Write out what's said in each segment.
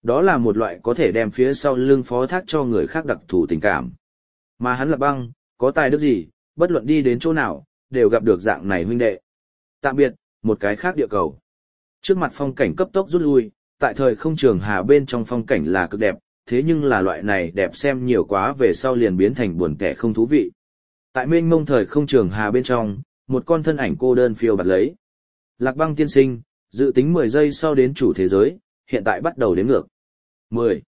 Đó là một loại có thể đem phía sau lưng phó thác cho người khác đặc thù tình cảm. Mà hắn Lạc Băng, có tài đức gì, bất luận đi đến chỗ nào, đều gặp được dạng này huynh đệ. Tạm biệt, một cái khác địa cầu. Trước mặt phong cảnh cấp tốc rút lui, tại thời không trường hà bên trong phong cảnh là cực đẹp, thế nhưng là loại này đẹp xem nhiều quá về sau liền biến thành buồn tẻ không thú vị. Tại mênh mông thời không trường hà bên trong, một con thân ảnh cô đơn phiêu bạt lấy. Lạc Băng tiên sinh, dự tính 10 giây sau đến chủ thế giới, hiện tại bắt đầu đếm ngược. 10,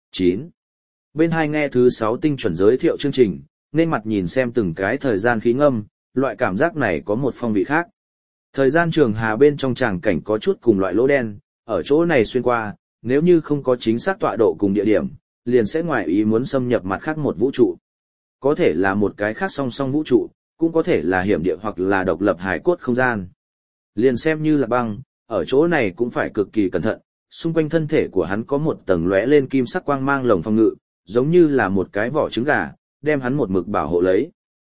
9. Bên hai nghe thứ 6 tinh chuẩn giới thiệu chương trình, nên mặt nhìn xem từng cái thời gian khí ngâm, loại cảm giác này có một phong vị khác. Thời gian trường hà bên trong tràng cảnh có chút cùng loại lỗ đen, ở chỗ này xuyên qua, nếu như không có chính xác tọa độ cùng địa điểm, liền sẽ ngoài ý muốn xâm nhập mặt khác một vũ trụ. Có thể là một cái khác song song vũ trụ, cũng có thể là hiểm địa hoặc là độc lập hải cốt không gian. Liền xem như là băng, ở chỗ này cũng phải cực kỳ cẩn thận, xung quanh thân thể của hắn có một tầng lóe lên kim sắc quang mang lồng phòng ngự, giống như là một cái vỏ trứng gà, đem hắn một mực bảo hộ lấy.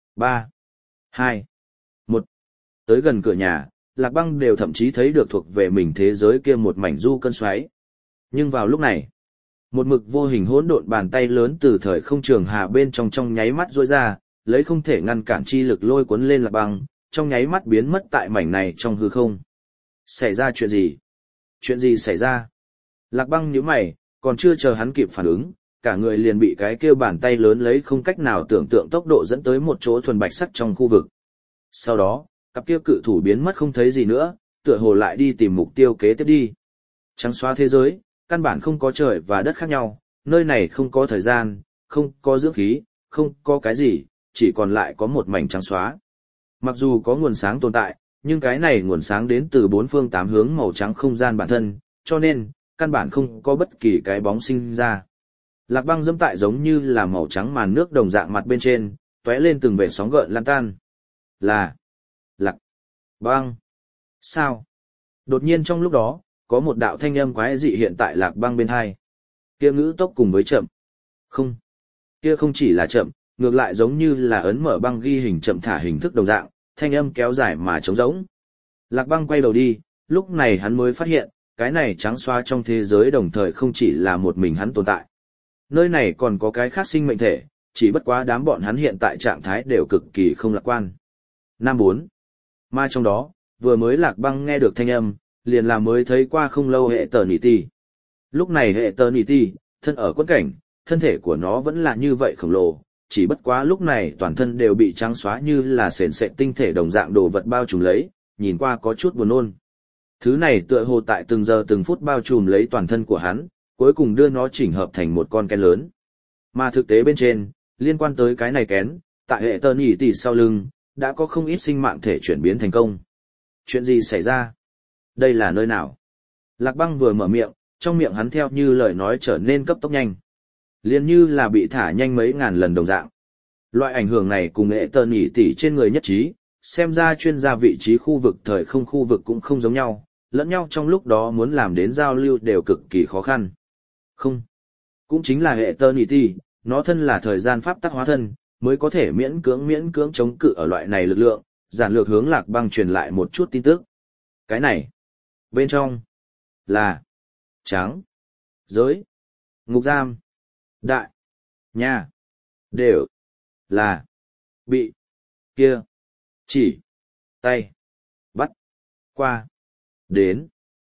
3, 2, 1. Tới gần cửa nhà, Lạc Băng đều thậm chí thấy được thuộc về mình thế giới kia một mảnh du cơn xoáy. Nhưng vào lúc này, một mực vô hình hỗn độn bàn tay lớn từ thời không trường hà bên trong nháy mắt rỗi ra, lấy không thể ngăn cản chi lực lôi cuốn lên Lạc Băng, trong nháy mắt biến mất tại mảnh này trong hư không. Xảy ra chuyện gì? Chuyện gì xảy ra? Lạc Băng nhíu mày, còn chưa chờ hắn kịp phản ứng, cả người liền bị cái kia bàn tay lớn lấy không cách nào tưởng tượng tốc độ dẫn tới một chỗ thuần bạch sắc trong khu vực. Sau đó, cặp kia cự thủ biến mất không thấy gì nữa, tựa hồ lại đi tìm mục tiêu kế tiếp đi. Trắng xóa thế giới, căn bản không có trời và đất khác nhau, nơi này không có thời gian, không có dưỡng khí, không có cái gì, chỉ còn lại có một mảnh trắng xóa. Mặc dù có nguồn sáng tồn tại, nhưng cái này nguồn sáng đến từ bốn phương tám hướng màu trắng không gian bản thân, cho nên, căn bản không có bất kỳ cái bóng sinh ra. Lạc Băng dẫm tại giống như là màu trắng màn nước đồng dạng mặt bên trên, tóe lên từng vệt sóng gợn lan tan. Là Lạc Băng. Sao? Đột nhiên trong lúc đó, có một đạo thanh âm quái dị hiện tại Lạc Băng bên hai. Kia ngữ tốc cùng với chậm. Không. Kia không chỉ là chậm, ngược lại giống như là ấn mở băng ghi hình chậm thả hình thức đồng dạng, thanh âm kéo dài mà trống rỗng. Lạc Băng quay đầu đi, lúc này hắn mới phát hiện, cái này trắng xóa trong thế giới đồng thời không chỉ là một mình hắn tồn tại. Nơi này còn có cái khác sinh mệnh thể, chỉ bất quá đám bọn hắn hiện tại trạng thái đều cực kỳ không lạc quan. Nam 4. Mà trong đó, vừa mới Lạc Băng nghe được thanh âm, liền là mới thấy qua không lâu hệ tờ nỉ ti. Lúc này hệ tờ nỉ ti, thân ở quẫn cảnh, thân thể của nó vẫn là như vậy khổng lồ, chỉ bất quá lúc này toàn thân đều bị trắng xóa như là sền sệt tinh thể đồng dạng đồ vật bao trùm lấy, nhìn qua có chút buồn nôn. Thứ này tựa hồ tại từng giờ từng phút bao trùm lấy toàn thân của hắn, cuối cùng đưa nó chỉnh hợp thành một con kén lớn. Mà thực tế bên trên, liên quan tới cái này kén, tại hệ tờ nhỉ tỷ sau lưng, đã có không ít sinh mạng thể chuyển biến thành công. Chuyện gì xảy ra? Đây là nơi nào? Lạc Băng vừa mở miệng, trong miệng hắn theo như lời nói trở nên cấp tốc nhanh. Liên như là bị thả nhanh mấy ngàn lần đồng dạng. Loại ảnh hưởng này cùng hệ tờ nhỉ tỷ trên người nhất trí, xem ra chuyên gia vị trí khu vực thời không khu vực cũng không giống nhau, lẫn nhau trong lúc đó muốn làm đến giao lưu đều cực kỳ khó khăn. Không. Cũng chính là hệ tờ nhỉ tỷ, nó thân là thời gian pháp tắc hóa thân, mới có thể miễn cưỡng chống cự ở loại này lực lượng, giản lược hướng Lạc Băng truyền lại một chút tin tức. Cái này, bên trong, là, trắng, giới, ngục giam, đại, nhà, đều, là, bị, kia, chỉ, tay, bắt, qua, đến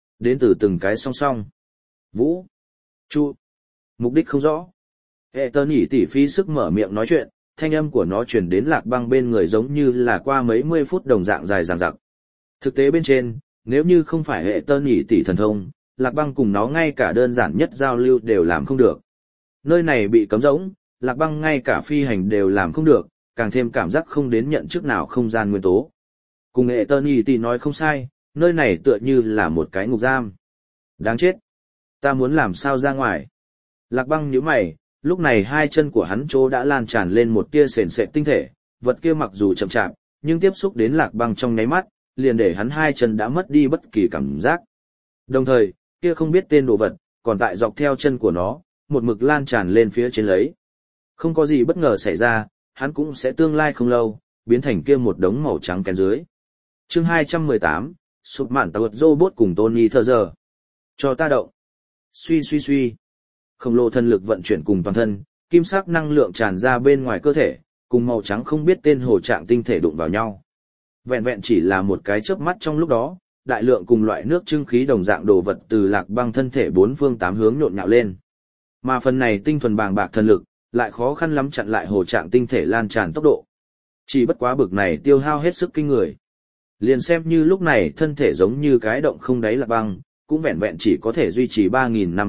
từ từng cái song song, vũ, trụ, mục đích không rõ. Hệ tờ nhỉ tỷ phí sức mở miệng nói chuyện, thanh âm của nó truyền đến Lạc Băng bên người giống như là qua mấy mươi phút đồng dạng dài dằng dặc. Thực tế bên trên, nếu như không phải hệ tờ nhỉ tỷ thần thông, Lạc Băng cùng nó ngay cả đơn giản nhất giao lưu đều làm không được. Nơi này bị cấm rỗng, Lạc Băng ngay cả phi hành đều làm không được, càng thêm cảm giác không đến nhận trước nào không gian nguyên tố. Cùng hệ tờ nhỉ tỷ nói không sai, nơi này tựa như là một cái ngục giam. Đáng chết! Ta muốn làm sao ra ngoài? Lạc Băng nhíu mày, lúc này hai chân của hắn chỗ đã lan tràn lên một tia sền sệt tinh thể, vật kia mặc dù chậm chạp, nhưng tiếp xúc đến Lạc Băng trong nháy mắt, liền để hắn hai chân đã mất đi bất kỳ cảm giác. Đồng thời, kia không biết tên đồ vật, còn tại dọc theo chân của nó, một mực lan tràn lên phía trên lấy. Không có gì bất ngờ xảy ra, hắn cũng sẽ tương lai không lâu, biến thành kia một đống màu trắng kén dưới. Chương 218, Sụp mạn tàu robot cùng Tony thờ giờ. Cho ta động. Suy suy suy. Khổng lồ thần lực vận chuyển cùng toàn thân, kim sắc năng lượng tràn ra bên ngoài cơ thể, cùng màu trắng không biết tên hồ trạng tinh thể đụng vào nhau. Vẹn vẹn chỉ là một cái chớp mắt trong lúc đó, đại lượng cùng loại nước trưng khí đồng dạng đồ vật từ Lạc Băng thân thể bốn phương tám hướng nhộn nhạo lên. Mà phần này tinh thuần bàng bạc thần lực, lại khó khăn lắm chặn lại hồ trạng tinh thể lan tràn tốc độ. Chỉ bất quá bực này tiêu hao hết sức kinh người. Liền xem như lúc này thân thể giống như cái động không đáy Lạc Băng, cũng vẹn vẹn chỉ có thể duy trì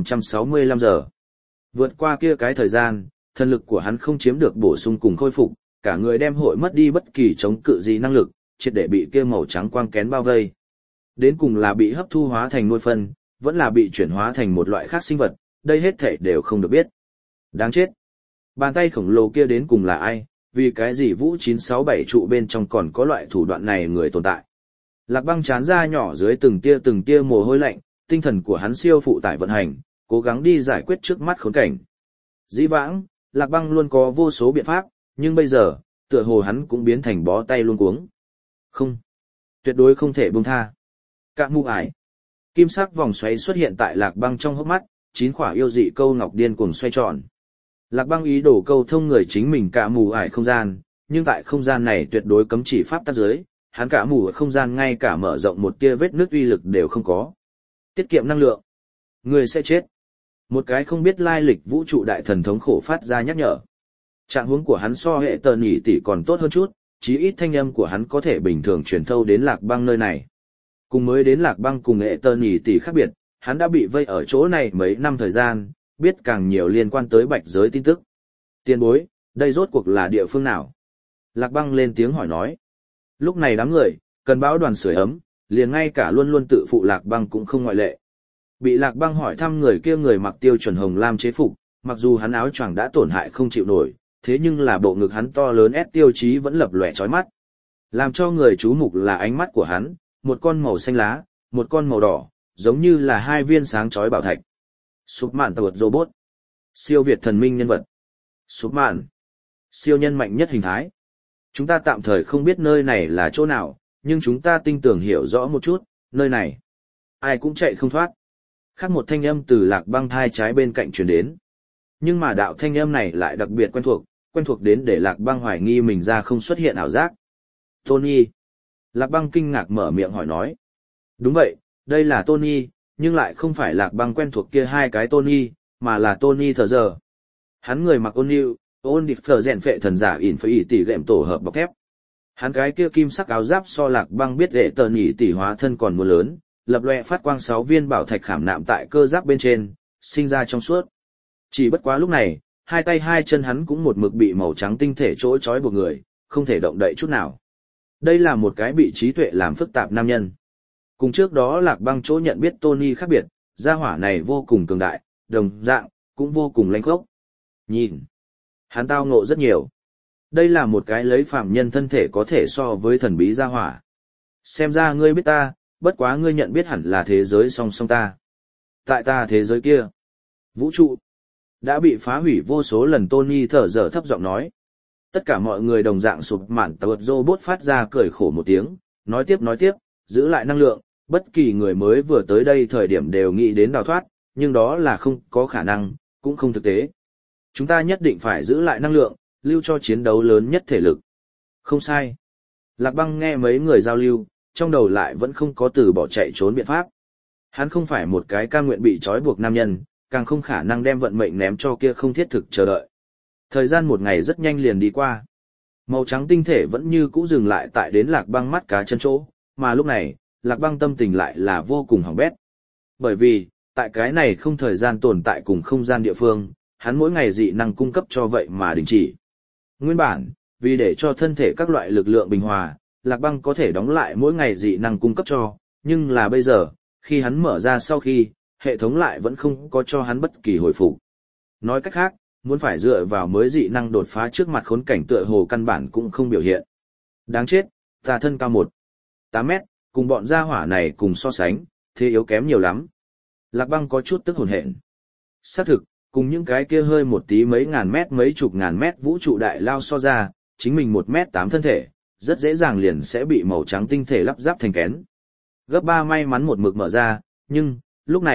3.565 giờ. Vượt qua kia cái thời gian, thần lực của hắn không chiếm được bổ sung cùng khôi phục, cả người đem hội mất đi bất kỳ chống cự gì năng lực, triệt để bị kia màu trắng quang kén bao vây. Đến cùng là bị hấp thu hóa thành nuôi phân, vẫn là bị chuyển hóa thành một loại khác sinh vật, đây hết thảy đều không được biết. Đáng chết. Bàn tay khổng lồ kia đến cùng là ai, vì cái gì Vũ 967 trụ bên trong còn có loại thủ đoạn này người tồn tại. Lạc Băng chán ra nhỏ dưới từng tia mồ hôi lạnh, tinh thần của hắn siêu phụ tải vận hành, cố gắng đi giải quyết trước mắt khốn cảnh. Dĩ vãng, Lạc Băng luôn có vô số biện pháp, nhưng bây giờ, tựa hồ hắn cũng biến thành bó tay luôn cuống. Không, tuyệt đối không thể buông tha. Cạ mù ải. Kim sắc vòng xoáy xuất hiện tại Lạc Băng trong hốc mắt, 9 khỏa yêu dị câu ngọc điên cuồng xoay tròn. Lạc Băng ý đồ câu thông người chính mình cạ mù ải không gian, nhưng tại không gian này tuyệt đối cấm chỉ pháp tắc giới, hắn cạ mù ở không gian ngay cả mở rộng một tia vết nước uy lực đều không có. Tiết kiệm năng lượng. Người sẽ chết. Một cái không biết lai lịch vũ trụ đại thần thống khổ phát ra nhắc nhở. Trạng huống của hắn so hệ tờ nhỉ tỷ còn tốt hơn chút, chí ít thanh âm của hắn có thể bình thường truyền thâu đến Lạc Băng nơi này. Cùng mới đến Lạc Băng cùng hệ tờ nhỉ tỷ khác biệt, hắn đã bị vây ở chỗ này mấy năm thời gian, biết càng nhiều liên quan tới bạch giới tin tức. Tiền bối, đây rốt cuộc là địa phương nào? Lạc Băng lên tiếng hỏi nói. Lúc này đám người, cần báo đoàn sưởi ấm, liền ngay cả luôn luôn tự phụ Lạc Băng cũng không ngoại lệ. Bị Lạc Băng hỏi thăm người kia người mặc tiêu chuẩn hồng lam chế phục, mặc dù hắn áo choàng đã tổn hại không chịu nổi, thế nhưng là bộ ngực hắn to lớn ép tiêu chí vẫn lập lòe chói mắt. Làm cho người chú mục là ánh mắt của hắn, một con màu xanh lá, một con màu đỏ, giống như là hai viên sáng chói bảo thạch. Súp mạn tàu robot. Siêu việt thần minh nhân vật. Súp mạn. Siêu nhân mạnh nhất hình thái. Chúng ta tạm thời không biết nơi này là chỗ nào, nhưng chúng ta tin tưởng hiểu rõ một chút, nơi này. Ai cũng chạy không thoát. Khác một thanh âm từ Lạc Băng thai trái bên cạnh truyền đến. Nhưng mà đạo thanh âm này lại đặc biệt quen thuộc đến để Lạc Băng hoài nghi mình ra không xuất hiện ảo giác. Tony. Lạc Băng kinh ngạc mở miệng hỏi nói. Đúng vậy, đây là Tony, nhưng lại không phải Lạc Băng quen thuộc kia hai cái Tony, mà là Tony thờ giờ. Hắn người mặc ôn điệp phở rèn phệ thần giả ỉn phải ỉ tỉ gệm tổ hợp bọc thép. Hắn cái kia kim sắc áo giáp so Lạc Băng biết đệ tờ nhỉ tỉ hóa thân còn mưa lớn, lập loè phát quang 6 viên bảo thạch khảm nạm tại cơ giáp bên trên, sinh ra trong suốt. Chỉ bất quá lúc này, hai tay hai chân hắn cũng một mực bị màu trắng tinh thể chỗ trói buộc người, không thể động đậy chút nào. Đây là một cái bị trí tuệ làm phức tạp nam nhân. Cùng trước đó Lạc Băng chỗ nhận biết Tony khác biệt, gia hỏa này vô cùng cường đại, đồng dạng, cũng vô cùng lanh khốc. Nhìn, hắn tao ngộ rất nhiều. Đây là một cái lấy phàm nhân thân thể có thể so với thần bí gia hỏa. Xem ra ngươi biết ta, bất quá ngươi nhận biết hẳn là thế giới song song ta. Tại ta thế giới kia, vũ trụ đã bị phá hủy vô số lần. Tony thở dở thấp giọng nói. Tất cả mọi người đồng dạng sụp mạn tàu robot phát ra cười khổ một tiếng, nói tiếp, giữ lại năng lượng, bất kỳ người mới vừa tới đây thời điểm đều nghĩ đến đào thoát, nhưng đó là không có khả năng, cũng không thực tế. Chúng ta nhất định phải giữ lại năng lượng, lưu cho chiến đấu lớn nhất thể lực. Không sai. Lạc Băng nghe mấy người giao lưu, trong đầu lại vẫn không có từ bỏ chạy trốn biện pháp. Hắn không phải một cái cam nguyện bị trói buộc nam nhân, càng không khả năng đem vận mệnh ném cho kia không thiết thực chờ đợi. Thời gian một ngày rất nhanh liền đi qua. Màu trắng tinh thể vẫn như cũ dừng lại tại đến Lạc Băng mắt cá chân chỗ, mà lúc này, Lạc Băng tâm tình lại là vô cùng hỏng bét. Bởi vì, tại cái này không thời gian tồn tại cùng không gian địa phương, hắn mỗi ngày dị năng cung cấp cho vậy mà đình chỉ. Nguyên bản, vì để cho thân thể các loại lực lượng bình hòa, Lạc Băng có thể đóng lại mỗi ngày dị năng cung cấp cho, nhưng là bây giờ, khi hắn mở ra sau khi, hệ thống lại vẫn không có cho hắn bất kỳ hồi phục. Nói cách khác, muốn phải dựa vào mới dị năng đột phá trước mặt khốn cảnh tựa hồ căn bản cũng không biểu hiện. Đáng chết, ta thân cao 1,8 mét, cùng bọn gia hỏa này cùng so sánh, thế yếu kém nhiều lắm. Lạc Băng có chút tức hồn hển. Xác thực, cùng những cái kia hơi một tí mấy ngàn mét mấy chục ngàn mét vũ trụ đại lao so ra, chính mình 1m8 thân thể, rất dễ dàng liền sẽ bị màu trắng tinh thể lắp ráp thành kén. Gấp 3 may mắn một mực mở ra, nhưng, lúc này,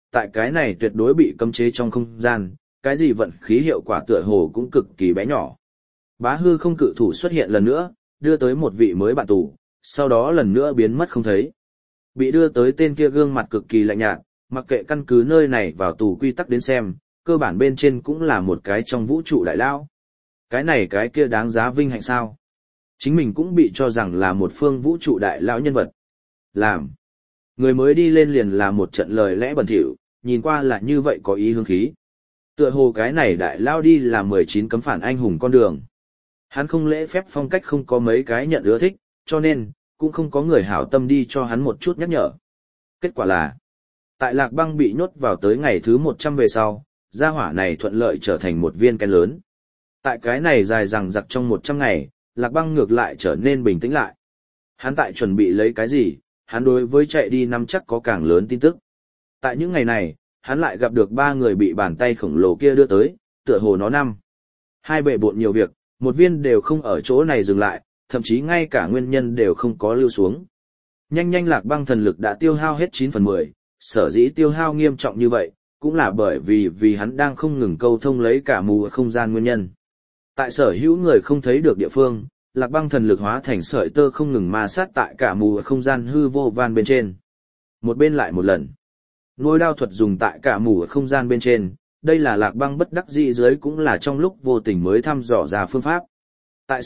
tại cái này tuyệt đối bị cấm chế trong không gian, cái gì vận khí hiệu quả tựa hồ cũng cực kỳ bé nhỏ. Bá hư không cự thủ xuất hiện lần nữa, đưa tới một vị mới bạn tù, sau đó lần nữa biến mất không thấy. Bị đưa tới tên kia gương mặt cực kỳ lạnh nhạt, mặc kệ căn cứ nơi này vào tù quy tắc đến xem, cơ bản bên trên cũng là một cái trong vũ trụ đại lao. Cái này cái kia đáng giá vinh hạnh sao? Chính mình cũng bị cho rằng là một phương vũ trụ đại lão nhân vật. Làm. Người mới đi lên liền là một trận lời lẽ bẩn thỉu, nhìn qua là như vậy có ý hương khí. Tựa hồ cái này đại lao đi là 19 cấm phản anh hùng con đường. Hắn không lễ phép phong cách không có mấy cái nhận ưa thích, cho nên, cũng không có người hảo tâm đi cho hắn một chút nhắc nhở. Kết quả là, tại Lạc Băng bị nhốt vào tới ngày thứ 100 về sau, gia hỏa này thuận lợi trở thành một viên kén lớn. Tại cái này dài dằng dặc trong 100 ngày, Lạc Băng ngược lại trở nên bình tĩnh lại. Hắn tại chuẩn bị lấy cái gì, hắn đối với chạy đi nắm chắc có càng lớn tin tức. Tại những ngày này, hắn lại gặp được 3 người bị bàn tay khổng lồ kia đưa tới, tựa hồ nó năm. Hai bệ bộn nhiều việc, một viên đều không ở chỗ này dừng lại, thậm chí ngay cả nguyên nhân đều không có lưu xuống. Nhanh nhanh Lạc Băng thần lực đã tiêu hao hết 9/10, sở dĩ tiêu hao nghiêm trọng như vậy, cũng là bởi vì hắn đang không ngừng câu thông lấy cả mù không gian nguyên nhân. Tại sở hữu người không thấy được địa phương, Lạc Băng thần lực hóa thành sợi tơ không ngừng ma sát tại cả mù không gian hư vô van bên trên. Một bên lại một lần. Nuôi đao thuật dùng tại cả mù không gian bên trên, đây là Lạc Băng bất đắc dĩ dưới cũng là trong lúc vô tình mới thăm dò ra phương pháp. Tại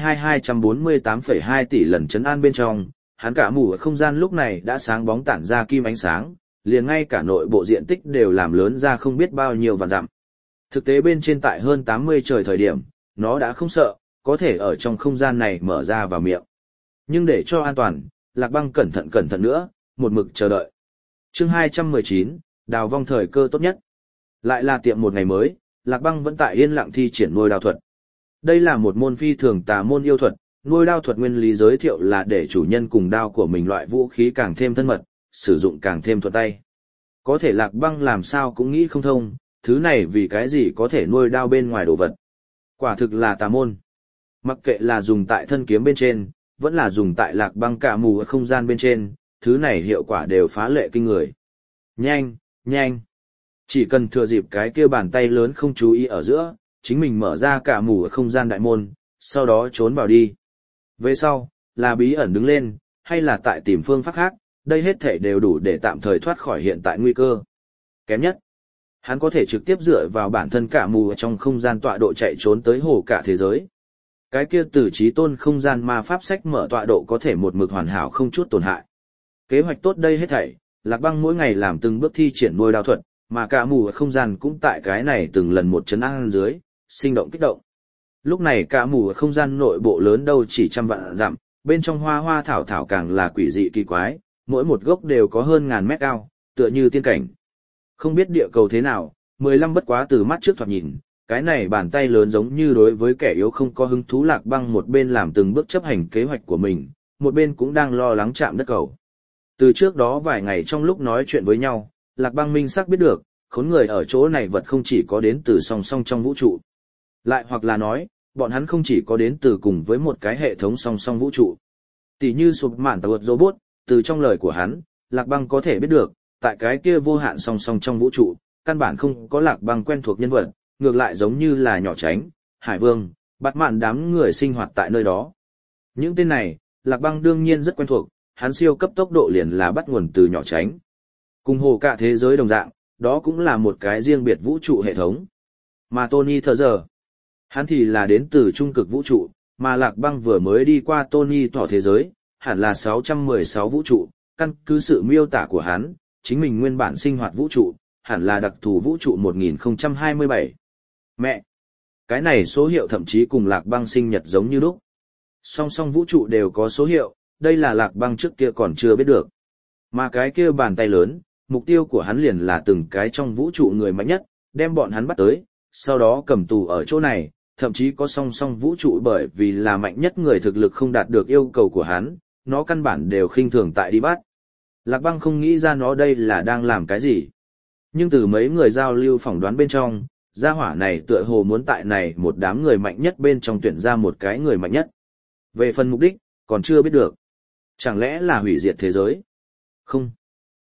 62.248,2 tỷ lần chấn an bên trong, hắn cả mù không gian lúc này đã sáng bóng tản ra kim ánh sáng, liền ngay cả nội bộ diện tích đều làm lớn ra không biết bao nhiêu vạn dặm. Thực tế bên trên tại hơn 80 trời thời điểm, nó đã không sợ, có thể ở trong không gian này mở ra vào miệng. Nhưng để cho an toàn, Lạc Băng cẩn thận nữa, một mực chờ đợi. Chương 219, đào vong thời cơ tốt nhất. Lại là tiệm một ngày mới, Lạc Băng vẫn tại yên lặng thi triển nuôi đao thuật. Đây là một môn phi thường tà môn yêu thuật, nuôi đao thuật nguyên lý giới thiệu là để chủ nhân cùng đao của mình loại vũ khí càng thêm thân mật, sử dụng càng thêm thuận tay. Có thể Lạc Băng làm sao cũng nghĩ không thông, thứ này vì cái gì có thể nuôi đao bên ngoài đồ vật. Quả thực là tà môn. Mặc kệ là dùng tại thân kiếm bên trên, vẫn là dùng tại Lạc Băng cả mù ở không gian bên trên, thứ này hiệu quả đều phá lệ kinh người. Nhanh, nhanh. Chỉ cần thừa dịp cái kia bàn tay lớn không chú ý ở giữa, chính mình mở ra cả mù ở không gian đại môn, sau đó trốn vào đi. Về sau, là bí ẩn đứng lên, hay là tại tìm phương pháp khác, đây hết thể đều đủ để tạm thời thoát khỏi hiện tại nguy cơ. Kém nhất, hắn có thể trực tiếp dựa vào bản thân cả mù ở trong không gian tọa độ chạy trốn tới hồ cả thế giới. Cái kia từ trí tôn không gian ma pháp sách mở tọa độ có thể một mực hoàn hảo không chút tổn hại. Kế hoạch tốt đây hết thảy, Lạc Băng mỗi ngày làm từng bước thi triển nuôi đao thuật, mà cả mù ở không gian cũng tại cái này từng lần một chấn an dưới, sinh động kích động. Lúc này cả mù ở không gian nội bộ lớn đâu chỉ trăm vạn dặm, bên trong hoa hoa thảo thảo càng là quỷ dị kỳ quái, mỗi một gốc đều có hơn ngàn mét cao, tựa như tiên cảnh. Không biết địa cầu thế nào, 15 bất quá từ mắt trước thoạt nhìn, cái này bàn tay lớn giống như đối với kẻ yếu không có hứng thú. Lạc Băng một bên làm từng bước chấp hành kế hoạch của mình, một bên cũng đang lo lắng chạm đất cầu. Từ trước đó vài ngày trong lúc nói chuyện với nhau, Lạc Băng minh xác biết được, khốn người ở chỗ này vật không chỉ có đến từ song song trong vũ trụ. Lại hoặc là nói, bọn hắn không chỉ có đến từ cùng với một cái hệ thống song song vũ trụ. Tỷ như sụp mạn tàu robot, từ trong lời của hắn, Lạc Băng có thể biết được, tại cái kia vô hạn song song trong vũ trụ, căn bản không có Lạc Băng quen thuộc nhân vật, ngược lại giống như là nhỏ tránh, Hải Vương, Bạt Mạn đám người sinh hoạt tại nơi đó. Những tên này, Lạc Băng đương nhiên rất quen thuộc, hắn siêu cấp tốc độ liền là bắt nguồn từ nhỏ tránh. Cùng hồ cả thế giới đồng dạng, đó cũng là một cái riêng biệt vũ trụ hệ thống. Mà Tony thờ giờ, hắn thì là đến từ trung cực vũ trụ, mà Lạc Băng vừa mới đi qua Tony tỏ thế giới, hẳn là 616 vũ trụ, căn cứ sự miêu tả của hắn, chính mình nguyên bản sinh hoạt vũ trụ, hẳn là đặc thù vũ trụ 1027. Mẹ! Cái này số hiệu thậm chí cùng Lạc Băng sinh nhật giống như lúc. Song song vũ trụ đều có số hiệu, đây là Lạc Băng trước kia còn chưa biết được. Mà cái kia bàn tay lớn, mục tiêu của hắn liền là từng cái trong vũ trụ người mạnh nhất, đem bọn hắn bắt tới, sau đó cầm tù ở chỗ này, thậm chí có song song vũ trụ bởi vì là mạnh nhất người thực lực không đạt được yêu cầu của hắn, nó căn bản đều khinh thường tại đi bắt. Lạc Băng không nghĩ ra nó đây là đang làm cái gì. Nhưng từ mấy người giao lưu phỏng đoán bên trong, gia hỏa này tựa hồ muốn tại này một đám người mạnh nhất bên trong tuyển ra một cái người mạnh nhất. Về phần mục đích, còn chưa biết được. Chẳng lẽ là hủy diệt thế giới? Không.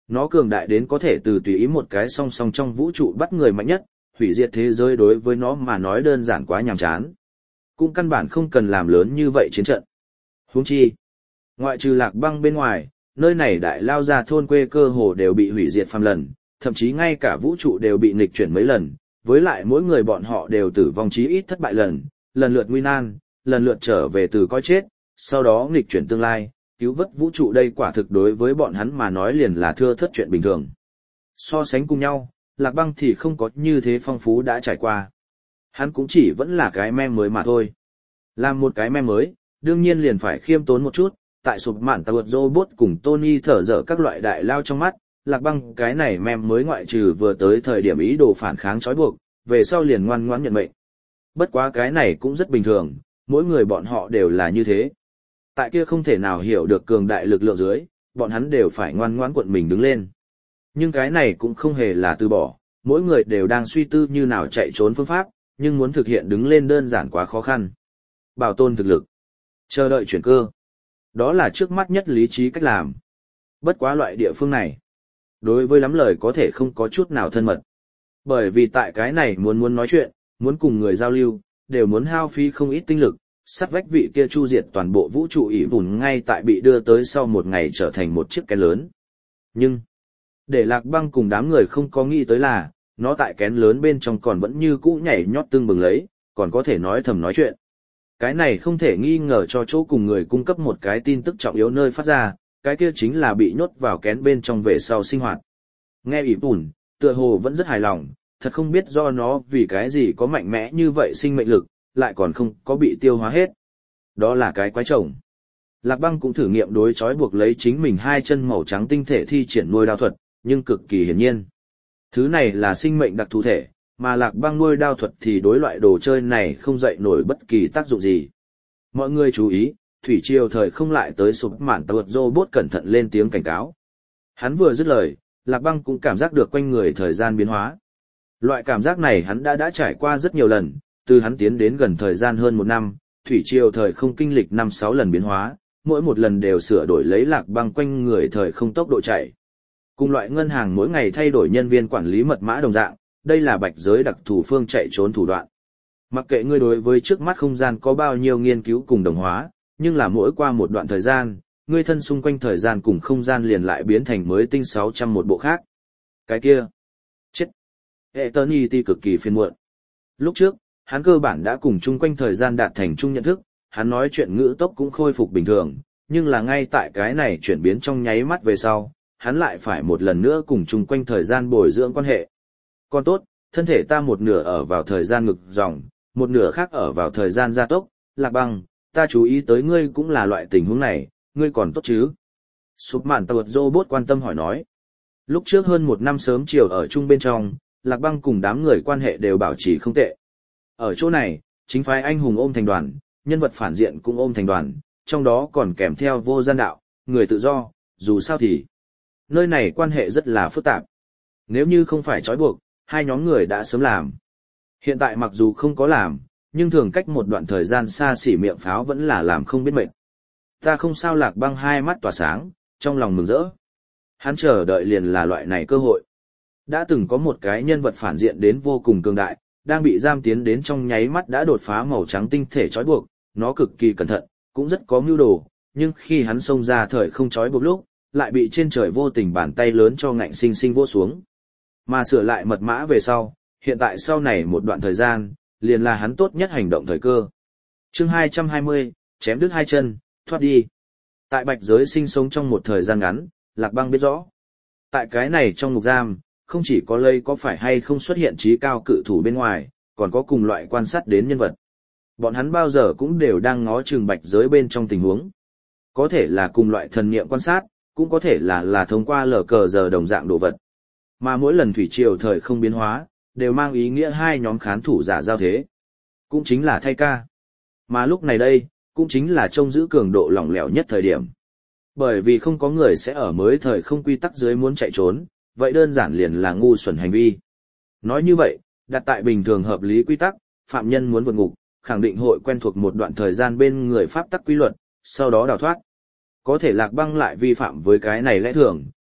Nó cường đại đến có thể từ tùy ý một cái song song trong vũ trụ bắt người mạnh nhất, hủy diệt thế giới đối với nó mà nói đơn giản quá nhàm chán. Cũng căn bản không cần làm lớn như vậy chiến trận. Huống chi, ngoại trừ Lạc Băng bên ngoài, nơi này đại lao ra thôn quê cơ hồ đều bị hủy diệt phàm lần, thậm chí ngay cả vũ trụ đều bị nghịch chuyển mấy lần, với lại mỗi người bọn họ đều tử vong chí ít thất bại lần, lần lượt nguy nan, lần lượt trở về từ coi chết, sau đó nghịch chuyển tương lai, cứu vớt vũ trụ đây quả thực đối với bọn hắn mà nói liền là thưa thất chuyện bình thường. So sánh cùng nhau, Lạc Băng thì không có như thế phong phú đã trải qua. Hắn cũng chỉ vẫn là cái mem mới mà thôi. Làm một cái mem mới, đương nhiên liền phải khiêm tốn một chút, tại sụp mạn tàu robot cùng Tony thở dở các loại đại lao trong mắt, Lạc Băng cái này mem mới ngoại trừ vừa tới thời điểm ý đồ phản kháng trói buộc, về sau liền ngoan ngoãn nhận mệnh. Bất quá cái này cũng rất bình thường, mỗi người bọn họ đều là như thế. Tại kia không thể nào hiểu được cường đại lực lượng dưới, bọn hắn đều phải ngoan ngoãn cuộn mình đứng lên. Nhưng cái này cũng không hề là từ bỏ, mỗi người đều đang suy tư như nào chạy trốn phương pháp, nhưng muốn thực hiện đứng lên đơn giản quá khó khăn. Bảo tồn thực lực, chờ đợi chuyển cơ. Đó là trước mắt nhất lý trí cách làm. Bất quá loại địa phương này, đối với lắm lời có thể không có chút nào thân mật. Bởi vì tại cái này muốn nói chuyện, muốn cùng người giao lưu, đều muốn hao phí không ít tinh lực, sắt vách vị kia chu diệt toàn bộ vũ trụ ỷ vùn ngay tại bị đưa tới sau một ngày trở thành một chiếc kén lớn. Nhưng, để Lạc Băng cùng đám người không có nghĩ tới là, nó tại kén lớn bên trong còn vẫn như cũ nhảy nhót tương bừng lấy, còn có thể nói thầm nói chuyện. Cái này không thể nghi ngờ cho chỗ cùng người cung cấp một cái tin tức trọng yếu nơi phát ra, cái kia chính là bị nhốt vào kén bên trong về sau sinh hoạt. Nghe ỷ vùn, tựa hồ vẫn rất hài lòng, thật không biết do nó vì cái gì có mạnh mẽ như vậy sinh mệnh lực, lại còn không có bị tiêu hóa hết. Đó là cái quái chồng. Lạc Băng cũng thử nghiệm đối trói buộc lấy chính mình hai chân màu trắng tinh thể thi triển nuôi đao thuật, nhưng cực kỳ hiển nhiên. Thứ này là sinh mệnh đặc thù thể, mà Lạc Băng nuôi đao thuật thì đối loại đồ chơi này không dậy nổi bất kỳ tác dụng gì. Mọi người chú ý, thủy triều thời không lại tới sụp mạn tàu robot cẩn thận lên tiếng cảnh cáo. Hắn vừa dứt lời, Lạc Băng cũng cảm giác được quanh người thời gian biến hóa. Loại cảm giác này hắn đã trải qua rất nhiều lần, từ hắn tiến đến gần thời gian hơn 1 năm, thủy triều thời không kinh lịch 5-6 lần biến hóa, mỗi một lần đều sửa đổi lấy Lạc Băng quanh người thời không tốc độ chạy. Cùng loại ngân hàng mỗi ngày thay đổi nhân viên quản lý mật mã đồng dạng, đây là bạch giới đặc thù phương chạy trốn thủ đoạn. Mặc kệ ngươi đối với trước mắt không gian có bao nhiêu nghiên cứu cùng đồng hóa, nhưng là mỗi qua một đoạn thời gian, ngươi thân xung quanh thời gian cùng không gian liền lại biến thành mới tinh 600 một bộ khác. Cái kia, chết. Eternity cực kỳ phiền muộn. Lúc trước, hắn cơ bản đã cùng chung quanh thời gian đạt thành chung nhận thức, hắn nói chuyện ngữ tốc cũng khôi phục bình thường, nhưng là ngay tại cái này chuyển biến trong nháy mắt về sau, hắn lại phải một lần nữa cùng chung quanh thời gian bồi dưỡng quan hệ. Còn tốt, thân thể ta một nửa ở vào thời gian ngực dòng, một nửa khác ở vào thời gian gia tốc, Lạc Băng, ta chú ý tới ngươi cũng là loại tình huống này, ngươi còn tốt chứ? Sụp mạn tàu robot quan tâm hỏi nói. Lúc trước hơn 1 năm sớm chiều ở chung bên trong, Lạc Băng cùng đám người quan hệ đều bảo trì không tệ. Ở chỗ này, chính phái anh hùng ôm thành đoàn, nhân vật phản diện cũng ôm thành đoàn, trong đó còn kèm theo vô gian đạo, người tự do, dù sao thì nơi này quan hệ rất là phức tạp. Nếu như không phải trói buộc, hai nhóm người đã sớm làm. Hiện tại mặc dù không có làm, nhưng thường cách một đoạn thời gian xa xỉ miệng pháo vẫn là làm không biết mệt. Ta không sao. Lạc Băng hai mắt tỏa sáng, trong lòng mừng rỡ. Hắn chờ đợi liền là loại này cơ hội. Đã từng có một cái nhân vật phản diện đến vô cùng cường đại, đang bị giam tiến đến trong nháy mắt đã đột phá màu trắng tinh thể trói buộc, nó cực kỳ cẩn thận, cũng rất có mưu đồ, nhưng khi hắn xông ra thời không trói buộc lúc, lại bị trên trời vô tình bàn tay lớn cho ngạnh sinh sinh vỗ xuống. Mà sửa lại mật mã về sau, hiện tại sau này một đoạn thời gian, liền là hắn tốt nhất hành động thời cơ. Chương 220, chém đứt hai chân, thoát đi. Tại bạch giới sinh sống trong một thời gian ngắn, Lạc Băng biết rõ. Tại cái này trong ngục giam, không chỉ có lây có phải hay không xuất hiện trí cao cự thủ bên ngoài, còn có cùng loại quan sát đến nhân vật. Bọn hắn bao giờ cũng đều đang ngó chừng bạch giới bên trong tình huống. Có thể là cùng loại thần niệm quan sát, cũng có thể là thông qua lờ cờ giờ đồng dạng đồ vật. Mà mỗi lần thủy triều thời không biến hóa, đều mang ý nghĩa hai nhóm khán thủ giả giao thế. Cũng chính là thay ca. Mà lúc này đây, cũng chính là trông giữ cường độ lỏng lẻo nhất thời điểm. Bởi vì không có người sẽ ở mới thời không quy tắc dưới muốn chạy trốn, vậy đơn giản liền là ngu xuẩn hành vi. Nói như vậy, đặt tại bình thường hợp lý quy tắc, phạm nhân muốn vượt ngục, khẳng định hội quen thuộc một đoạn thời gian bên người pháp tắc quy luật, sau đó đào thoát. Có thể Lạc Băng lại vi phạm với cái này lẽ thường,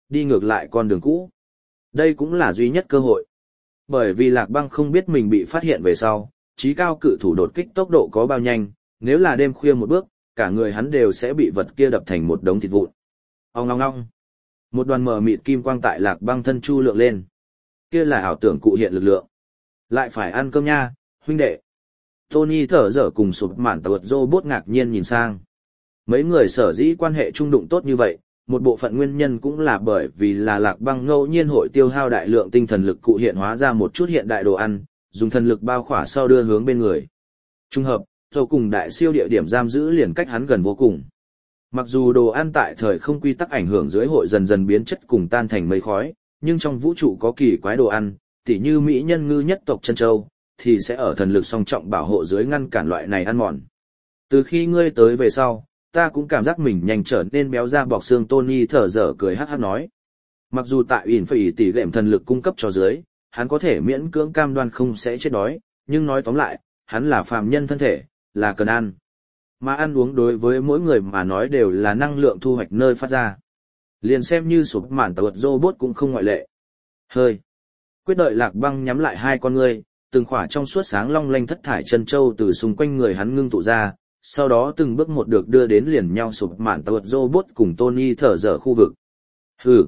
đi ngược lại con đường cũ. Đây cũng là duy nhất cơ hội. Bởi vì Lạc Băng không biết mình bị phát hiện về sau, trí cao cự thủ đột kích tốc độ có bao nhanh, nếu là đêm khuya một bước, cả người hắn đều sẽ bị vật kia đập thành một đống thịt vụn. Ong ong ong. Một đoàn mờ mịt kim quang tại Lạc Băng thân chu lượng lên. Kia là ảo tưởng cụ hiện lực lượng. Lại phải ăn cơm nha, huynh đệ. Tony thở dở cùng sụp mạn tàu robot ngạc nhiên nhìn sang. Mấy người sở dĩ quan hệ trung đụng tốt như vậy, một bộ phận nguyên nhân cũng là bởi vì là Lạc Băng ngẫu nhiên hội tiêu hao đại lượng tinh thần lực cụ hiện hóa ra một chút hiện đại đồ ăn, dùng thần lực bao khỏa sau đưa hướng bên người. Trung hợp, rồi cùng đại siêu địa điểm giam giữ liền cách hắn gần vô cùng. Mặc dù đồ ăn tại thời không quy tắc ảnh hưởng dưới hội dần dần biến chất cùng tan thành mây khói, nhưng trong vũ trụ có kỳ quái đồ ăn, tỉ như mỹ nhân ngư nhất tộc chân châu, thì sẽ ở thần lực song trọng bảo hộ dưới ngăn cản loại này ăn mòn. Từ khi ngươi tới về sau, ta cũng cảm giác mình nhanh trở nên béo ra bọc xương. Tony thở dở cười hát hát nói. Mặc dù tại ỉn phải tỷ gệm thần lực cung cấp cho dưới, hắn có thể miễn cưỡng cam đoan không sẽ chết đói, nhưng nói tóm lại, hắn là phàm nhân thân thể, là cần ăn. Mà ăn uống đối với mỗi người mà nói đều là năng lượng thu hoạch nơi phát ra. Liền xem như sụp mạn tàu robot cũng không ngoại lệ. Hơi. Quyết đợi Lạc Băng nhắm lại hai con ngươi, từng khỏa trong suốt sáng long lanh thất thải chân châu từ xung quanh người hắn ngưng tụ ra, sau đó từng bước một được đưa đến liền nhau sụp mạn tàu robot cùng Tony thở dở khu vực. Hừ.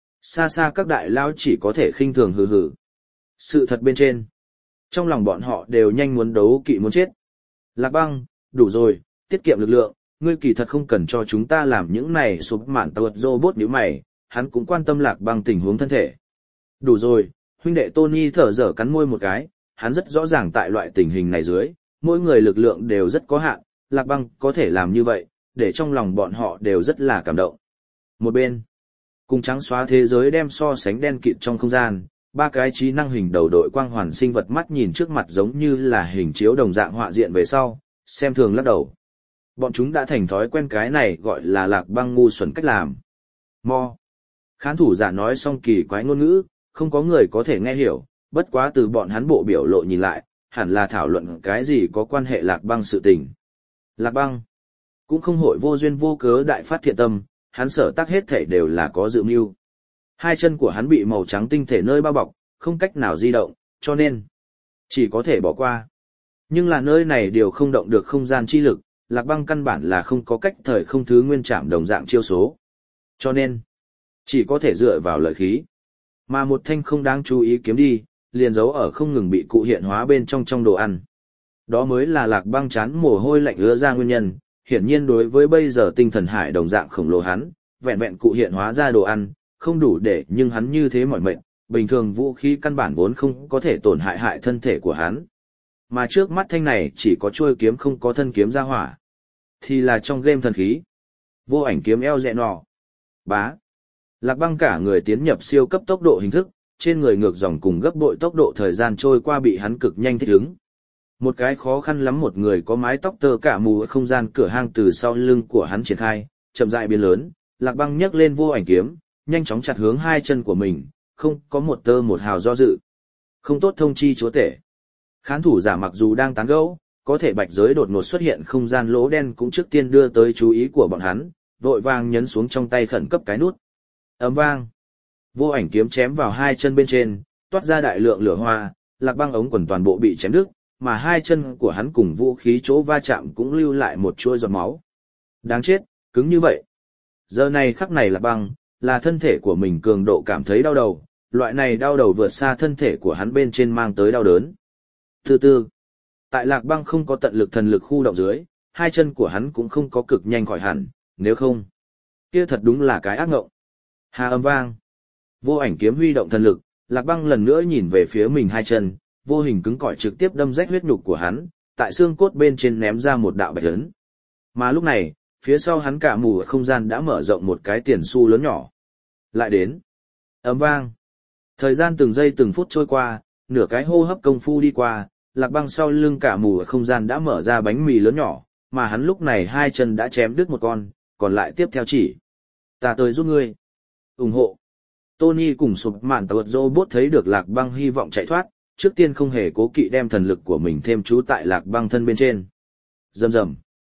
Xa xa các đại lao chỉ có thể khinh thường hừ hừ. Sự thật bên trên. Trong lòng bọn họ đều nhanh muốn đấu kỵ muốn chết. Lạc Băng, đủ rồi, tiết kiệm lực lượng, ngươi kỳ thật không cần cho chúng ta làm những này. Sụp mạn tàu robot nhíu mày, hắn cũng quan tâm Lạc Băng tình huống thân thể. Đủ rồi, huynh đệ. Tony thở dở cắn môi một cái, hắn rất rõ ràng tại loại tình hình này dưới, mỗi người lực lượng đều rất có hạn, Lạc Băng có thể làm như vậy, để trong lòng bọn họ đều rất là cảm động. Một bên, cùng trắng xóa thế giới đem so sánh đen kịt trong không gian, ba cái trí năng hình đầu đội quang hoàn sinh vật mắt nhìn trước mặt giống như là hình chiếu đồng dạng họa diện về sau, xem thường lắc đầu. Bọn chúng đã thành thói quen cái này gọi là Lạc Băng ngu xuẩn cách làm. Mo. Khán thủ giả nói xong kỳ quái ngôn ngữ, không có người có thể nghe hiểu, bất quá từ bọn hắn bộ biểu lộ nhìn lại, hẳn là thảo luận cái gì có quan hệ Lạc Băng sự tình. Lạc Băng cũng không hội vô duyên vô cớ đại phát thiện tâm, hắn sở tác hết thể đều là có dự mưu. Hai chân của hắn bị màu trắng tinh thể nơi bao bọc, không cách nào di động, cho nên chỉ có thể bỏ qua. Nhưng là nơi này điều không động được không gian chi lực, Lạc Băng căn bản là không có cách thời không thứ nguyên trảm đồng dạng chiêu số. Cho nên chỉ có thể dựa vào lợi khí. Mà một thanh không đáng chú ý kiếm đi, liền giấu ở không ngừng bị cụ hiện hóa bên trong đồ ăn. Đó mới là Lạc Băng chán mồ hôi lạnh ứa ra nguyên nhân, hiển nhiên đối với bây giờ tinh thần hải đồng dạng khổng lồ hắn, vẹn vẹn cụ hiện hóa ra đồ ăn, không đủ để nhưng hắn như thế mỏi mệt, bình thường vũ khí căn bản vốn không có thể tổn hại thân thể của hắn. Mà trước mắt thanh này chỉ có chuôi kiếm không có thân kiếm ra hỏa. Thì là trong game thần khí. Vô ảnh kiếm eo dẹ nọ. Bá. Lạc Băng cả người tiến nhập siêu cấp tốc độ hình thức, trên người ngược dòng cùng gấp bội tốc độ thời gian trôi qua bị hắn cực nhanh thích ứng. Một cái khó khăn lắm một người có mái tóc tơ cả mù ở không gian cửa hang từ sau lưng của hắn triển khai, chậm rãi biến lớn, Lạc Băng nhấc lên vô ảnh kiếm, nhanh chóng chặt hướng hai chân của mình, không có một tơ một hào do dự. Không tốt thông chi chúa tể. Khán thủ giả mặc dù đang tán gẫu, có thể bạch giới đột ngột xuất hiện không gian lỗ đen cũng trước tiên đưa tới chú ý của bọn hắn, vội vàng nhấn xuống trong tay khẩn cấp cái nút. Ầm vang. Vô ảnh kiếm chém vào hai chân bên trên, toát ra đại lượng lửa hoa, Lạc Băng ống quần toàn bộ bị chém đứt, mà hai chân của hắn cùng vũ khí chỗ va chạm cũng lưu lại một chuỗi giọt máu. Đáng chết, cứng như vậy. Giờ này khắc này Lạc Băng, là thân thể của mình cường độ cảm thấy đau đầu, loại này đau đầu vượt xa thân thể của hắn bên trên mang tới đau đớn. Từ từ, tại Lạc Băng không có tận lực thần lực khu động dưới, hai chân của hắn cũng không có cực nhanh khỏi hẳn, nếu không, kia thật đúng là cái ác ngộng. Hà âm vang. Vô ảnh kiếm huy động thần lực, Lạc Băng lần nữa nhìn về phía mình hai chân, vô hình cứng cỏi trực tiếp đâm rách huyết nhục của hắn, tại xương cốt bên trên ném ra một đạo bạch ấn. Mà lúc này, phía sau hắn cả mù không gian đã mở rộng một cái tiền xu lớn nhỏ. Lại đến. Ầm vang. Thời gian từng giây từng phút trôi qua, nửa cái hô hấp công phu đi qua, Lạc Băng sau lưng cả mù không gian đã mở ra bánh mì lớn nhỏ, mà hắn lúc này hai chân đã chém đứt một con, còn lại tiếp theo chỉ. Ta tới giúp ngươi. Ủng hộ. Tony cùng sụp mạn tàu robot thấy được Lạc Băng hy vọng chạy thoát, trước tiên không hề cố kỵ đem thần lực của mình thêm trú tại Lạc Băng thân bên trên. Rầm rầm.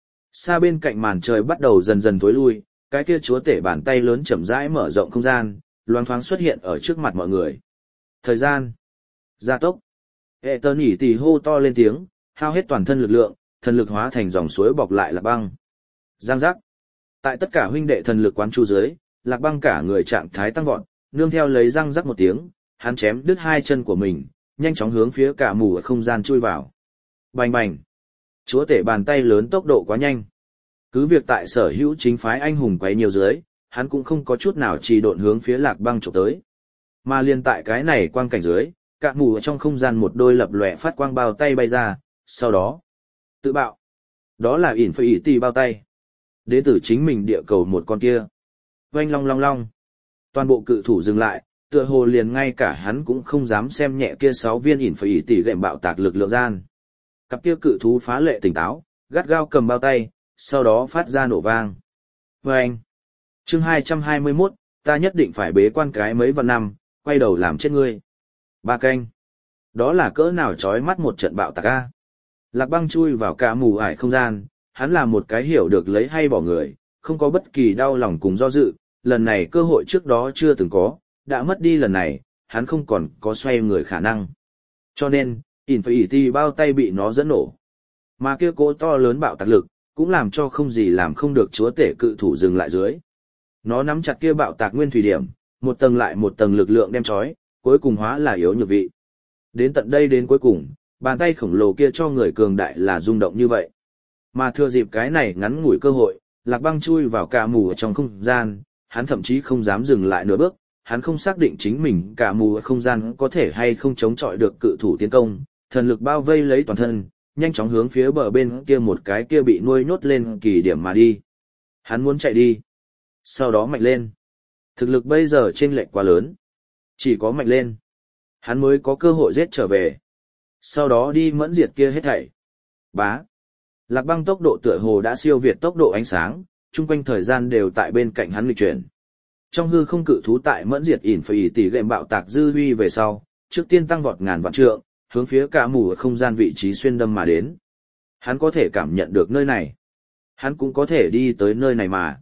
Xa bên cạnh màn trời bắt đầu dần dần tối lui, cái kia chúa tể bàn tay lớn chậm rãi mở rộng không gian, loáng thoáng xuất hiện ở trước mặt mọi người. Thời gian. Gia tốc. Hệ tờ nhỉ tì hô to lên tiếng, hao hết toàn thân lực lượng, thần lực hóa thành dòng suối bọc lại Lạc Băng. Giang giác. Tại tất cả huynh đệ thần lực quán chu dưới, Lạc Băng cả người trạng thái tăng vọt, nương theo lấy răng rắc một tiếng, hắn chém đứt hai chân của mình, nhanh chóng hướng phía cả mù ở không gian chui vào. Bành bành. Chúa tể bàn tay lớn tốc độ quá nhanh. Cứ việc tại sở hữu chính phái anh hùng quấy nhiều dưới, hắn cũng không có chút nào trì độn hướng phía Lạc Băng chụp tới. Mà liên tại cái này quang cảnh dưới, cả mù ở trong không gian một đôi lập lòe phát quang bao tay bay ra, sau đó tự bạo. Đó là Infinity bao tay. Đến từ chính mình địa cầu một con kia. Oanh long long long. Toàn bộ cự thủ dừng lại, tựa hồ liền ngay cả hắn cũng không dám xem nhẹ kia 6 viên Infinity gệm bạo tạc lực lượng gian. Cặp kia cự thú phá lệ tỉnh táo, gắt gao cầm bao tay, sau đó phát ra nổ vang. Oanh. Chương 221, ta nhất định phải bế quan cái mấy vạn năm, quay đầu làm chết ngươi. Ba canh. Đó là cỡ nào chói mắt một trận bạo tạc a. Lạc Băng chui vào cả mù ải không gian, hắn là một cái hiểu được lấy hay bỏ người, không có bất kỳ đau lòng cùng do dự, lần này cơ hội trước đó chưa từng có, đã mất đi lần này, hắn không còn có xoay người khả năng. Cho nên, Infinity bao tay bị nó dẫn nổ. Mà kia cỗ to lớn bạo tạc lực, cũng làm cho không gì làm không được chúa tể cự thủ dừng lại dưới. Nó nắm chặt kia bạo tạc nguyên thủy điểm, một tầng lại một tầng lực lượng đem trói, cuối cùng hóa là yếu nhược vị. Đến tận đây đến cuối cùng, bàn tay khổng lồ kia cho người cường đại là rung động như vậy. Mà thừa dịp cái này ngắn ngủi cơ hội, Lạc Băng chui vào cả mù ở trong không gian, hắn thậm chí không dám dừng lại nửa bước, hắn không xác định chính mình cả mù ở không gian có thể hay không chống chọi được cự thủ tiến công, thần lực bao vây lấy toàn thân, nhanh chóng hướng phía bờ bên kia một cái kia bị nuôi nhốt lên kỳ điểm mà đi. Hắn muốn chạy đi, sau đó mạnh lên. Thực lực bây giờ chênh lệch quá lớn, chỉ có mạnh lên, hắn mới có cơ hội giết trở về. Sau đó đi mẫn diệt kia hết thảy. Bá. Lạc Băng tốc độ tựa hồ đã siêu việt tốc độ ánh sáng, chung quanh thời gian đều tại bên cạnh hắn nghịch chuyển. Trong hư không cự thú tại mẫn diệt Infinity gệm bạo tạc dư huy về sau, trước tiên tăng vọt ngàn vạn trượng, hướng phía cả mù ở không gian vị trí xuyên đâm mà đến. Hắn có thể cảm nhận được nơi này. Hắn cũng có thể đi tới nơi này mà.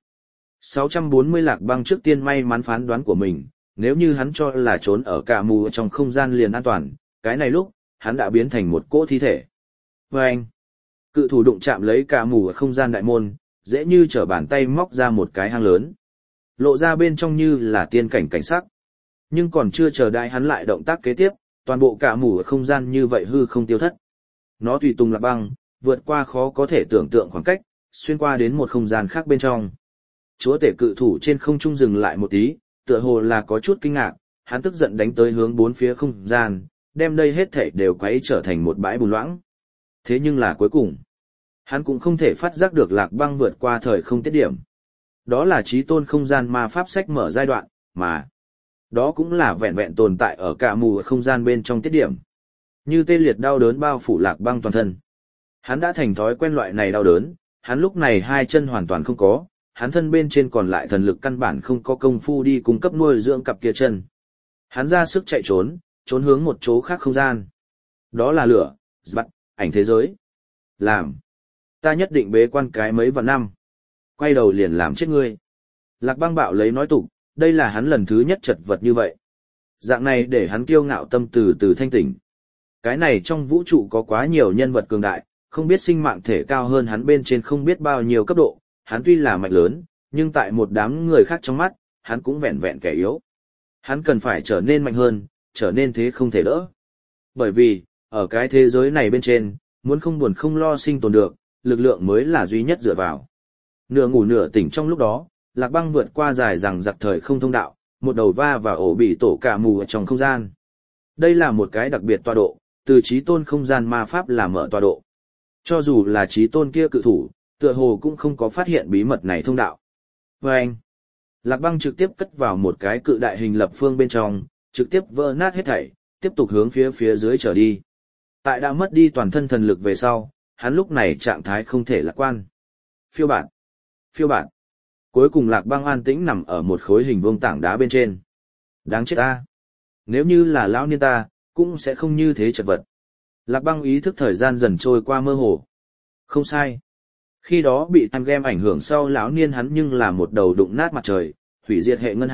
640 Lạc Băng trước tiên may mắn phán đoán của mình, nếu như hắn cho là trốn ở cả mù trong không gian liền an toàn, cái này lúc, hắn đã biến thành một cỗ thi thể. Vâng! Cự thủ đụng chạm lấy cả mù ở không gian đại môn, dễ như trở bàn tay móc ra một cái hang lớn. Lộ ra bên trong như là tiên cảnh cảnh sắc. Nhưng còn chưa chờ đại hắn lại động tác kế tiếp, toàn bộ cả mù ở không gian như vậy hư không tiêu thất. Nó tùy tung Lạc Băng, vượt qua khó có thể tưởng tượng khoảng cách, xuyên qua đến một không gian khác bên trong. Chúa tể cự thủ trên không trung dừng lại một tí, tựa hồ là có chút kinh ngạc, hắn tức giận đánh tới hướng bốn phía không gian, đem đây hết thảy đều quấy trở thành một bãi bùn loãng. Thế nhưng là cuối cùng, hắn cũng không thể phát giác được Lạc Băng vượt qua thời không tiết điểm. Đó là chí tôn không gian ma pháp sách mở giai đoạn, mà đó cũng là vẹn vẹn tồn tại ở cả mù không gian bên trong tiết điểm. Như tê liệt đau đớn bao phủ Lạc Băng toàn thân. Hắn đã thành thói quen loại này đau đớn, hắn lúc này hai chân hoàn toàn không có, hắn thân bên trên còn lại thần lực căn bản không có công phu đi cung cấp nuôi dưỡng cặp kia chân. Hắn ra sức chạy trốn, trốn hướng một chỗ khác không gian. Đó là lửa, bắt, ảnh thế giới. Làm. Ta nhất định bế quan cái mấy vạn năm. Quay đầu liền làm chết ngươi. Lạc Băng bạo lấy nói tục, đây là hắn lần thứ nhất chật vật như vậy. Dạng này để hắn kiêu ngạo tâm từ từ thanh tỉnh. Cái này trong vũ trụ có quá nhiều nhân vật cường đại, không biết sinh mạng thể cao hơn hắn bên trên không biết bao nhiêu cấp độ, hắn tuy là mạnh lớn, nhưng tại một đám người khác trong mắt, hắn cũng vẹn vẹn kẻ yếu. Hắn cần phải trở nên mạnh hơn, trở nên thế không thể đỡ. Bởi vì, ở cái thế giới này bên trên, muốn không buồn không lo sinh tồn được, lực lượng mới là duy nhất dựa vào. Nửa ngủ nửa tỉnh trong lúc đó, Lạc Băng vượt qua dài rằng giặc thời không thông đạo, một đầu va vào ổ bị tổ cả mù ở trong không gian. Đây là một cái đặc biệt tọa độ, từ chí tôn không gian ma pháp làm mở tọa độ. Cho dù là chí tôn kia cự thủ, tựa hồ cũng không có phát hiện bí mật này thông đạo. Vâng! Lạc Băng trực tiếp cất vào một cái cự đại hình lập phương bên trong, trực tiếp vỡ nát hết thảy, tiếp tục hướng phía dưới trở đi. Tại đã mất đi toàn thân thần lực về sau, hắn lúc này trạng thái không thể lạc quan. Phiêu bản! Phiêu bản! Cuối cùng Lạc Băng an tĩnh nằm ở một khối hình vuông tảng đá bên trên. Đáng chết ta! Nếu như là lão niên ta, cũng sẽ không như thế chật vật. Lạc Băng ý thức thời gian dần trôi qua mơ hồ. Không sai. Khi đó bị time game ảnh hưởng sau lão niên hắn nhưng là một đầu đụng nát mặt trời, hủy diệt hệ ngân hà,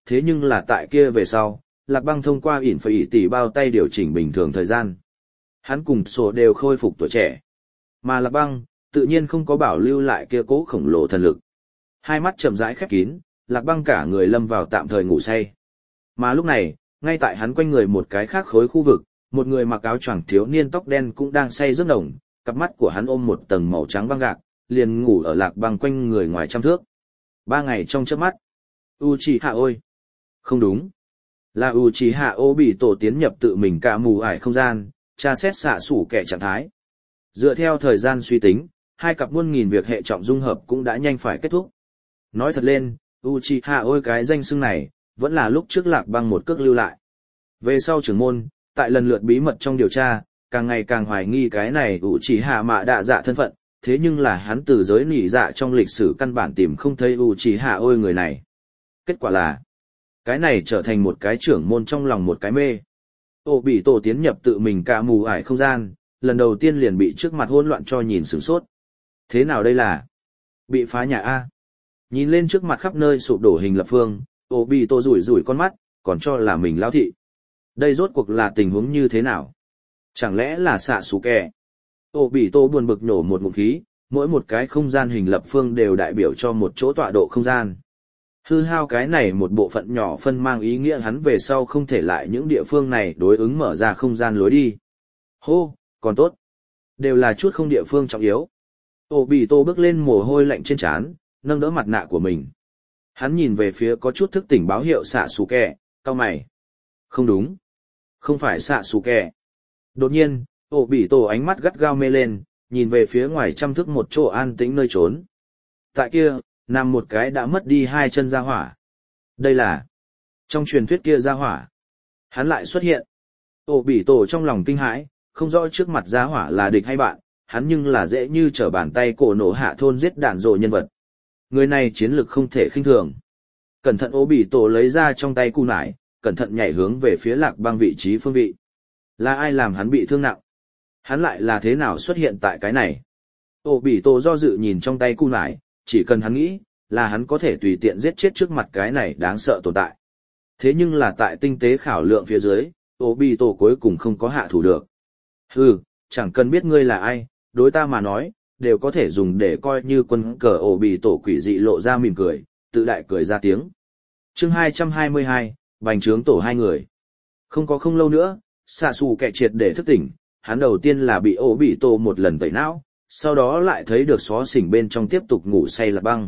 thế nhưng là tại kia về sau, Lạc Băng thông qua ỉn phải tỷ bao tay điều chỉnh bình thường thời gian. Hắn cùng sổ đều khôi phục tuổi trẻ. Mà Lạc Băng, tự nhiên không có bảo lưu lại kia cố khổng lồ thần lực. Hai mắt chậm rãi khép kín, Lạc Băng cả người lâm vào tạm thời ngủ say. Mà lúc này, ngay tại hắn quanh người một cái khác khối khu vực, một người mặc áo choàng thiếu niên tóc đen cũng đang say giấc nồng, cặp mắt của hắn ôm một tầng màu trắng băng gạc, liền ngủ ở Lạc Băng quanh người ngoài trăm thước. 3 ngày trong chớp mắt. Uchiha ôi! Không đúng. Là Uchiha Obito tiến nhập tự mình cả mù ải không gian, tra xét xạ sủ kẻ trạng thái. Dựa theo thời gian suy tính, hai cặp muôn nghìn việc hệ trọng dung hợp cũng đã nhanh phải kết thúc. Nói thật lên, Uchiha ôi cái danh xưng này, vẫn là lúc trước Lạc Băng một cước lưu lại. Về sau trưởng môn, tại lần lượt bí mật trong điều tra, càng ngày càng hoài nghi cái này Uchiha Mạ Đạ Dạ thân phận, thế nhưng là hắn từ giới nỉ dạ trong lịch sử căn bản tìm không thấy Uchiha ôi người này. Kết quả là, cái này trở thành một cái trưởng môn trong lòng một cái mê. Obito tiến nhập tự mình cả mù ải không gian, lần đầu tiên liền bị trước mặt hỗn loạn cho nhìn sửng sốt. Thế nào đây là? Bị phá nhà A. Nhìn lên trước mặt khắp nơi sụp đổ hình lập phương, Obito rủi rủi con mắt, còn cho là mình lao thị. Đây rốt cuộc là tình huống như thế nào? Chẳng lẽ là Sasuke? Obito buồn bực nhổ một ngụm khí, mỗi một cái không gian hình lập phương đều đại biểu cho một chỗ tọa độ không gian. Hư hao cái này một bộ phận nhỏ phân mang ý nghĩa hắn về sau không thể lại những địa phương này đối ứng mở ra không gian lối đi. Hô, còn tốt. Đều là chút không địa phương trọng yếu. Obito bước lên mồ hôi lạnh trên trán, nâng đỡ mặt nạ của mình. Hắn nhìn về phía có chút thức tỉnh báo hiệu Sasuke, cau mày. Không đúng. Không phải Sasuke. Đột nhiên, Obito ánh mắt gắt gao mê lên, nhìn về phía ngoài trăm thước một chỗ an tĩnh nơi trốn. Tại kia, nằm một cái đã mất đi 2 chân gia hỏa. Đây là trong truyền thuyết kia gia hỏa. Hắn lại xuất hiện. Obito trong lòng kinh hãi, không rõ trước mặt gia hỏa là địch hay bạn, hắn nhưng là dễ như trở bàn tay cổ nổ hạ thôn giết đạn rồ nhân vật. Người này chiến lực không thể khinh thường. Cẩn thận Obito lấy ra trong tay cù nải, cẩn thận nhảy hướng về phía Lạc Băng vị trí phương vị. Là ai làm hắn bị thương nặng? Hắn lại là thế nào xuất hiện tại cái này? Obito do dự nhìn trong tay cù nải, chỉ cần hắn nghĩ, là hắn có thể tùy tiện giết chết trước mặt cái này đáng sợ tồn tại. Thế nhưng là tại tinh tế khảo lượng phía dưới, Obito cuối cùng không có hạ thủ được. Hừ, chẳng cần biết ngươi là ai, đối ta mà nói, đều có thể dùng để coi như quân cờ. Obito quỷ dị lộ ra mỉm cười, tự đại cười ra tiếng. Chương 222, bành trướng tổ 2 người. Không lâu nữa, Sasuke triệt để thức tỉnh, hắn đầu tiên là bị Obito một lần tẩy não, sau đó lại thấy được xó xỉnh bên trong tiếp tục ngủ say Lạc Băng.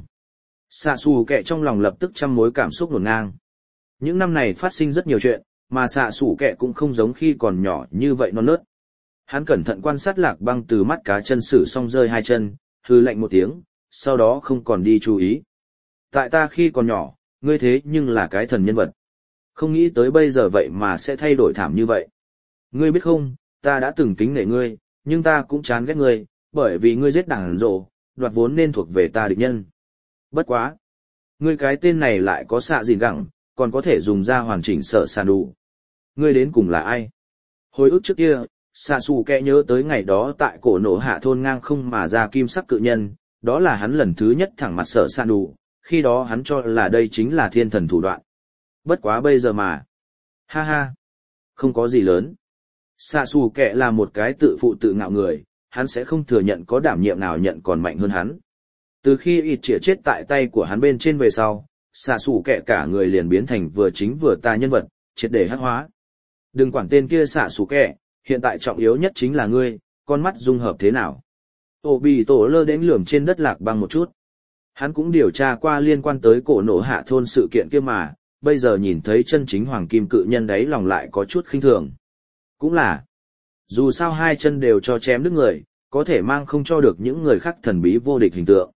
Sasuke trong lòng lập tức trăm mối cảm xúc ngổn ngang. Những năm này phát sinh rất nhiều chuyện, mà Sasuke cũng không giống khi còn nhỏ như vậy non nớt. Hắn cẩn thận quan sát Lạc Băng từ mắt cá chân sử xong rơi 2 chân, hừ lạnh một tiếng, sau đó không còn đi chú ý. Tại ta khi còn nhỏ, ngươi thế nhưng là cái thần nhân vật. Không nghĩ tới bây giờ vậy mà sẽ thay đổi thảm như vậy. Ngươi biết không, ta đã từng kính nể ngươi, nhưng ta cũng chán ghét ngươi, bởi vì ngươi giết đảng rồ, đoạt vốn nên thuộc về ta địch nhân. Bất quá. Ngươi cái tên này lại có xạ gìn gẳng, còn có thể dùng ra hoàn chỉnh sợ sàn đủ. Ngươi đến cùng là ai? Hồi ức trước kia, Sasuke nhớ tới ngày đó tại cổ nổ hạ thôn ngang không mà ra kim sắc cự nhân, đó là hắn lần thứ nhất thẳng mặt sợ sàn đủ, khi đó hắn cho là đây chính là thiên thần thủ đoạn. Bất quá bây giờ mà. Ha ha. Không có gì lớn. Sasuke là một cái tự phụ tự ngạo người, hắn sẽ không thừa nhận có đảm nhiệm nào nhận còn mạnh hơn hắn. Từ khi ít chĩa chết tại tay của hắn bên trên về sau, Sasuke cả người liền biến thành vừa chính vừa tà nhân vật, triệt để hắc hóa. Đừng quản tên kia Sasuke, hiện tại trọng yếu nhất chính là ngươi, con mắt dung hợp thế nào. Obito lơ đến lườm trên đất Lạc Băng một chút. Hắn cũng điều tra qua liên quan tới cổ nổ hạ thôn sự kiện kia mà, bây giờ nhìn thấy chân chính hoàng kim cự nhân đấy lòng lại có chút khinh thường. Cũng là, dù sao 2 chân đều cho chém đứt người, có thể mang không cho được những người khác thần bí vô địch hình tượng.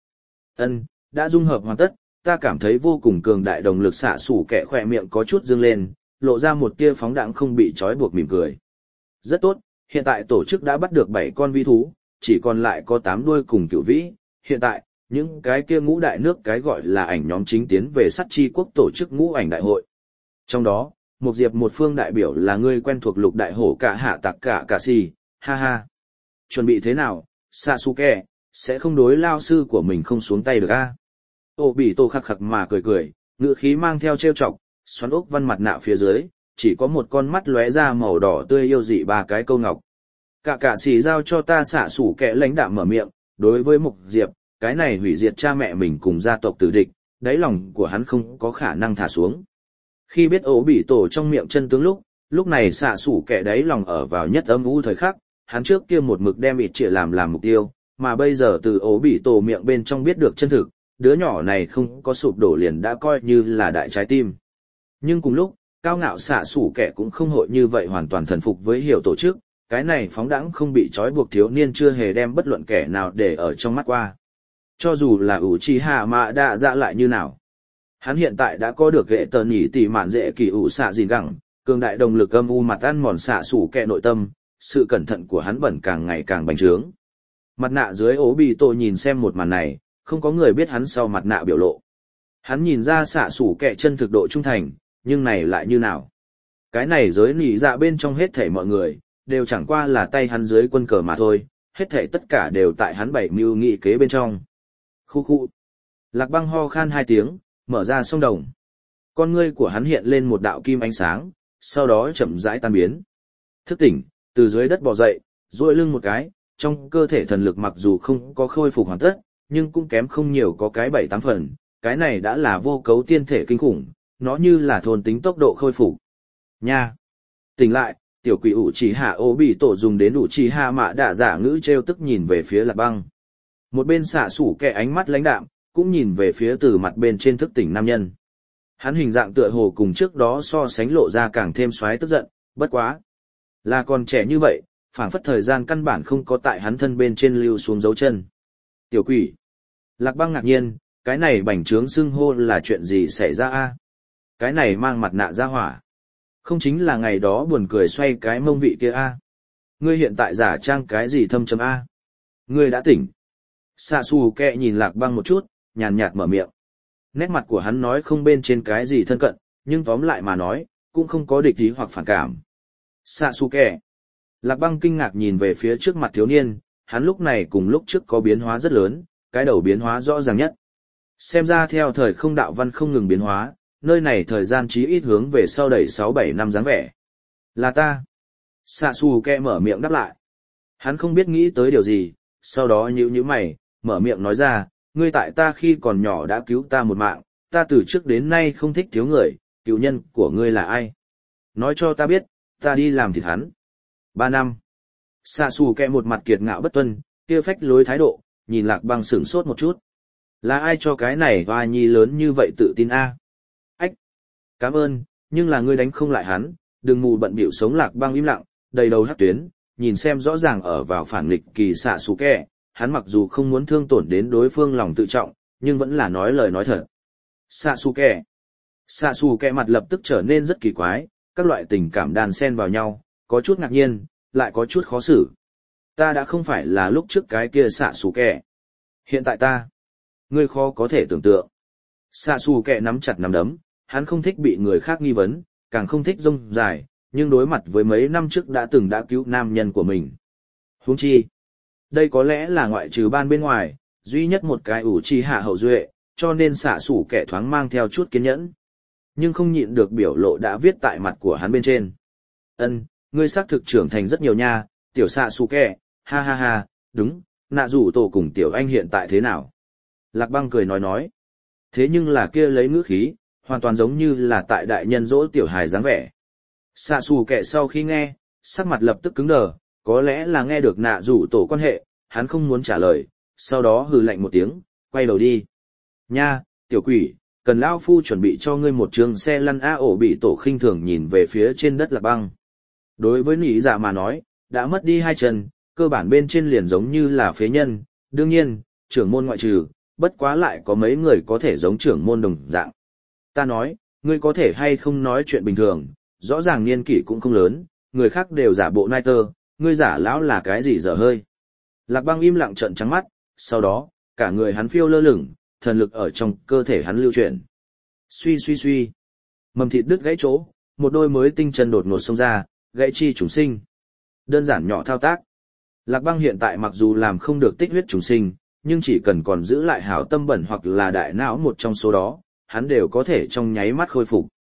Đã dung hợp hoàn tất, ta cảm thấy vô cùng cường đại động lực. Xạ sủ kẻ khỏe miệng có chút dương lên, lộ ra một tia phóng đãng không bị trói buộc mỉm cười. Rất tốt, hiện tại tổ chức đã bắt được 7 con vi thú, chỉ còn lại có 8 đuôi cùng cửu vĩ. Hiện tại, những cái kia ngũ đại nước cái gọi là ảnh nhóm chính tiến về Sắt Chi quốc tổ chức ngũ ảnh đại hội. Trong đó, một diệp một phương đại biểu là người quen thuộc Lục đại hổ cả hạ tặc cả xì, ha ha. Chuẩn bị thế nào, Sasuke, sẽ không đối lao sư của mình không xuống tay được a? Obito khắc khắc mà cười cười, ngữ khí mang theo trêu chọc, xoắn ốc văn mặt nạ phía dưới, chỉ có một con mắt lóe ra màu đỏ tươi yêu dị ba cái câu ngọc. Cả xì giao cho ta xạ sủ kẻ lãnh đạm mở miệng, đối với Mục Diệp, cái này hủy diệt cha mẹ mình cùng gia tộc tử địch, đáy lòng của hắn không có khả năng thả xuống. Khi biết ổ bị tổ trong miệng chân tướng lúc này xạ sủ kẻ đáy lòng ở vào nhất âm u thời khắc, hắn trước kia một mực đem ịt trịa làm mục tiêu, mà bây giờ từ ổ bị tổ miệng bên trong biết được chân thực, đứa nhỏ này không có sụp đổ liền đã coi như là đại trái tim. Nhưng cùng lúc, cao ngạo xạ sủ kẻ cũng không hội như vậy hoàn toàn thần phục với hiểu tổ chức, cái này phóng đãng không bị trói buộc thiếu niên chưa hề đem bất luận kẻ nào để ở trong mắt qua. Cho dù là Uchiha mà đã dạ lại như nào. Hắn hiện tại đã có được ghệ tờ nhỉ tỉ mạn dễ kỳ ủ xạ gìn gẳng, cường đại động lực âm u mặt ăn mòn xạ sủ kẻ nội tâm, sự cẩn thận của hắn bẩn càng ngày càng bành trướng. Mặt nạ dưới ố bị tổ nhìn xem một màn này, không có người biết hắn sau mặt nạ biểu lộ. Hắn nhìn ra xạ sủ kẻ chân thực độ trung thành, nhưng này lại như nào? Cái này giới nỉ dạ bên trong hết thảy mọi người, đều chẳng qua là tay hắn dưới quân cờ mà thôi, hết thảy tất cả đều tại hắn bảy mưu nghị kế bên trong. Khu khu. Lạc Băng ho khan hai tiếng, mở ra sông đồng. Con ngươi của hắn hiện lên một đạo kim ánh sáng, sau đó chậm rãi tan biến. Thức tỉnh, từ dưới đất bò dậy, duỗi lưng một cái, trong cơ thể thần lực mặc dù không có khôi phục hoàn tất, nhưng cũng kém không nhiều có cái 7-8 phần, cái này đã là vô cấu tiên thể kinh khủng, nó như là thôn tính tốc độ khôi phục. Nha! Tỉnh lại, tiểu quỷ ủ chỉ hạ ô bị tổ dùng đến ủ chỉ hạ mạ đạ giả ngữ treo tức nhìn về phía Lạc Băng. Một bên xạ sủ kẻ ánh mắt lãnh đạm, cũng nhìn về phía từ mặt bên trên thức tỉnh nam nhân. Hắn hình dạng tựa hồ cùng trước đó so sánh lộ ra càng thêm xoáy tức giận, bất quá. Là còn trẻ như vậy, phảng phất thời gian căn bản không có tại hắn thân bên trên lưu xuống dấu chân. Tiểu quỷ. Lạc Băng ngạc nhiên, cái này bành trướng xưng hô là chuyện gì xảy ra a? Cái này mang mặt nạ ra hỏa. Không chính là ngày đó buồn cười xoay cái mông vị kia a? Ngươi hiện tại giả trang cái gì thâm chấm a? Ngươi đã tỉnh. Xạ xù kẹ nhìn Lạc Băng một chút, nhàn nhạt mở miệng. Nét mặt của hắn nói không bên trên cái gì thân cận, nhưng tóm lại mà nói, cũng không có địch ý hoặc phản cảm. Xạ xù kẹ. Lạc Băng kinh ngạc nhìn về phía trước mặt thiếu niên, hắn lúc này cùng lúc trước có biến hóa rất lớn, cái đầu biến hóa rõ ràng nhất. Xem ra theo thời không đạo văn không ngừng biến hóa, nơi này thời gian chí ít hướng về sau đẩy 6-7 năm dáng vẻ. Là ta. Xạ xù kẹ mở miệng đáp lại. Hắn không biết nghĩ tới điều gì, sau đó nhíu mày, mở miệng nói ra, ngươi tại ta khi còn nhỏ đã cứu ta một mạng, ta từ trước đến nay không thích thiếu người, cứu nhân của ngươi là ai? Nói cho ta biết, ta đi làm thịt hắn. 3 năm. Xạ xù kẹ một mặt kiệt ngạo bất tuân, kia phách lối thái độ, nhìn Lạc Băng sửng sốt một chút. Là ai cho cái này hoa nhi lớn như vậy tự tin a? Ách! Cảm ơn, nhưng là ngươi đánh không lại hắn, đừng mù bận bịu sống. Lạc Băng im lặng, đầy đầu hắc tuyến, nhìn xem rõ ràng ở vào phản nghịch kỳ xạ xù kẹ, hắn mặc dù không muốn thương tổn đến đối phương lòng tự trọng, nhưng vẫn là nói lời nói thật. Xạ xù kẹ mặt lập tức trở nên rất kỳ quái, các loại tình cảm đan xen vào nhau, có chút ngạc nhiên, lại có chút khó xử. Ta đã không phải là lúc trước cái kia xạ xù kẹ. Hiện tại ta, ngươi khó có thể tưởng tượng. Xạ xù kẹ nắm chặt nắm đấm, hắn không thích bị người khác nghi vấn, càng không thích rông dài, nhưng đối mặt với mấy năm trước đã cứu nam nhân của mình. Huống chi, đây có lẽ là ngoại trừ ban bên ngoài, duy nhất một cái ủ chi hạ hậu duệ, cho nên xạ xủ kẻ thoáng mang theo chút kiên nhẫn. Nhưng không nhịn được biểu lộ đã viết tại mặt của hắn bên trên. Ân, ngươi xác thực trưởng thành rất nhiều nha, tiểu xạ xù kẻ, ha ha ha, đúng, nạ rủ tổ cùng tiểu anh hiện tại thế nào? Lạc Băng cười nói. Thế nhưng là kia lấy ngữ khí, hoàn toàn giống như là tại đại nhân dỗ tiểu hài dáng vẻ. Xạ xù kẻ sau khi nghe, sắc mặt lập tức cứng đờ, có lẽ là nghe được nạ rủ tổ quan hệ, hắn không muốn trả lời, sau đó hừ lạnh một tiếng, quay đầu đi. Nha, tiểu quỷ, cần lão phu chuẩn bị cho ngươi một trường xe lăn a. Ổ bị tổ khinh thường nhìn về phía trên đất Lạc Băng. Đối với nỉ dạ mà nói, đã mất đi 2 chân, cơ bản bên trên liền giống như là phế nhân, đương nhiên, trưởng môn ngoại trừ, bất quá lại có mấy người có thể giống trưởng môn đồng dạng. Ta nói, ngươi có thể hay không nói chuyện bình thường, rõ ràng niên kỷ cũng không lớn, người khác đều giả bộ nai tơ, ngươi giả lão là cái gì dở hơi. Lạc Băng im lặng trợn trắng mắt, sau đó, cả người hắn phiêu lơ lửng, thần lực ở trong cơ thể hắn lưu chuyển. Suy. Mầm thịt đứt gãy chỗ, một đôi mới tinh chân đột ngột xông ra, gãy chi trùng sinh. Đơn giản nhỏ thao tác. Lạc Băng hiện tại mặc dù làm không được tích huyết trùng sinh, nhưng chỉ cần còn giữ lại hảo tâm bẩn hoặc là đại não một trong số đó, hắn đều có thể trong nháy mắt khôi phục.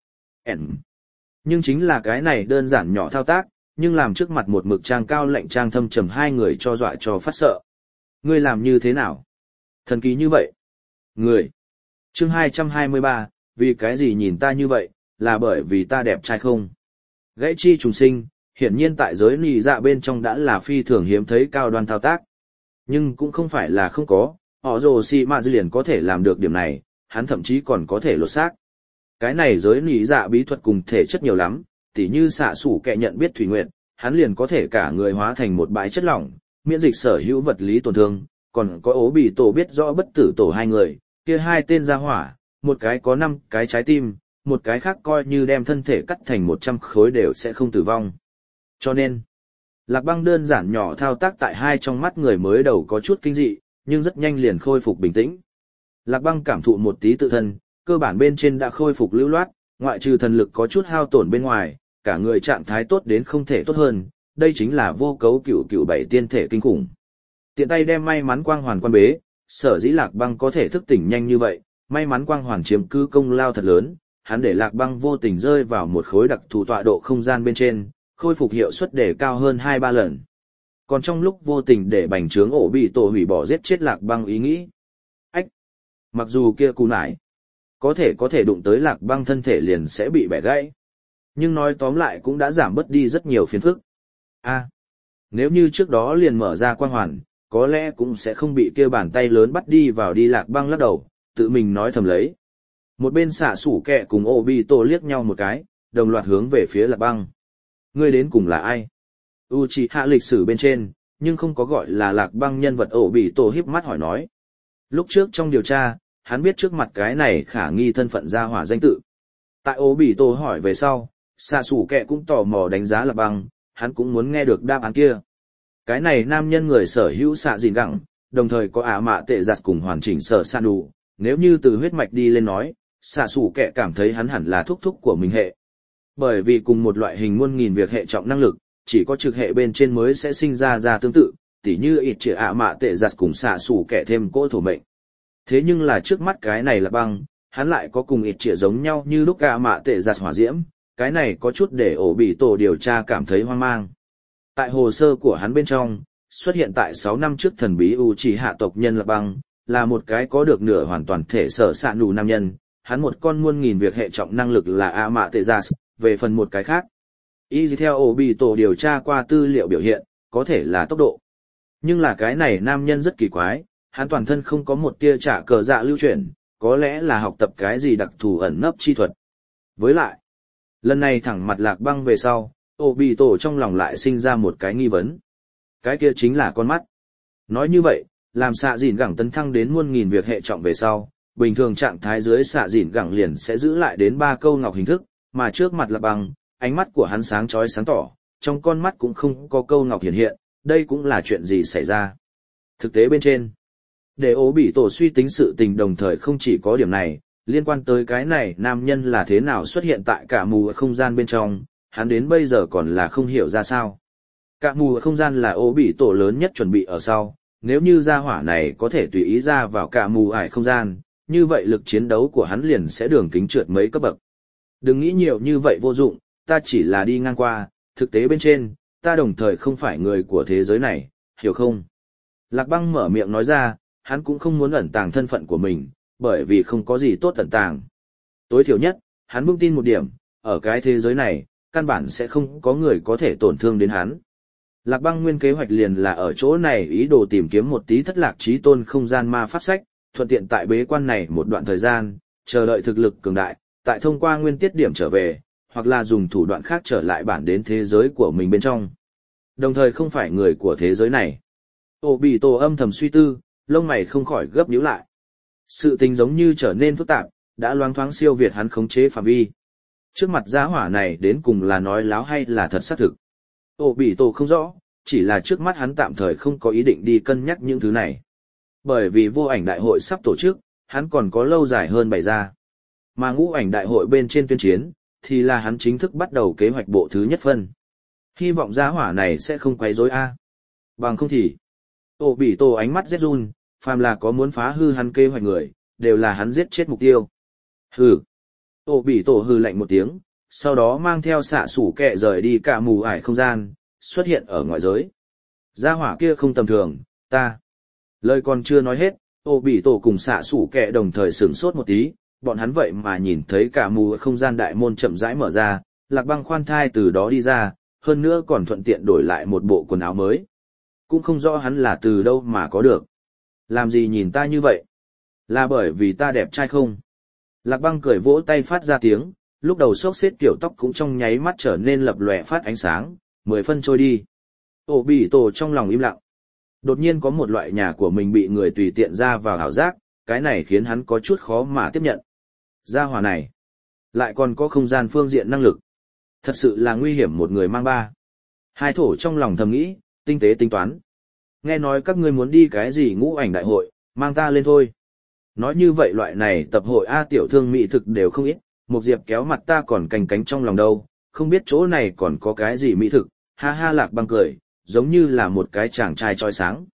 Ẩn. Nhưng chính là cái này đơn giản nhỏ thao tác, nhưng làm trước mặt một mực trang cao lạnh trang thâm trầm hai người cho dọa cho phát sợ. Ngươi làm như thế nào? Thần kỳ như vậy. Người. Chương 223, vì cái gì nhìn ta như vậy, là bởi vì ta đẹp trai không? Gãy chi trùng sinh, hiển nhiên tại giới nì dạ bên trong đã là phi thường hiếm thấy cao đoan thao tác. Nhưng cũng không phải là không có, họ rồ xì mạ dư liền có thể làm được điểm này, hắn thậm chí còn có thể lột xác. Cái này giới nì dạ bí thuật cùng thể chất nhiều lắm, tỉ như xạ sủ kẹ nhận biết thủy nguyện, hắn liền có thể cả người hóa thành một bãi chất lỏng, miễn dịch sở hữu vật lý tổn thương, còn có ố bị tổ biết rõ bất tử tổ hai người, kia hai tên ra hỏa, một cái có 5 cái trái tim, một cái khác coi như đem thân thể cắt thành 100 khối đều sẽ không tử vong. Cho nên, Lạc Băng đơn giản nhỏ thao tác tại hai trong mắt người mới đầu có chút kinh dị, nhưng rất nhanh liền khôi phục bình tĩnh. Lạc Băng cảm thụ một tí tự thân, cơ bản bên trên đã khôi phục lưu loát, ngoại trừ thần lực có chút hao tổn bên ngoài, cả người trạng thái tốt đến không thể tốt hơn, đây chính là vô cấu cửu cửu bảy tiên thể kinh khủng. Tiện tay đem may mắn quang hoàn quan bế, sở dĩ Lạc Băng có thể thức tỉnh nhanh như vậy, may mắn quang hoàn chiếm cứ công lao thật lớn, hắn để Lạc Băng vô tình rơi vào một khối đặc thù tọa độ không gian bên trên, khôi phục hiệu suất để cao hơn 2-3 lần. Còn trong lúc vô tình để bành trướng ổ bị tổ hủy bỏ giết chết Lạc Băng ý nghĩ. Ách! Mặc dù kia cú nải, có thể đụng tới Lạc Băng thân thể liền sẽ bị bẻ gãy. Nhưng nói tóm lại cũng đã giảm bớt đi rất nhiều phiền phức. Nếu như trước đó liền mở ra quang hoàn, có lẽ cũng sẽ không bị kia bàn tay lớn bắt đi vào đi. Lạc Băng lắc đầu, tự mình nói thầm lấy. Một bên xạ sủ kẹ cùng ổ bị tổ liếc nhau một cái, đồng loạt hướng về phía Lạc Băng. Ngươi đến cùng là ai? Uchiha lịch sử bên trên, nhưng không có gọi là Lạc Băng nhân vật. ổ bị tổ híp mắt hỏi nói. Lúc trước trong điều tra, hắn biết trước mặt cái này khả nghi thân phận gia hỏa danh tự. Tại ổ bị tổ hỏi về sau, xạ sủ kẹ cũng tò mò đánh giá Lạc Băng, hắn cũng muốn nghe được đáp án kia. Cái này nam nhân người sở hữu xạ dìn gẳng, đồng thời có ả mạ tệ giặt cùng hoàn chỉnh sở san đủ, nếu như từ huyết mạch đi lên nói, xạ sủ kẹ cảm thấy hắn hẳn là thúc thúc của mình hệ. Bởi vì cùng một loại hình muôn nghìn việc hệ trọng năng lực, chỉ có trực hệ bên trên mới sẽ sinh ra tương tự, tỉ như ít chỉ ả mạ tệ giặt cùng xạ sủ kẹ thêm cỗ thổ mệnh. Thế nhưng là trước mắt cái này là băng, hắn lại có cùng ít chỉ giống nhau như lúc ả mạ tệ giặt hỏa diễm, cái này có chút để ổ bị tổ điều tra cảm thấy hoang mang. Tại hồ sơ của hắn bên trong, xuất hiện tại 6 năm trước thần bí Uchiha tộc nhân Lạc Băng, là một cái có được nửa hoàn toàn thể sở sạn đủ nam nhân, hắn một con muôn nghìn việc hệ trọng năng lực là Amaterasu, về phần một cái khác. Y theo ổ bị tổ điều tra qua tư liệu biểu hiện, có thể là tốc độ. Nhưng là cái này nam nhân rất kỳ quái, hắn toàn thân không có một tia trả cờ dạ lưu chuyển, có lẽ là học tập cái gì đặc thù ẩn nấp chi thuật. Với lại, lần này thẳng mặt Lạc Băng về sau, ổ bị tổ trong lòng lại sinh ra một cái nghi vấn. Cái kia chính là con mắt. Nói như vậy, làm xạ dìn gẳng tấn thăng đến muôn nghìn việc hệ trọng về sau, bình thường trạng thái dưới xạ dìn gẳng liền sẽ giữ lại đến 3 câu ngọc hình thức, mà trước mặt Lạc Băng, ánh mắt của hắn sáng chói sáng tỏ, trong con mắt cũng không có câu ngọc hiện hiện, đây cũng là chuyện gì xảy ra. Thực tế bên trên, để ố bị tổ suy tính sự tình đồng thời không chỉ có điểm này, liên quan tới cái này nam nhân là thế nào xuất hiện tại cả mù ở không gian bên trong, hắn đến bây giờ còn là không hiểu ra sao. Cả mù ở không gian là ố bị tổ lớn nhất chuẩn bị ở sau, nếu như gia hỏa này có thể tùy ý ra vào cả mù ải không gian, như vậy lực chiến đấu của hắn liền sẽ đường kính trượt mấy cấp bậc. Đừng nghĩ nhiều như vậy vô dụng, ta chỉ là đi ngang qua, thực tế bên trên, ta đồng thời không phải người của thế giới này, hiểu không? Lạc Băng mở miệng nói ra, hắn cũng không muốn ẩn tàng thân phận của mình, bởi vì không có gì tốt ẩn tàng. Tối thiểu nhất, hắn vững tin một điểm, ở cái thế giới này, căn bản sẽ không có người có thể tổn thương đến hắn. Lạc Băng nguyên kế hoạch liền là ở chỗ này ý đồ tìm kiếm một tí thất lạc chí tôn không gian ma pháp sách, thuận tiện tại bế quan này một đoạn thời gian, chờ đợi thực lực cường đại, tại thông qua nguyên tiết điểm trở về, hoặc là dùng thủ đoạn khác trở lại bản đến thế giới của mình bên trong. Đồng thời không phải người của thế giới này. Ổ bị tổ âm thầm suy tư, lông mày không khỏi gấp nhíu lại. Sự tình giống như trở nên phức tạp, đã loáng thoáng siêu việt hắn khống chế phạm vi. Trước mặt gia hỏa này đến cùng là nói láo hay là thật xác thực. Ổ bị tổ không rõ, chỉ là trước mắt hắn tạm thời không có ý định đi cân nhắc những thứ này. Bởi vì vô ảnh đại hội sắp tổ chức, hắn còn có lâu dài hơn bày ra. Mà ngũ ảnh đại hội bên trên tuyên chiến, thì là hắn chính thức bắt đầu kế hoạch bộ thứ nhất phân. Hy vọng gia hỏa này sẽ không quấy rối a. Bằng không thì, ổ bị tổ ánh mắt rét run, phàm là có muốn phá hư hắn kế hoạch người, đều là hắn giết chết mục tiêu. Hừ. Ổ bị tổ hừ lạnh một tiếng, sau đó mang theo xạ sủ kẹ rời đi cả mù ải không gian, xuất hiện ở ngoại giới. Gia hỏa kia không tầm thường, ta. Lời còn chưa nói hết, ô bị tổ cùng xạ sủ kẹ đồng thời sửng sốt một tí, bọn hắn vậy mà nhìn thấy cả mù không gian đại môn chậm rãi mở ra, Lạc Băng khoan thai từ đó đi ra, hơn nữa còn thuận tiện đổi lại một bộ quần áo mới. Cũng không rõ hắn là từ đâu mà có được. Làm gì nhìn ta như vậy? Là bởi vì ta đẹp trai không? Lạc Băng cười vỗ tay phát ra tiếng, lúc đầu xốc xếp kiểu tóc cũng trong nháy mắt trở nên lập lòe phát ánh sáng, 10 phân trôi đi. Ổ bị tổ trong lòng im lặng. Đột nhiên có một loại nhà của mình bị người tùy tiện ra vào ảo giác, cái này khiến hắn có chút khó mà tiếp nhận. Gia hỏa này, lại còn có không gian phương diện năng lực. Thật sự là nguy hiểm một người mang ba. Hai thổ trong lòng thầm nghĩ, tinh tế tính toán. Nghe nói các ngươi muốn đi cái gì ngũ ảnh đại hội, mang ta lên thôi. Nói như vậy loại này tập hội A tiểu thương mỹ thực đều không ít, một diệp kéo mặt ta còn cành cánh trong lòng đâu, không biết chỗ này còn có cái gì mỹ thực, ha ha. Lạc Băng cười, giống như là một cái chàng trai trói sáng.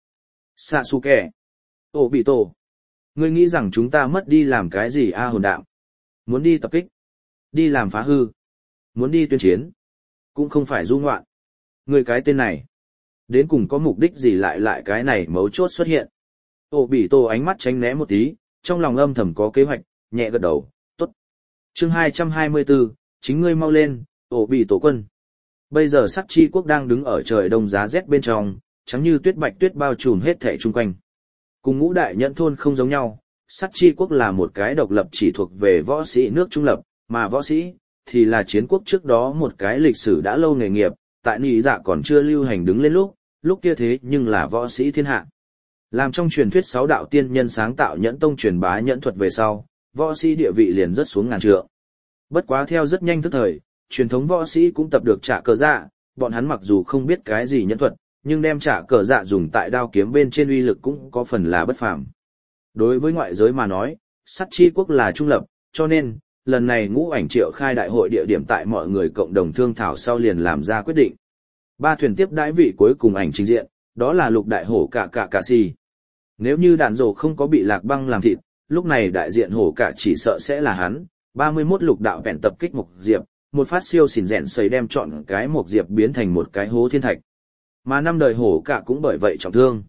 Sasuke, ổ bị tổ, ngươi nghĩ rằng chúng ta mất đi làm cái gì A hồn đạm? Muốn đi tập kích, đi làm phá hư, muốn đi tuyên chiến, cũng không phải du ngoạn. Ngươi cái tên này, đến cùng có mục đích gì lại cái này mấu chốt xuất hiện. Ổ bị tổ ánh mắt tránh né một tí, trong lòng âm thầm có kế hoạch, nhẹ gật đầu, tốt. Chương 224, chính ngươi mau lên, ổ bị tổ quân. Bây giờ Sắc Chi quốc đang đứng ở trời đông giá rét bên trong, trắng như tuyết bạch tuyết bao trùm hết thảy chung quanh. Cùng Ngũ Đại Nhẫn thôn không giống nhau, Sắc Chi quốc là một cái độc lập chỉ thuộc về võ sĩ nước trung lập, mà võ sĩ thì là chiến quốc trước đó một cái lịch sử đã lâu nghề nghiệp, tại nị dạ còn chưa lưu hành đứng lên lúc kia thế nhưng là võ sĩ thiên hạ. Làm trong truyền thuyết 6 đạo tiên nhân sáng tạo nhẫn tông truyền bá nhẫn thuật về sau, võ sĩ địa vị liền rất xuống ngàn trượng. Bất quá theo rất nhanh tức thời, truyền thống võ sĩ cũng tập được trả cờ dạ, bọn hắn mặc dù không biết cái gì nhẫn thuật, nhưng đem trả cờ dạ dùng tại đao kiếm bên trên uy lực cũng có phần là bất phàm. Đối với ngoại giới mà nói, Sắt Chi quốc là trung lập, cho nên, lần này ngũ ảnh triệu khai đại hội địa điểm tại mọi người cộng đồng thương thảo sau liền làm ra quyết định. 3 thuyền tiếp đãi vị cuối cùng ảnh trình diện, đó là lục đại hổ cả xì. Nếu như đàn rổ không có bị Lạc Băng làm thịt, lúc này đại diện hổ cả chỉ sợ sẽ là hắn. 31 lục đạo vẹn tập kích một diệp, một phát siêu xỉn rèn sấy đem chọn cái một diệp biến thành một cái hố thiên thạch. Mà 5 đời hổ cả cũng bởi vậy trọng thương.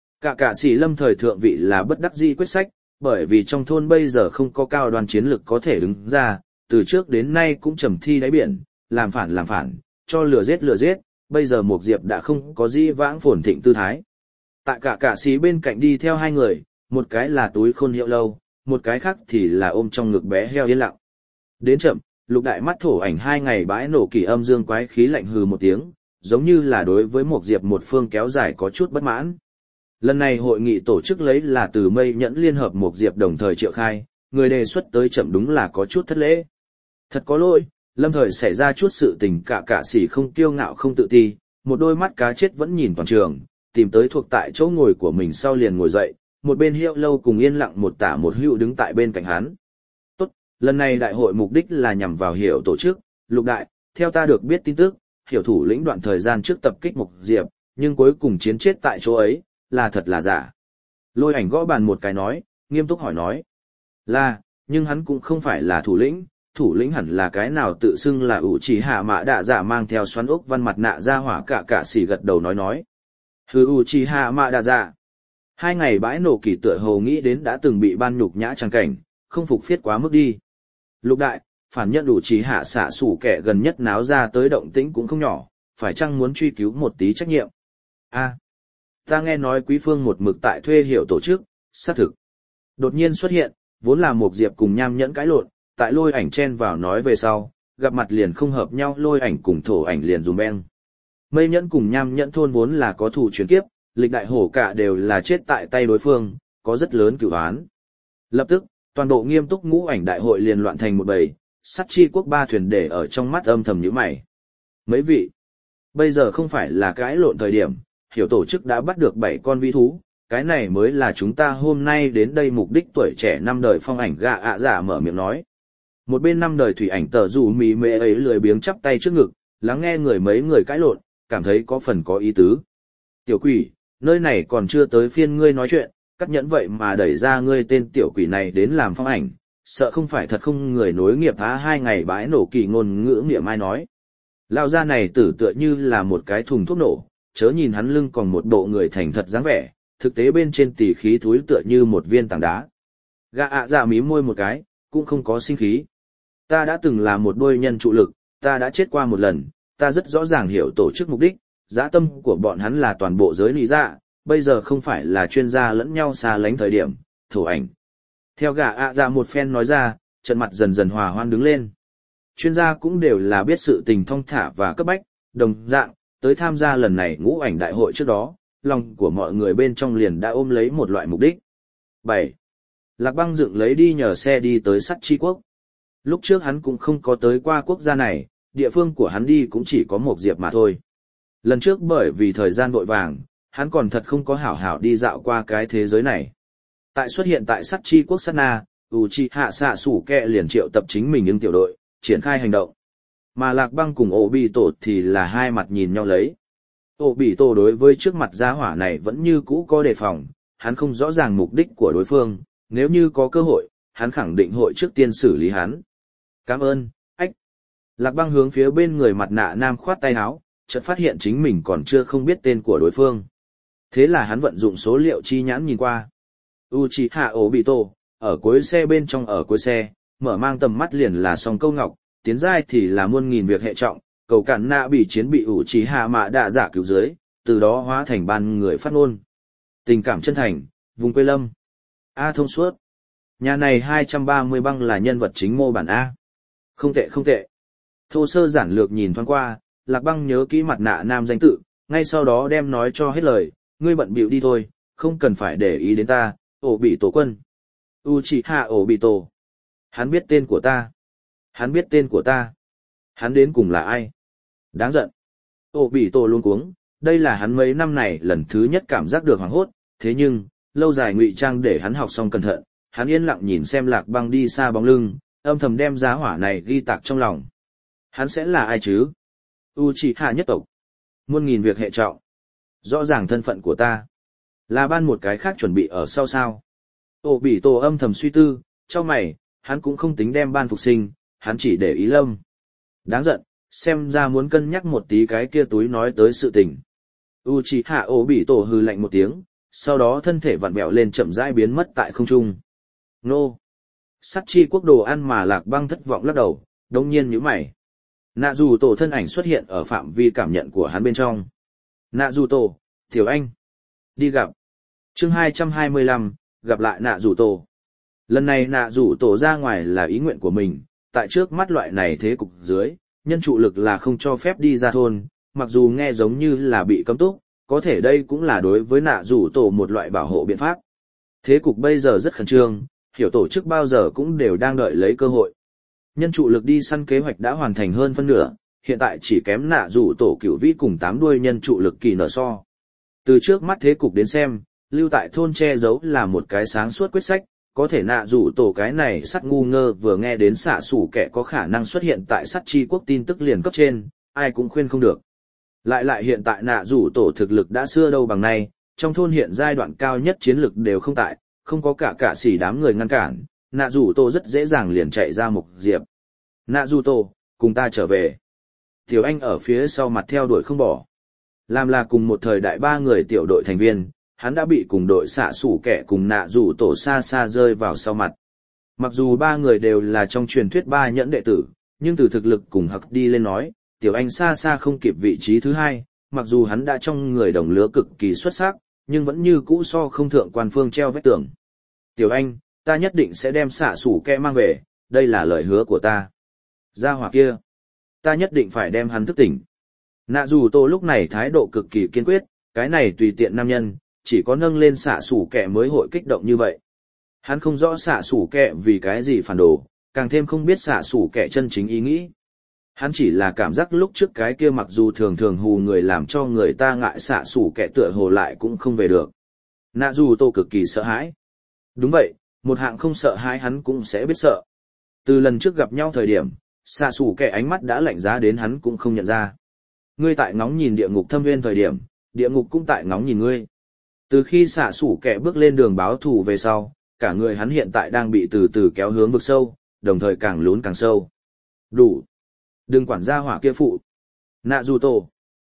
Cả xì lâm thời thượng vị là bất đắc dĩ quyết sách, bởi vì trong thôn bây giờ không có cao đoàn chiến lực có thể đứng ra, từ trước đến nay cũng trầm thi đáy biển, làm phản, cho lừa giết, bây giờ một diệp đã không có dĩ vãng phồn thịnh tư thái. Tại cả xí bên cạnh đi theo 2 người, một cái là túi khôn hiệu lâu, một cái khác thì là ôm trong ngực bé heo yên lặng. Đến chậm, lục đại mắt thổ ảnh 2 ngày bãi nổ kỳ âm dương quái khí lạnh hừ một tiếng, giống như là đối với một diệp một phương kéo dài có chút bất mãn. Lần này hội nghị tổ chức lấy là từ Mây Nhẫn liên hợp một diệp đồng thời triệu khai, người đề xuất tới chậm đúng là có chút thất lễ. Thật có lỗi, lâm thời xảy ra chút sự tình cả sỉ không kiêu ngạo không tự ti, một đôi mắt cá chết vẫn nhìn toàn trường, tìm tới thuộc tại chỗ ngồi của mình sau liền ngồi dậy, một bên hiệu lâu cùng yên lặng một tả một hữu đứng tại bên cạnh hắn. Tốt, lần này đại hội mục đích là nhằm vào hiểu tổ chức, lục đại, theo ta được biết tin tức, hiểu thủ lĩnh đoạn thời gian trước tập kích một diệp, nhưng cuối cùng chiến chết tại chỗ ấy, là thật là giả. Lôi ảnh gõ bàn một cái nói, nghiêm túc hỏi nói. Là, nhưng hắn cũng không phải là thủ lĩnh hẳn là cái nào tự xưng là ủ chỉ hạ mã đạ giả mang theo xoắn ốc văn mặt nạ ra hỏa cả xỉ gật đầu nói. Hừ ủ chỉ hạ mã đạ giả. 2 ngày bãi nổ kỳ tựa hồ nghĩ đến đã từng bị ban nhục nhã trang cảnh, không phục phiết quá mức đi. Lục đại, phản nhận ủ chỉ hạ xạ sủ kẻ gần nhất náo ra tới động tĩnh cũng không nhỏ, phải chăng muốn truy cứu một tí trách nhiệm? Ta nghe nói quý phương một mực tại thuê hiệu tổ chức, xác thực. Đột nhiên xuất hiện, vốn là một diệp cùng nham nhẫn cãi lộn, tại lôi ảnh chen vào nói về sau, gặp mặt liền không hợp nhau lôi ảnh cùng thổ ảnh liền dùm beng. Mây nhẫn cùng nham nhẫn thôn vốn là có thủ chuyển kiếp, lịch đại hổ cả đều là chết tại tay đối phương, có rất lớn cửu án. Lập tức, toàn bộ nghiêm túc ngũ ảnh đại hội liền loạn thành một bầy, Sắt Chi quốc 3 thuyền để ở trong mắt âm thầm nhíu mày. Mấy vị, bây giờ không phải là cãi lộn thời điểm, hiểu tổ chức đã bắt được 7 con vĩ thú, cái này mới là chúng ta hôm nay đến đây mục đích. Tuổi trẻ 5 đời phong ảnh gạ ạ giả mở miệng nói. Một bên 5 đời thủy ảnh tờ dù mì mê ấy lười biếng chắp tay trước ngực, lắng nghe mấy người cãi lộn, cảm thấy có phần có ý tứ. Tiểu quỷ, nơi này còn chưa tới phiên ngươi nói chuyện, cắt nhẫn vậy mà đẩy ra ngươi tên tiểu quỷ này đến làm phong ảnh, sợ không phải thật không người nối nghiệp há 2 ngày bãi nổ kỳ ngôn ngữ miệng mai nói. Lao ra này tử tựa như là một cái thùng thuốc nổ, chớ nhìn hắn lưng còn một bộ người thành thật dáng vẻ, thực tế bên trên tỉ khí thúi tựa như một viên tảng đá. Gã ạ dạ mím môi một cái, cũng không có sinh khí. Ta đã từng là một đôi nhân trụ lực, ta đã chết qua một lần, ta rất rõ ràng hiểu tổ chức mục đích, dã tâm của bọn hắn là toàn bộ giới lý dạ, bây giờ không phải là chuyên gia lẫn nhau xa lánh thời điểm, thổ ảnh. Theo gã ạ dạ một phen nói ra, trận mặt dần dần hòa hoan đứng lên. Chuyên gia cũng đều là biết sự tình thong thả và cấp bách, đồng dạng, tới tham gia lần này ngũ ảnh đại hội trước đó, lòng của mọi người bên trong liền đã ôm lấy một loại mục đích. 7. Lạc Băng dựng lấy đi nhờ xe đi tới Sắt Chi Quốc. Lúc trước hắn cũng không có tới qua quốc gia này, địa phương của hắn đi cũng chỉ có một diệp mà thôi. Lần trước bởi vì thời gian vội vàng, hắn còn thật không có hảo hảo đi dạo qua cái thế giới này. Tại xuất hiện tại Sắt Chi Quốc sát na, Uchiha Sasuke liền triệu tập chính mình những tiểu đội, triển khai hành động. Mà Lạc Băng cùng Obito thì là hai mặt nhìn nhau lấy. Obito đối với trước mặt gia hỏa này vẫn như cũ có đề phòng, hắn không rõ ràng mục đích của đối phương, nếu như có cơ hội, hắn khẳng định hội trước tiên xử lý hắn. Cảm ơn, ách. Lạc Băng hướng phía bên người mặt nạ nam khoát tay áo, chợt phát hiện chính mình còn chưa không biết tên của đối phương. Thế là hắn vận dụng số liệu chi nhãn nhìn qua. Uchiha Obito, ở cuối xe bên trong ở cuối xe, mở mang tầm mắt liền là song câu ngọc, tiến giai thì là muôn nghìn việc hệ trọng, cầu cản nạ bị chiến bị Uchiha Mạ Đạ giả cứu dưới, từ đó hóa thành ban người phát ngôn. Tình cảm chân thành, vùng quê lâm. A thông suốt. Nhà này 230 băng là nhân vật chính mô bản A. Không tệ không tệ. Thô sơ giản lược nhìn thoáng qua, Lạc Băng nhớ kỹ mặt nạ nam danh tự, ngay sau đó đem nói cho hết lời, ngươi bận bịu đi thôi, không cần phải để ý đến ta, Obito quân. Uchiha Obito. Hắn biết tên của ta. Hắn biết tên của ta. Hắn đến cùng là ai? Đáng giận. Obito luôn cuống, đây là hắn mấy năm này lần thứ nhất cảm giác được hoảng hốt, thế nhưng, lâu dài ngụy trang để hắn học xong cẩn thận, hắn yên lặng nhìn xem Lạc Băng đi xa bóng lưng, âm thầm đem giá hỏa này ghi tạc trong lòng. Hắn sẽ là ai chứ? Uchiha nhất tộc. Muôn nghìn việc hệ trọng. Rõ ràng thân phận của ta. Là ban một cái khác chuẩn bị ở sau sao. Obito âm thầm suy tư, trong mày, hắn cũng không tính đem ban phục sinh, hắn chỉ để ý lâm. Đáng giận, xem ra muốn cân nhắc một tí cái kia túi nói tới sự tình. Uchiha Obito hừ lạnh một tiếng, sau đó thân thể vặn vẹo lên chậm rãi biến mất tại không trung. Nô! Sắt Chi Quốc đồ ăn mà Lạc Băng thất vọng lắc đầu, đồng nhiên nhíu mày. Nạ dù tổ thân ảnh xuất hiện ở phạm vi cảm nhận của hắn bên trong. Nạ dù tổ, Tiểu Anh. Đi gặp. Chương 225, gặp lại Nạ dù tổ. Lần này Nạ dù tổ ra ngoài là ý nguyện của mình, tại trước mắt loại này thế cục dưới, nhân trụ lực là không cho phép đi ra thôn, mặc dù nghe giống như là bị cấm túc, có thể đây cũng là đối với Nạ dù tổ một loại bảo hộ biện pháp. Thế cục bây giờ rất khẩn trương, hiểu tổ chức bao giờ cũng đều đang đợi lấy cơ hội. Nhân trụ lực đi săn kế hoạch đã hoàn thành hơn phân nửa, hiện tại chỉ kém Nạ dù tổ cửu vĩ cùng 8 đuôi nhân trụ lực kỳ nở so. Từ trước mắt thế cục đến xem, lưu tại thôn che giấu là một cái sáng suốt quyết sách, có thể Nạ dù tổ cái này sắt ngu ngơ vừa nghe đến xạ sủ kẻ có khả năng xuất hiện tại Sắt Chi Quốc tin tức liền cấp trên, ai cũng khuyên không được. Lại hiện tại Nạ dù tổ thực lực đã xưa đâu bằng nay, trong thôn hiện giai đoạn cao nhất chiến lực đều không tại, không có cả xỉ đám người ngăn cản, Nạ dù tổ rất dễ dàng liền chạy ra một diệp. Nạ dù tổ, cùng ta trở về. Tiểu Anh ở phía sau mặt theo đuổi không bỏ. Làm là cùng một thời đại 3 người tiểu đội thành viên, hắn đã bị cùng đội xạ sủ kẻ cùng Nạ dù tổ xa xa rơi vào sau mặt. Mặc dù 3 người đều là trong truyền thuyết 3 nhẫn đệ tử, nhưng từ thực lực cùng hặc đi lên nói, Tiểu Anh xa xa không kịp vị trí thứ 2, mặc dù hắn đã trong người đồng lứa cực kỳ xuất sắc, nhưng vẫn như cũ so không thượng quan phương treo vách tường. Tiểu Anh, ta nhất định sẽ đem xạ sủ kẻ mang về, đây là lời hứa của ta. Gia hỏa kia, ta nhất định phải đem hắn thức tỉnh. Nạ dù tổ lúc này thái độ cực kỳ kiên quyết, cái này tùy tiện nam nhân, chỉ có nâng lên xạ sủ kẻ mới hội kích động như vậy. Hắn không rõ xạ sủ kẻ vì cái gì phản đồ, càng thêm không biết xạ sủ kẻ chân chính ý nghĩ. Hắn chỉ là cảm giác lúc trước cái kia mặc dù thường thường hù người làm cho người ta ngại xạ sủ kẻ tựa hồ lại cũng không về được. Nạ dù tổ cực kỳ sợ hãi. Đúng vậy, một hạng không sợ hãi hắn cũng sẽ biết sợ. Từ lần trước gặp nhau thời điểm, xạ sủ kẻ ánh mắt đã lạnh giá đến hắn cũng không nhận ra. Ngươi tại ngóng nhìn địa ngục thâm nguyên thời điểm, địa ngục cũng tại ngóng nhìn ngươi. Từ khi xạ sủ kẻ bước lên đường báo thù về sau, cả người hắn hiện tại đang bị từ từ kéo hướng vực sâu, đồng thời càng lún càng sâu. Đủ. Đừng quản gia hỏa kia phụ. Nạ dù tổ.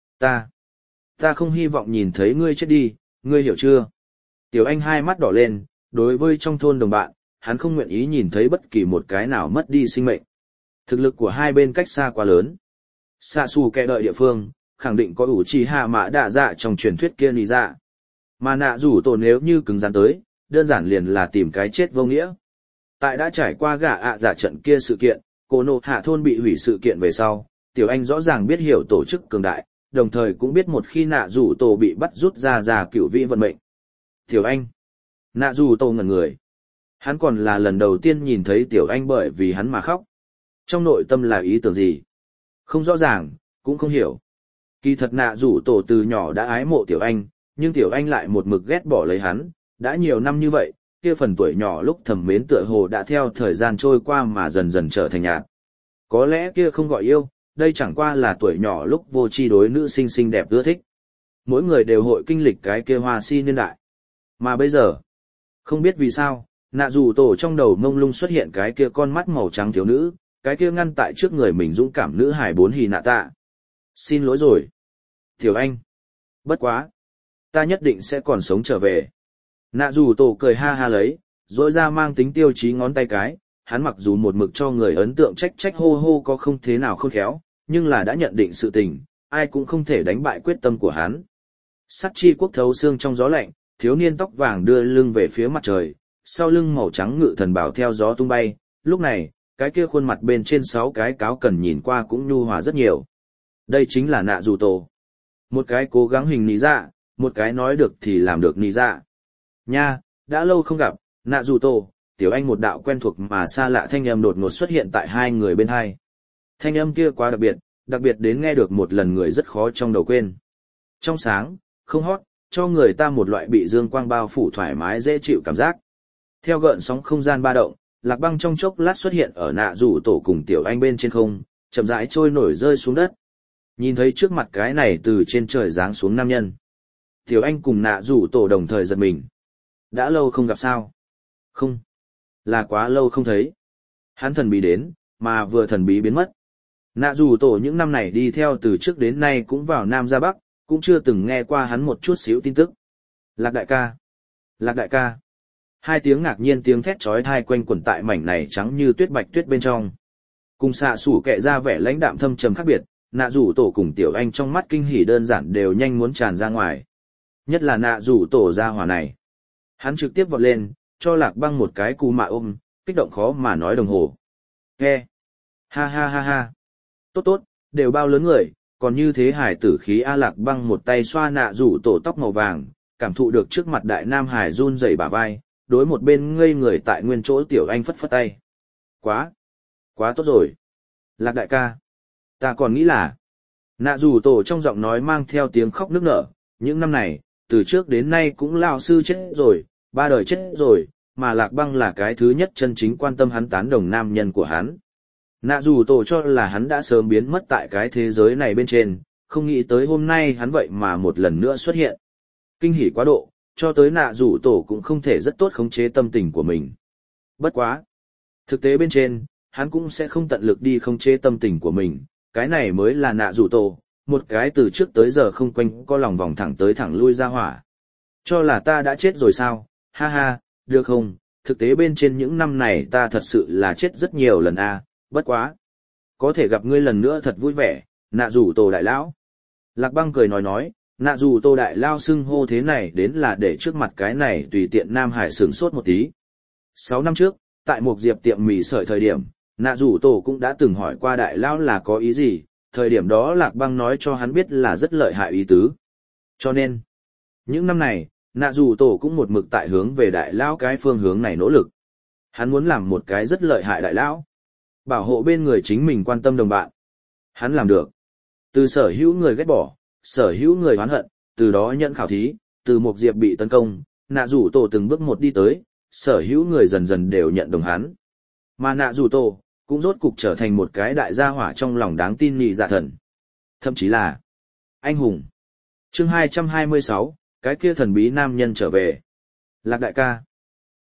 Ta không hy vọng nhìn thấy ngươi chết đi, ngươi hiểu chưa? Tiểu Anh hai mắt đỏ lên, đối với trong thôn đồng bạn, hắn không nguyện ý nhìn thấy bất kỳ một cái nào mất đi sinh mệnh. Thực lực của hai bên cách xa quá lớn. Xạ xù kẻ đợi địa phương, khẳng định có ủ trì hạ mã đạ dạ trong truyền thuyết kia nì dạ. Mà nạ rủ tổ nếu như cứng rắn tới, đơn giản liền là tìm cái chết vô nghĩa. Tại đã trải qua gã ạ dạ trận kia sự kiện, cô nộ hạ thôn bị hủy sự kiện về sau, Tiểu Anh rõ ràng biết hiểu tổ chức cường đại, đồng thời cũng biết một khi nạ rủ tổ bị bắt rút ra cửu vĩ vận mệnh. Tiểu Anh. Nạ rủ tổ ngẩn người. Hắn còn là lần đầu tiên nhìn thấy Tiểu Anh bởi vì hắn mà khóc. Trong nội tâm là ý tưởng gì? Không rõ ràng, cũng không hiểu. Kỳ thật nạ rủ tổ từ nhỏ đã ái mộ Tiểu Anh, nhưng Tiểu Anh lại một mực ghét bỏ lấy hắn, đã nhiều năm như vậy, kia phần tuổi nhỏ lúc thầm mến tựa hồ đã theo thời gian trôi qua mà dần dần trở thành nhạt. Có lẽ kia không gọi yêu, đây chẳng qua là tuổi nhỏ lúc vô tri đối nữ sinh xinh đẹp ưa thích. Mỗi người đều hội kinh lịch cái kia hoa si niên đại. Mà bây giờ, không biết vì sao, nạ dù tổ trong đầu mông lung xuất hiện cái kia con mắt màu trắng thiếu nữ, cái kia ngăn tại trước người mình dũng cảm nữ hài bốn hì nạ tạ. Xin lỗi rồi. Tiểu Anh. Bất quá. Ta nhất định sẽ còn sống trở về. Nạ dù tổ cười ha ha lấy, rỗi ra mang tính tiêu chí ngón tay cái, hắn mặc dù một mực cho người ấn tượng trách trách hô hô có không thế nào khôn khéo, nhưng là đã nhận định sự tình, ai cũng không thể đánh bại quyết tâm của hắn. Sắt chi quốc thấu xương trong gió lạnh, thiếu niên tóc vàng đưa lưng về phía mặt trời, sau lưng màu trắng ngự thần bảo theo gió tung bay, lúc này, cái kia khuôn mặt bên trên 6 cái cáo cần nhìn qua cũng nhu hòa rất nhiều. Đây chính là nạ dù tổ. Một cái cố gắng hình nì dạ, một cái nói được thì làm được nì dạ. Nha, đã lâu không gặp, nạ dù tổ. Tiểu Anh một đạo quen thuộc mà xa lạ thanh âm đột ngột xuất hiện tại hai người bên hai. Thanh âm kia quá đặc biệt đến nghe được một lần người rất khó trong đầu quên. Trong sáng, không hót, cho người ta một loại bị dương quang bao phủ thoải mái dễ chịu cảm giác. Theo gợn sóng không gian ba động, Lạc Băng trong chốc lát xuất hiện ở nạ rủ tổ cùng Tiểu Anh bên trên không, chậm rãi trôi nổi rơi xuống đất. Nhìn thấy trước mặt cái này từ trên trời giáng xuống nam nhân. Tiểu Anh cùng nạ rủ tổ đồng thời giật mình. Đã lâu không gặp sao? Không. Là quá lâu không thấy. Hắn thần bí đến, mà vừa thần bí biến mất. Nạ rủ tổ những năm này đi theo từ trước đến nay cũng vào Nam ra Bắc, cũng chưa từng nghe qua hắn một chút xíu tin tức. Lạc đại ca. Lạc đại ca. Hai tiếng ngạc nhiên tiếng thét chói tai quanh quẩn tại mảnh này trắng như tuyết bạch tuyết bên trong. Cùng xạ sủ kệ ra vẻ lãnh đạm thâm trầm khác biệt, nạ rủ tổ cùng Tiểu Anh trong mắt kinh hỉ đơn giản đều nhanh muốn tràn ra ngoài. Nhất là nạ rủ tổ ra hỏa này. Hắn trực tiếp vọt lên, cho Lạc Băng một cái cú mạ ôm, kích động khó mà nói đồng hồ. Nghe. Ha ha ha ha. Tốt, đều bao lớn người, còn như thế hải tử khí A. Lạc Băng một tay xoa nạ rủ tổ tóc màu vàng, cảm thụ được trước mặt đại nam hải run rẩy bả vai, đối một bên ngây người tại nguyên chỗ Tiểu Anh phất phất tay. Quá tốt rồi. Lạc đại ca. Ta còn nghĩ là, nạ rủ tổ trong giọng nói mang theo tiếng khóc nức nở, những năm này, từ trước đến nay cũng lão sư chết rồi, 3 đời chết rồi, mà Lạc Băng là cái thứ nhất chân chính quan tâm hắn tán đồng nam nhân của hắn. Nạ rủ tổ cho là hắn đã sớm biến mất tại cái thế giới này bên trên, không nghĩ tới hôm nay hắn vậy mà một lần nữa xuất hiện. Kinh hỉ quá độ, cho tới nạ rủ tổ cũng không thể rất tốt khống chế tâm tình của mình. Bất quá. Thực tế bên trên, hắn cũng sẽ không tận lực đi khống chế tâm tình của mình, cái này mới là nạ rủ tổ, một cái từ trước tới giờ không quanh có lòng vòng thẳng tới thẳng lui ra hỏa. Cho là ta đã chết rồi sao, ha ha, được không, thực tế bên trên những năm này ta thật sự là chết rất nhiều lần a, bất quá. Có thể gặp ngươi lần nữa thật vui vẻ, nạ rủ tổ đại lão. Lạc Băng cười nói, nạ rủ tổ đại lao xưng hô thế này đến là để trước mặt cái này tùy tiện Nam Hải sửng sốt một tí. 6 năm trước, tại một diệp tiệm mì sợi thời điểm, nạ rủ tổ cũng đã từng hỏi qua đại lao là có ý gì, thời điểm đó Lạc Băng nói cho hắn biết là rất lợi hại ý tứ. Cho nên, những năm này, nạ rủ tổ cũng một mực tại hướng về đại lao cái phương hướng này nỗ lực. Hắn muốn làm một cái rất lợi hại đại lao, bảo hộ bên người chính mình quan tâm đồng bạn. Hắn làm được. Từ sở hữu người ghét bỏ, sở hữu người oán hận, từ đó nhận khảo thí, từ một diệp bị tấn công, nạ rủ tổ từng bước một đi tới, sở hữu người dần dần đều nhận đồng hắn. Mà nạ rủ tổ, cũng rốt cục trở thành một cái đại gia hỏa trong lòng đáng tin nhị dạ thần. Thậm chí là anh hùng. Chương 226, cái kia thần bí nam nhân trở về. Lạc đại ca.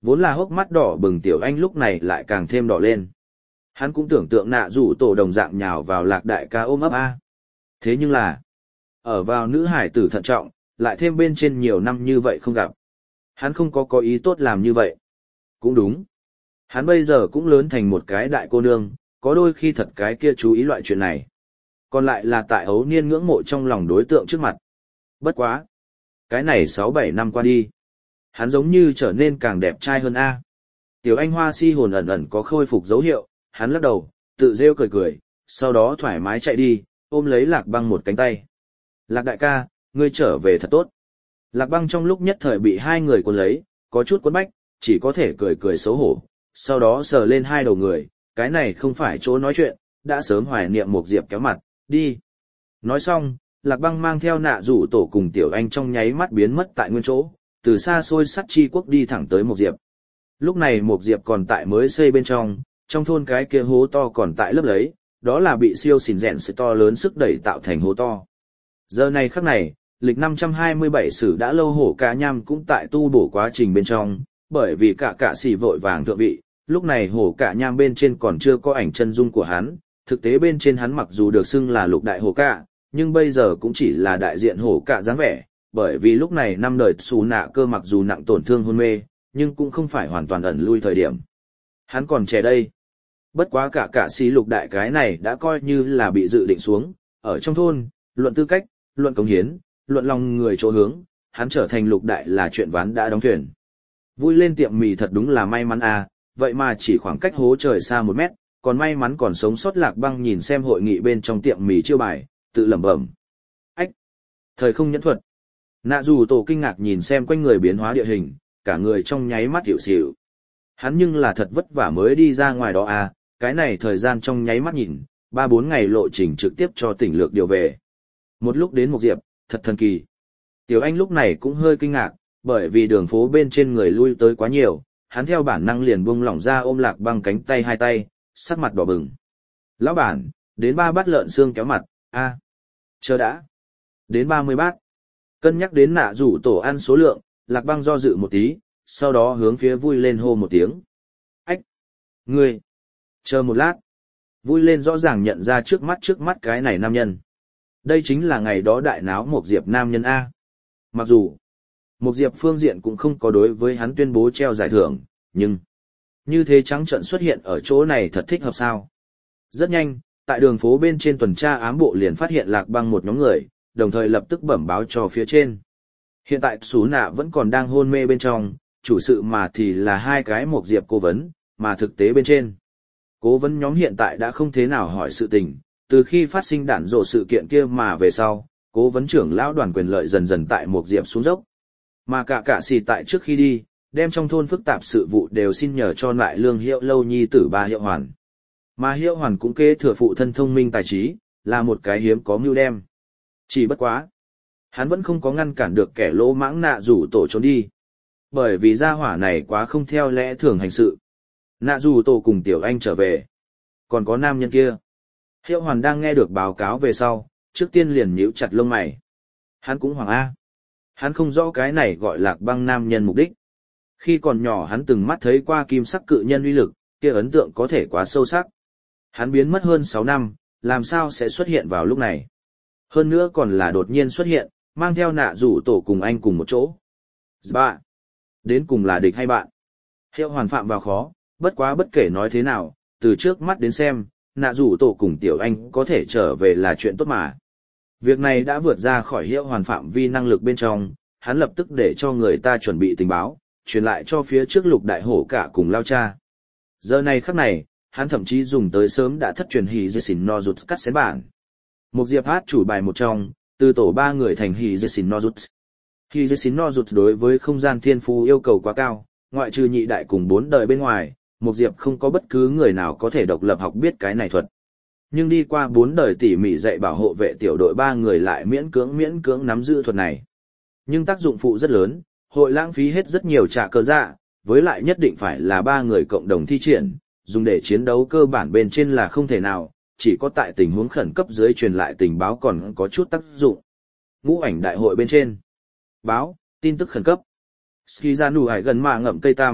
Vốn là hốc mắt đỏ bừng Tiểu Anh lúc này lại càng thêm đỏ lên. Hắn cũng tưởng tượng nạ rủ tổ đồng dạng nhào vào Lạc đại ca ôm ấp a. Thế nhưng là, ở vào nữ hải tử thận trọng, lại thêm bên trên nhiều năm như vậy không gặp. Hắn không có ý tốt làm như vậy. Cũng đúng. Hắn bây giờ cũng lớn thành một cái đại cô nương, có đôi khi thật cái kia chú ý loại chuyện này. Còn lại là tại ấu niên ngưỡng mộ trong lòng đối tượng trước mặt. Bất quá. Cái này 6-7 năm qua đi. Hắn giống như trở nên càng đẹp trai hơn a. Tiểu Anh Hoa si hồn ẩn ẩn có khôi phục dấu hiệu, hắn lắc đầu, tự rêu cười cười, sau đó thoải mái chạy đi, ôm lấy Lạc Băng một cánh tay. Lạc đại ca, ngươi trở về thật tốt. Lạc Băng trong lúc nhất thời bị hai người cuốn lấy, có chút quấn bách, chỉ có thể cười cười xấu hổ, sau đó sờ lên hai đầu người, cái này không phải chỗ nói chuyện, đã sớm hoài niệm một diệp kéo mặt, đi. Nói xong, Lạc Băng mang theo nạ rủ tổ cùng Tiểu Anh trong nháy mắt biến mất tại nguyên chỗ, từ xa xôi sắt chi quốc đi thẳng tới một diệp. Lúc này một diệp còn tại mới xây bên trong thôn cái kia hố to còn tại lấp lấy, đó là bị siêu xỉn rèn sự to lớn sức đẩy tạo thành hố to. Giờ này khắc này, lịch 527 sử đã lâu hổ cả nham cũng tại tu bổ quá trình bên trong, bởi vì cả xỉ vội vàng thượng vị, lúc này hổ cả nham bên trên còn chưa có ảnh chân dung của hắn, thực tế bên trên hắn mặc dù được xưng là lục đại hổ cả, nhưng bây giờ cũng chỉ là đại diện hổ cả dáng vẻ, bởi vì lúc này năm đời xù nạ cơ mặc dù nặng tổn thương hôn mê, nhưng cũng không phải hoàn toàn ẩn lui thời điểm. Hắn còn trẻ đây. Bất quá cả xí lục đại cái này đã coi như là bị dự định xuống, ở trong thôn, luận tư cách, luận cống hiến, luận lòng người chỗ hướng, hắn trở thành lục đại là chuyện ván đã đóng thuyền. Vui lên tiệm mì thật đúng là may mắn à, vậy mà chỉ khoảng cách hố trời xa 1 mét, còn may mắn còn sống sót. Lạc Băng nhìn xem hội nghị bên trong tiệm mì chiêu bài, tự lẩm bẩm. Ách! Thời không nhẫn thuật. Nạ dù tổ kinh ngạc nhìn xem quanh người biến hóa địa hình, cả người trong nháy mắt hiểu xỉu. Hắn nhưng là thật vất vả mới đi ra ngoài đó à, cái này thời gian trong nháy mắt nhìn, 3-4 ngày lộ trình trực tiếp cho tỉnh lược điều về. Một lúc đến một diệp, thật thần kỳ. Tiểu Anh lúc này cũng hơi kinh ngạc, bởi vì đường phố bên trên người lui tới quá nhiều, hắn theo bản năng liền buông lỏng ra ôm Lạc Băng cánh tay hai tay, sắc mặt đỏ bừng. Lão bản, đến 3 bát lợn xương kéo mặt, a, chờ đã. Đến 30 bát. Cân nhắc đến nạ rủ tổ ăn số lượng, Lạc Băng do dự một tí, sau đó hướng phía vui lên hô một tiếng. Ách! Ngươi! Chờ một lát. Vui lên rõ ràng nhận ra trước mắt cái này nam nhân. Đây chính là ngày đó đại náo một diệp nam nhân A. Mặc dù, một diệp phương diện cũng không có đối với hắn tuyên bố treo giải thưởng, nhưng như thế trắng trận xuất hiện ở chỗ này thật thích hợp sao. Rất nhanh, tại đường phố bên trên tuần tra ám bộ liền phát hiện Lạc Băng một nhóm người, đồng thời lập tức bẩm báo cho phía trên. Hiện tại Sú Nạ vẫn còn đang hôn mê bên trong, chủ sự mà thì là 2 cái một diệp cố vấn, mà thực tế bên trên. Cố vấn nhóm hiện tại đã không thế nào hỏi sự tình, từ khi phát sinh đản rộ sự kiện kia mà về sau, cố vấn trưởng lão đoàn quyền lợi dần dần tại một diệp xuống dốc. Mà cả xì tại trước khi đi, đem trong thôn phức tạp sự vụ đều xin nhờ cho lại lương hiệu lâu nhi tử ba hiệu hoàn. Mà hiệu hoàn cũng kế thừa phụ thân thông minh tài trí, là một cái hiếm có mưu đem. Chỉ bất quá. Hắn vẫn không có ngăn cản được kẻ lỗ mãng nạ rủ tổ trốn đi. Bởi vì gia hỏa này quá không theo lẽ thường hành sự. Nạ rủ tổ cùng Tiểu Anh trở về. Còn có nam nhân kia. Hiệu hoàn đang nghe được báo cáo về sau, trước tiên liền nhíu chặt lông mày. Hắn cũng hoàng A. Hắn không rõ cái này gọi Lạc Băng nam nhân mục đích. Khi còn nhỏ hắn từng mắt thấy qua kim sắc cự nhân uy lực, kia ấn tượng có thể quá sâu sắc. Hắn biến mất hơn 6 năm, làm sao sẽ xuất hiện vào lúc này. Hơn nữa còn là đột nhiên xuất hiện, mang theo nạ rủ tổ cùng anh cùng một chỗ. Bạn, đến cùng là địch hay bạn? Hiệu hoàn phạm vào khó, bất quá bất kể nói thế nào, từ trước mắt đến xem, nạ rủ tổ cùng Tiểu Anh có thể trở về là chuyện tốt mà. Việc này đã vượt ra khỏi hiệu hoàn phạm vi năng lực bên trong, hắn lập tức để cho người ta chuẩn bị tình báo, truyền lại cho phía trước lục đại hổ cả cùng lao cha. Giờ này khắc này, hắn thậm chí dùng tới sớm đã thất truyền hỉ dê xỉn no rụt cắt xén bản. Một diệp hát chủ bài một trong, từ tổ 3 người thành hỉ dê xỉn no rụt. Hỉ dê xỉn no rụt đối với không gian thiên phú yêu cầu quá cao, ngoại trừ nhị đại cùng 4 đời bên ngoài, một diệp không có bất cứ người nào có thể độc lập học biết cái này thuật. Nhưng đi qua 4 đời tỉ mỉ dạy bảo hộ vệ tiểu đội 3 người lại miễn cưỡng nắm giữ thuật này. Nhưng tác dụng phụ rất lớn, hội lãng phí hết rất nhiều trả cơ dạ, với lại nhất định phải là 3 người cộng đồng thi triển, dùng để chiến đấu cơ bản bên trên là không thể nào, chỉ có tại tình huống khẩn cấp dưới truyền lại tình báo còn có chút tác dụng. Ngũ ảnh đại hội bên trên. Báo, tin tức khẩn cấp. Skizanu hải gần mạ ngậm cây tam,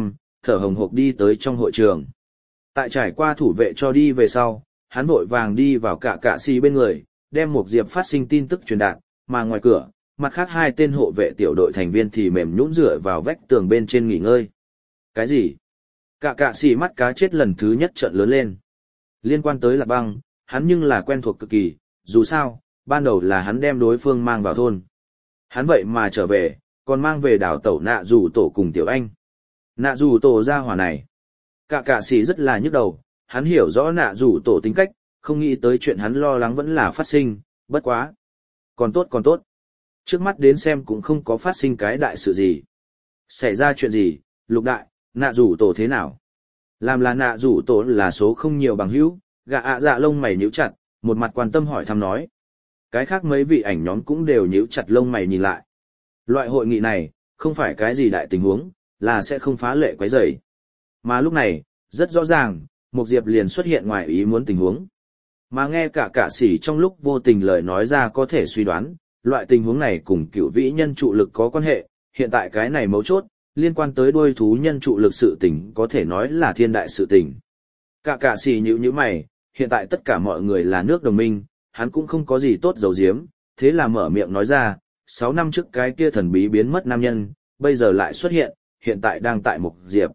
thở hồng hộc đi tới trong hội trường. Tại trải qua thủ vệ cho đi về sau, hắn vội vàng đi vào cả xì bên người, đem một diệp phát sinh tin tức truyền đạt, mà ngoài cửa, mặt khác hai tên hộ vệ tiểu đội thành viên thì mềm nhũn dựa vào vách tường bên trên nghỉ ngơi. Cái gì? Cả xì mắt cá chết lần thứ nhất trợn lớn lên. Liên quan tới Lạc Băng, hắn nhưng là quen thuộc cực kỳ, dù sao, ban đầu là hắn đem đối phương mang vào thôn. Hắn vậy mà trở về, còn mang về đảo tẩu nạ dù tổ cùng tiểu anh. Nạ dù tổ ra hỏa này. Cả xì rất là nhức đầu, hắn hiểu rõ nạ dù tổ tính cách, không nghĩ tới chuyện hắn lo lắng vẫn là phát sinh, bất quá. Còn tốt. Trước mắt đến xem cũng không có phát sinh cái đại sự gì. Xảy ra chuyện gì, Lục đại, nạ dù tổ thế nào? Làm là nạ dù tổ là số không nhiều bằng hữu, gạ dạ lông mày nhíu chặt, một mặt quan tâm hỏi thăm nói. Cái khác mấy vị ảnh nhóm cũng đều nhíu chặt lông mày nhìn lại. Loại hội nghị này, không phải cái gì đại tình huống, là sẽ không phá lệ quấy rầy. Mà lúc này, rất rõ ràng, một diệp liền xuất hiện ngoài ý muốn tình huống. Mà nghe cả sỉ trong lúc vô tình lời nói ra có thể suy đoán, loại tình huống này cùng cựu vĩ nhân trụ lực có quan hệ, hiện tại cái này mấu chốt, liên quan tới đuôi thú nhân trụ lực sự tình có thể nói là thiên đại sự tình. Cả sỉ nhíu mày, hiện tại tất cả mọi người là nước đồng minh, hắn cũng không có gì tốt giấu giếm, thế là mở miệng nói ra, 6 năm trước cái kia thần bí biến mất nam nhân, bây giờ lại xuất hiện, hiện tại đang tại Mục Diệp.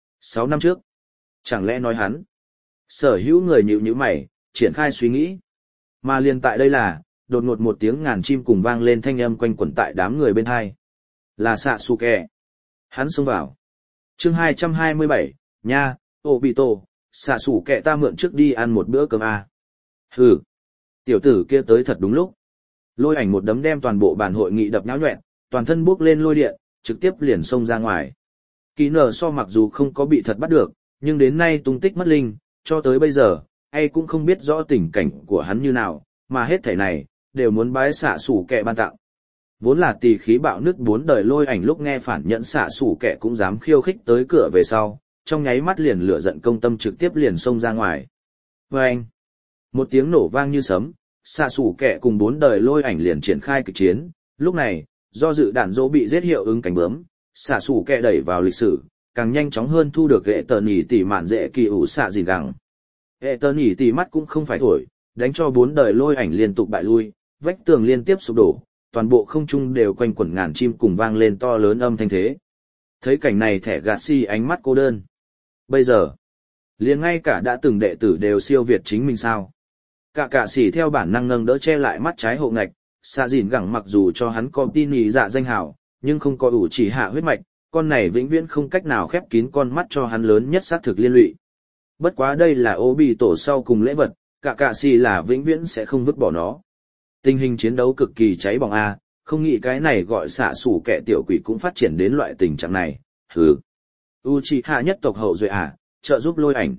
6 năm trước? Chẳng lẽ nói hắn? Sở hữu người nhíu mày, triển khai suy nghĩ. Mà liền tại đây là, đột ngột một tiếng ngàn chim cùng vang lên thanh âm quanh quẩn tại đám người bên hai. Là Sasuke. Hắn xông vào. Chương 227, nha, Obito, Sasuke ta mượn trước đi ăn một bữa cơm à. Hừ. Tiểu tử kia tới thật đúng lúc. Lôi ảnh một đấm đem toàn bộ bàn hội nghị đập nhão nhoẹn, toàn thân bước lên lôi điện, trực tiếp liền xông ra ngoài. Kỳ nở so mặc dù không có bị thật bắt được, nhưng đến nay tung tích mất linh, cho tới bây giờ, ai cũng không biết rõ tình cảnh của hắn như nào, mà hết thảy này, đều muốn bái xạ sủ kẻ ban tặng. Vốn là tỳ khí bạo nứt 4 đời lôi ảnh lúc nghe phản nhận xạ sủ kẻ cũng dám khiêu khích tới cửa về sau, trong nháy mắt liền lửa giận công tâm trực tiếp liền xông ra ngoài. Vâng! Một tiếng nổ vang như sấm, xạ sủ kẻ cùng 4 đời lôi ảnh liền triển khai kịch chiến, lúc này, do dự đạn dỗ bị giết hiệu ứng cánh bướm, xạ sủ kẻ đẩy vào lịch sử, càng nhanh chóng hơn thu được hệ tờ nỉ tỉ mạn dễ kỳ ủ xạ gìn gẳng. Hệ tờ nỉ tỉ mắt cũng không phải thổi, đánh cho 4 đời lôi ảnh liên tục bại lui, vách tường liên tiếp sụp đổ, toàn bộ không trung đều quanh quẩn ngàn chim cùng vang lên to lớn âm thanh thế. Thấy cảnh này thẻ gạt si ánh mắt cô đơn. Bây giờ, liền ngay cả đã từng đệ tử đều siêu việt chính mình sao. Cả sỉ theo bản năng nâng đỡ che lại mắt trái hộ ngạch, xạ dìn gẳng mặc dù cho hắn có tin nhì dạ danh hào, nhưng không có ủ chỉ hạ huyết mạch, con này vĩnh viễn không cách nào khép kín con mắt cho hắn lớn nhất xác thực liên lụy. Bất quá đây là ô bì tổ sau cùng lễ vật, cả sỉ là vĩnh viễn sẽ không vứt bỏ nó. Tình hình chiến đấu cực kỳ cháy bỏng A, không nghĩ cái này gọi xạ sủ kẻ tiểu quỷ cũng phát triển đến loại tình trạng này, hừ. Uchiha nhất tộc hậu duệ à, trợ giúp lôi ảnh.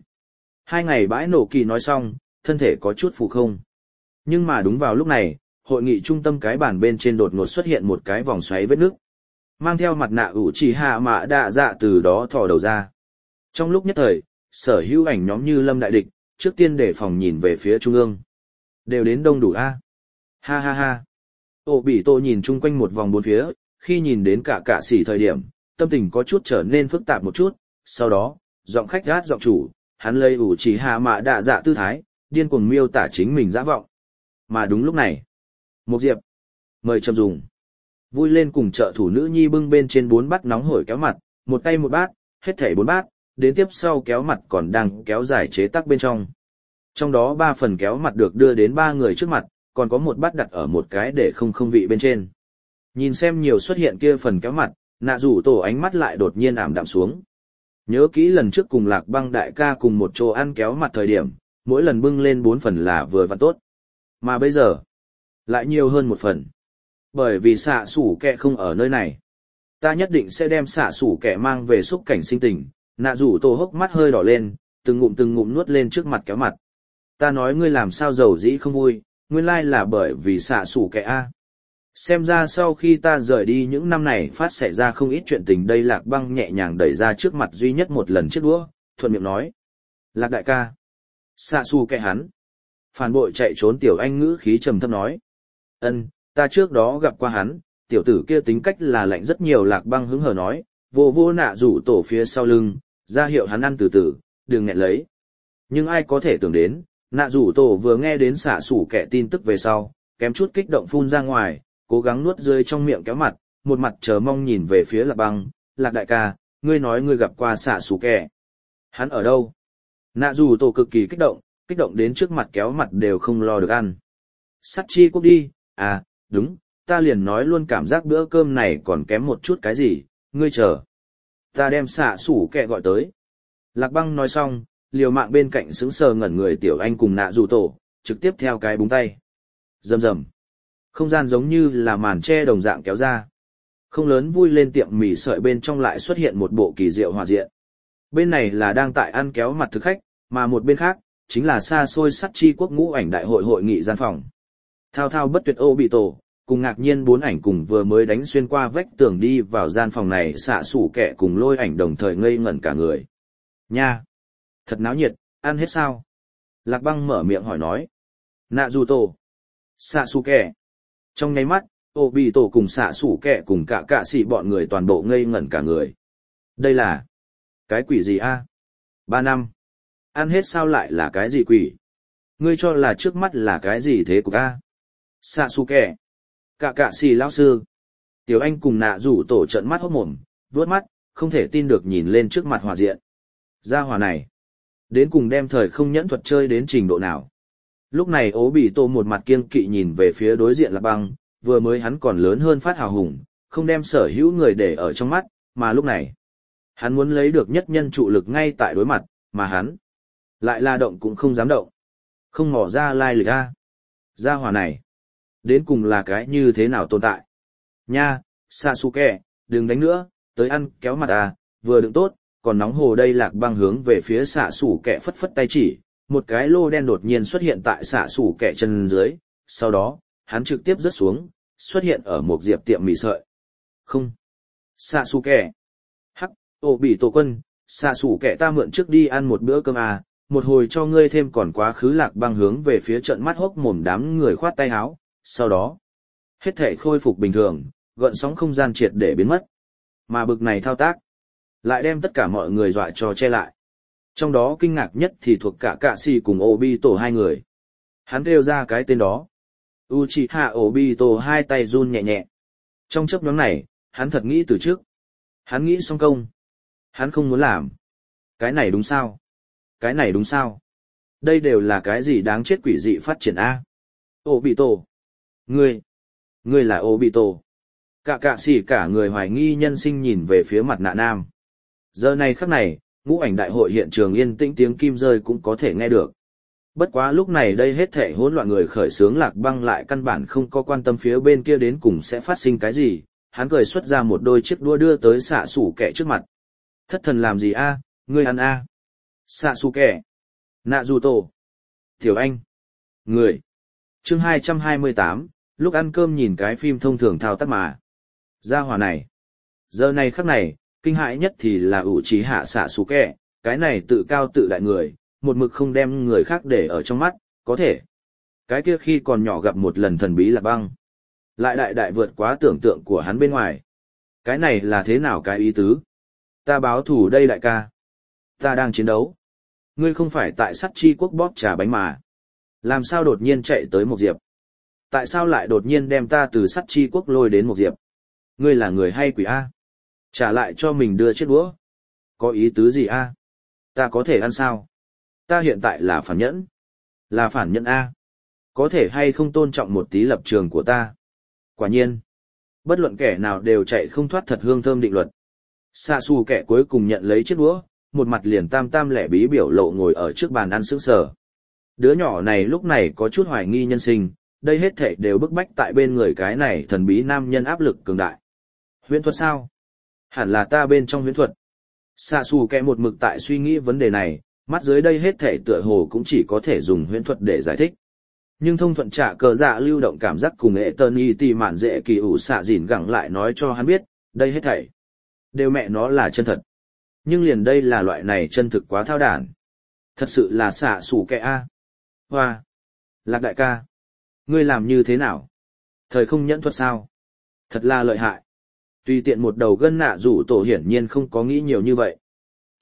2 ngày bãi nổ kỳ nói xong, thân thể có chút phù không. Nhưng mà đúng vào lúc này, hội nghị trung tâm cái bàn bên trên đột ngột xuất hiện một cái vòng xoáy vết nước. Mang theo mặt nạ Uchiha mạ đạ dạ từ đó thò đầu ra. Trong lúc nhất thời, sở hữu ảnh nhóm như lâm đại địch, trước tiên để phòng nhìn về phía trung ương. Đều đến đông đủ A. Ha ha ha. Obito nhìn chung quanh một vòng bốn phía, khi nhìn đến cả sỉ thời điểm, tâm tình có chút trở nên phức tạp một chút, sau đó, giọng khách gát giọng chủ, hắn lấy Uchiha mạ đạ dạ tư thái, điên cuồng miêu tả chính mình dã vọng. Mà đúng lúc này, Một Diệp, mời châm dùng. Vui lên cùng trợ thủ nữ nhi bưng bên trên 4 bát nóng hổi kéo mặt, một tay một bát, hết thảy 4 bát, đến tiếp sau kéo mặt còn đang kéo dài chế tác bên trong. Trong đó 3 phần kéo mặt được đưa đến 3 người trước mặt, còn có một bát đặt ở một cái để không vị bên trên. Nhìn xem nhiều xuất hiện kia phần kéo mặt, nạ rủ tổ ánh mắt lại đột nhiên ảm đạm xuống. Nhớ kỹ lần trước cùng Lạc Băng đại ca cùng một chỗ ăn kéo mặt thời điểm, mỗi lần bưng lên 4 phần là vừa vặn tốt. Mà bây giờ, lại nhiều hơn 1 phần. Bởi vì xạ sủ kẹ không ở nơi này. Ta nhất định sẽ đem xạ sủ kẹ mang về xúc cảnh sinh tình. Nạ rủ tổ hốc mắt hơi đỏ lên, từng ngụm nuốt lên trước mặt kéo mặt. Ta nói ngươi làm sao giàu dĩ không vui, nguyên lai là bởi vì xạ sủ kẹ A. Xem ra sau khi ta rời đi những năm này phát xảy ra không ít chuyện tình đây. Lạc Băng nhẹ nhàng đẩy ra trước mặt duy nhất một lần chiếc đũa, thuận miệng nói. Lạc đại ca. Xạ sủ kẹ hắn. Phản bội chạy trốn tiểu anh ngữ khí trầm thấp nói. Ân, ta trước đó gặp qua hắn, tiểu tử kia tính cách là lạnh rất nhiều. Lạc Băng hứng hờ nói, vô nạ rủ tổ phía sau lưng, ra hiệu hắn ăn từ từ, đừng nghẹn lấy. Nhưng ai có thể tưởng đến, nạ rủ tổ vừa nghe đến xạ sủ kẻ tin tức về sau, kém chút kích động phun ra ngoài, cố gắng nuốt rơi trong miệng kéo mặt, một mặt chờ mong nhìn về phía Lạc Băng, Lạc đại ca, ngươi nói ngươi gặp qua xạ sủ kẻ. Hắn ở đâu? Nạ rủ tổ cực kỳ kích động đến trước mặt kéo mặt đều không lo được ăn. Sắt chi quốc đi, à, đúng, ta liền nói luôn cảm giác bữa cơm này còn kém một chút cái gì, ngươi chờ. Ta đem xạ sủ kẻ gọi tới. Lạc Băng nói xong, liều mạng bên cạnh sững sờ ngẩn người tiểu anh cùng nạ rủ tổ, trực tiếp theo cái búng tay. Rầm rầm. Không gian giống như là màn che đồng dạng kéo ra. Không lớn vui lên tiệm mì sợi bên trong lại xuất hiện một bộ kỳ diệu hòa diện. Bên này là đang tại ăn kéo mặt thực khách, mà một bên khác, chính là xa xôi sắt chi quốc ngũ ảnh đại hội hội nghị gian phòng. Thao thao bất tuyệt ô bị tổ, cùng ngạc nhiên bốn ảnh cùng vừa mới đánh xuyên qua vách tường đi vào gian phòng này xạ sủ kẻ cùng lôi ảnh đồng thời ngây ngẩn cả người. Nha! Thật náo nhiệt, ăn hết sao? Lạc Băng mở miệng hỏi nói. Nạ dù tổ. Xạ sủ kẻ. Trong nháy mắt, ô bị tổ cùng xạ sủ kẻ cùng cả xỉ bọn người toàn bộ ngây ngẩn cả người. Đây là... cái quỷ gì a? 3 năm. Ăn hết sao lại là cái gì quỷ? Ngươi cho là trước mắt là cái gì thế của a? Sasuke. Cả xì lão sư. Tiểu Anh cùng nạ rủ tổ trận mắt hốt mồm, vướt mắt, không thể tin được nhìn lên trước mặt hòa diện. Gia hòa này. Đến cùng đem thời không nhẫn thuật chơi đến trình độ nào. Lúc này ố bị tổ một mặt kiêng kỵ nhìn về phía đối diện Lạc Băng, vừa mới hắn còn lớn hơn phát hào hùng, không đem sở hữu người để ở trong mắt, mà lúc này. Hắn muốn lấy được nhất nhân trụ lực ngay tại đối mặt, mà hắn lại là động cũng không dám động. Không ngỏ ra lai lịch a. Gia hòa này. Đến cùng là cái như thế nào tồn tại. Nha, Sasuke, đừng đánh nữa, tới ăn kéo mặt à, vừa đựng tốt, còn nóng hồ đây. Lạc Băng hướng về phía Sasuke phất phất tay chỉ, một cái lô đen đột nhiên xuất hiện tại Sasuke chân dưới, sau đó, hắn trực tiếp rớt xuống, xuất hiện ở một diệp tiệm mì sợi. Không. Sasuke. Hắc, ô bị tổ quân, Sasuke ta mượn trước đi ăn một bữa cơm à, một hồi cho ngươi thêm còn quá khứ. Lạc Băng hướng về phía trận mắt hốc mồm đám người khoát tay áo, sau đó, hết thể khôi phục bình thường, gợn sóng không gian triệt để biến mất. Mà bực này thao tác, lại đem tất cả mọi người dọa cho che lại. Trong đó kinh ngạc nhất thì thuộc cả xì cùng Obito hai người. Hắn kêu ra cái tên đó. Uchiha Obito hai tay run nhẹ nhẹ. Trong chớp nhoáng này, hắn thật nghĩ từ trước. Hắn nghĩ xong công. Hắn không muốn làm. Cái này đúng sao? Cái này đúng sao? Đây đều là cái gì đáng chết quỷ dị phát triển a? Obito. Ngươi là Obito. Cả xỉ cả người hoài nghi nhân sinh nhìn về phía mặt nạ nam. Giờ này khắc này, ngũ ảnh đại hội hiện trường yên tĩnh tiếng kim rơi cũng có thể nghe được. Bất quá lúc này đây hết thảy hỗn loạn người khởi xướng Lạc Băng lại căn bản không có quan tâm phía bên kia đến cùng sẽ phát sinh cái gì, hắn cười xuất ra một đôi chiếc đũa đưa tới xạ sủ kẻ trước mặt. Thất thần làm gì a, ngươi ăn a. Xạ sủ kẻ. Naruto. Tiểu Anh. Người. Chương 228, lúc ăn cơm nhìn cái phim thông thường thao tác mà. Gia hỏa này. Giờ này khắc này, kinh hãi nhất thì là Uchiha Sasuke, cái này tự cao tự đại người, một mực không đem người khác để ở trong mắt, có thể. Cái kia khi còn nhỏ gặp một lần thần bí Lạc Băng. Lại đại vượt quá tưởng tượng của hắn bên ngoài. Cái này là thế nào cái ý tứ? Ta báo thù đây đại ca. Ta đang chiến đấu. Ngươi không phải tại sắt chi quốc bóp trà bánh mà. Làm sao đột nhiên chạy tới một diệp? Tại sao lại đột nhiên đem ta từ sắt chi quốc lôi đến một diệp? Ngươi là người hay quỷ A? Trả lại cho mình đưa chiếc đũa. Có ý tứ gì A? Ta có thể ăn sao? Ta hiện tại là phản nhẫn. Là phản nhẫn A. Có thể hay không tôn trọng một tí lập trường của ta? Quả nhiên. Bất luận kẻ nào đều chạy không thoát thật hương thơm định luật. Sasu kẻ cuối cùng nhận lấy chiếc đũa, một mặt liền tam lẻ bí biểu lộ ngồi ở trước bàn ăn sững sờ. Đứa nhỏ này lúc này có chút hoài nghi nhân sinh, đây hết thảy đều bức bách tại bên người cái này thần bí nam nhân áp lực cường đại. Huyễn thuật sao? Hẳn là ta bên trong huyễn thuật. Sasu kẻ một mực tại suy nghĩ vấn đề này, mắt dưới đây hết thảy tựa hồ cũng chỉ có thể dùng huyễn thuật để giải thích. Nhưng thông thuận trả cờ dạ lưu động cảm giác cùng hệ tơn y tì mạn dễ kỳ ủ xạ dỉn gẳng lại nói cho hắn biết, đây hết thảy đều mẹ nó là chân thật. Nhưng liền đây là loại này chân thực quá thao đản. Thật sự là xạ sủ kẻ A. Hoa! Lạc đại ca! Ngươi làm như thế nào? Thời không nhẫn thuật sao? Thật là lợi hại. Tùy tiện một đầu gân nạ rủ tổ hiển nhiên không có nghĩ nhiều như vậy.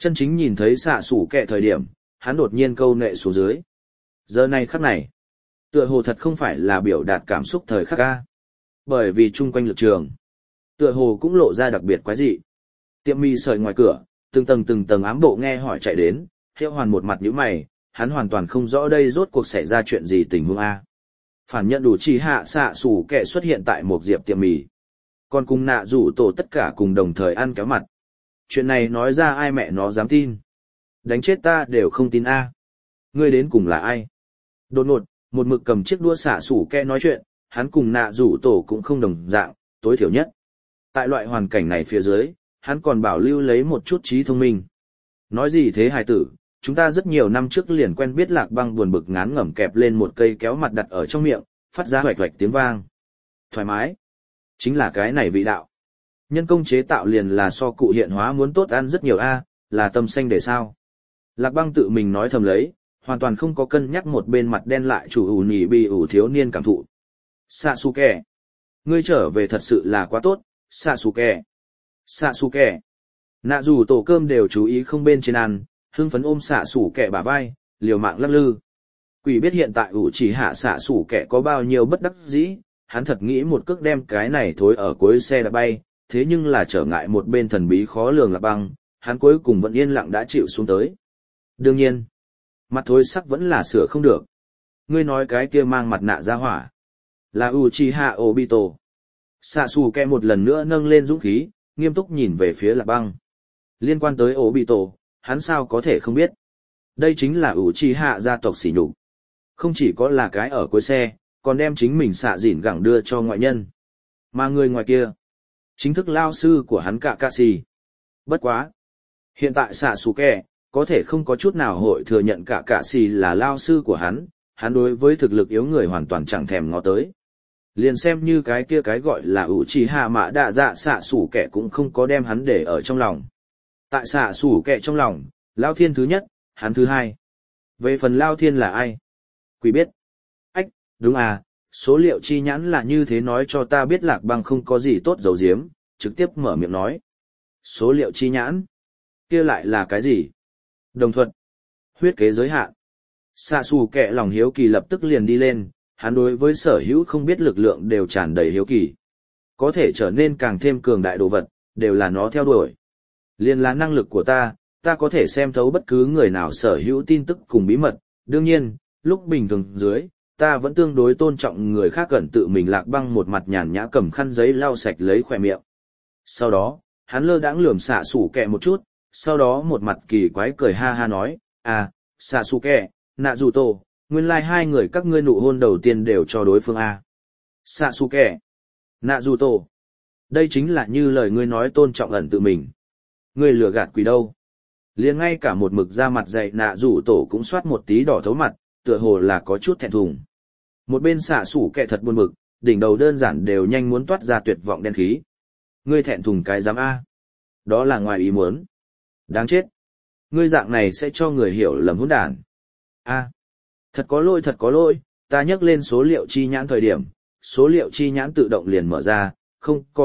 Chân chính nhìn thấy xạ sủ kẹ thời điểm, hắn đột nhiên câu nệ xuống dưới. Giờ này khắc này, tựa hồ thật không phải là biểu đạt cảm xúc thời khắc ca. Bởi vì chung quanh lực trường, tựa hồ cũng lộ ra đặc biệt quái dị. Tiệm mì sợi ngoài cửa, từng tầng ám bộ nghe hỏi chạy đến, Hiệu Hoàn một mặt nhíu mày, hắn hoàn toàn không rõ đây rốt cuộc xảy ra chuyện gì tình huống A. Phản nhận đủ chỉ hạ xạ sủ kẹ xuất hiện tại một diệp tiệm mì. Còn cùng nạ rủ tổ tất cả cùng đồng thời ăn kéo mặt. Chuyện này nói ra ai mẹ nó dám tin. Đánh chết ta đều không tin A. Ngươi đến cùng là ai? Đột ngột, một mực cầm chiếc đũa xạ sủ kẹ nói chuyện, hắn cùng nạ rủ tổ cũng không đồng dạng, tối thiểu nhất. Tại loại hoàn cảnh này phía dưới, hắn còn bảo lưu lấy một chút trí thông minh. Nói gì thế hài tử, chúng ta rất nhiều năm trước liền quen biết Lạc Băng buồn bực ngán ngẩm kẹp lên một cây kéo mặt đặt ở trong miệng, phát ra hoạch hoạch tiếng vang. Thoải mái. Chính là cái này vị đạo. Nhân công chế tạo liền là so cụ hiện hóa muốn tốt ăn rất nhiều a, là tâm xanh để sao. Lạc Băng tự mình nói thầm lấy, hoàn toàn không có cân nhắc một bên mặt đen lại chủ ủ nhỉ bị ủ thiếu niên cảm thụ. Sasuke, ngươi trở về thật sự là quá tốt, Sasuke. Sasuke. Nạ dù tổ cơm đều chú ý không bên trên ăn, hưng phấn ôm Sasuke bả vai, liều mạng lắc lư. Quỷ biết hiện tại ủ chỉ hạ Sasuke có bao nhiêu bất đắc dĩ, hắn thật nghĩ một cước đem cái này thối ở cuối xe đã bay, thế nhưng là trở ngại một bên thần bí khó lường Lạc Băng, hắn cuối cùng vẫn yên lặng đã chịu xuống tới. Đương nhiên, mặt thối sắc vẫn là sửa không được. Ngươi nói cái kia mang mặt nạ ra hỏa, là Uchiha Obito. Sasuke một lần nữa nâng lên dũng khí, nghiêm túc nhìn về phía Lạc Băng. Liên quan tới Obito, hắn sao có thể không biết. Đây chính là Uchiha gia tộc sỉ nhục. Không chỉ có là cái ở cuối xe, còn đem chính mình xạ dỉn gẳng đưa cho ngoại nhân. Mà người ngoài kia, chính thức lao sư của hắn Kakashi. Bất quá. Hiện tại Sasuke, có thể không có chút nào hội thừa nhận Kakashi là lao sư của hắn đối với thực lực yếu người hoàn toàn chẳng thèm ngó tới. Liền xem như cái kia cái gọi là Uchiha Mã Đạ Dạ Sasuke cũng không có đem hắn để ở trong lòng. Tại Sasuke trong lòng, Lao Thiên thứ nhất, hắn thứ hai. Về phần Lao Thiên là ai? Quỷ biết. Ách, đúng à, số liệu chi nhãn là như thế nói cho ta biết Lạc Băng không có gì tốt dầu diếm, trực tiếp mở miệng nói. Số liệu chi nhãn? Kia lại là cái gì? Đồng thuận. Huyết kế giới hạn. Sasuke lòng hiếu kỳ lập tức liền đi lên, hắn đối với sở hữu không biết lực lượng đều tràn đầy hiếu kỳ. Có thể trở nên càng thêm cường đại đồ vật, đều là nó theo đuổi. Liên là năng lực của ta có thể xem thấu bất cứ người nào sở hữu tin tức cùng bí mật. Đương nhiên, lúc bình thường dưới, ta vẫn tương đối tôn trọng người khác gần tự mình. Lạc Băng một mặt nhàn nhã cầm khăn giấy lau sạch lấy khỏe miệng. Sau đó, hắn lơ đãng lườm Sasuke một chút, sau đó một mặt kỳ quái cười ha ha nói, à, Sasuke, Naruto, nguyên lai hai người các ngươi nụ hôn đầu tiên đều cho đối phương A. Sasuke, Naruto, đây chính là như lời ngươi nói tôn trọng ẩn tự mình. Ngươi lừa gạt quỷ đâu. Liền ngay cả một mực da mặt dày Naruto cũng soát một tí đỏ thấu mặt, tựa hồ là có chút thẹn thùng. Một bên Sasuke thật buồn bực, đỉnh đầu đơn giản đều nhanh muốn toát ra tuyệt vọng đen khí. Ngươi thẹn thùng cái giám A. Đó là ngoài ý muốn. Đáng chết. Ngươi dạng này sẽ cho người hiểu lầm hỗn đản. A. Thật có lỗi, ta nhắc lên số liệu chi nhãn thời điểm, số liệu chi nhãn tự động liền mở ra, không có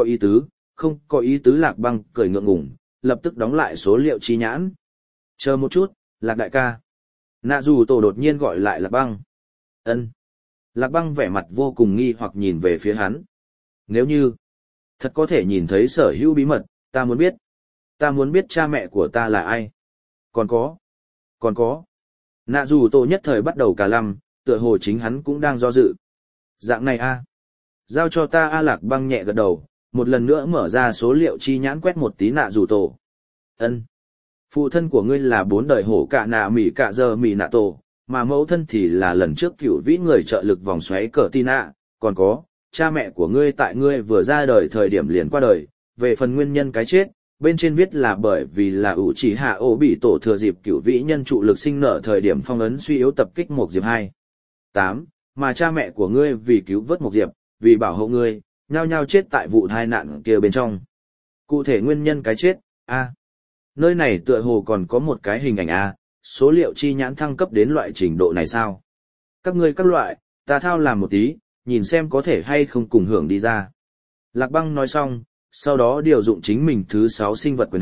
ý tứ. Lạc Băng cười ngượng ngùng, lập tức đóng lại số liệu chi nhãn. Chờ một chút, Lạc đại ca. Nạ dù tổ đột nhiên gọi lại Lạc Băng. Ân. Lạc Băng vẻ mặt vô cùng nghi hoặc nhìn về phía hắn. Nếu như, thật có thể nhìn thấy sở hữu bí mật, ta muốn biết cha mẹ của ta là ai. Còn có. Nạ dù tổ nhất thời bắt đầu cả lăm, tựa hồ chính hắn cũng đang do dự. Dạng này a, giao cho ta a. Lạc Băng nhẹ gật đầu, một lần nữa mở ra số liệu chi nhãn quét một tí nạ dù tổ. Ân. Phụ thân của ngươi là 4 đời hổ cạ nạ mỉ cạ giờ mỉ nạ tổ, mà mẫu thân thì là lần trước cựu vĩ người trợ lực vòng xoáy cờ tin nạ. Còn có, cha mẹ của ngươi tại ngươi vừa ra đời thời điểm liền qua đời, về phần nguyên nhân cái chết, bên trên viết là bởi vì là Uchiha Obito thừa dịp cửu vĩ nhân trụ lực sinh nở thời điểm phong ấn suy yếu tập kích một diệp 2. 8. Mà cha mẹ của ngươi vì cứu vớt một diệp, vì bảo hộ ngươi, nhao nhao chết tại vụ tai nạn kia bên trong. Cụ thể nguyên nhân cái chết, a. Nơi này tựa hồ còn có một cái hình ảnh a, số liệu chi nhãn thăng cấp đến loại trình độ này sao? Các ngươi các loại, ta thao làm một tí, nhìn xem có thể hay không cùng hưởng đi ra. Lạc Băng nói xong, sau đó điều dụng chính mình thứ 6 sinh vật quyền hạn,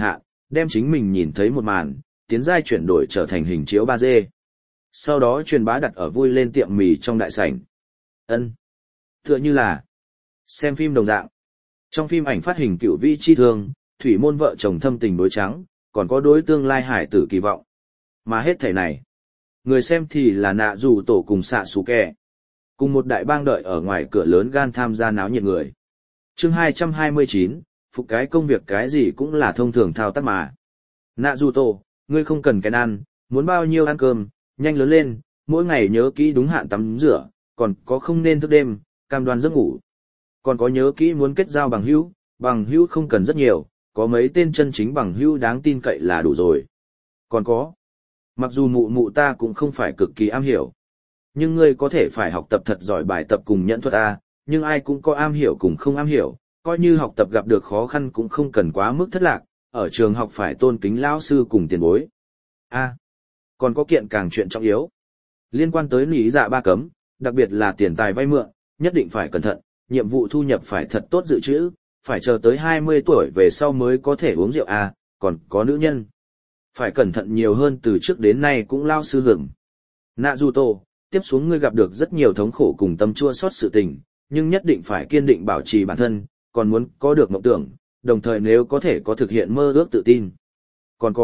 đem chính mình nhìn thấy một màn, tiến giai chuyển đổi trở thành hình chiếu 3D. Sau đó truyền bá đặt ở vui lên tiệm mì trong đại sảnh. Ân, tựa như là xem phim đồng dạng. Trong phim ảnh phát hình cựu vĩ chi thương, thủy môn vợ chồng thâm tình đối trắng, còn có đối tương lai hải tử kỳ vọng. Mà hết thảy này, người xem thì là nạ dù tổ cùng xạ xù kẹ. Cùng một đại bang đợi ở ngoài cửa lớn gan tham gia náo nhiệt người. Chương 229, phục cái công việc cái gì cũng là thông thường thao tác mà. Nạ dù tổ, ngươi không cần cái ăn, muốn bao nhiêu ăn cơm, nhanh lớn lên, mỗi ngày nhớ kỹ đúng hạn tắm rửa, còn có không nên thức đêm, cam đoan giấc ngủ. Còn có nhớ kỹ muốn kết giao bằng hữu không cần rất nhiều, có mấy tên chân chính bằng hữu đáng tin cậy là đủ rồi. Còn có, mặc dù mụ mụ ta cũng không phải cực kỳ am hiểu, nhưng ngươi có thể phải học tập thật giỏi bài tập cùng nhẫn thuật A, nhưng ai cũng có am hiểu cùng không am hiểu, coi như học tập gặp được khó khăn cũng không cần quá mức thất lạc, ở trường học phải tôn kính lão sư cùng tiền bối. A, còn có kiện càng chuyện trọng yếu. Liên quan tới lý dạ ba cấm, đặc biệt là tiền tài vay mượn, nhất định phải cẩn thận, nhiệm vụ thu nhập phải thật tốt dự trữ, phải chờ tới 20 tuổi về sau mới có thể uống rượu A, còn có nữ nhân. Phải cẩn thận nhiều hơn từ trước đến nay cũng lao sư hưởng. Nạ dù tổ, tiếp xuống ngươi gặp được rất nhiều thống khổ cùng tâm chua xót sự tình, nhưng nhất định phải kiên định bảo trì bản thân, còn muốn có được mộng tưởng, đồng thời nếu có thể có thực hiện mơ ước tự tin. Còn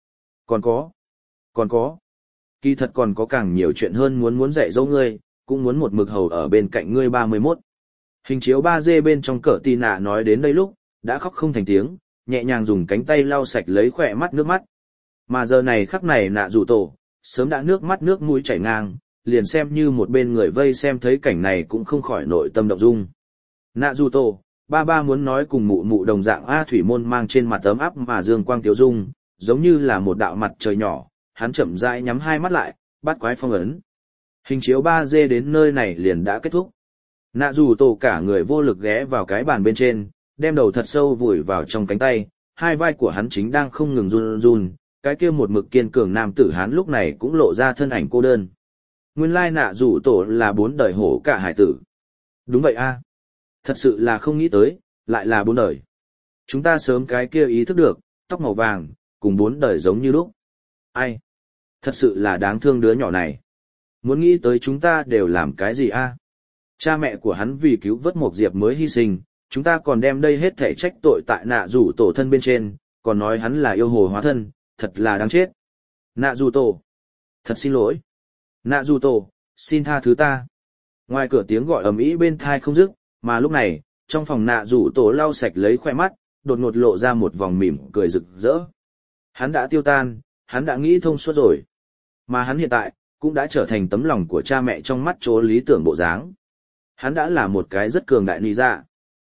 có. Kỳ thật còn có càng nhiều chuyện hơn muốn dạy dỗ ngươi, cũng muốn một mực hầu ở bên cạnh ngươi 31. Hình chiếu 3D bên trong cỡ tì nạ nói đến đây lúc, đã khóc không thành tiếng, nhẹ nhàng dùng cánh tay lau sạch lấy khỏe mắt nước mắt. Mà giờ này khắc này nạ rủ tổ, sớm đã nước mắt nước mũi chảy ngang, liền xem như một bên người vây xem thấy cảnh này cũng không khỏi nội tâm động dung. Nạ rủ tổ, ba muốn nói cùng mụ mụ đồng dạng A thủy môn mang trên mặt ấm áp mà dương quang tiếu dung, giống như là một đạo mặt trời nhỏ, hắn chậm rãi nhắm hai mắt lại, bắt quái phong ấn. Hình chiếu 3D đến nơi này liền đã kết thúc. Nạ dù tổ cả người vô lực ghé vào cái bàn bên trên, đem đầu thật sâu vùi vào trong cánh tay, hai vai của hắn chính đang không ngừng run run, cái kia một mực kiên cường nam tử hắn lúc này cũng lộ ra thân ảnh cô đơn. Nguyên lai nạ dù tổ là 4 đời hổ cả hải tử. Đúng vậy a, thật sự là không nghĩ tới, lại là 4 đời. Chúng ta sớm cái kia ý thức được, tóc màu vàng, cùng 4 đời giống như lúc. Ai? Thật sự là đáng thương đứa nhỏ này. Muốn nghĩ tới chúng ta đều làm cái gì a? Cha mẹ của hắn vì cứu vớt một diệp mới hy sinh, chúng ta còn đem đây hết thể trách tội tại nạ rủ tổ thân bên trên, còn nói hắn là yêu hồ hóa thân, thật là đáng chết. Nạ rủ tổ, thật xin lỗi. Nạ rủ tổ, xin tha thứ ta. Ngoài cửa tiếng gọi ầm ĩ bên thai không dứt, mà lúc này, trong phòng nạ rủ tổ lau sạch lấy khoe mắt, đột ngột lộ ra một vòng mỉm cười rực rỡ. Hắn đã tiêu tan, hắn đã nghĩ thông suốt rồi. Mà hắn hiện tại, cũng đã trở thành tấm lòng của cha mẹ trong mắt chỗ lý tưởng bộ dáng. Hắn đã là một cái rất cường đại nị dạ.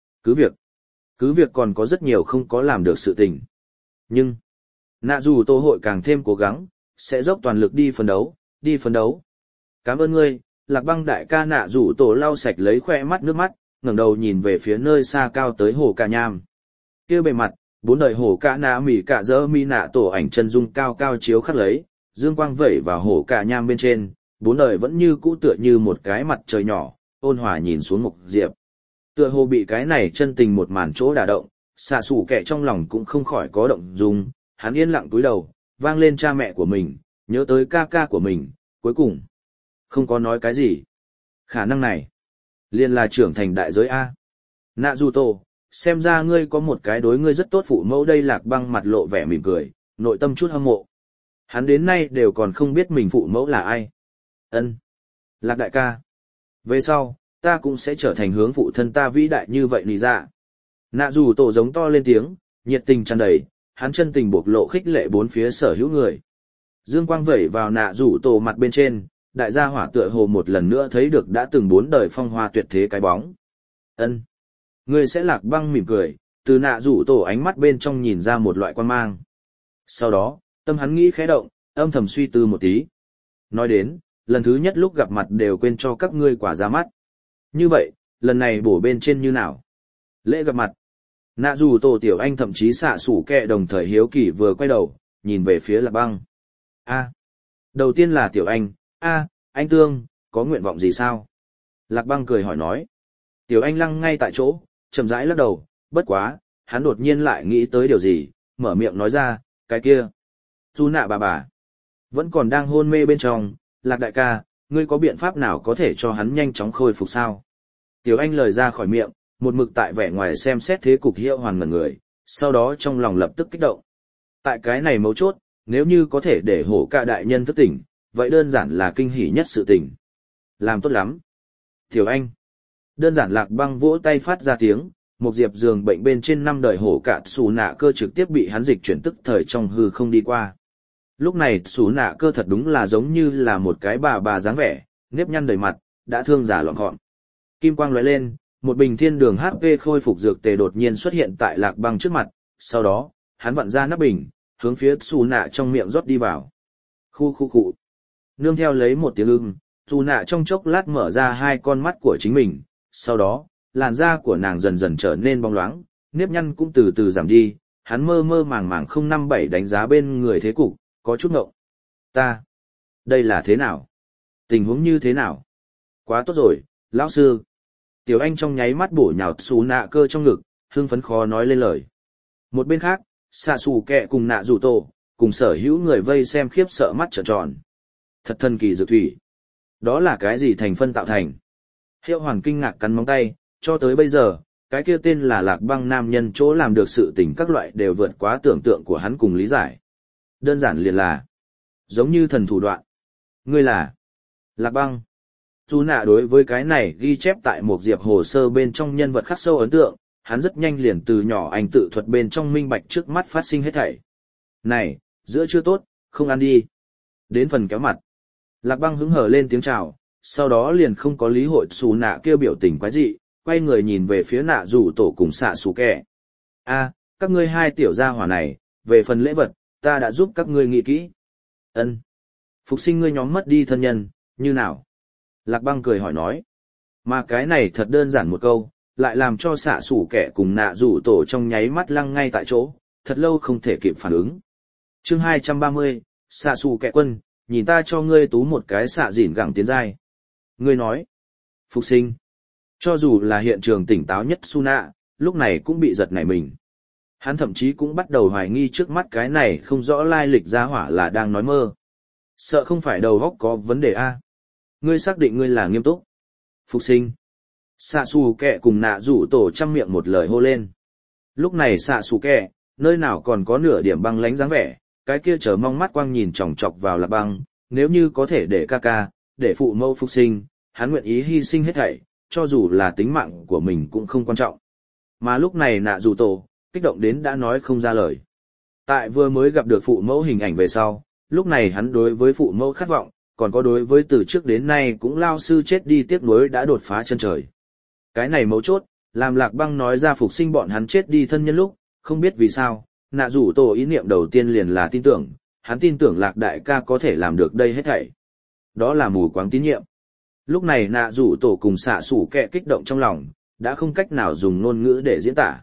Cứ việc còn có rất nhiều không có làm được sự tình. Nhưng, nạ dù tô hội càng thêm cố gắng, sẽ dốc toàn lực đi phấn đấu. Cảm ơn ngươi, Lạc Băng đại ca. Nạ dù tổ lau sạch lấy khoe mắt nước mắt, ngẩng đầu nhìn về phía nơi xa cao tới hồ cả nham. Kia bề mặt, 4 đời hồ cả nạ mỉ cả dơ mi nạ tổ ảnh chân dung cao cao chiếu khắc lấy, dương quang vẩy vào hồ cả nham bên trên, 4 đời vẫn như cũ tựa như một cái mặt trời nhỏ, ôn hòa nhìn xuống Mục Diệp. Tựa hồ bị cái này chân tình một màn chỗ đả động, xạ sủ kẻ trong lòng cũng không khỏi có động dung, hắn yên lặng cúi đầu, vang lên cha mẹ của mình, nhớ tới ca ca của mình, cuối cùng không có nói cái gì. Khả năng này liền là trưởng thành đại giới A. Nạ dù tổ, xem ra ngươi có một cái đối ngươi rất tốt phụ mẫu. Đây Lạc Băng mặt lộ vẻ mỉm cười, nội tâm chút hâm mộ. Hắn đến nay đều còn không biết mình phụ mẫu là ai. Ân, Lạc đại ca. Về sau, ta cũng sẽ trở thành hướng phụ thân ta vĩ đại như vậy nì dạ. Nạ dù tổ giống to lên tiếng, nhiệt tình tràn đầy, hắn chân tình bộc lộ khích lệ bốn phía sở hữu người. Dương quang vẩy vào nạ dù tổ mặt bên trên, đại gia hỏa tựa hồ một lần nữa thấy được đã từng 4 đời phong hoa tuyệt thế cái bóng. Ân, ngươi sẽ. Lạc Băng mỉm cười, từ nạ dù tổ ánh mắt bên trong nhìn ra một loại quan mang. Sau đó, tâm hắn nghĩ khẽ động, âm thầm suy tư một tí. Nói đến, lần thứ nhất lúc gặp mặt đều quên cho các ngươi quả ra mắt. Như vậy, lần này bổ bên trên như nào? Lễ gặp mặt. Nạ dù tổ tiểu anh thậm chí xạ sủ kẹ đồng thời hiếu kỳ vừa quay đầu, nhìn về phía Lạc Băng. Đầu tiên là tiểu anh. Anh Tương, có nguyện vọng gì sao? Lạc Băng cười hỏi nói. Tiểu anh lăng ngay tại chỗ, chậm rãi lắc đầu, bất quá, hắn đột nhiên lại nghĩ tới điều gì, mở miệng nói ra, cái kia. Dù nạ bà. Vẫn còn đang hôn mê bên trong, Lạc đại ca, ngươi có biện pháp nào có thể cho hắn nhanh chóng khôi phục sao? Tiểu Anh lời ra khỏi miệng, một mực tại vẻ ngoài xem xét thế cục Hiệu Hoàn ngẩn người, sau đó trong lòng lập tức kích động. Tại cái này mấu chốt, nếu như có thể để hổ cả đại nhân thức tỉnh, vậy đơn giản là kinh hỉ nhất sự tình. Làm tốt lắm. Tiểu Anh. Đơn giản Lạc Băng vỗ tay phát ra tiếng, một diệp giường bệnh bên trên 5 đời hổ cả xù nạ cơ trực tiếp bị hắn dịch chuyển tức thời trong hư không đi qua. Lúc này xù nạ cơ thật đúng là giống như là một cái bà dáng vẻ, nếp nhăn đầy mặt, đã thương già lọn gọn. Kim quang lóe lên, một bình thiên đường HP khôi phục dược tề đột nhiên xuất hiện tại Lạc Băng trước mặt, sau đó, hắn vặn ra nắp bình, hướng phía xù nạ trong miệng rót đi vào. Khu. Nương theo lấy một tiếng xù nạ trong chốc lát mở ra 2 con mắt của chính mình, sau đó, làn da của nàng dần dần trở nên bóng loáng, nếp nhăn cũng từ từ giảm đi, hắn mơ màng 057 đánh giá bên người thế cục, có chút ngộng. Đây là thế nào? Tình huống như thế nào? Quá tốt rồi, lão sư. Tiểu Anh trong nháy mắt bổ nhào xù nạ cơ trong ngực, hưng phấn khó nói lên lời. Một bên khác, xạ xù kẹ cùng nạ rủ tổ, cùng sở hữu người vây xem khiếp sợ mắt trợn tròn. Thật thần kỳ dược thủy. Đó là cái gì thành phân tạo thành? Hiệu Hoàn kinh ngạc cắn móng tay, cho tới bây giờ, cái kia tên là Lạc Băng nam nhân chỗ làm được sự tình các loại đều vượt quá tưởng tượng của hắn cùng lý giải. Đơn giản liền là, giống như thần thủ đoạn. Ngươi là Lạc Băng. Dù nạ đối với cái này ghi chép tại một diệp hồ sơ bên trong nhân vật khắc sâu ấn tượng, hắn rất nhanh liền từ nhỏ anh tự thuật bên trong minh bạch trước mắt phát sinh hết thảy. Này, giữa chưa tốt, không ăn đi. Đến phần kéo mặt. Lạc Băng hứng hở lên tiếng chào, sau đó liền không có lý hội xù nạ kêu biểu tình quái dị, quay người nhìn về phía nạ rủ tổ cùng xạ xù kẹ. Các ngươi 2 tiểu gia hỏa này, về phần lễ vật, ta đã giúp các ngươi nghĩ kỹ. Ân. Phục sinh ngươi nhóm mất đi thân nhân, như nào? Lạc Băng cười hỏi nói. Mà cái này thật đơn giản một câu, lại làm cho xạ xù kẹ cùng nạ rủ tổ trong nháy mắt lăng ngay tại chỗ, thật lâu không thể kịp phản ứng. Chương 230, xạ xù kẹ quân, nhìn ta cho ngươi tú một cái xạ dỉn gẳng tiến giai. Ngươi nói, phục sinh. Cho dù là hiện trường tỉnh táo nhất Suna, lúc này cũng bị giật nảy mình. Hắn thậm chí cũng bắt đầu hoài nghi trước mắt cái này không rõ lai lịch gia hỏa là đang nói mơ. Sợ không phải đầu óc có vấn đề a. Ngươi xác định ngươi là nghiêm túc. Phục sinh. Xạ xù kẹ cùng nạ rủ tổ trăm miệng một lời hô lên. Lúc này xạ xù kẹ, nơi nào còn có nửa điểm băng lánh dáng vẻ, cái kia chờ mong mắt quang nhìn chòng chọc vào Lạc Băng, nếu như có thể để ca, để phụ mẫu phục sinh, hắn nguyện ý hy sinh hết thảy, cho dù là tính mạng của mình cũng không quan trọng. Mà lúc này nạ dù tổ, kích động đến đã nói không ra lời. Tại vừa mới gặp được phụ mẫu hình ảnh về sau, lúc này hắn đối với phụ mẫu khát vọng, còn có đối với từ trước đến nay cũng lao sư chết đi tiếc nuối đã đột phá chân trời. Cái này mấu chốt, làm Lạc Băng nói ra phục sinh bọn hắn chết đi thân nhân lúc, không biết vì sao, nạ rủ tổ ý niệm đầu tiên liền là tin tưởng, hắn tin tưởng Lạc đại ca có thể làm được đây hết thảy. Đó là mù quáng tín nhiệm. Lúc này nạ rủ tổ cùng xạ sủ kẹ kích động trong lòng, đã không cách nào dùng ngôn ngữ để diễn tả.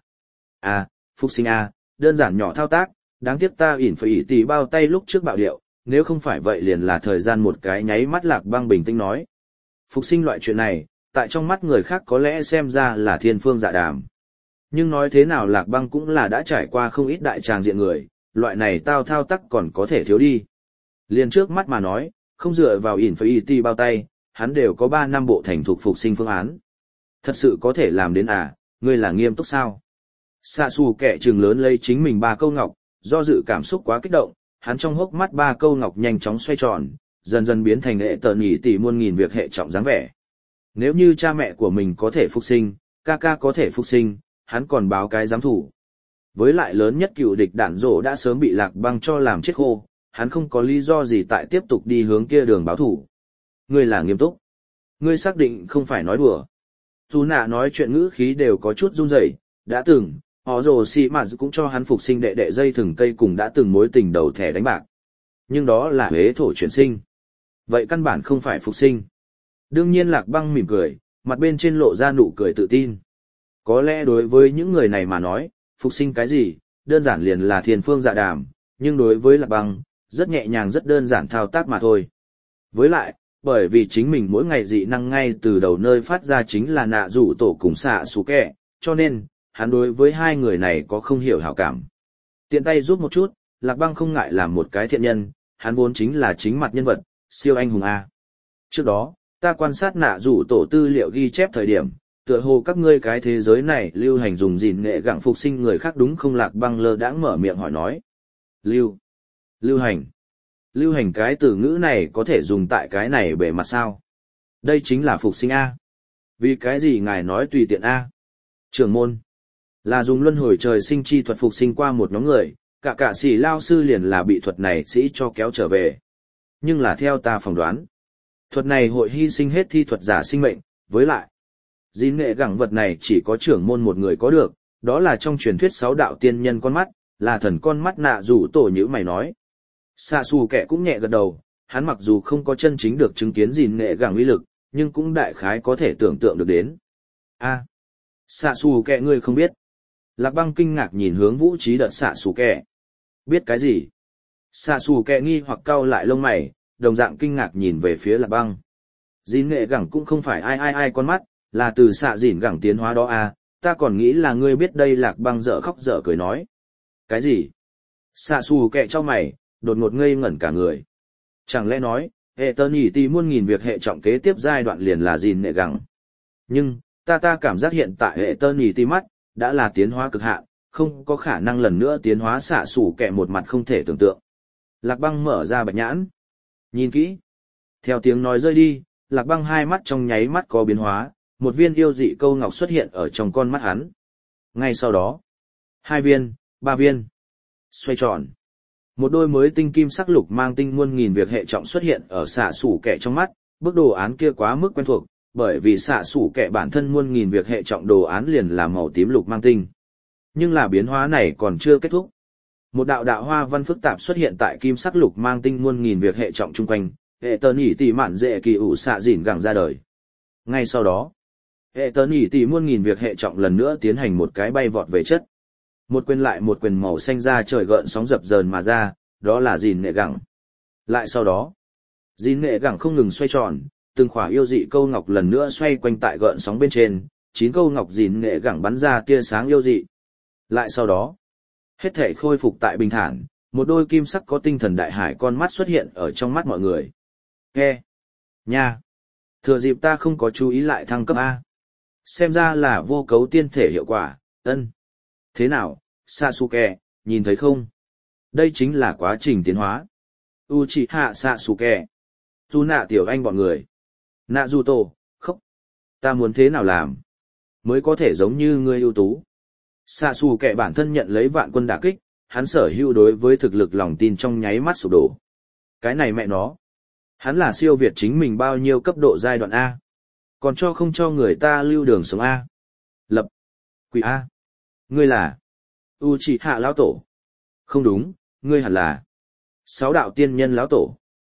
Phục sinh đơn giản nhỏ thao tác, đáng tiếc ta phải tỉ bao tay lúc trước bạo điệu, nếu không phải vậy liền là thời gian một cái nháy mắt. Lạc Băng bình tĩnh nói. Phục sinh loại chuyện này, tại trong mắt người khác có lẽ xem ra là thiên phương dạ đàm. Nhưng nói thế nào Lạc Băng cũng là đã trải qua không ít đại tràng diện người, loại này thao tác còn có thể thiếu đi. Liền trước mắt mà nói, không dựa vào phải bao tay, hắn đều có 3 năm bộ thành thục phục sinh phương án. Thật sự có thể làm đến ngươi là nghiêm túc sao? Xạ xù kẻ trừng lớn lấy chính mình 3 câu ngọc, do dự cảm xúc quá kích động, hắn trong hốc mắt 3 câu ngọc nhanh chóng xoay tròn, dần dần biến thành hệ tờ nhỉ tỷ muôn nghìn việc hệ trọng dáng vẻ. Nếu như cha mẹ của mình có thể phục sinh, ca có thể phục sinh, hắn còn báo cái giám thủ. Với lại lớn nhất cựu địch đạn rổ đã sớm bị Lạc Băng cho làm chết khô, hắn không có lý do gì tại tiếp tục đi hướng kia đường báo thủ. Ngươi là nghiêm túc. Ngươi xác định không phải nói đùa. Dù nạ nói chuyện ngữ khí đều có chút run rẩy, đã từng, họ rồ xì mà cũng cho hắn phục sinh đệ dây thừng cây cùng đã từng mối tình đầu thẻ đánh bạc. Nhưng đó là huế thổ chuyển sinh. Vậy căn bản không phải phục sinh. Đương nhiên Lạc Băng mỉm cười, mặt bên trên lộ ra nụ cười tự tin. Có lẽ đối với những người này mà nói, phục sinh cái gì, đơn giản liền là thiên phương dạ đàm, nhưng đối với Lạc Băng, rất nhẹ nhàng rất đơn giản thao tác mà thôi. Với lại, bởi vì chính mình mỗi ngày dị năng ngay từ đầu nơi phát ra chính là nạ rủ tổ cùng xạ xù kẹ, cho nên, hắn đối với 2 người này có không hiểu hảo cảm. Tiện tay giúp một chút, Lạc Băng không ngại làm một cái thiện nhân, hắn vốn chính là chính mặt nhân vật, siêu anh hùng A. Trước đó, ta quan sát nạ rủ tổ tư liệu ghi chép thời điểm, tựa hồ các ngươi cái thế giới này lưu hành dùng gìn nghệ gẳng phục sinh người khác đúng không? Lạc Băng lơ đãng mở miệng hỏi nói. Lưu hành. Lưu hành cái từ ngữ này có thể dùng tại cái này bề mặt sao? Đây chính là phục sinh A. Vì cái gì ngài nói tùy tiện A? Trưởng môn. Là dùng luân hồi trời sinh chi thuật phục sinh qua một nhóm người, cả sĩ lao sư liền là bị thuật này sĩ cho kéo trở về. Nhưng là theo ta phỏng đoán, thuật này hội hy sinh hết thi thuật giả sinh mệnh, với lại, gìn nghệ gẳng vật này chỉ có trưởng môn một người có được, đó là trong truyền thuyết 6 đạo tiên nhân con mắt, là thần con mắt nạ rủ tổ như mày nói. Xạ xù kẻ cũng nhẹ gật đầu, hắn mặc dù không có chân chính được chứng kiến gìn nghệ gẳng uy lực, nhưng cũng đại khái có thể tưởng tượng được đến. Xạ xù kẻ ngươi không biết. Lạc Băng kinh ngạc nhìn hướng Vũ Trí đợt xạ xù kẻ. Biết cái gì? Xạ xù kẻ nghi hoặc cau lại lông mày, đồng dạng kinh ngạc nhìn về phía Lạc Băng. Gìn nghệ gẳng cũng không phải ai con mắt, là từ xạ gìn gẳng tiến hóa đó à, ta còn nghĩ là ngươi biết đây. Lạc Băng dở khóc dở cười nói. Cái gì? Xạ xù kẻ cho mày, đột ngột ngây ngẩn cả người. Chẳng lẽ nói, hệ tơ nhỉ tì muôn nghìn việc hệ trọng kế tiếp giai đoạn liền là gìn nghệ gẳng. Nhưng, ta cảm giác hiện tại hệ tơ nhỉ tì mắt, đã là tiến hóa cực hạn, không có khả năng lần nữa tiến hóa. Xạ xù kẻ một mặt không thể tưởng tượng. Lạc Băng mở ra bạch nhãn. Nhìn kỹ. Theo tiếng nói rơi đi, Lạc Băng hai mắt trong nháy mắt có biến hóa, một viên yêu dị câu ngọc xuất hiện ở trong con mắt hắn. Ngay sau đó, 2 viên, 3 viên, xoay tròn. Một đôi mới tinh kim sắc lục mang tinh muôn nghìn việc hệ trọng xuất hiện ở xạ sủ kẻ trong mắt, bức đồ án kia quá mức quen thuộc, bởi vì xạ sủ kẻ bản thân muôn nghìn việc hệ trọng đồ án liền là màu tím lục mang tinh. Nhưng là biến hóa này còn chưa kết thúc. Một đạo hoa văn phức tạp xuất hiện tại kim sắc lục mang tinh muôn nghìn việc hệ trọng chung quanh, hệ tờ nhỉ tỉ mạn dễ kỳ ủ xạ dỉn gẳng ra đời. Ngay sau đó, hệ tờ nhỉ tỉ muôn nghìn việc hệ trọng lần nữa tiến hành một cái bay vọt về chất. Một quyền lại một quyền màu xanh ra trời gợn sóng dập dờn mà ra, đó là gìn nghệ gẳng. Lại sau đó, gìn nghệ gẳng không ngừng xoay tròn, từng khỏa yêu dị câu ngọc lần nữa xoay quanh tại gợn sóng bên trên, 9 câu ngọc gìn nghệ gẳng bắn ra tia sáng yêu dị. Lại sau đó, hết thể khôi phục tại bình thản, một đôi kim sắc có tinh thần đại hải con mắt xuất hiện ở trong mắt mọi người. Nghe! Nha! Thừa dịp ta không có chú ý lại thăng cấp A. Xem ra là vô cấu tiên thể hiệu quả, ân. Thế nào, Sasuke, nhìn thấy không? Đây chính là quá trình tiến hóa. Uchiha Sasuke. Dù nạ tiểu anh bọn người. Naruto, khóc. Ta muốn thế nào làm? Mới có thể giống như ngươi ưu tú. Sasuke bản thân nhận lấy vạn quân đả kích, hắn sở hữu đối với thực lực lòng tin trong nháy mắt sụp đổ. Cái này mẹ nó. Hắn là siêu việt chính mình bao nhiêu cấp độ giai đoạn A. Còn không cho người ta lưu đường sống A. Lập. Quỷ A. Ngươi là Uchiha lão tổ. Không đúng, ngươi hẳn là 6 đạo tiên nhân lão tổ.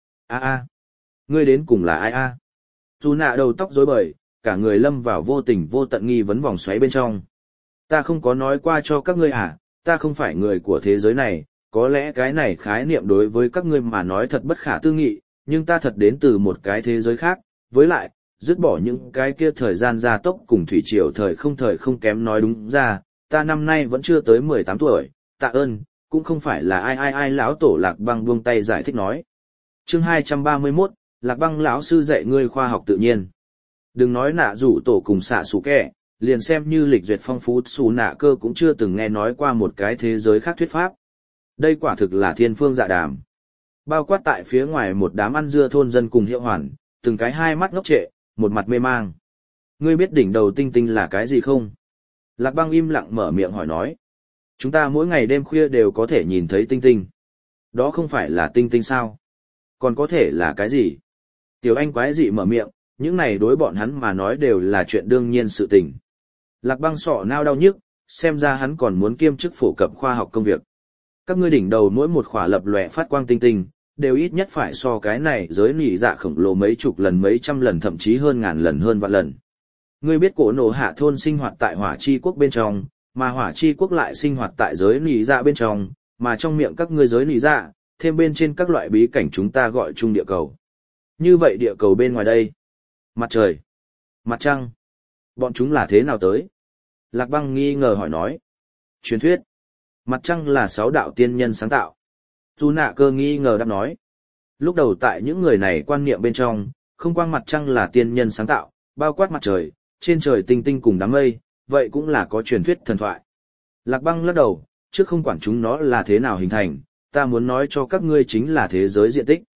Ngươi đến cùng là ai a? Dù nạ đầu tóc rối bời, cả người lâm vào vô tình vô tận nghi vấn vòng xoáy bên trong. Ta không có nói qua cho các ngươi à, ta không phải người của thế giới này, có lẽ cái này khái niệm đối với các ngươi mà nói thật bất khả tư nghị, nhưng ta thật đến từ một cái thế giới khác, với lại, dứt bỏ những cái kia thời gian gia tốc cùng thủy triều thời không kém nói đúng ra, ta năm nay vẫn chưa tới 18 tuổi, tạ ơn, cũng không phải là ai lão tổ. Lạc Băng buông tay giải thích nói. Chương 231, Lạc Băng lão sư dạy ngươi khoa học tự nhiên. Đừng nói nạ rủ tổ cùng xạ sủ kẻ, liền xem như lịch duyệt phong phú xù nạ cơ cũng chưa từng nghe nói qua một cái thế giới khác thuyết pháp. Đây quả thực là thiên phương dạ đàm. Bao quát tại phía ngoài một đám ăn dưa thôn dân cùng hiệu hoàn, từng cái hai mắt ngốc trệ, một mặt mê mang. Ngươi biết đỉnh đầu tinh tinh là cái gì không? Lạc Băng im lặng mở miệng hỏi nói. Chúng ta mỗi ngày đêm khuya đều có thể nhìn thấy tinh tinh. Đó không phải là tinh tinh sao? Còn có thể là cái gì? Tiểu Anh quái dị mở miệng, những này đối bọn hắn mà nói đều là chuyện đương nhiên sự tình. Lạc Băng sọ nao đau nhức, xem ra hắn còn muốn kiêm chức phổ cập khoa học công việc. Các ngươi đỉnh đầu mỗi một khỏa lập lòe phát quang tinh tinh, đều ít nhất phải so cái này giới nỉ dạ khổng lồ mấy chục lần mấy trăm lần thậm chí hơn ngàn lần hơn vạn lần. Ngươi biết cổ nổ hạ thôn sinh hoạt tại hỏa chi quốc bên trong, mà hỏa chi quốc lại sinh hoạt tại giới nỉ dạ bên trong, mà trong miệng các ngươi giới nỉ dạ, thêm bên trên các loại bí cảnh chúng ta gọi chung địa cầu. Như vậy địa cầu bên ngoài đây, mặt trời, mặt trăng, bọn chúng là thế nào tới? Lạc Băng nghi ngờ hỏi nói. Truyền thuyết, mặt trăng là 6 đạo tiên nhân sáng tạo. Dù nạ cơ nghi ngờ đáp nói. Lúc đầu tại những người này quan niệm bên trong, không quang mặt trăng là tiên nhân sáng tạo, bao quát mặt trời, trên trời tinh tinh cùng đám mây, vậy cũng là có truyền thuyết thần thoại. Lạc Băng lắc đầu, trước không quản chúng nó là thế nào hình thành, ta muốn nói cho các ngươi chính là thế giới diện tích.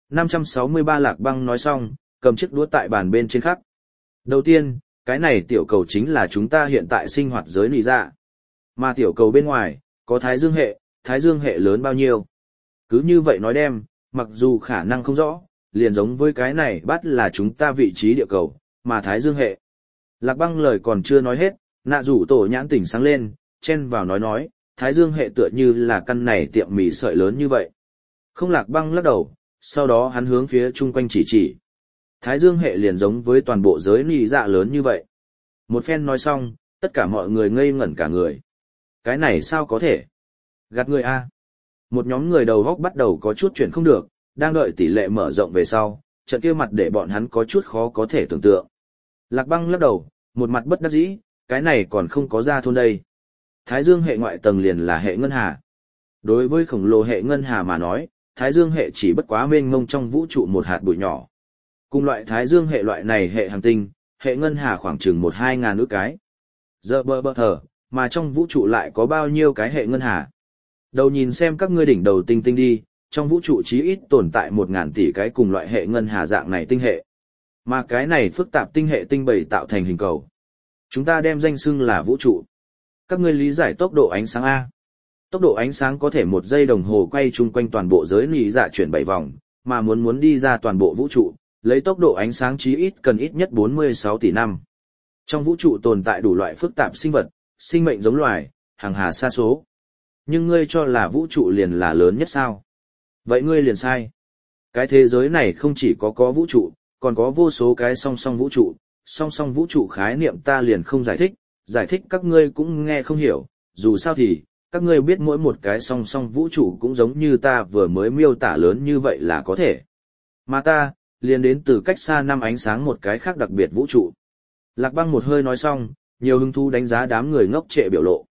563 Lạc Băng nói xong, cầm chiếc đũa tại bàn bên trên khắc. Đầu tiên, cái này tiểu cầu chính là chúng ta hiện tại sinh hoạt giới nị dạ. Mà tiểu cầu bên ngoài, có thái dương hệ lớn bao nhiêu. Cứ như vậy nói đem, mặc dù khả năng không rõ, liền giống với cái này bắt là chúng ta vị trí địa cầu, mà thái dương hệ. Lạc Băng lời còn chưa nói hết, nạ rủ tổ nhãn tỉnh sáng lên, chen vào nói, thái dương hệ tựa như là căn này tiệm mì sợi lớn như vậy. Không. Lạc Băng lắc đầu, sau đó hắn hướng phía chung quanh chỉ. Thái dương hệ liền giống với toàn bộ giới nị dạ lớn như vậy. Một phen nói xong, tất cả mọi người ngây ngẩn cả người. Cái này sao có thể? Gạt người a. Một nhóm người đầu góc bắt đầu có chút chuyện không được, đang đợi tỷ lệ mở rộng về sau, trận kia mặt để bọn hắn có chút khó có thể tưởng tượng. Lạc Băng lắc đầu, một mặt bất đắc dĩ, cái này còn không có ra thôn đây. Thái dương hệ ngoại tầng liền là hệ ngân hà. Đối với khổng lồ hệ ngân hà mà nói, thái dương hệ chỉ bất quá mênh mông trong vũ trụ một hạt bụi nhỏ. Cùng loại thái dương hệ loại này hệ hành tinh, hệ ngân hà khoảng chừng 1-2 ngàn ước cái. Giờ bơ hở, mà trong vũ trụ lại có bao nhiêu cái hệ ngân hà. Đầu nhìn xem các ngươi đỉnh đầu tinh tinh đi, trong vũ trụ chí ít tồn tại 1.000 tỷ cái cùng loại hệ ngân hà dạng này tinh hệ. Mà cái này phức tạp tinh hệ tinh bầy tạo thành hình cầu. Chúng ta đem danh xưng là vũ trụ. Các ngươi lý giải tốc độ ánh sáng A. Tốc độ ánh sáng có thể 1 giây đồng hồ quay chung quanh toàn bộ giới nị dạ chuyển 7 vòng, mà muốn đi ra toàn bộ vũ trụ, lấy tốc độ ánh sáng chí ít cần ít nhất 46 tỷ năm. Trong vũ trụ tồn tại đủ loại phức tạp sinh vật, sinh mệnh giống loài, hàng hà sa số. Nhưng ngươi cho là vũ trụ liền là lớn nhất sao? Vậy ngươi liền sai. Cái thế giới này không chỉ có vũ trụ, còn có vô số cái song song vũ trụ. Song song vũ trụ khái niệm ta liền không giải thích các ngươi cũng nghe không hiểu, dù sao thì, các ngươi biết mỗi một cái song song vũ trụ cũng giống như ta vừa mới miêu tả lớn như vậy là có thể. Mà ta, liền đến từ cách xa 5 ánh sáng một cái khác đặc biệt vũ trụ. Lạc Băng một hơi nói xong, nhiều hứng thú đánh giá đám người ngốc trệ biểu lộ.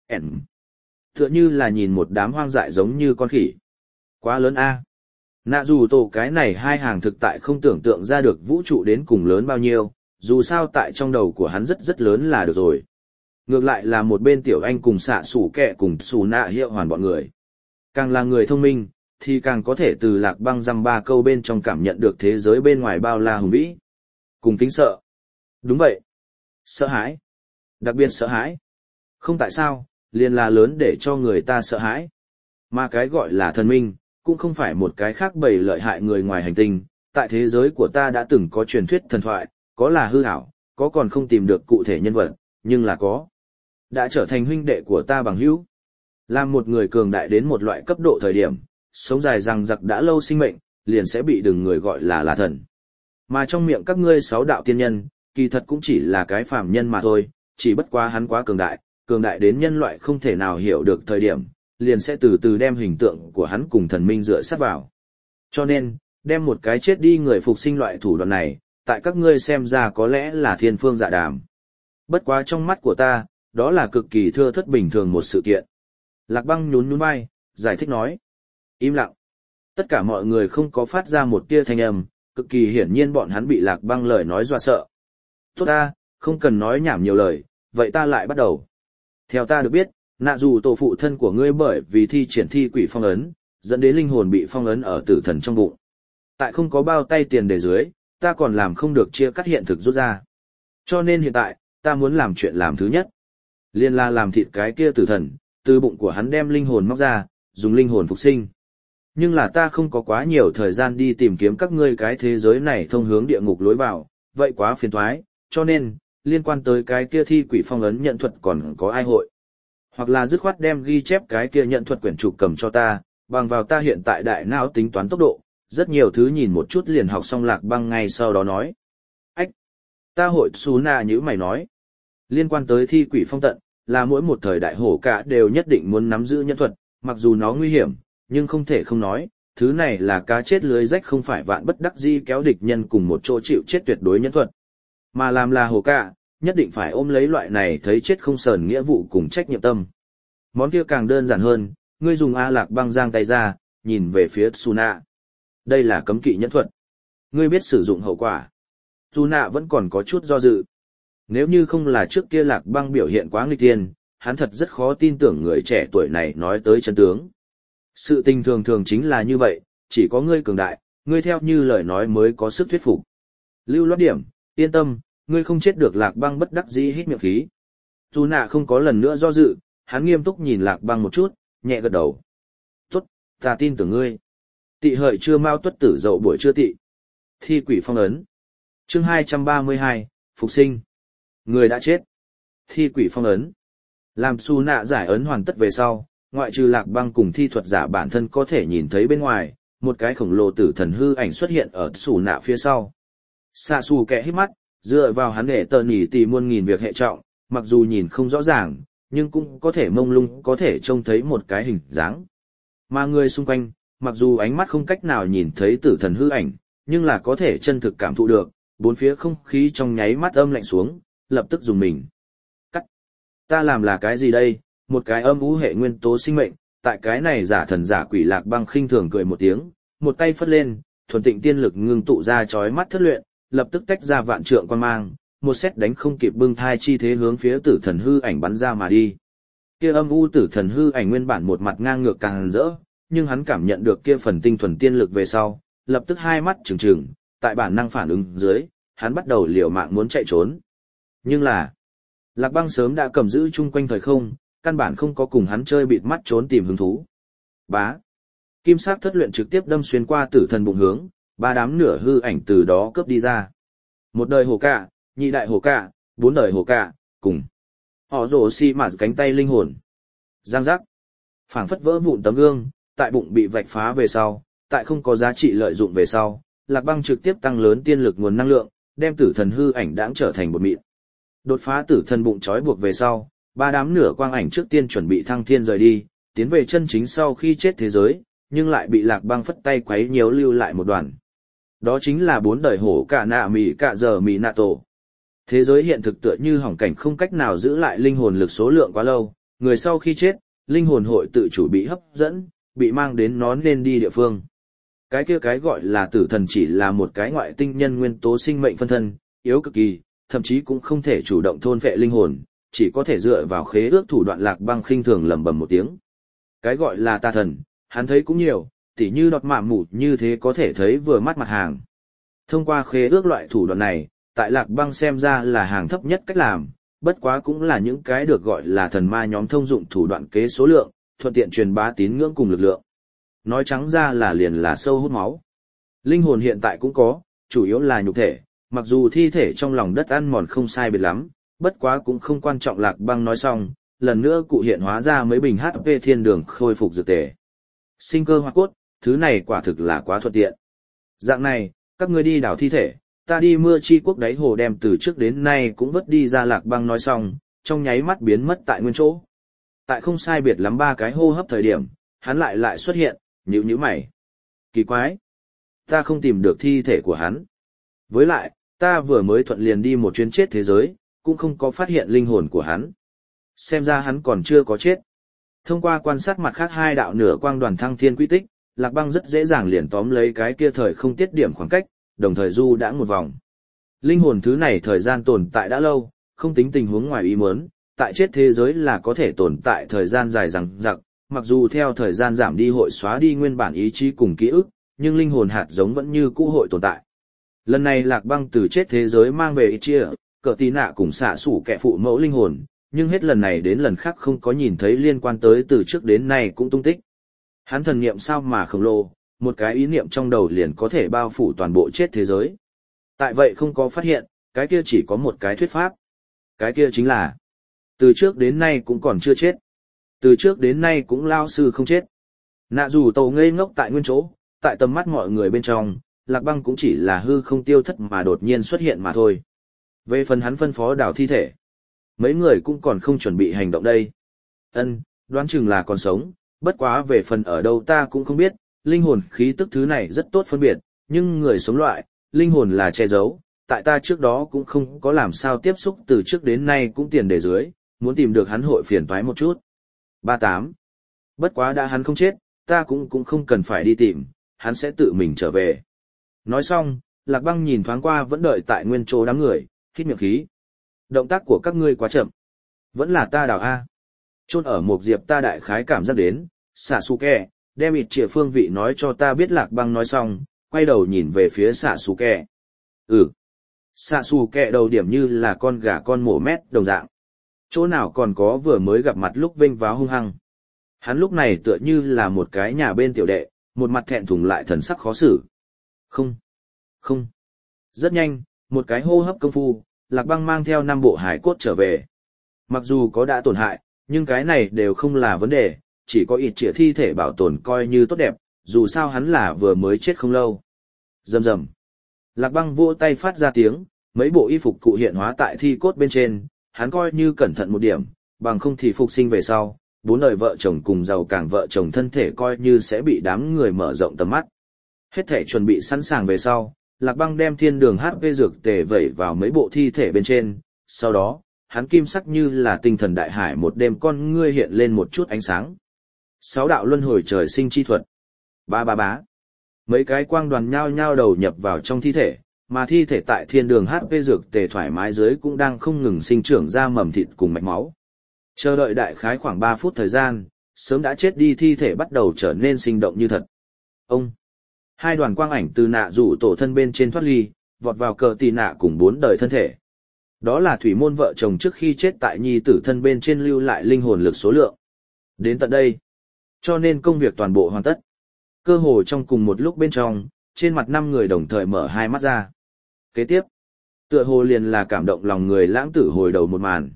Tựa như là nhìn một đám hoang dại giống như con khỉ. Quá lớn a. Nạ dù tổ cái này hai hàng thực tại không tưởng tượng ra được vũ trụ đến cùng lớn bao nhiêu, dù sao tại trong đầu của hắn rất lớn là được rồi. Ngược lại là một bên tiểu anh cùng xạ sủ kẹ cùng xù nạ hiệu hoàn bọn người. Càng là người thông minh, thì càng có thể từ Lạc Băng dăm ba câu bên trong cảm nhận được thế giới bên ngoài bao la hùng vĩ. Cùng kính sợ. Đúng vậy. Sợ hãi. Đặc biệt sợ hãi. Không tại sao, liền là lớn để cho người ta sợ hãi. Mà cái gọi là thần minh, cũng không phải một cái khác bầy lợi hại người ngoài hành tinh. Tại thế giới của ta đã từng có truyền thuyết thần thoại, có là hư ảo, có còn không tìm được cụ thể nhân vật, nhưng là có. Đã trở thành huynh đệ của ta bằng hữu. Làm một người cường đại đến một loại cấp độ thời điểm, sống dài rằng giặc đã lâu sinh mệnh, liền sẽ bị đừng người gọi là thần. Mà trong miệng các ngươi 6 đạo tiên nhân, kỳ thật cũng chỉ là cái phàm nhân mà thôi, chỉ bất quá hắn quá cường đại đến nhân loại không thể nào hiểu được thời điểm, liền sẽ từ từ đem hình tượng của hắn cùng thần minh dựa sát vào. Cho nên, đem một cái chết đi người phục sinh loại thủ đoạn này, tại các ngươi xem ra có lẽ là thiên phương dạ đàm. Bất quá trong mắt của ta, đó là cực kỳ thưa thất bình thường một sự kiện. Lạc Băng nhún vai, giải thích nói. Im lặng. Tất cả mọi người không có phát ra một tia thanh âm, cực kỳ hiển nhiên bọn hắn bị Lạc Băng lời nói dọa sợ. Tốt ta, không cần nói nhảm nhiều lời, vậy ta lại bắt đầu. Theo ta được biết, nạ dù tổ phụ thân của ngươi bởi vì thi triển thi quỷ phong ấn, dẫn đến linh hồn bị phong ấn ở tử thần trong bụng. Tại không có bao tay tiền để dưới, ta còn làm không được chia cắt hiện thực rút ra. Cho nên hiện tại, ta muốn làm chuyện làm thứ nhất. Liên la làm thịt cái kia tử thần, từ bụng của hắn đem linh hồn móc ra, dùng linh hồn phục sinh. Nhưng là ta không có quá nhiều thời gian đi tìm kiếm các ngươi cái thế giới này thông hướng địa ngục lối vào, vậy quá phiền toái, cho nên, liên quan tới cái kia thi quỷ phong ấn nhận thuật còn có ai hội. Hoặc là dứt khoát đem ghi chép cái kia nhận thuật quyển trục cầm cho ta, bằng vào ta hiện tại đại não tính toán tốc độ, rất nhiều thứ nhìn một chút liền học xong. Lạc Băng ngay sau đó nói. Ách! Ta hội xú nà như mày nói. Liên quan tới thi quỷ phong tận, là mỗi một thời đại hổ cả đều nhất định muốn nắm giữ nhân thuật, mặc dù nó nguy hiểm, nhưng không thể không nói, thứ này là cá chết lưới rách, không phải vạn bất đắc dĩ kéo địch nhân cùng một chỗ chịu chết tuyệt đối nhân thuật. Mà làm là hổ cả, nhất định phải ôm lấy loại này thấy chết không sờn nghĩa vụ cùng trách nhiệm tâm. Món kia càng đơn giản hơn, ngươi dùng A. Lạc Băng giang tay ra, nhìn về phía Tsuna. Đây là cấm kỵ nhẫn thuật. Ngươi biết sử dụng hậu quả. Tsuna vẫn còn có chút do dự. Nếu như không là trước kia Lạc Băng biểu hiện quá nghịch tiên, hắn thật rất khó tin tưởng người trẻ tuổi này nói tới chân tướng. Sự tình thường thường chính là như vậy, chỉ có ngươi cường đại, ngươi theo như lời nói mới có sức thuyết phục. Lưu Loát điểm, yên tâm, ngươi không chết được. Lạc Băng bất đắc dĩ hít miệng khí. Tsuna không có lần nữa do dự, hắn nghiêm túc nhìn Lạc Băng một chút, nhẹ gật đầu. Tốt, ta tin tưởng ngươi. Tị hợi chưa mau tuất tử dậu buổi trưa tị. Thi quỷ phong ấn. Chương 232, Phục sinh. Người đã chết. Thi quỷ phong ấn. Làm Tsuna giải ấn hoàn tất về sau, ngoại trừ Lạc Băng cùng thi thuật giả bản thân có thể nhìn thấy bên ngoài, một cái khổng lồ tử thần hư ảnh xuất hiện ở Tsuna phía sau. Sasuke hít mắt, dựa vào hắn để tờ nỉ tì muôn nghìn việc hệ trọng, mặc dù nhìn không rõ ràng, nhưng cũng có thể mông lung có thể trông thấy một cái hình dáng. Mà người xung quanh, mặc dù ánh mắt không cách nào nhìn thấy tử thần hư ảnh, nhưng là có thể chân thực cảm thụ được, bốn phía không khí trong nháy mắt âm lạnh xuống, lập tức dùng mình. Cắt! Ta làm là cái gì đây? Một cái âm u hệ nguyên tố sinh mệnh, tại cái này giả thần giả quỷ. Lạc Băng khinh thường cười một tiếng, một tay phất lên, thuần tịnh tiên lực ngưng tụ ra chói mắt thất luyện, lập tức tách ra vạn trượng quan mang, một sét đánh không kịp bưng thai chi thế hướng phía tử thần hư ảnh bắn ra mà đi. Kia âm u tử thần hư ảnh nguyên bản một mặt ngang ngược càng rỡ, nhưng hắn cảm nhận được kia phần tinh thuần tiên lực về sau, lập tức hai mắt trừng trừng, tại bản năng phản ứng dưới, hắn bắt đầu liều mạng muốn chạy trốn. Nhưng là, Lạc Băng sớm đã cầm giữ chung quanh thời không, căn bản không có cùng hắn chơi bịt mắt trốn tìm hứng thú. Bá. Kim sắc thất luyện trực tiếp đâm xuyên qua tử thần bụng hướng, ba đám nửa hư ảnh từ đó cướp đi ra. Một đời hồ cạ, nhị đại hồ cạ, bốn đời hồ cạ, cùng họ rồ xi mạt cánh tay linh hồn. Giang giác. Phảng phất vỡ vụn tấm gương, tại bụng bị vạch phá về sau, tại không có giá trị lợi dụng về sau, Lạc Băng trực tiếp tăng lớn tiên lực nguồn năng lượng, đem tử thần hư ảnh đãng trở thành bột mịn. Đột phá tử thần bụng trói buộc về sau, ba đám nửa quang ảnh trước tiên chuẩn bị thăng thiên rời đi, tiến về chân chính sau khi chết thế giới, nhưng lại bị Lạc Băng phất tay quấy nhiễu lưu lại một đoàn. Đó chính là bốn đời hổ cả nạ mì cả giờ mì nạ tổ. Thế giới hiện thực tựa như hỏng cảnh không cách nào giữ lại linh hồn lực số lượng quá lâu, người sau khi chết, linh hồn hội tự chủ bị hấp dẫn, bị mang đến nó nên đi địa phương. Cái kia cái gọi là tử thần chỉ là một cái ngoại tinh nhân nguyên tố sinh mệnh phân thân, yếu cực kỳ, thậm chí cũng không thể chủ động thôn phệ linh hồn, chỉ có thể dựa vào khế ước thủ đoạn. Lạc Băng khinh thường lẩm bẩm một tiếng. Cái gọi là tà thần, hắn thấy cũng nhiều, tỉ như đọt mạ mủ như thế có thể thấy vừa mắt mặt hàng. Thông qua khế ước loại thủ đoạn này, tại Lạc Băng xem ra là hàng thấp nhất cách làm, bất quá cũng là những cái được gọi là thần ma nhóm thông dụng thủ đoạn kế số lượng, thuận tiện truyền bá tín ngưỡng cùng lực lượng. Nói trắng ra là liền là sâu hút máu. Linh hồn hiện tại cũng có, chủ yếu là nhục thể, mặc dù thi thể trong lòng đất ăn mòn không sai biệt lắm, bất quá cũng không quan trọng. Lạc Băng nói xong, lần nữa cụ hiện hóa ra mấy bình HP thiên đường khôi phục dược tề. Sinh cơ hoa cốt, thứ này quả thực là quá thuận tiện. Dạng này, các ngươi đi đào thi thể, ta đi mưa chi quốc đáy hồ đem từ trước đến nay cũng vớt đi ra. Lạc Băng nói xong, trong nháy mắt biến mất tại nguyên chỗ. Tại không sai biệt lắm 3 cái hô hấp thời điểm, hắn lại xuất hiện, nhíu mày. Kỳ quái, ta không tìm được thi thể của hắn. Với lại, ta vừa mới thuận liền đi một chuyến chết thế giới, cũng không có phát hiện linh hồn của hắn. Xem ra hắn còn chưa có chết. Thông qua quan sát mặt khác hai đạo nửa quang đoàn thăng thiên quy tích, Lạc Băng rất dễ dàng liền tóm lấy cái kia thời không tiết điểm khoảng cách, đồng thời du đãng một vòng. Linh hồn thứ này thời gian tồn tại đã lâu, không tính tình huống ngoài ý muốn, tại chết thế giới là có thể tồn tại thời gian dài dằng dặc, mặc dù theo thời gian giảm đi hội xóa đi nguyên bản ý chí cùng ký ức, nhưng linh hồn hạt giống vẫn như cũ hội tồn tại. Lần này Lạc Băng từ chết thế giới mang về Ichia, cờ tí nạ cùng xạ sủ kẻ phụ mẫu linh hồn, nhưng hết lần này đến lần khác không có nhìn thấy liên quan tới từ trước đến nay cũng tung tích. Hắn thần niệm sao mà khổng lồ, một cái ý niệm trong đầu liền có thể bao phủ toàn bộ chết thế giới. Tại vậy không có phát hiện, cái kia chỉ có một cái thuyết pháp. Cái kia chính là, từ trước đến nay cũng còn chưa chết. Từ trước đến nay cũng lao sư không chết. Nạ dù tàu ngây ngốc tại nguyên chỗ, tại tầm mắt mọi người bên trong, Lạc Băng cũng chỉ là hư không tiêu thất mà đột nhiên xuất hiện mà thôi. Về phần hắn phân phó đào thi thể, mấy người cũng còn không chuẩn bị hành động đây. Đoán chừng là còn sống, bất quá về phần ở đâu ta cũng không biết, linh hồn khí tức thứ này rất tốt phân biệt, nhưng người sống loại, linh hồn là che giấu, tại ta trước đó cũng không có làm sao tiếp xúc từ trước đến nay cũng tiền đề dưới, muốn tìm được hắn hội phiền toái một chút. 38. Bất quá đã hắn không chết, ta cũng không cần phải đi tìm, hắn sẽ tự mình trở về. Nói xong, Lạc Băng nhìn thoáng qua vẫn đợi tại nguyên chỗ đám người, hít miệng khí. Động tác của các ngươi quá chậm. Vẫn là ta đào A. Chôn ở một diệp ta đại khái cảm giác đến, Sasuke, đem ịt trịa phương vị nói cho ta biết. Lạc Băng nói xong, quay đầu nhìn về phía Sasuke. Sasuke đầu điểm như là con gà con mổ mét đồng dạng. Chỗ nào còn có vừa mới gặp mặt lúc vênh váo hung hăng. Hắn lúc này tựa như là một cái nhà bên tiểu đệ, một mặt thẹn thùng lại thần sắc khó xử. Không. Rất nhanh, một cái hô hấp công phu, Lạc Băng mang theo 5 bộ hải cốt trở về. Mặc dù có đã tổn hại, nhưng cái này đều không là vấn đề, chỉ có ịt trịa thi thể bảo tồn coi như tốt đẹp, dù sao hắn là vừa mới chết không lâu. Rầm rầm. Lạc Băng vỗ tay phát ra tiếng, mấy bộ y phục cụ hiện hóa tại thi cốt bên trên, hắn coi như cẩn thận một điểm, bằng không thì phục sinh về sau, 4 đời vợ chồng cùng giàu càng vợ chồng thân thể coi như sẽ bị đám người mở rộng tầm mắt. Hết thể chuẩn bị sẵn sàng về sau, Lạc Băng đem thiên đường HP dược tề vẩy vào mấy bộ thi thể bên trên, sau đó, hắn kim sắc như là tinh thần đại hải một đêm con ngươi hiện lên một chút ánh sáng. 6 đạo luân hồi trời sinh chi thuật. Bá. Mấy cái quang đoàn nhao nhao đầu nhập vào trong thi thể, mà thi thể tại thiên đường HP dược tề thoải mái dưới cũng đang không ngừng sinh trưởng ra mầm thịt cùng mạch máu. Chờ đợi đại khái khoảng 3 phút thời gian, sớm đã chết đi thi thể bắt đầu trở nên sinh động như thật. Ông! 2 đoàn quang ảnh từ nạ rủ tổ thân bên trên thoát ly, vọt vào cờ tì nạ cùng 4 đời thân thể. Đó là thủy môn vợ chồng trước khi chết tại nhi tử thân bên trên lưu lại linh hồn lực số lượng. Đến tận đây, cho nên công việc toàn bộ hoàn tất. Cơ hồ trong cùng một lúc bên trong, trên mặt 5 người đồng thời mở hai mắt ra. Kế tiếp, tựa hồ liền là cảm động lòng người lãng tử hồi đầu một màn.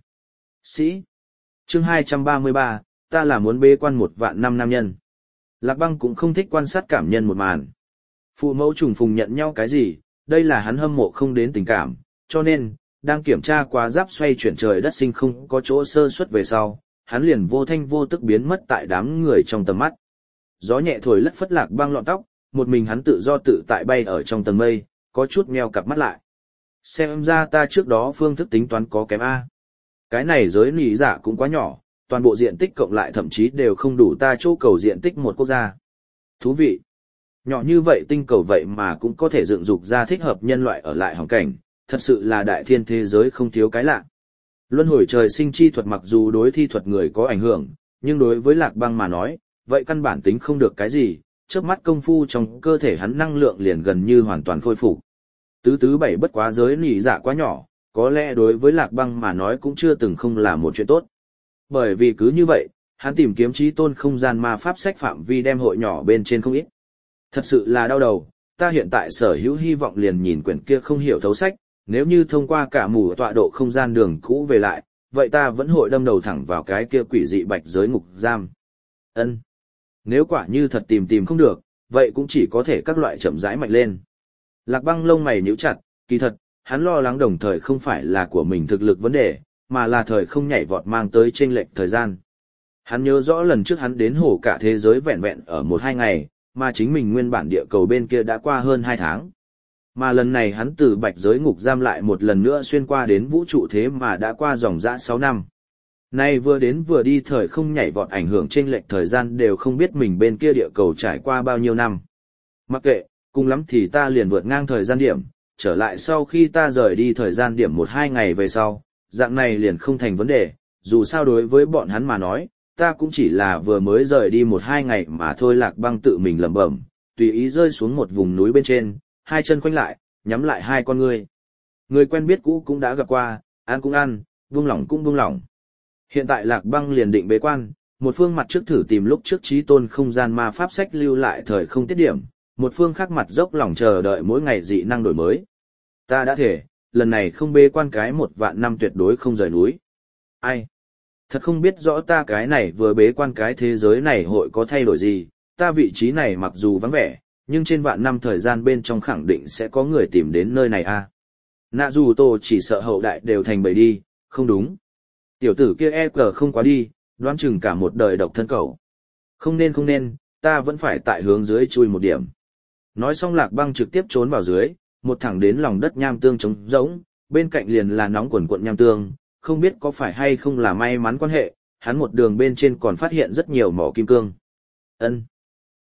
Chương 233, ta là muốn bế quan 1 vạn năm nam nhân. Lạc Băng cũng không thích quan sát cảm nhân một màn. Phụ mẫu trùng phùng nhận nhau cái gì, đây là hắn hâm mộ không đến tình cảm, cho nên, đang kiểm tra quá giáp xoay chuyển trời đất sinh không có chỗ sơ suất về sau, hắn liền vô thanh vô tức biến mất tại đám người trong tầm mắt. Gió nhẹ thổi lất phất Lạc Băng lọn tóc, một mình hắn tự do tự tại bay ở trong tầng mây, có chút meo cặp mắt lại. Xem ra ta trước đó phương thức tính toán có kém A. Cái này giới nỉ giả cũng quá nhỏ, toàn bộ diện tích cộng lại thậm chí đều không đủ ta chỗ cầu diện tích một quốc gia. Thú vị. Nhỏ như vậy tinh cầu vậy mà cũng có thể dựng dục ra thích hợp nhân loại ở lại hoàn cảnh, thật sự là đại thiên thế giới không thiếu cái lạ. Luân hồi trời sinh chi thuật mặc dù đối thi thuật người có ảnh hưởng, nhưng đối với Lạc Băng mà nói, vậy căn bản tính không được cái gì, chớp mắt công phu trong cơ thể hắn năng lượng liền gần như hoàn toàn khôi phục. Tứ bảy bất quá giới nỉ dạ quá nhỏ, có lẽ đối với Lạc Băng mà nói cũng chưa từng không là một chuyện tốt. Bởi vì cứ như vậy, hắn tìm kiếm chí tôn không gian ma pháp sách phạm vi đem hội nhỏ bên trên không ít. Thật sự là đau đầu, ta hiện tại sở hữu hy vọng liền nhìn quyển kia không hiểu thấu sách, nếu như thông qua cả mù tọa độ không gian đường cũ về lại, vậy ta vẫn hội đâm đầu thẳng vào cái kia quỷ dị bạch giới ngục giam. Ân. Nếu quả như thật tìm không được, vậy cũng chỉ có thể các loại chậm rãi mạnh lên. Lạc Băng lông mày nhíu chặt, kỳ thật, hắn lo lắng đồng thời không phải là của mình thực lực vấn đề, mà là thời không nhảy vọt mang tới chênh lệch thời gian. Hắn nhớ rõ lần trước hắn đến hổ cả thế giới vẹn vẹn ở 1-2 ngày, mà chính mình nguyên bản địa cầu bên kia đã qua hơn 2 tháng. Mà lần này hắn từ bạch giới ngục giam lại một lần nữa xuyên qua đến vũ trụ thế mà đã qua dòng dã 6 năm. Nay vừa đến vừa đi thời không nhảy vọt ảnh hưởng chênh lệch thời gian đều không biết mình bên kia địa cầu trải qua bao nhiêu năm. Mặc kệ, cùng lắm thì ta liền vượt ngang thời gian điểm, trở lại sau khi ta rời đi thời gian điểm 1-2 ngày về sau, dạng này liền không thành vấn đề, dù sao đối với bọn hắn mà nói, ta cũng chỉ là vừa mới rời đi 1-2 ngày mà thôi. Lạc Băng tự mình lẩm bẩm, tùy ý rơi xuống một vùng núi bên trên, hai chân khoanh lại, nhắm lại hai con ngươi. Người quen biết cũ cũng đã gặp qua, ăn cũng ăn, buông lỏng cũng buông lỏng. Hiện tại Lạc Băng liền định bế quan, một phương mặt trước thử tìm lúc trước chí tôn không gian ma pháp sách lưu lại thời không tiết điểm, một phương khác mặt dốc lòng chờ đợi mỗi ngày dị năng đổi mới. Ta đã thể, lần này không bế quan cái 1 vạn năm tuyệt đối không rời núi. Ai? Thật không biết rõ ta cái này vừa bế quan cái thế giới này hội có thay đổi gì, ta vị trí này mặc dù vắng vẻ, nhưng trên vạn năm thời gian bên trong khẳng định sẽ có người tìm đến nơi này a. Nạ dù tổ chỉ sợ hậu đại đều thành bầy đi, không đúng. Tiểu tử kia không quá đi, đoán chừng cả một đời độc thân cẩu. Không nên, ta vẫn phải tại hướng dưới chui một điểm. Nói xong Lạc Băng trực tiếp trốn vào dưới, một thẳng đến lòng đất nham tương trống rỗng, bên cạnh liền là nóng quần cuộn nham tương, không biết có phải hay không là may mắn quan hệ, hắn một đường bên trên còn phát hiện rất nhiều mỏ kim cương. Ân,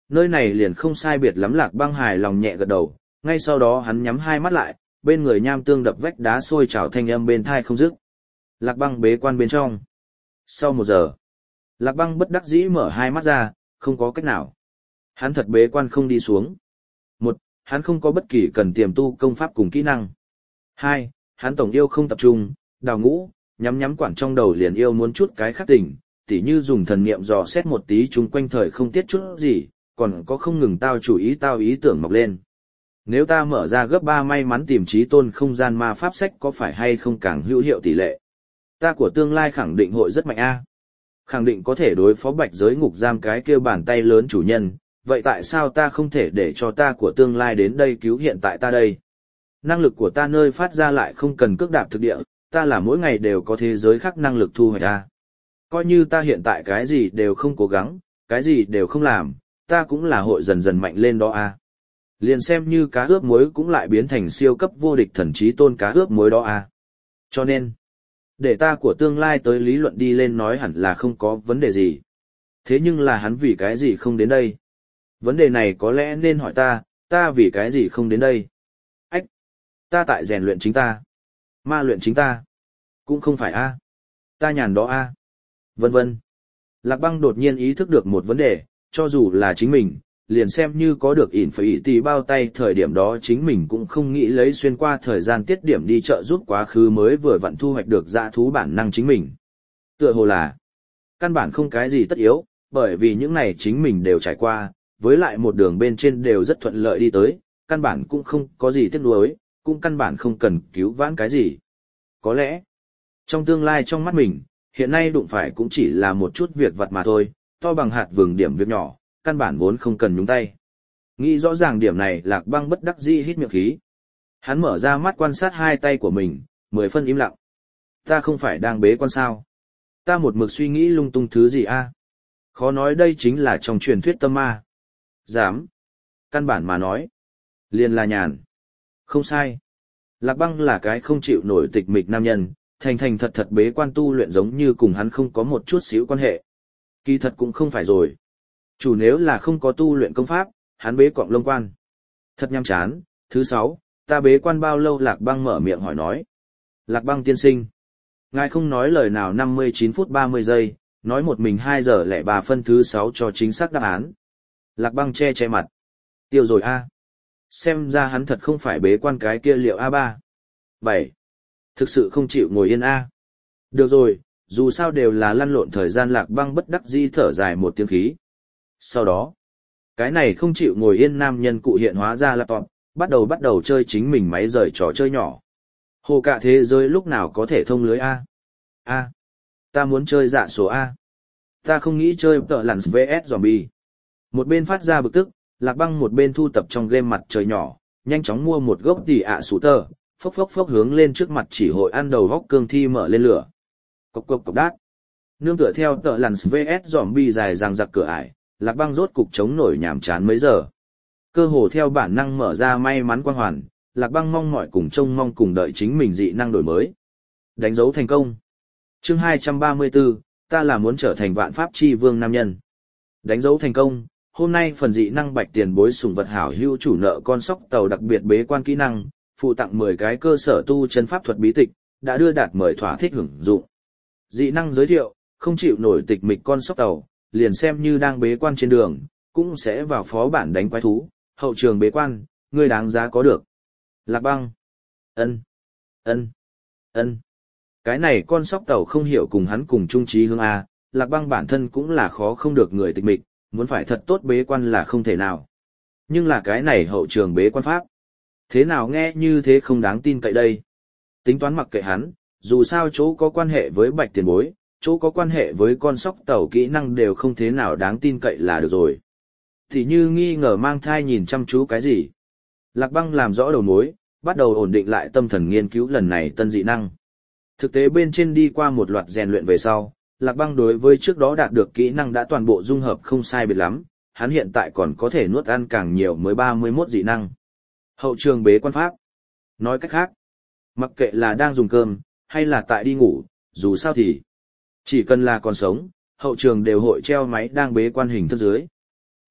Nơi này liền không sai biệt lắm. Lạc Băng hài lòng nhẹ gật đầu, ngay sau đó hắn nhắm hai mắt lại, bên người nham tương đập vách đá sôi trào thanh âm bên thai không dứt. Lạc Băng bế quan bên trong. Sau 1 giờ, Lạc Băng bất đắc dĩ mở hai mắt ra, không có cách nào. Hắn thật bế quan không đi xuống. 1. Hắn không có bất kỳ cần tiềm tu công pháp cùng kỹ năng. 2. Hắn tổng yêu không tập trung, đào ngũ, nhắm quản trong đầu liền yêu muốn chút cái khác tỉnh, tỉ như dùng thần niệm dò xét một tí chung quanh thời không tiết chút gì, còn có không ngừng tao ý tưởng mọc lên. Nếu ta mở ra gấp 3 may mắn tìm trí tôn không gian ma pháp sách có phải hay không càng hữu hiệu tỷ lệ. Ta của tương lai khẳng định hội rất mạnh a. Khẳng định có thể đối phó bạch giới ngục giam cái kêu bàn tay lớn chủ nhân, vậy tại sao ta không thể để cho ta của tương lai đến đây cứu hiện tại ta đây? Năng lực của ta nơi phát ra lại không cần cước đạp thực địa, ta là mỗi ngày đều có thế giới khác năng lực thu hoạch ta. Coi như ta hiện tại cái gì đều không cố gắng, cái gì đều không làm, ta cũng là hội dần dần mạnh lên đó a. Liền xem như cá ướp muối cũng lại biến thành siêu cấp vô địch thần trí tôn cá ướp muối đó a. Cho nên, để ta của tương lai tới lý luận đi lên nói hẳn là không có vấn đề gì. Thế nhưng là hắn vì cái gì không đến đây? Vấn đề này có lẽ nên hỏi ta vì cái gì không đến đây? Ách! Ta tại rèn luyện chính ta. Ma luyện chính ta. Cũng không phải a. Ta nhàn đó a. Vân vân. Lạc Băng đột nhiên ý thức được một vấn đề, cho dù là chính mình, liền xem như có được ỉn phải tỷ bao tay thời điểm đó chính mình cũng không nghĩ lấy xuyên qua thời gian tiết điểm đi trợ giúp quá khứ mới vừa vặn thu hoạch được dã thú bản năng chính mình. Tựa hồ là căn bản không cái gì tất yếu, bởi vì những này chính mình đều trải qua, với lại một đường bên trên đều rất thuận lợi đi tới, căn bản cũng không có gì tiếc nuối, cũng căn bản không cần cứu vãn cái gì. Có lẽ, trong tương lai trong mắt mình, hiện nay đụng phải cũng chỉ là một chút việc vặt mà thôi, to bằng hạt vừng điểm việc nhỏ, căn bản vốn không cần nhúng tay. Nghĩ rõ ràng điểm này, Lạc Băng bất đắc dĩ hít miệng khí. Hắn mở ra mắt quan sát hai tay của mình, 10 phân im lặng. Ta không phải đang bế quan sao? Ta một mực suy nghĩ lung tung thứ gì a? Khó nói đây chính là trong truyền thuyết tâm ma. Dám. Căn bản mà nói. Liền là nhàn. Không sai. Lạc Băng là cái không chịu nổi tịch mịch nam nhân, thành thật bế quan tu luyện giống như cùng hắn không có một chút xíu quan hệ. Kỳ thật cũng không phải rồi. Chủ nếu là không có tu luyện công pháp, hắn bế quạng lông quan. Thật nhăm chán. Thứ 6, ta bế quan bao lâu? Lạc Băng mở miệng hỏi nói. Lạc Băng tiên sinh. Ngài không nói lời nào 59 phút 30 giây, nói một mình 2 giờ lẻ 3 phân. Thứ 6 cho chính xác đáp án. Lạc Băng che mặt. Tiêu rồi a. Xem ra hắn thật không phải bế quan cái kia liệu A3. 7. Thực sự không chịu ngồi yên a. Được rồi, dù sao đều là lăn lộn thời gian. Lạc Băng bất đắc dĩ thở dài một tiếng khí. Sau đó, cái này không chịu ngồi yên nam nhân cụ hiện hóa ra laptop, bắt đầu chơi chính mình máy rời trò chơi nhỏ. Hồ cả thế giới lúc nào có thể thông lưới a? A. Ta muốn chơi dạ số A. Ta không nghĩ chơi tợ lặn vs zombie. Một bên phát ra bực tức, Lạc Băng một bên thu tập trong game mặt trời nhỏ, nhanh chóng mua một gốc tỉ ạ sủ tờ, phốc hướng lên trước mặt chỉ hội ăn đầu góc cương thi mở lên lửa. Cộc đát. Nương tựa theo tợ lặn vs zombie dài dằng dặc cửa ải, Lạc Băng rốt cục chống nổi nhàm chán mấy giờ. Cơ hồ theo bản năng mở ra may mắn quang hoàn, Lạc Băng mong mỏi cùng trông mong cùng đợi chính mình dị năng đổi mới. Đánh dấu thành công. Chương 234, ta là muốn trở thành vạn pháp chi vương nam nhân. Đánh dấu thành công, hôm nay phần dị năng bạch tiền bối sủng vật hảo hữu chủ nợ con sóc tàu đặc biệt bế quan kỹ năng, phụ tặng 10 cái cơ sở tu chân pháp thuật bí tịch, đã đưa đạt mời thỏa thích hưởng dụng. Dị năng giới thiệu, không chịu nổi tịch mịch con sóc tàu, liền xem như đang bế quan trên đường, cũng sẽ vào phó bản đánh quái thú, hậu trường bế quan, ngươi đáng giá có được. Lạc Băng. Ân. Cái này con sóc tàu không hiểu cùng hắn cùng chung trí hướng A, Lạc Băng bản thân cũng là khó không được người tịch mịch, muốn phải thật tốt bế quan là không thể nào. Nhưng là cái này hậu trường bế quan pháp. Thế nào nghe như thế không đáng tin cậy đây? Tính toán mặc kệ hắn, dù sao chỗ có quan hệ với bạch tiền bối, chỗ có quan hệ với con sóc tàu kỹ năng đều không thế nào đáng tin cậy là được rồi. Thì như nghi ngờ mang thai nhìn chăm chú cái gì? Lạc Băng làm rõ đầu mối, bắt đầu ổn định lại tâm thần nghiên cứu lần này tân dị năng. Thực tế bên trên đi qua một loạt rèn luyện về sau, Lạc Băng đối với trước đó đạt được kỹ năng đã toàn bộ dung hợp không sai biệt lắm, hắn hiện tại còn có thể nuốt ăn càng nhiều mới 31 dị năng. Hậu trường bế quan pháp. Nói cách khác, mặc kệ là đang dùng cơm, hay là tại đi ngủ, dù sao thì chỉ cần là còn sống, hậu trường đều hội treo máy đang bế quan hình thức dưới.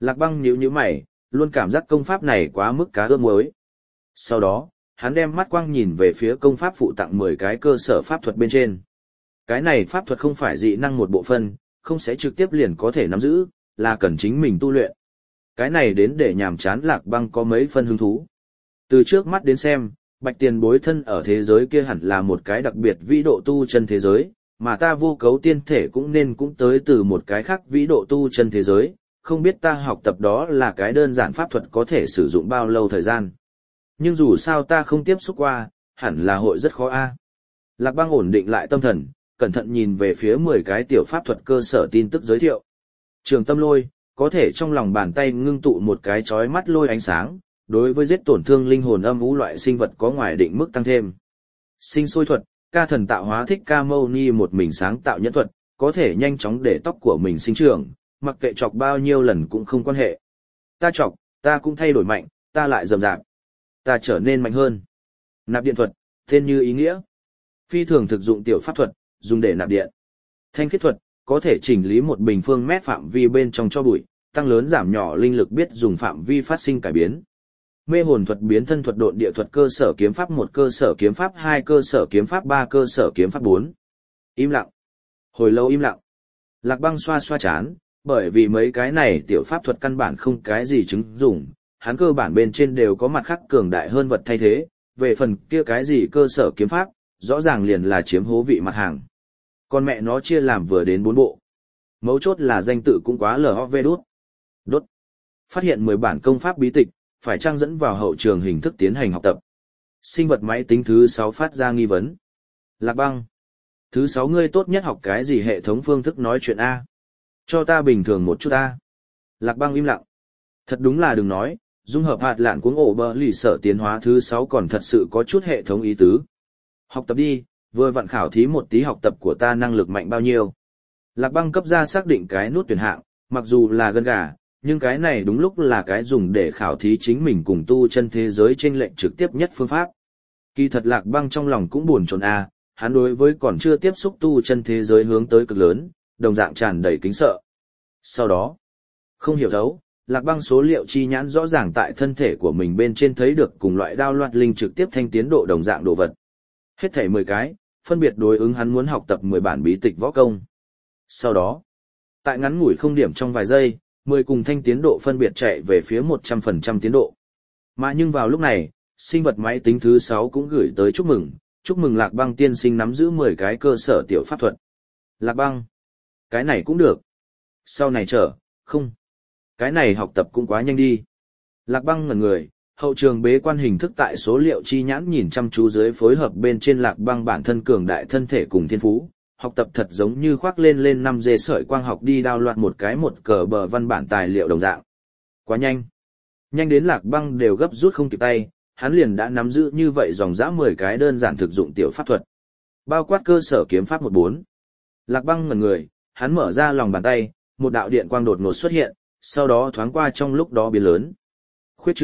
Lạc Băng nhíu nhíu mày, luôn cảm giác công pháp này quá mức cá ướp muối. Sau đó, hắn đem mắt quang nhìn về phía công pháp phụ tặng 10 cái cơ sở pháp thuật bên trên. Cái này pháp thuật không phải dị năng một bộ phận, không sẽ trực tiếp liền có thể nắm giữ, là cần chính mình tu luyện. Cái này đến để nhàm chán Lạc Băng có mấy phân hứng thú. Từ trước mắt đến xem, Bạch Tiền Bối thân ở thế giới kia hẳn là một cái đặc biệt vĩ độ tu chân thế giới, mà ta vô cấu tiên thể cũng nên cũng tới từ một cái khác vĩ độ tu chân thế giới, không biết ta học tập đó là cái đơn giản pháp thuật có thể sử dụng bao lâu thời gian. Nhưng dù sao ta không tiếp xúc qua, hẳn là hội rất khó a. Lạc Băng ổn định lại tâm thần, cẩn thận nhìn về phía 10 cái tiểu pháp thuật cơ sở tin tức giới thiệu. Trường tâm lôi, có thể trong lòng bàn tay ngưng tụ một cái chói mắt lôi ánh sáng, đối với giết tổn thương linh hồn âm u loại sinh vật có ngoài định mức tăng thêm. Sinh sôi thuật, ca thần tạo hóa thích ca mâu ni một mình sáng tạo nhẫn thuật, có thể nhanh chóng để tóc của mình sinh trưởng, mặc kệ chọc bao nhiêu lần cũng không quan hệ. Ta chọc, ta cũng thay đổi mạnh, ta lại rầm rạp. Ta trở nên mạnh hơn. Nạp điện thuật, tên như ý nghĩa. Phi thường thực dụng tiểu pháp thuật, dùng để nạp điện. Thanh khiết thuật, có thể chỉnh lý một bình phương mét phạm vi bên trong cho bụi, tăng lớn giảm nhỏ linh lực biết dùng phạm vi phát sinh cải biến. Mê hồn thuật biến thân thuật độn địa thuật cơ sở kiếm pháp 1 cơ sở kiếm pháp 2 cơ sở kiếm pháp 3 cơ sở kiếm pháp 4. Im lặng. Hồi lâu im lặng. Lạc Băng xoa xoa chán, bởi vì mấy cái này tiểu pháp thuật căn bản không cái gì chứng dụng, hắn cơ bản bên trên đều có mặt khác cường đại hơn vật thay thế, về phần kia cái gì cơ sở kiếm pháp, rõ ràng liền là chiếm hố vị mặt hàng. Con mẹ nó chia làm vừa đến 4 bộ. Mấu chốt là danh tự cũng quá LOV đốt. Phát hiện 10 bản công pháp bí tịch, phải trang dẫn vào hậu trường hình thức tiến hành học tập. Sinh vật máy tính thứ 6 phát ra nghi vấn. Lạc Băng. Thứ 6 ngươi tốt nhất học cái gì hệ thống phương thức nói chuyện A? Cho ta bình thường một chút A. Lạc Băng im lặng. Thật đúng là đừng nói, dung hợp hạt lạn cuống ổ bờ lì sở tiến hóa thứ 6 còn thật sự có chút hệ thống ý tứ. Học tập đi, vừa vặn khảo thí một tí học tập của ta năng lực mạnh bao nhiêu. Lạc Băng cấp ra xác định cái nút tuyển hạng, mặc dù là gân gà, nhưng cái này đúng lúc là cái dùng để khảo thí chính mình cùng tu chân thế giới trên lệnh trực tiếp nhất phương pháp. Kỳ thật Lạc Băng trong lòng cũng buồn chồn a, hắn đối với còn chưa tiếp xúc tu chân thế giới hướng tới cực lớn, đồng dạng tràn đầy kính sợ. Sau đó, không hiểu thấu, Lạc Băng số liệu chi nhãn rõ ràng tại thân thể của mình bên trên thấy được cùng loại đao loạt linh trực tiếp thanh tiến độ đồng dạng đồ vật. Hết thảy 10 cái, phân biệt đối ứng hắn muốn học tập 10 bản bí tịch võ công. Sau đó, tại ngắn ngủi không điểm trong vài giây, 10 cùng thanh tiến độ phân biệt chạy về phía 100% tiến độ. Mà nhưng vào lúc này, sinh vật máy tính thứ 6 cũng gửi tới chúc mừng Lạc Băng tiên sinh nắm giữ 10 cái cơ sở tiểu pháp thuật. Lạc Băng, cái này cũng được. Sau này không. Cái này học tập cũng quá nhanh đi. Lạc Băng ngẩn người, hậu trường bế quan hình thức tại số liệu chi nhãn nhìn chăm chú dưới phối hợp bên trên Lạc Băng bản thân cường đại thân thể cùng thiên phú. Học tập thật giống như khoác lên 5G sợi quang học đi đao loạt một cái một cờ bờ văn bản tài liệu đồng dạng. Quá nhanh. Nhanh đến Lạc Băng đều gấp rút không kịp tay, hắn liền đã nắm giữ như vậy dòng dã 10 cái đơn giản thực dụng tiểu pháp thuật. Bao quát cơ sở kiếm pháp 14. Lạc Băng ngẩn người, hắn mở ra lòng bàn tay, một đạo điện quang đột ngột xuất hiện, sau đó thoáng qua trong lúc đó biến lớn. Khuyết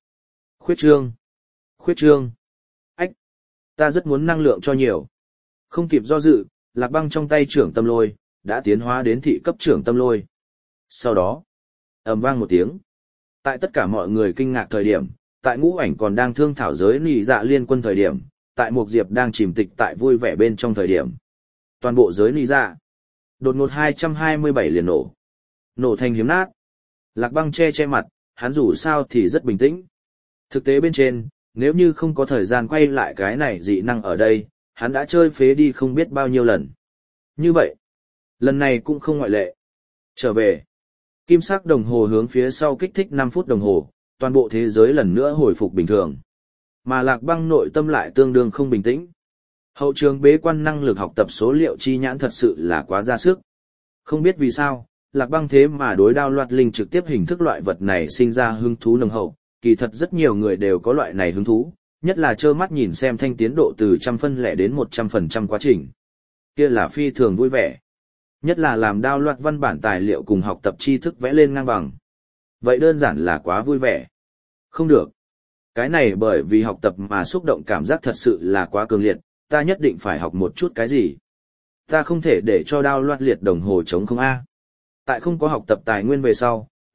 trương. Ách. Ta rất muốn năng lượng cho nhiều. Không kịp do dự, Lạc Băng trong tay trưởng tâm lôi, đã tiến hóa đến thị cấp trưởng tâm lôi. Sau đó, ầm vang một tiếng. Tại tất cả mọi người kinh ngạc thời điểm, tại Ngũ Ảnh còn đang thương thảo giới nị dạ liên quân thời điểm, tại Mục Diệp đang chìm tịch tại vui vẻ bên trong thời điểm. Toàn bộ giới nị dạ, đột ngột 227 liền nổ. Nổ thành hiếm nát. Lạc Băng che mặt, hắn dù sao thì rất bình tĩnh. Thực tế bên trên, nếu như không có thời gian quay lại cái này dị năng ở đây, hắn đã chơi phế đi không biết bao nhiêu lần. Như vậy, lần này cũng không ngoại lệ. Trở về, kim sắc đồng hồ hướng phía sau kích thích 5 phút đồng hồ, toàn bộ thế giới lần nữa hồi phục bình thường. Mà Lạc Băng nội tâm lại tương đương không bình tĩnh. Hậu trường bế quan năng lực học tập số liệu chi nhãn thật sự là quá ra sức. Không biết vì sao, Lạc Băng thế mà đối đao loạt linh trực tiếp hình thức loại vật này sinh ra hứng thú nồng hậu, kỳ thật rất nhiều người đều có loại này hứng thú, nhất là trơ mắt nhìn xem thanh tiến độ từ 100% đến 100% quá trình. Kia là phi thường vui vẻ. Nhất là làm đao loạt văn bản tài liệu cùng học tập tri thức vẽ lên ngang bằng. Vậy đơn giản là quá vui vẻ. Không được. Cái này bởi vì học tập mà xúc động cảm giác thật sự là quá cường liệt, ta nhất định phải học một chút cái gì. Ta không thể để cho đao loạt liệt đồng hồ chống không A. Tại không có học tập tài nguyên về sau,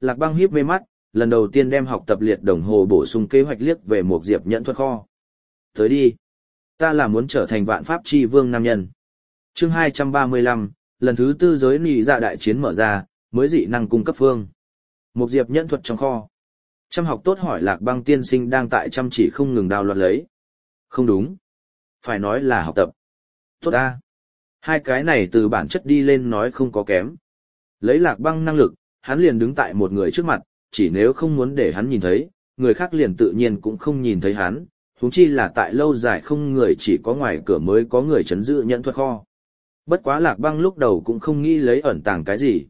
Lạc Băng híp mê mắt, lần đầu tiên đem học tập liệt đồng hồ bổ sung kế hoạch liếc về một diệp nhẫn thuật kho. Tới đi. Ta là muốn trở thành vạn pháp chi vương nam nhân. Chương 235, lần thứ tư giới nị dạ đại chiến mở ra, mới dị năng cung cấp phương. Một diệp nhẫn thuật trong kho. Chăm học tốt hỏi Lạc Băng tiên sinh đang tại chăm chỉ không ngừng đào loạt lấy. Không đúng. Phải nói là học tập. Tốt ta. Hai cái này từ bản chất đi lên nói không có kém. Lấy Lạc Băng năng lực, hắn liền đứng tại một người trước mặt, chỉ nếu không muốn để hắn nhìn thấy, người khác liền tự nhiên cũng không nhìn thấy hắn, huống chi là tại lâu dài không người chỉ có ngoài cửa mới có người chấn giữ nhẫn thuật kho. Bất quá Lạc Băng lúc đầu cũng không nghĩ lấy ẩn tàng cái gì.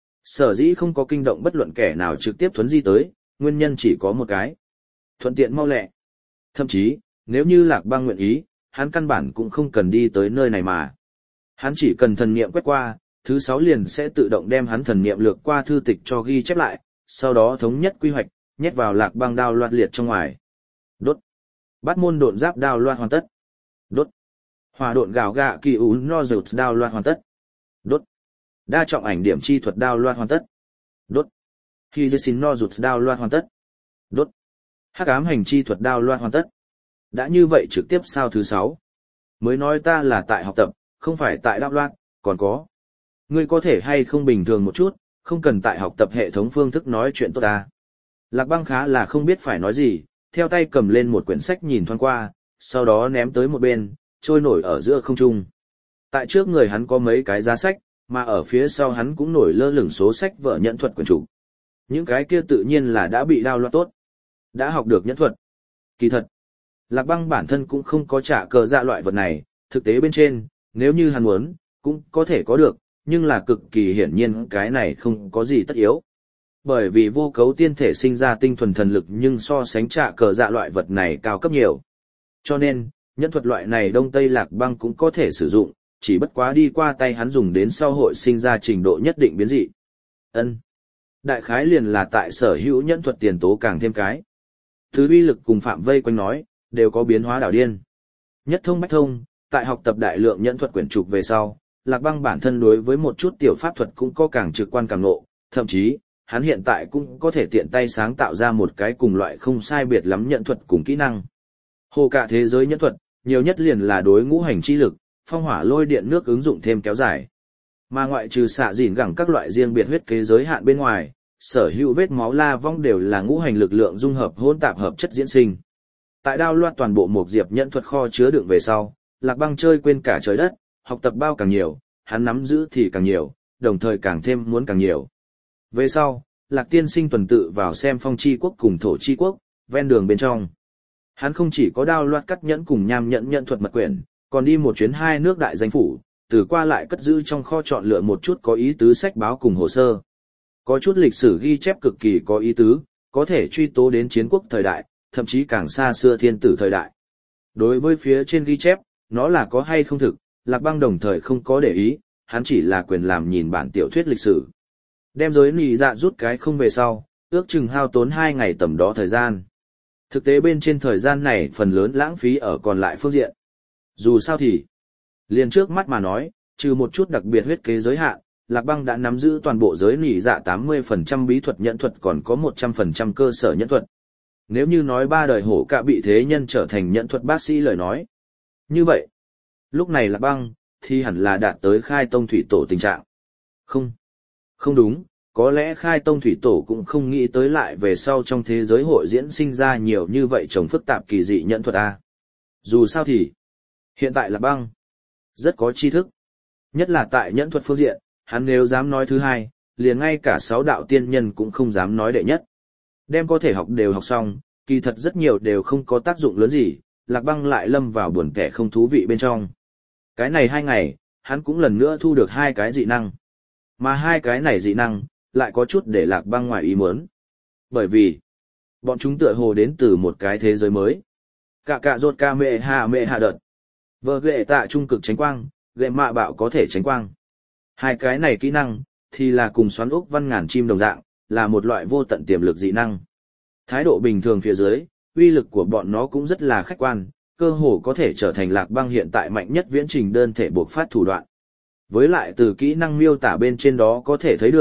Sở dĩ không có kinh động bất luận kẻ nào trực tiếp thuấn di tới, nguyên nhân chỉ có một cái. Thuận tiện mau lẹ. Thậm chí, nếu như Lạc Băng nguyện ý, hắn căn bản cũng không cần đi tới nơi này mà. Hắn chỉ cần thần niệm quét qua, thứ 6 liền sẽ tự động đem hắn thần niệm lược qua thư tịch cho ghi chép lại, sau đó thống nhất quy hoạch, nhét vào Lạc Băng đao loạt liệt trong ngoài. Đốt. Bát môn độn giáp đao loạt hoàn tất. Đốt. Hỏa độn gào gạ kỳ ú no rụt đao loạt hoàn tất. Đốt. Đa trọng ảnh điểm chi thuật đao loạt hoàn tất. Đốt. Khi dây xin no rụt đao loạt hoàn tất. Đốt. Hắc ám hành chi thuật đao loạt hoàn tất. Đã như vậy trực tiếp sao thứ 6. Mới nói ta là tại học tập, không phải tại đao loạt, còn có. Ngươi có thể hay không bình thường một chút, không cần tại học tập hệ thống phương thức nói chuyện tốt ta. Lạc Băng khá là không biết phải nói gì, theo tay cầm lên một quyển sách nhìn thoáng qua, sau đó ném tới một bên, trôi nổi ở giữa không trung. Tại trước người hắn có mấy cái giá sách, mà ở phía sau hắn cũng nổi lơ lửng số sách vở nhẫn thuật quyển chủ. Những cái kia tự nhiên là đã bị đao loạt tốt, đã học được nhẫn thuật. Kỳ thật, Lạc Băng bản thân cũng không có trả cờ dạ loại vật này, thực tế bên trên, nếu như hắn muốn, cũng có thể có được, nhưng là cực kỳ hiển nhiên cái này không có gì tất yếu. Bởi vì vô cấu tiên thể sinh ra tinh thuần thần lực nhưng so sánh trả cờ dạ loại vật này cao cấp nhiều. Cho nên, nhẫn thuật loại này Đông Tây Lạc Băng cũng có thể sử dụng, chỉ bất quá đi qua tay hắn dùng đến sau hội sinh ra trình độ nhất định biến dị. Ân, đại khái liền là tại sở hữu nhẫn thuật tiền tố càng thêm cái. Thứ uy lực cùng phạm vây quanh nói, đều có biến hóa đảo điên. Nhất thông bách thông, tại học tập đại lượng nhẫn thuật quyển trục về sau, Lạc Băng bản thân đối với một chút tiểu pháp thuật cũng có càng trực quan càng ngộ, thậm chí, hắn hiện tại cũng có thể tiện tay sáng tạo ra một cái cùng loại không sai biệt lắm nhẫn thuật cùng kỹ năng. Hồ cả thế giới nhẫn thuật, nhiều nhất liền là đối ngũ hành chi lực, phong hỏa lôi điện nước ứng dụng thêm kéo dài. Mà ngoại trừ xạ dìn gẳng các loại riêng biệt huyết kế giới hạn bên ngoài, sở hữu vết máu la vong đều là ngũ hành lực lượng dung hợp hỗn tạp hợp chất diễn sinh. Tại đao loạt toàn bộ một diệp nhẫn thuật kho chứa đựng về sau, Lạc Băng chơi quên cả trời đất, học tập bao càng nhiều, hắn nắm giữ thì càng nhiều, đồng thời càng thêm muốn càng nhiều. Về sau, Lạc tiên sinh tuần tự vào xem phong chi quốc cùng thổ chi quốc, ven đường bên trong. Hắn không chỉ có đao loạt cắt nhẫn cùng nham nhẫn nhận thuật mật quyển, còn đi một chuyến hai nước đại danh phủ, từ qua lại cất giữ trong kho chọn lựa một chút có ý tứ sách báo cùng hồ sơ. Có chút lịch sử ghi chép cực kỳ có ý tứ, có thể truy tố đến chiến quốc thời đại, thậm chí càng xa xưa thiên tử thời đại. Đối với phía trên ghi chép, nó là có hay không thực, Lạc Băng đồng thời không có để ý, hắn chỉ là quyền làm nhìn bản tiểu thuyết lịch sử. Đem giới nị dạ rút cái không về sau, ước chừng hao tốn 2 ngày tầm đó thời gian. Thực tế bên trên thời gian này phần lớn lãng phí ở còn lại phương diện. Dù sao thì, liền trước mắt mà nói, trừ một chút đặc biệt huyết kế giới hạn, Lạc Băng đã nắm giữ toàn bộ giới nị dạ 80% bí thuật nhẫn thuật còn có 100% cơ sở nhẫn thuật. Nếu như nói 3 đời hổ cả bị thế nhân trở thành nhẫn thuật bác sĩ lời nói. Như vậy, lúc này Lạc Băng, thì hẳn là đạt tới khai tông thủy tổ tình trạng. Không đúng, có lẽ khai tông thủy tổ cũng không nghĩ tới lại về sau trong thế giới hội diễn sinh ra nhiều như vậy trồng phức tạp kỳ dị nhẫn thuật A. Dù sao thì, hiện tại Lạc Băng, rất có tri thức. Nhất là tại nhẫn thuật phương diện, hắn nếu dám nói thứ hai, liền ngay cả 6 đạo tiên nhân cũng không dám nói đệ nhất. Đem có thể học đều học xong, kỳ thật rất nhiều đều không có tác dụng lớn gì, Lạc Băng lại lâm vào buồn kẻ không thú vị bên trong. Cái này 2 ngày, hắn cũng lần nữa thu được 2 cái dị năng. Mà 2 cái này dị năng, lại có chút để Lạc Băng ngoài ý muốn. Bởi vì, bọn chúng tựa hồ đến từ một cái thế giới mới. Cạ rột ca mẹ hạ đợt. Vờ ghệ tạ trung cực tránh quang, ghệ mạ bạo có thể tránh quang. 2 cái này kỹ năng, thì là cùng xoắn ốc văn ngàn chim đồng dạng, là một loại vô tận tiềm lực dị năng. Thái độ bình thường phía dưới, uy lực của bọn nó cũng rất là khách quan, cơ hồ có thể trở thành Lạc Băng hiện tại mạnh nhất viễn trình đơn thể buộc phát thủ đoạn. Với lại từ kỹ năng miêu tả bên trên đó có thể thấy được,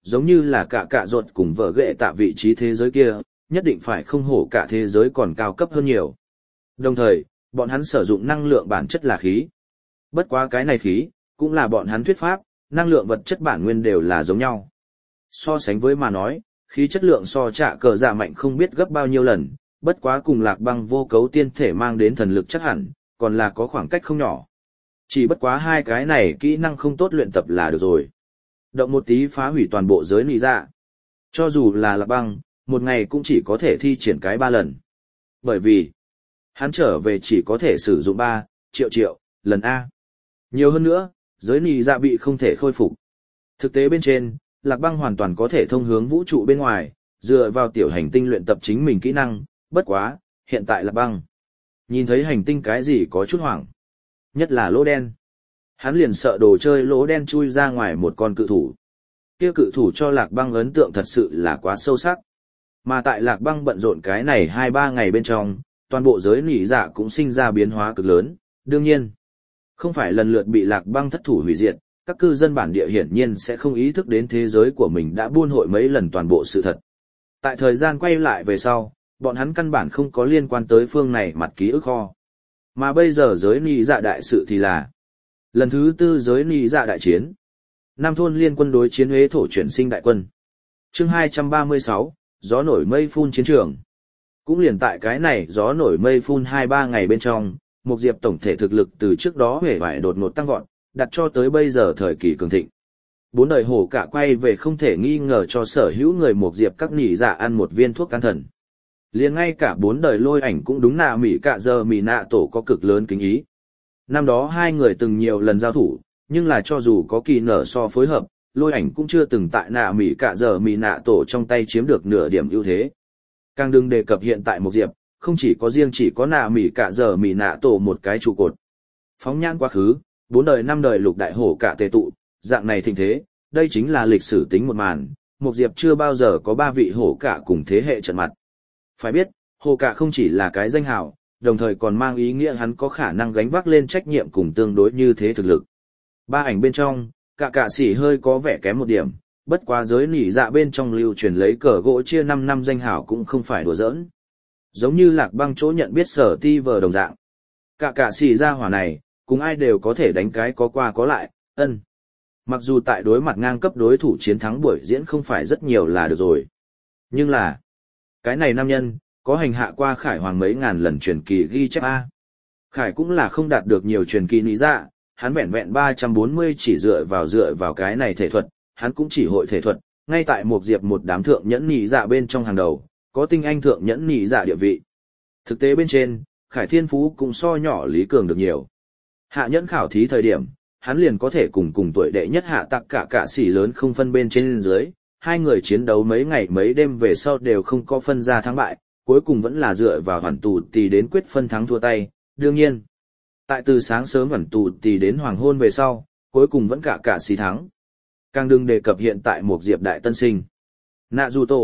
giống như là cả ruột cùng vợ ghệ tạ vị trí thế giới kia, nhất định phải không hổ cả thế giới còn cao cấp hơn nhiều. Đồng thời, bọn hắn sử dụng năng lượng bản chất là khí. Bất quá cái này khí, cũng là bọn hắn thuyết pháp, năng lượng vật chất bản nguyên đều là giống nhau. So sánh với mà nói, khí chất lượng so trả cờ dạ mạnh không biết gấp bao nhiêu lần, bất quá cùng Lạc Băng vô cấu tiên thể mang đến thần lực chắc hẳn, còn là có khoảng cách không nhỏ. Chỉ bất quá hai cái này kỹ năng không tốt luyện tập là được rồi. Động một tí phá hủy toàn bộ giới nị dạ. Cho dù là Lạc Băng, một ngày cũng chỉ có thể thi triển cái 3 lần. Bởi vì, hắn trở về chỉ có thể sử dụng 3 triệu lần A. Nhiều hơn nữa, giới nị dạ bị không thể khôi phục. Thực tế bên trên, Lạc Băng hoàn toàn có thể thông hướng vũ trụ bên ngoài, dựa vào tiểu hành tinh luyện tập chính mình kỹ năng, bất quá, hiện tại Lạc Băng. Nhìn thấy hành tinh cái gì có chút hoảng. Nhất là lỗ đen. Hắn liền sợ đồ chơi lỗ đen chui ra ngoài một con cự thủ. Kia cự thủ cho Lạc Băng ấn tượng thật sự là quá sâu sắc. Mà tại Lạc Băng bận rộn cái này 2-3 ngày bên trong, toàn bộ giới nỉ dạ cũng sinh ra biến hóa cực lớn, đương nhiên. Không phải lần lượt bị Lạc Băng thất thủ hủy diệt, các cư dân bản địa hiển nhiên sẽ không ý thức đến thế giới của mình đã buôn hội mấy lần toàn bộ sự thật. Tại thời gian quay lại về sau, bọn hắn căn bản không có liên quan tới phương này mặt ký ức kho. Mà bây giờ giới nỉ dạ đại sự thì là lần thứ 4 giới nỉ dạ đại chiến. Nam thôn liên quân đối chiến Huế thổ chuyển sinh đại quân. Chương 236, gió nổi mây phun chiến trường. Cũng liền tại cái này gió nổi mây phun 2-3 ngày bên trong, một diệp tổng thể thực lực từ trước đó hề vải đột ngột tăng vọt, đặt cho tới bây giờ thời kỳ cường thịnh. 4 đời hổ cả quay về không thể nghi ngờ cho sở hữu người một diệp các nỉ dạ ăn một viên thuốc can thần. Liền ngay cả 4 đời lôi ảnh cũng đúng nạ mỉ cả giờ mỉ nạ tổ có cực lớn kính ý. Năm đó hai người từng nhiều lần giao thủ, nhưng là cho dù có kỳ nở so phối hợp, lôi ảnh cũng chưa từng tại nạ mỉ cả giờ mỉ nạ tổ trong tay chiếm được nửa điểm ưu thế. Càng đừng đề cập hiện tại một diệp, không chỉ có riêng chỉ có nạ mỉ cả giờ mỉ nạ tổ một cái trụ cột. Phóng nhãn quá khứ, 4 đời 5 đời lục đại hổ cả tề tụ, dạng này thịnh thế, đây chính là lịch sử tính một màn, một diệp chưa bao giờ có 3 vị hổ cả cùng thế hệ trận mặt. Phải biết, hổ cả không chỉ là cái danh hào, đồng thời còn mang ý nghĩa hắn có khả năng gánh vác lên trách nhiệm cùng tương đối như thế thực lực. 3 ảnh bên trong, cả sĩ hơi có vẻ kém một điểm, bất quá giới nỉ dạ bên trong lưu truyền lấy cờ gỗ chia 5 năm danh hảo cũng không phải đùa giỡn. Giống như Lạc Băng chỗ nhận biết sở ti vờ đồng dạng. Cả sĩ ra hỏa này, cùng ai đều có thể đánh cái có qua có lại, ân. Mặc dù tại đối mặt ngang cấp đối thủ chiến thắng buổi diễn không phải rất nhiều là được rồi. Nhưng là, cái này nam nhân, có hành hạ qua Khải Hoàng mấy ngàn lần truyền kỳ ghi chép A. Khải cũng là không đạt được nhiều truyền kỳ nỉ dạ, hắn vẹn vẹn 340 chỉ dựa vào cái này thể thuật, hắn cũng chỉ hội thể thuật, ngay tại một diệp một đám thượng nhẫn nỉ dạ bên trong hàng đầu, có tinh anh thượng nhẫn nỉ dạ địa vị. Thực tế bên trên, Khải thiên phú cũng so nhỏ Lý Cường được nhiều. Hạ nhẫn khảo thí thời điểm, hắn liền có thể cùng tuổi đệ nhất hạ tặc cả sĩ lớn không phân bên trên dưới, hai người chiến đấu mấy ngày mấy đêm về sau đều không có phân ra thắng bại, cuối cùng vẫn là dựa vào hoàn tù tì đến quyết phân thắng thua tay, đương nhiên. Tại từ sáng sớm hoàn tù tì đến hoàng hôn về sau, cuối cùng vẫn cả sĩ thắng. Càng đừng đề cập hiện tại một diệp đại tân sinh. Naruto,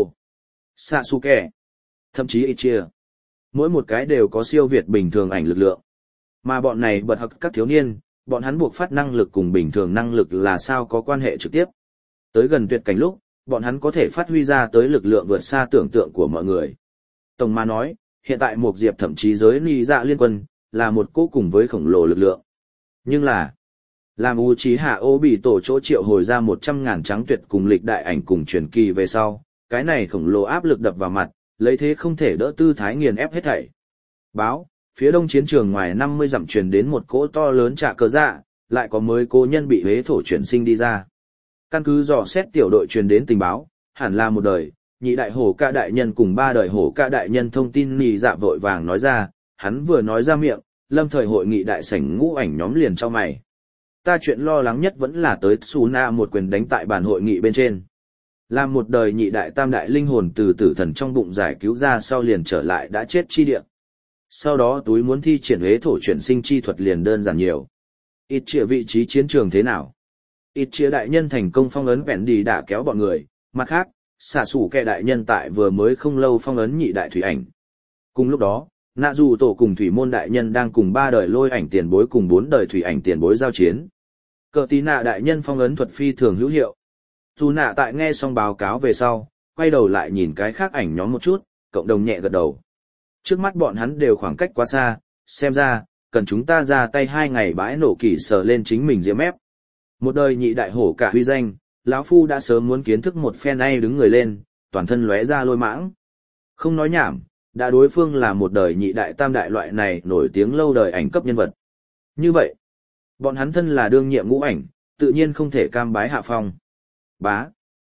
Sasuke, thậm chí Itachi. Mỗi một cái đều có siêu việt bình thường ảnh lực lượng. Mà bọn này bật học các thiếu niên, bọn hắn buộc phát năng lực cùng bình thường năng lực là sao có quan hệ trực tiếp. Tới gần tuyệt cảnh lúc, bọn hắn có thể phát huy ra tới lực lượng vượt xa tưởng tượng của mọi người. Tổng mà nói, hiện tại một diệp thậm chí giới nỉ dạ liên quân, là một cỗ cùng với khổng lồ lực lượng. Nhưng là, làm Uchiha Obito chỗ triệu hồi ra 100.000 trắng tuyệt cùng lịch đại ảnh cùng truyền kỳ về sau, cái này khổng lồ áp lực đập vào mặt, lấy thế không thể đỡ tư thái nghiền ép hết thảy. Báo, phía đông chiến trường ngoài 50 dặm truyền đến một cỗ to lớn trạ cờ dạ, lại có mới cố nhân bị Huế thổ chuyển sinh đi ra. Căn cứ dò xét tiểu đội truyền đến tình báo, hẳn là một đời, nhị đại hổ ca đại nhân cùng 3 đời hổ ca đại nhân thông tin nỉ dạ vội vàng nói ra, hắn vừa nói ra miệng, lâm thời hội nghị đại sảnh ngũ ảnh nhóm liền cho mày. Ta chuyện lo lắng nhất vẫn là tới Tsuna một quyền đánh tại bàn hội nghị bên trên. Làm một đời nhị đại tam đại linh hồn từ tử thần trong bụng giải cứu ra sau liền trở lại đã chết chi địa. Sau đó túi muốn thi triển Huế thổ chuyển sinh chi thuật liền đơn giản nhiều. Ít chia vị trí chiến trường thế nào? Ít chia đại nhân thành công phong ấn vẹn đi đã kéo bọn người, mặt khác, xả sủ kẻ đại nhân tại vừa mới không lâu phong ấn nhị đại thủy ảnh. Cùng lúc đó, nạ dù tổ cùng thủy môn đại nhân đang cùng 3 đời lôi ảnh tiền bối cùng 4 đời thủy ảnh tiền bối giao chiến. Cờ tí nạ đại nhân phong ấn thuật phi thường hữu hiệu. Dù nạ tại nghe xong báo cáo về sau, quay đầu lại nhìn cái khác ảnh nhóm một chút, cộng đồng nhẹ gật đầu. Trước mắt bọn hắn đều khoảng cách quá xa, xem ra, cần chúng ta ra tay 2 ngày bãi nổ kỳ sờ lên chính mình diễm ép. Một đời nhị đại hổ cả huy danh, lão phu đã sớm muốn kiến thức một phen ai đứng người lên, toàn thân lóe ra lôi mãng. Không nói nhảm, đã đối phương là một đời nhị đại tam đại loại này nổi tiếng lâu đời ảnh cấp nhân vật. Như vậy, bọn hắn thân là đương nhiệm ngũ ảnh, tự nhiên không thể cam bái hạ phong. Bá.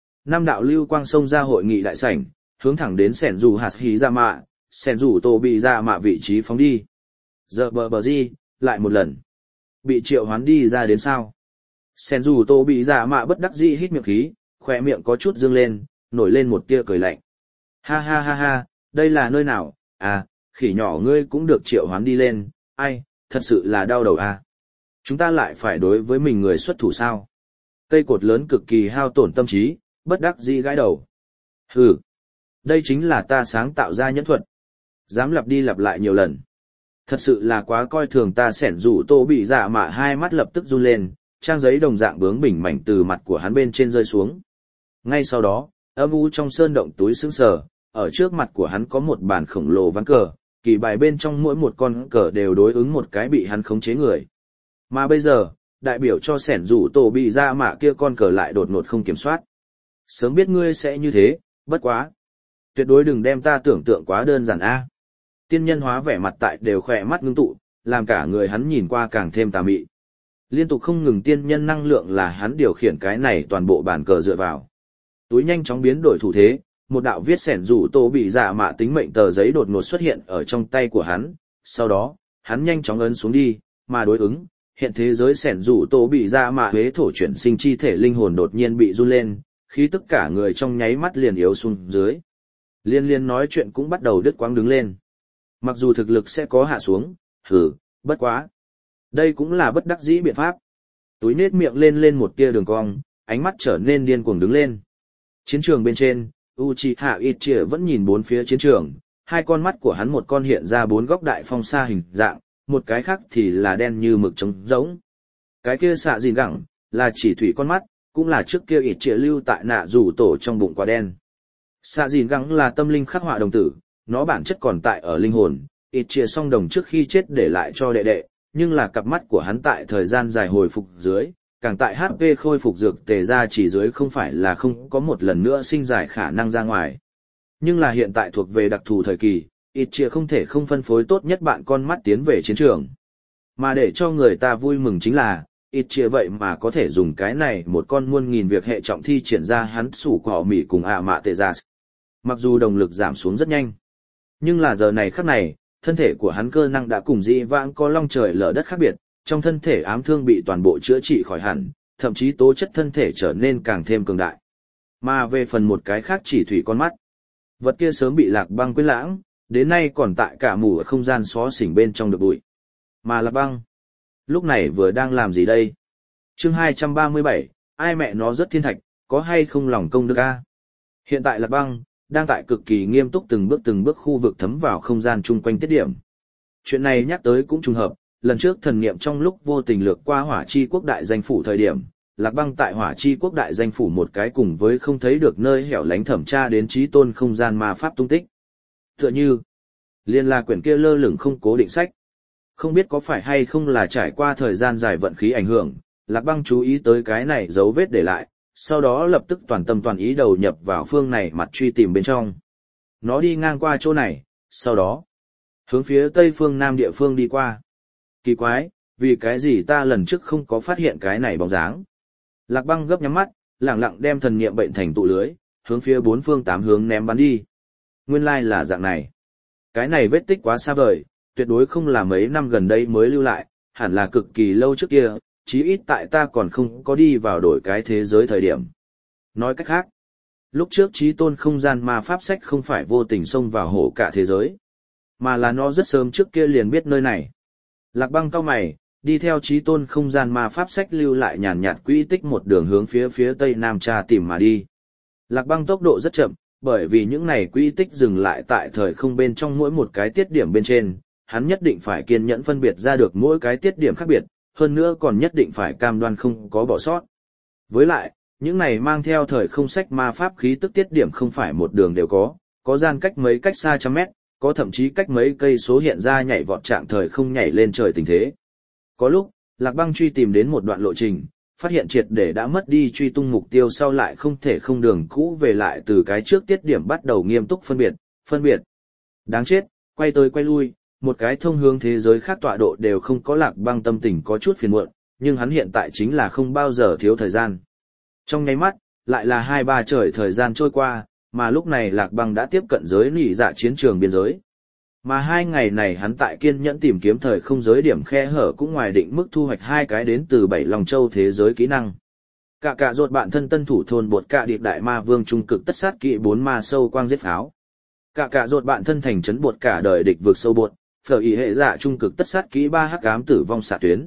5 đạo lưu quang xông ra hội nghị đại sảnh, hướng thẳng đến sẻn dù hạt hí ra mạ, sẻn dù tổ bị ra mạ vị trí phóng đi. Giờ bờ gì, lại một lần. Bị triệu hoán đi ra đến sao? Sẻn dù tổ bị ra mạ bất đắc dĩ hít miệng khí, khỏe miệng có chút dương lên, nổi lên một tia cười lạnh. Ha ha ha ha, đây là nơi nào? À, khỉ nhỏ ngươi cũng được triệu hoán đi lên, ai, thật sự là đau đầu à. Chúng ta lại phải đối với mình người xuất thủ sao? Cây cột lớn cực kỳ hao tổn tâm trí, bất đắc dĩ gãi đầu. Hừ, đây chính là ta sáng tạo ra nhẫn thuật. Dám lặp đi lặp lại nhiều lần. Thật sự là quá coi thường ta. Sẻn rủ tô bị dạ mạ hai mắt lập tức run lên, trang giấy đồng dạng bướng bỉnh mảnh từ mặt của hắn bên trên rơi xuống. Ngay sau đó, âm u trong sơn động túi sững sờ, ở trước mặt của hắn có một bàn khổng lồ ván cờ, kỳ bài bên trong mỗi một con cờ đều đối ứng một cái bị hắn khống chế người. Mà bây giờ, đại biểu cho sẻn rủ tổ bị ra mạ kia con cờ lại đột ngột không kiểm soát. Sớm biết ngươi sẽ như thế, bất quá. Tuyệt đối đừng đem ta tưởng tượng quá đơn giản a. Tiên nhân hóa vẻ mặt tại đều khỏe mắt ngưng tụ, làm cả người hắn nhìn qua càng thêm tà mị. Liên tục không ngừng tiên nhân năng lượng là hắn điều khiển cái này toàn bộ bàn cờ dựa vào. Túi nhanh chóng biến đổi thủ thế, một đạo viết sẻn rủ tổ bị dạ mạ tính mệnh tờ giấy đột ngột xuất hiện ở trong tay của hắn, sau đó, hắn nhanh chóng ấn xuống đi, mà đối ứng, hiện thế giới sẻn rủ tổ bị dạ mạ huế thổ chuyển sinh chi thể linh hồn đột nhiên bị run lên, khi tất cả người trong nháy mắt liền yếu xuống dưới. Liên liên nói chuyện cũng bắt đầu đứt quãng đứng lên. Mặc dù thực lực sẽ có hạ xuống, bất quá. Đây cũng là bất đắc dĩ biện pháp. Túi nết miệng lên một tia đường cong, ánh mắt trở nên điên cuồng đứng lên. Chiến trường bên trên, Uchiha Itachi vẫn nhìn bốn phía chiến trường, hai con mắt của hắn một con hiện ra 4 góc đại phong sa hình dạng, một cái khác thì là đen như mực trống rỗng. Cái kia xạ gìn gẳng, là chỉ thủy con mắt, cũng là trước kia Itachi lưu tại nạ rủ tổ trong bụng quả đen. Xạ gìn gẳng là tâm linh khắc họa đồng tử, nó bản chất còn tại ở linh hồn, Itachi song đồng trước khi chết để lại cho đệ đệ, nhưng là cặp mắt của hắn tại thời gian dài hồi phục dưới, càng tại HP khôi phục dược tề ra chỉ dưới không phải là không có một lần nữa sinh giải khả năng ra ngoài. Nhưng là hiện tại thuộc về đặc thù thời kỳ, Itachi không thể không phân phối tốt nhất bạn con mắt tiến về chiến trường. Mà để cho người ta vui mừng chính là, Itachi vậy mà có thể dùng cái này một con muôn nghìn việc hệ trọng thi triển ra hắn sủ cỏ mỉ cùng mạ tệ ra. Mặc dù động lực giảm xuống rất nhanh, nhưng là giờ này khắc này, thân thể của hắn cơ năng đã cùng dị vãng có long trời lở đất khác biệt, trong thân thể ám thương bị toàn bộ chữa trị khỏi hẳn, thậm chí tố chất thân thể trở nên càng thêm cường đại. Mà về phần một cái khác chỉ thủy con mắt, vật kia sớm bị Lạc Băng quên lãng, đến nay còn tại cả mù ở không gian xó xỉnh bên trong được bụi. Mà Lạc Băng, lúc này vừa đang làm gì đây? Chương 237, ai mẹ nó rất thiên thạch, có hay không lòng công đức a? Hiện tại Lạc Băng đang tại cực kỳ nghiêm túc từng bước khu vực thấm vào không gian chung quanh tiết điểm. Chuyện này nhắc tới cũng trùng hợp, lần trước thần niệm trong lúc vô tình lược qua Hỏa Chi Quốc đại danh phủ thời điểm, Lạc Băng tại Hỏa Chi Quốc đại danh phủ một cái cùng với không thấy được nơi hẻo lánh thẩm tra đến chí tôn không gian ma pháp tung tích. Tựa như, liên là quyển kia lơ lửng không cố định sách. Không biết có phải hay không là trải qua thời gian dài vận khí ảnh hưởng, Lạc Băng chú ý tới cái này dấu vết để lại, sau đó lập tức toàn tâm toàn ý đầu nhập vào phương này mặt truy tìm bên trong. Nó đi ngang qua chỗ này, sau đó hướng phía tây phương nam địa phương đi qua. Kỳ quái, vì cái gì ta lần trước không có phát hiện cái này bóng dáng. Lạc Băng gấp nhắm mắt, lẳng lặng đem thần niệm bệnh thành tụ lưới, hướng phía 4 phương 8 hướng ném bắn đi. Nguyên lai là dạng này. Cái này vết tích quá xa vời, tuyệt đối không là mấy năm gần đây mới lưu lại, hẳn là cực kỳ lâu trước kia, chí ít tại ta còn không có đi vào đổi cái thế giới thời điểm. Nói cách khác, lúc trước chí tôn không gian ma pháp sách không phải vô tình xông vào hổ cả thế giới, mà là nó rất sớm trước kia liền biết nơi này. Lạc Băng cau mày, đi theo chí tôn không gian ma pháp sách lưu lại nhàn nhạt quỹ tích một đường hướng phía tây nam tra tìm mà đi. Lạc Băng tốc độ rất chậm, bởi vì những này quỹ tích dừng lại tại thời không bên trong mỗi một cái tiết điểm bên trên, hắn nhất định phải kiên nhẫn phân biệt ra được mỗi cái tiết điểm khác biệt, hơn nữa còn nhất định phải cam đoan không có bỏ sót. Với lại, Những này mang theo thời không sách ma pháp khí tức tiết điểm không phải một đường đều có gian cách mấy cách xa trăm mét, có thậm chí cách mấy cây số hiện ra nhảy vọt trạng thời không nhảy lên trời tình thế. Có lúc, Lạc Băng truy tìm đến một đoạn lộ trình, phát hiện triệt để đã mất đi truy tung mục tiêu sau lại không thể không đường cũ về lại từ cái trước tiết điểm bắt đầu nghiêm túc phân biệt. Đáng chết, quay tới quay lui, một cái thông hướng thế giới khác tọa độ đều không có. Lạc Băng tâm tình có chút phiền muộn, nhưng hắn hiện tại chính là không bao giờ thiếu thời gian. Trong nháy mắt, lại là 2-3 trời thời gian trôi qua, mà lúc này Lạc Băng đã tiếp cận giới nỉ dạ chiến trường biên giới. Mà 2 ngày này hắn tại kiên nhẫn tìm kiếm thời không giới điểm khe hở cũng ngoài định mức thu hoạch 2 cái đến từ 7 lòng châu thế giới kỹ năng. Cả ruột bạn thân tân thủ thôn bột cả điệp đại ma vương trung cực tất sát kỵ 4 ma sâu quang giết pháo. Cả ruột bạn thân thành trấn bột cả đời địch vượt sâu bột, phở ý hệ dạ trung cực tất sát kỹ 3 hắc ám tử vong xạ tuyến.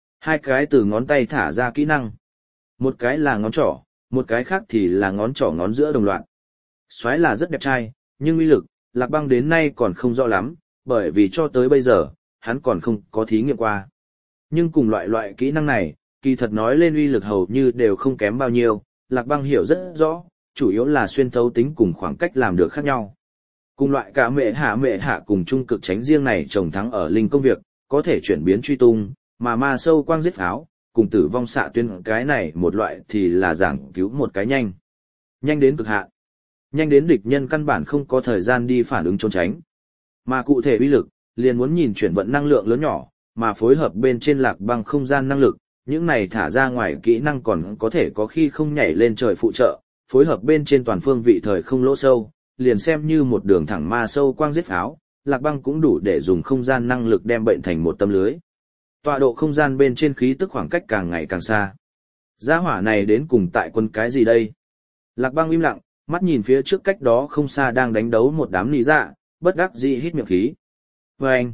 2 cái từ ngón tay thả ra kỹ năng. Một cái là ngón trỏ, một cái khác thì là ngón trỏ ngón giữa đồng loạt. Soái là rất đẹp trai, nhưng uy lực, Lạc Băng đến nay còn không rõ lắm, bởi vì cho tới bây giờ, hắn còn không có thí nghiệm qua. Nhưng cùng loại kỹ năng này, kỳ thật nói lên uy lực hầu như đều không kém bao nhiêu, Lạc Băng hiểu rất rõ, chủ yếu là xuyên thấu tính cùng khoảng cách làm được khác nhau. Cùng loại cả mệ hạ cùng trung cực tránh riêng này trồng thắng ở linh công việc, có thể chuyển biến truy tung, mà ma sâu quang giết pháo, cùng tử vong xạ tuyên cái này một loại thì là giảng cứu một cái nhanh. Nhanh đến cực hạn. Nhanh đến địch nhân căn bản không có thời gian đi phản ứng trốn tránh. Mà cụ thể uy lực, liền muốn nhìn chuyển vận năng lượng lớn nhỏ, mà phối hợp bên trên Lạc Băng không gian năng lực, những này thả ra ngoài kỹ năng còn có thể có khi không nhảy lên trời phụ trợ, phối hợp bên trên toàn phương vị thời không lỗ sâu, liền xem như một đường thẳng ma sâu quang giết pháo, Lạc Băng cũng đủ để dùng không gian năng lực đem bệnh thành một tấm lưới. Tọa độ không gian bên trên khí tức khoảng cách càng ngày càng xa. Gia hỏa này đến cùng tại quân cái gì đây? Lạc Băng im lặng, mắt nhìn phía trước cách đó không xa đang đánh đấu một đám nỉ dạ, bất đắc dĩ hít miệng khí. Vâng!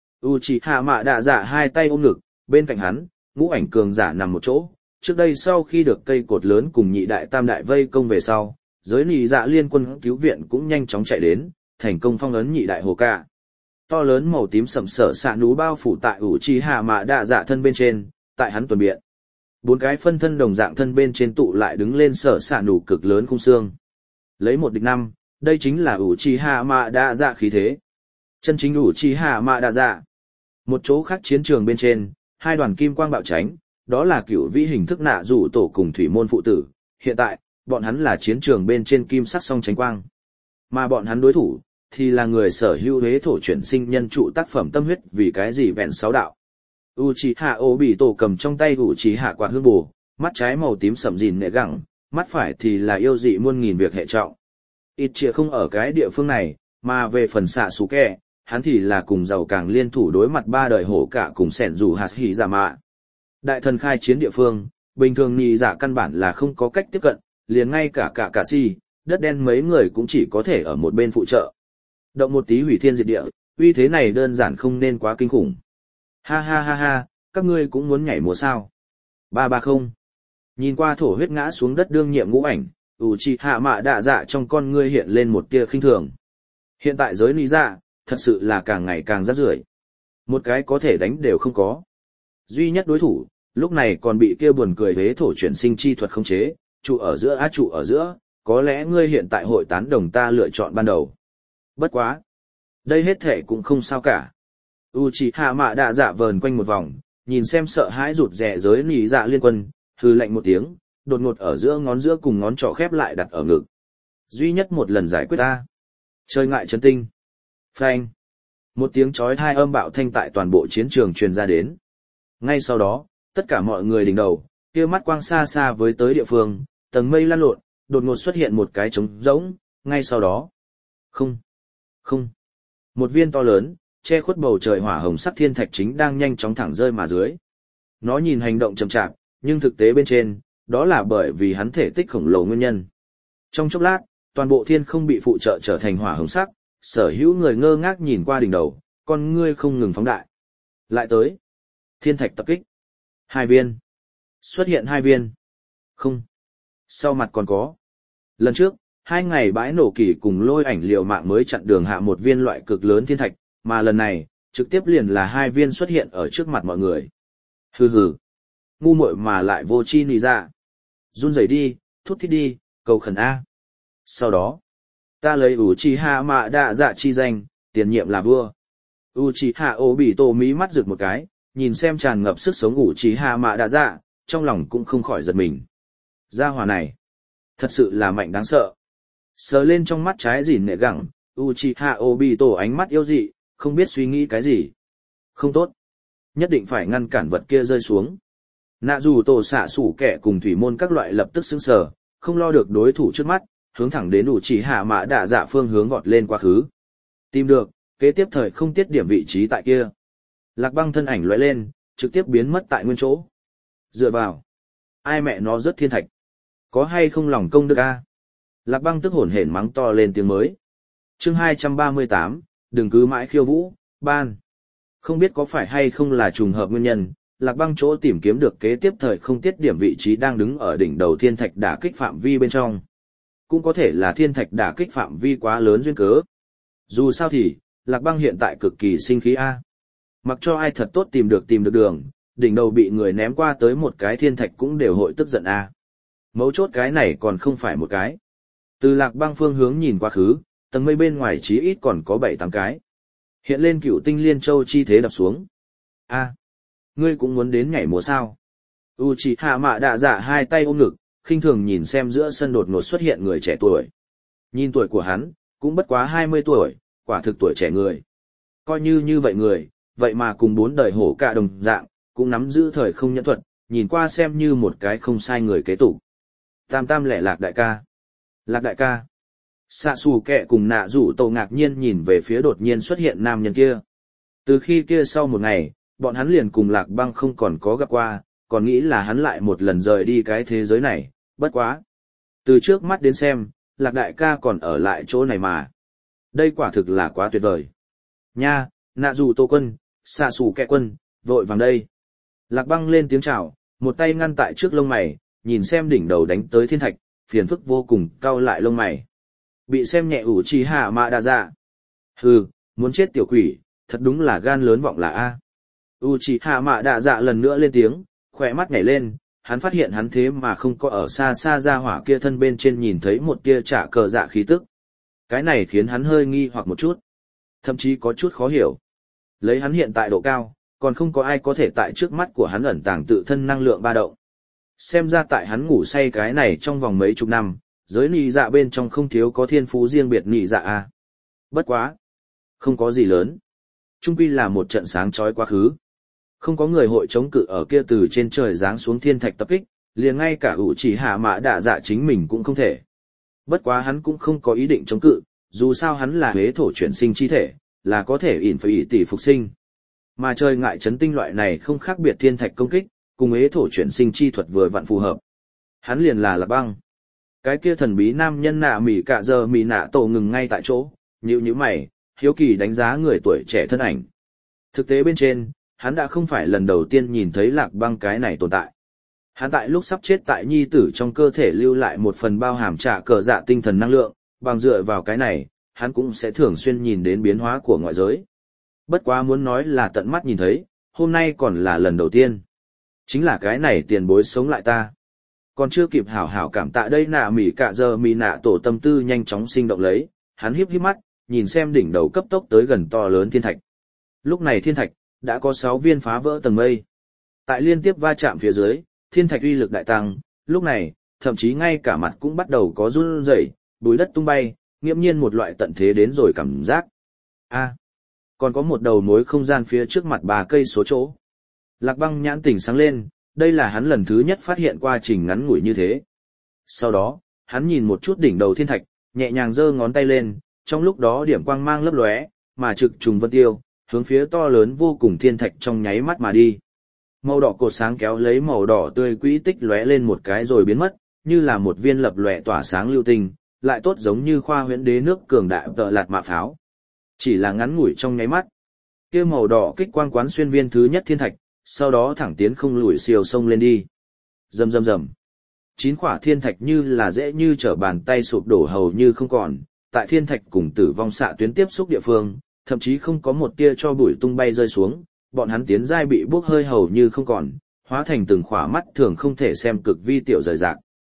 Uchiha Mạ Đạ Dạ hai tay ôm ngực, bên cạnh hắn, ngũ ảnh cường giả nằm một chỗ. Trước đây sau khi được cây cột lớn cùng nhị đại tam đại vây công về sau, giới nỉ dạ liên quân cứu viện cũng nhanh chóng chạy đến, thành công phong ấn nhị đại hồ ca. To lớn màu tím sậm sỡ xạ nú bao phủ tại Uchiha Mạ Đạ Dạ thân bên trên, tại hắn tuần biện. 4 cái phân thân đồng dạng thân bên trên tụ lại đứng lên sở xạ nú cực lớn khung xương. Lấy 1 địch 5, đây chính là Uchiha Mạ Đạ Dạ khí thế. Chân chính Uchiha Mạ Đạ Dạ. Một chỗ khác chiến trường bên trên, 2 đoàn kim quang bạo tránh, đó là cựu vĩ hình thức nạ rủ tổ cùng thủy môn phụ tử. Hiện tại, bọn hắn là chiến trường bên trên kim sắc song tránh quang. Mà bọn hắn đối thủ, thì là người sở hữu huế thổ chuyển sinh nhân trụ tác phẩm tâm huyết vì cái gì vẹn 6 đạo. Uchiha Obito cầm trong tay Uchiha quạt hương bù, mắt trái màu tím sậm rìn nệ gẳng, mắt phải thì là yêu dị muôn nghìn việc hệ trọng. Ít chia không ở cái địa phương này, mà về phần xạ xú kẹ, hắn thì là cùng giàu càng liên thủ đối mặt 3 đời hổ cả cùng sẻn rủ hạt hỉ giả mạ. Đại thần khai chiến địa phương, bình thường nhị giả căn bản là không có cách tiếp cận, liền ngay cả si, đất đen mấy người cũng chỉ có thể ở một bên phụ trợ. Động một tí hủy thiên diệt địa, uy thế này đơn giản không nên quá kinh khủng. Ha ha ha ha, các ngươi cũng muốn nhảy múa sao? 330. Nhìn qua thổ huyết ngã xuống đất đương nhiệm ngũ ảnh, Uchiha Mạ Đạ Dạ trong con ngươi hiện lên một tia khinh thường. Hiện tại giới lý dạ, thật sự là càng ngày càng rác rưởi. Một cái có thể đánh đều không có. Duy nhất đối thủ, lúc này còn bị kia buồn cười hế thổ chuyển sinh chi thuật khống chế, trụ ở giữa, có lẽ ngươi hiện tại hội tán đồng ta lựa chọn ban đầu. Bất quá. Đây hết thể cũng không sao cả. Uchiha Mạ Đạ Dạ vờn quanh một vòng, nhìn xem sợ hãi rụt rè giới nỉ dạ liên quân, hừ lạnh một tiếng, đột ngột ở giữa ngón giữa cùng ngón trỏ khép lại đặt ở ngực. Duy nhất một lần giải quyết ta. Chơi ngại chân tinh. Phanh. Một tiếng chói tai âm bạo thanh tại toàn bộ chiến trường truyền ra đến. Ngay sau đó, tất cả mọi người đỉnh đầu, kia mắt quang xa xa với tới địa phương, tầng mây lăn lộn, đột ngột xuất hiện một cái trống rỗng, ngay sau đó. Không. Một viên to lớn, che khuất bầu trời hỏa hồng sắc thiên thạch chính đang nhanh chóng thẳng rơi mà dưới. Nó nhìn hành động chậm chạp, nhưng thực tế bên trên, đó là bởi vì hắn thể tích khổng lồ nguyên nhân. Trong chốc lát, toàn bộ thiên không bị phụ trợ trở thành hỏa hồng sắc, sở hữu người ngơ ngác nhìn qua đỉnh đầu, con ngươi không ngừng phóng đại. Lại tới. Thiên thạch tập kích. 2 viên. Xuất hiện 2 viên. Không. Sau mặt còn có. Lần trước, 2 ngày bãi nổ kỳ cùng lôi ảnh liều mạng mới chặn đường hạ một viên loại cực lớn thiên thạch, mà lần này, trực tiếp liền là 2 viên xuất hiện ở trước mặt mọi người. Hừ hừ. Ngu muội mà lại vô chi nì ra. run rẩy đi, thút thít đi, cầu khẩn A. Sau đó, ta lấy Uchiha Mạ Đạ Dạ chi danh, tiền nhiệm là vua. Uchiha Obito mí mắt rực một cái, nhìn xem tràn ngập sức sống Uchiha Mạ Đạ Dạ, trong lòng cũng không khỏi giật mình. Gia hỏa này, thật sự là mạnh đáng sợ. Sờ lên trong mắt trái dìn nệ gẳng, Uchiha Obito ánh mắt yêu dị, không biết suy nghĩ cái gì. Không tốt. Nhất định phải ngăn cản vật kia rơi xuống. Nạ dù tổ xạ sủ kẻ cùng thủy môn các loại lập tức sững sờ, không lo được đối thủ trước mắt, hướng thẳng đến Uchiha Mạ Đạ Dạ phương hướng vọt lên quá khứ. Tìm được, kế tiếp thời không tiết điểm vị trí tại kia. Lạc Băng thân ảnh lóe lên, trực tiếp biến mất tại nguyên chỗ. Dựa vào. Ai mẹ nó rất thiên thạch. Có hay không lòng công đức a? Lạc Băng tức hổn hển mắng to lên tiếng mới. Chương 238, đừng cứ mãi khiêu vũ, ban. Không biết có phải hay không là trùng hợp nguyên nhân, Lạc Băng chỗ tìm kiếm được kế tiếp thời không tiết điểm vị trí đang đứng ở đỉnh đầu thiên thạch đả kích phạm vi bên trong. Cũng có thể là thiên thạch đả kích phạm vi quá lớn duyên cớ. Dù sao thì, Lạc Băng hiện tại cực kỳ sinh khí a. Mặc cho ai thật tốt tìm được đường, đỉnh đầu bị người ném qua tới một cái thiên thạch cũng đều hội tức giận a. Mấu chốt cái này còn không phải một cái. Từ Lạc Băng phương hướng nhìn qua khứ, tầng mây bên ngoài chí ít còn có 7-8 cái. Hiện lên Cựu Tinh Liên Châu chi thế đập xuống. A, ngươi cũng muốn đến nhảy múa sao? Uchiha Mạ Đạ Dạ hai tay ôm ngực, khinh thường nhìn xem giữa sân đột ngột xuất hiện người trẻ tuổi. Nhìn tuổi của hắn, cũng bất quá 20 tuổi, quả thực tuổi trẻ người. Coi như vậy người, vậy mà cùng 4 đời hổ cả đồng dạng, cũng nắm giữ thời không nhẫn thuật, nhìn qua xem như một cái không sai người kế tục. Tam lẻ Lạc đại ca. Lạc đại ca. Xạ xù kẹ cùng nạ rủ tổ ngạc nhiên nhìn về phía đột nhiên xuất hiện nam nhân kia. Từ khi kia sau một ngày, bọn hắn liền cùng Lạc Băng không còn có gặp qua, còn nghĩ là hắn lại một lần rời đi cái thế giới này, bất quá. Từ trước mắt đến xem, Lạc đại ca còn ở lại chỗ này mà. Đây quả thực là quá tuyệt vời. Nha, nạ rủ tổ quân, xạ xù kẹ quân, vội vàng đây. Lạc Băng lên tiếng chào, một tay ngăn tại trước lông mày, nhìn xem đỉnh đầu đánh tới thiên thạch, phiền phức vô cùng cau lại lông mày. Bị xem nhẹ Uchiha Mạ Đạ Dạ. Hừ, muốn chết tiểu quỷ, thật đúng là gan lớn vọng là A. Uchiha Mạ Đạ Dạ lần nữa lên tiếng, khỏe mắt nhảy lên, hắn phát hiện hắn thế mà không có ở xa xa ra hỏa kia thân bên trên nhìn thấy một tia trả cờ dạ khí tức. Cái này khiến hắn hơi nghi hoặc một chút, thậm chí có chút khó hiểu. Lấy hắn hiện tại độ cao, còn không có ai có thể tại trước mắt của hắn ẩn tàng tự thân năng lượng ba động. Xem ra tại hắn ngủ say cái này trong vòng mấy chục năm, giới nị dạ bên trong không thiếu có thiên phú riêng biệt nị dạ a. Bất quá, không có gì lớn. Trung quy là một trận sáng chói quá khứ. Không có người hội chống cự ở kia từ trên trời giáng xuống thiên thạch tập kích, liền ngay cả Uchiha Mạ Đạ Dạ chính mình cũng không thể. Bất quá hắn cũng không có ý định chống cự, dù sao hắn là huế thổ chuyển sinh chi thể, là có thể ỉn phải ỉ tỷ phục sinh. Mà trời ngại chấn tinh loại này không khác biệt thiên thạch công kích, cùng huế thổ chuyển sinh chi thuật vừa vặn phù hợp. Hắn liền là Lạc Băng. Cái kia thần bí nam nhân nạ mỉ cả giờ mỉ nạ tổ ngừng ngay tại chỗ, nhíu mày, hiếu kỳ đánh giá người tuổi trẻ thân ảnh. Thực tế bên trên, hắn đã không phải lần đầu tiên nhìn thấy Lạc Băng cái này tồn tại. Hắn tại lúc sắp chết tại nhi tử trong cơ thể lưu lại một phần bao hàm trả cờ dạ tinh thần năng lượng, bằng dựa vào cái này, hắn cũng sẽ thường xuyên nhìn đến biến hóa của ngoại giới. Bất quá muốn nói là tận mắt nhìn thấy, hôm nay còn là lần đầu tiên. Chính là cái này tiền bối sống lại ta. Còn chưa kịp hảo hảo cảm tạ đây nạ mỉ cả giờ mỉ nạ tổ tâm tư nhanh chóng sinh động lấy, hắn híp mắt, nhìn xem đỉnh đầu cấp tốc tới gần to lớn thiên thạch. Lúc này thiên thạch đã có 6 viên phá vỡ tầng mây. Tại liên tiếp va chạm phía dưới, thiên thạch uy lực đại tăng, lúc này, thậm chí ngay cả mặt cũng bắt đầu có run rẩy, bùi đất tung bay, nghiễm nhiên một loại tận thế đến rồi cảm giác. Còn có một đầu mối không gian phía trước mặt 3 cây số chỗ. Lạc Băng nhãn tỉnh sáng lên, đây là hắn lần thứ nhất phát hiện quá trình ngắn ngủi như thế. Sau đó, hắn nhìn một chút đỉnh đầu thiên thạch, nhẹ nhàng giơ ngón tay lên, trong lúc đó điểm quang mang lấp lóe, mà trực trùng vân tiêu, hướng phía to lớn vô cùng thiên thạch trong nháy mắt mà đi. Màu đỏ cột sáng kéo lấy màu đỏ tươi quỹ tích lóe lên một cái rồi biến mất, như là một viên lập lòe tỏa sáng lưu tinh, lại tốt giống như khoa huyễn đế nước cường đại tợ lạt mạ pháo. Chỉ là ngắn ngủi trong nháy mắt, kia màu đỏ kích quang quán xuyên viên thứ nhất thiên thạch, sau đó thẳng tiến không lùi siêu sông lên đi. Rầm rầm rầm. 9 khỏa thiên thạch như là dễ như trở bàn tay sụp đổ hầu như không còn, tại thiên thạch cùng tử vong xạ tuyến tiếp xúc địa phương, thậm chí không có một tia cho bụi tung bay rơi xuống, bọn hắn tiến giai bị bốc hơi hầu như không còn, hóa thành từng khỏa mắt thường không thể xem cực vi tiểu rời rạc.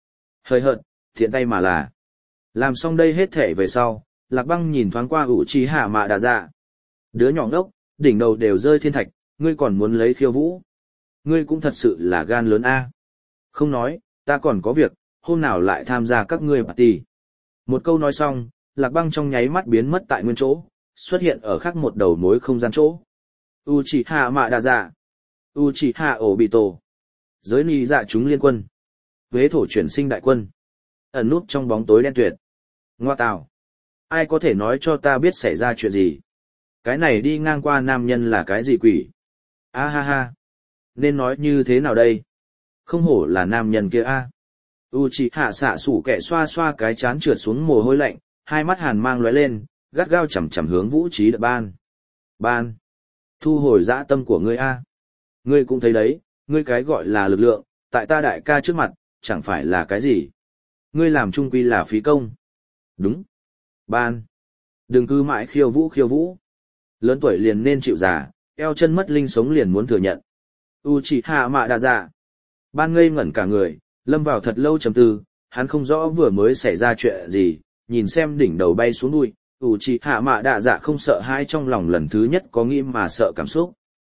Hơi hợt, thiện tay mà là. Làm xong đây hết thể về sau, Lạc Băng nhìn thoáng qua Uchiha Mạ Đà Dạ. Đứa nhỏ ngốc, đỉnh đầu đều rơi thiên thạch, ngươi còn muốn lấy khiêu vũ. Ngươi cũng thật sự là gan lớn a. Không nói, ta còn có việc, hôm nào lại tham gia các ngươi party. Một câu nói xong, Lạc Băng trong nháy mắt biến mất tại nguyên chỗ, xuất hiện ở khác một đầu mối không gian chỗ. Uchiha Mạ Đà Dạ, Uchiha Obito, giới ni dạ chúng liên quân, Huế thổ chuyển sinh đại quân, ẩn núp trong bóng tối đen tuyệt. Ngoa tào, ai có thể nói cho ta biết xảy ra chuyện gì? Cái này đi ngang qua nam nhân là cái gì quỷ? A ha ha, nên nói như thế nào đây? Không hổ là nam nhân kia a. Uchiha xạ sủ kẻ xoa xoa cái chán trượt xuống mồ hôi lạnh, hai mắt hàn mang lóe lên, gắt gao chằm chằm hướng Vũ Trí Đợi Ban. Ban, thu hồi dã tâm của ngươi a. Ngươi cũng thấy đấy, ngươi cái gọi là lực lượng, tại ta đại ca trước mặt, chẳng phải là cái gì. Ngươi làm trung quy là phí công. Đúng. Ban, đừng cứ mãi khiêu vũ khiêu vũ. Lớn tuổi liền nên chịu già, eo chân mất linh sống liền muốn thừa nhận. Uchiha Mạ Đà Dạ. Ban ngây ngẩn cả người, lâm vào thật lâu trầm tư, hắn không rõ vừa mới xảy ra chuyện gì, nhìn xem đỉnh đầu bay xuống đuôi, Uchiha Mạ Đà Dạ không sợ hãi trong lòng lần thứ nhất có nghĩ mà sợ cảm xúc.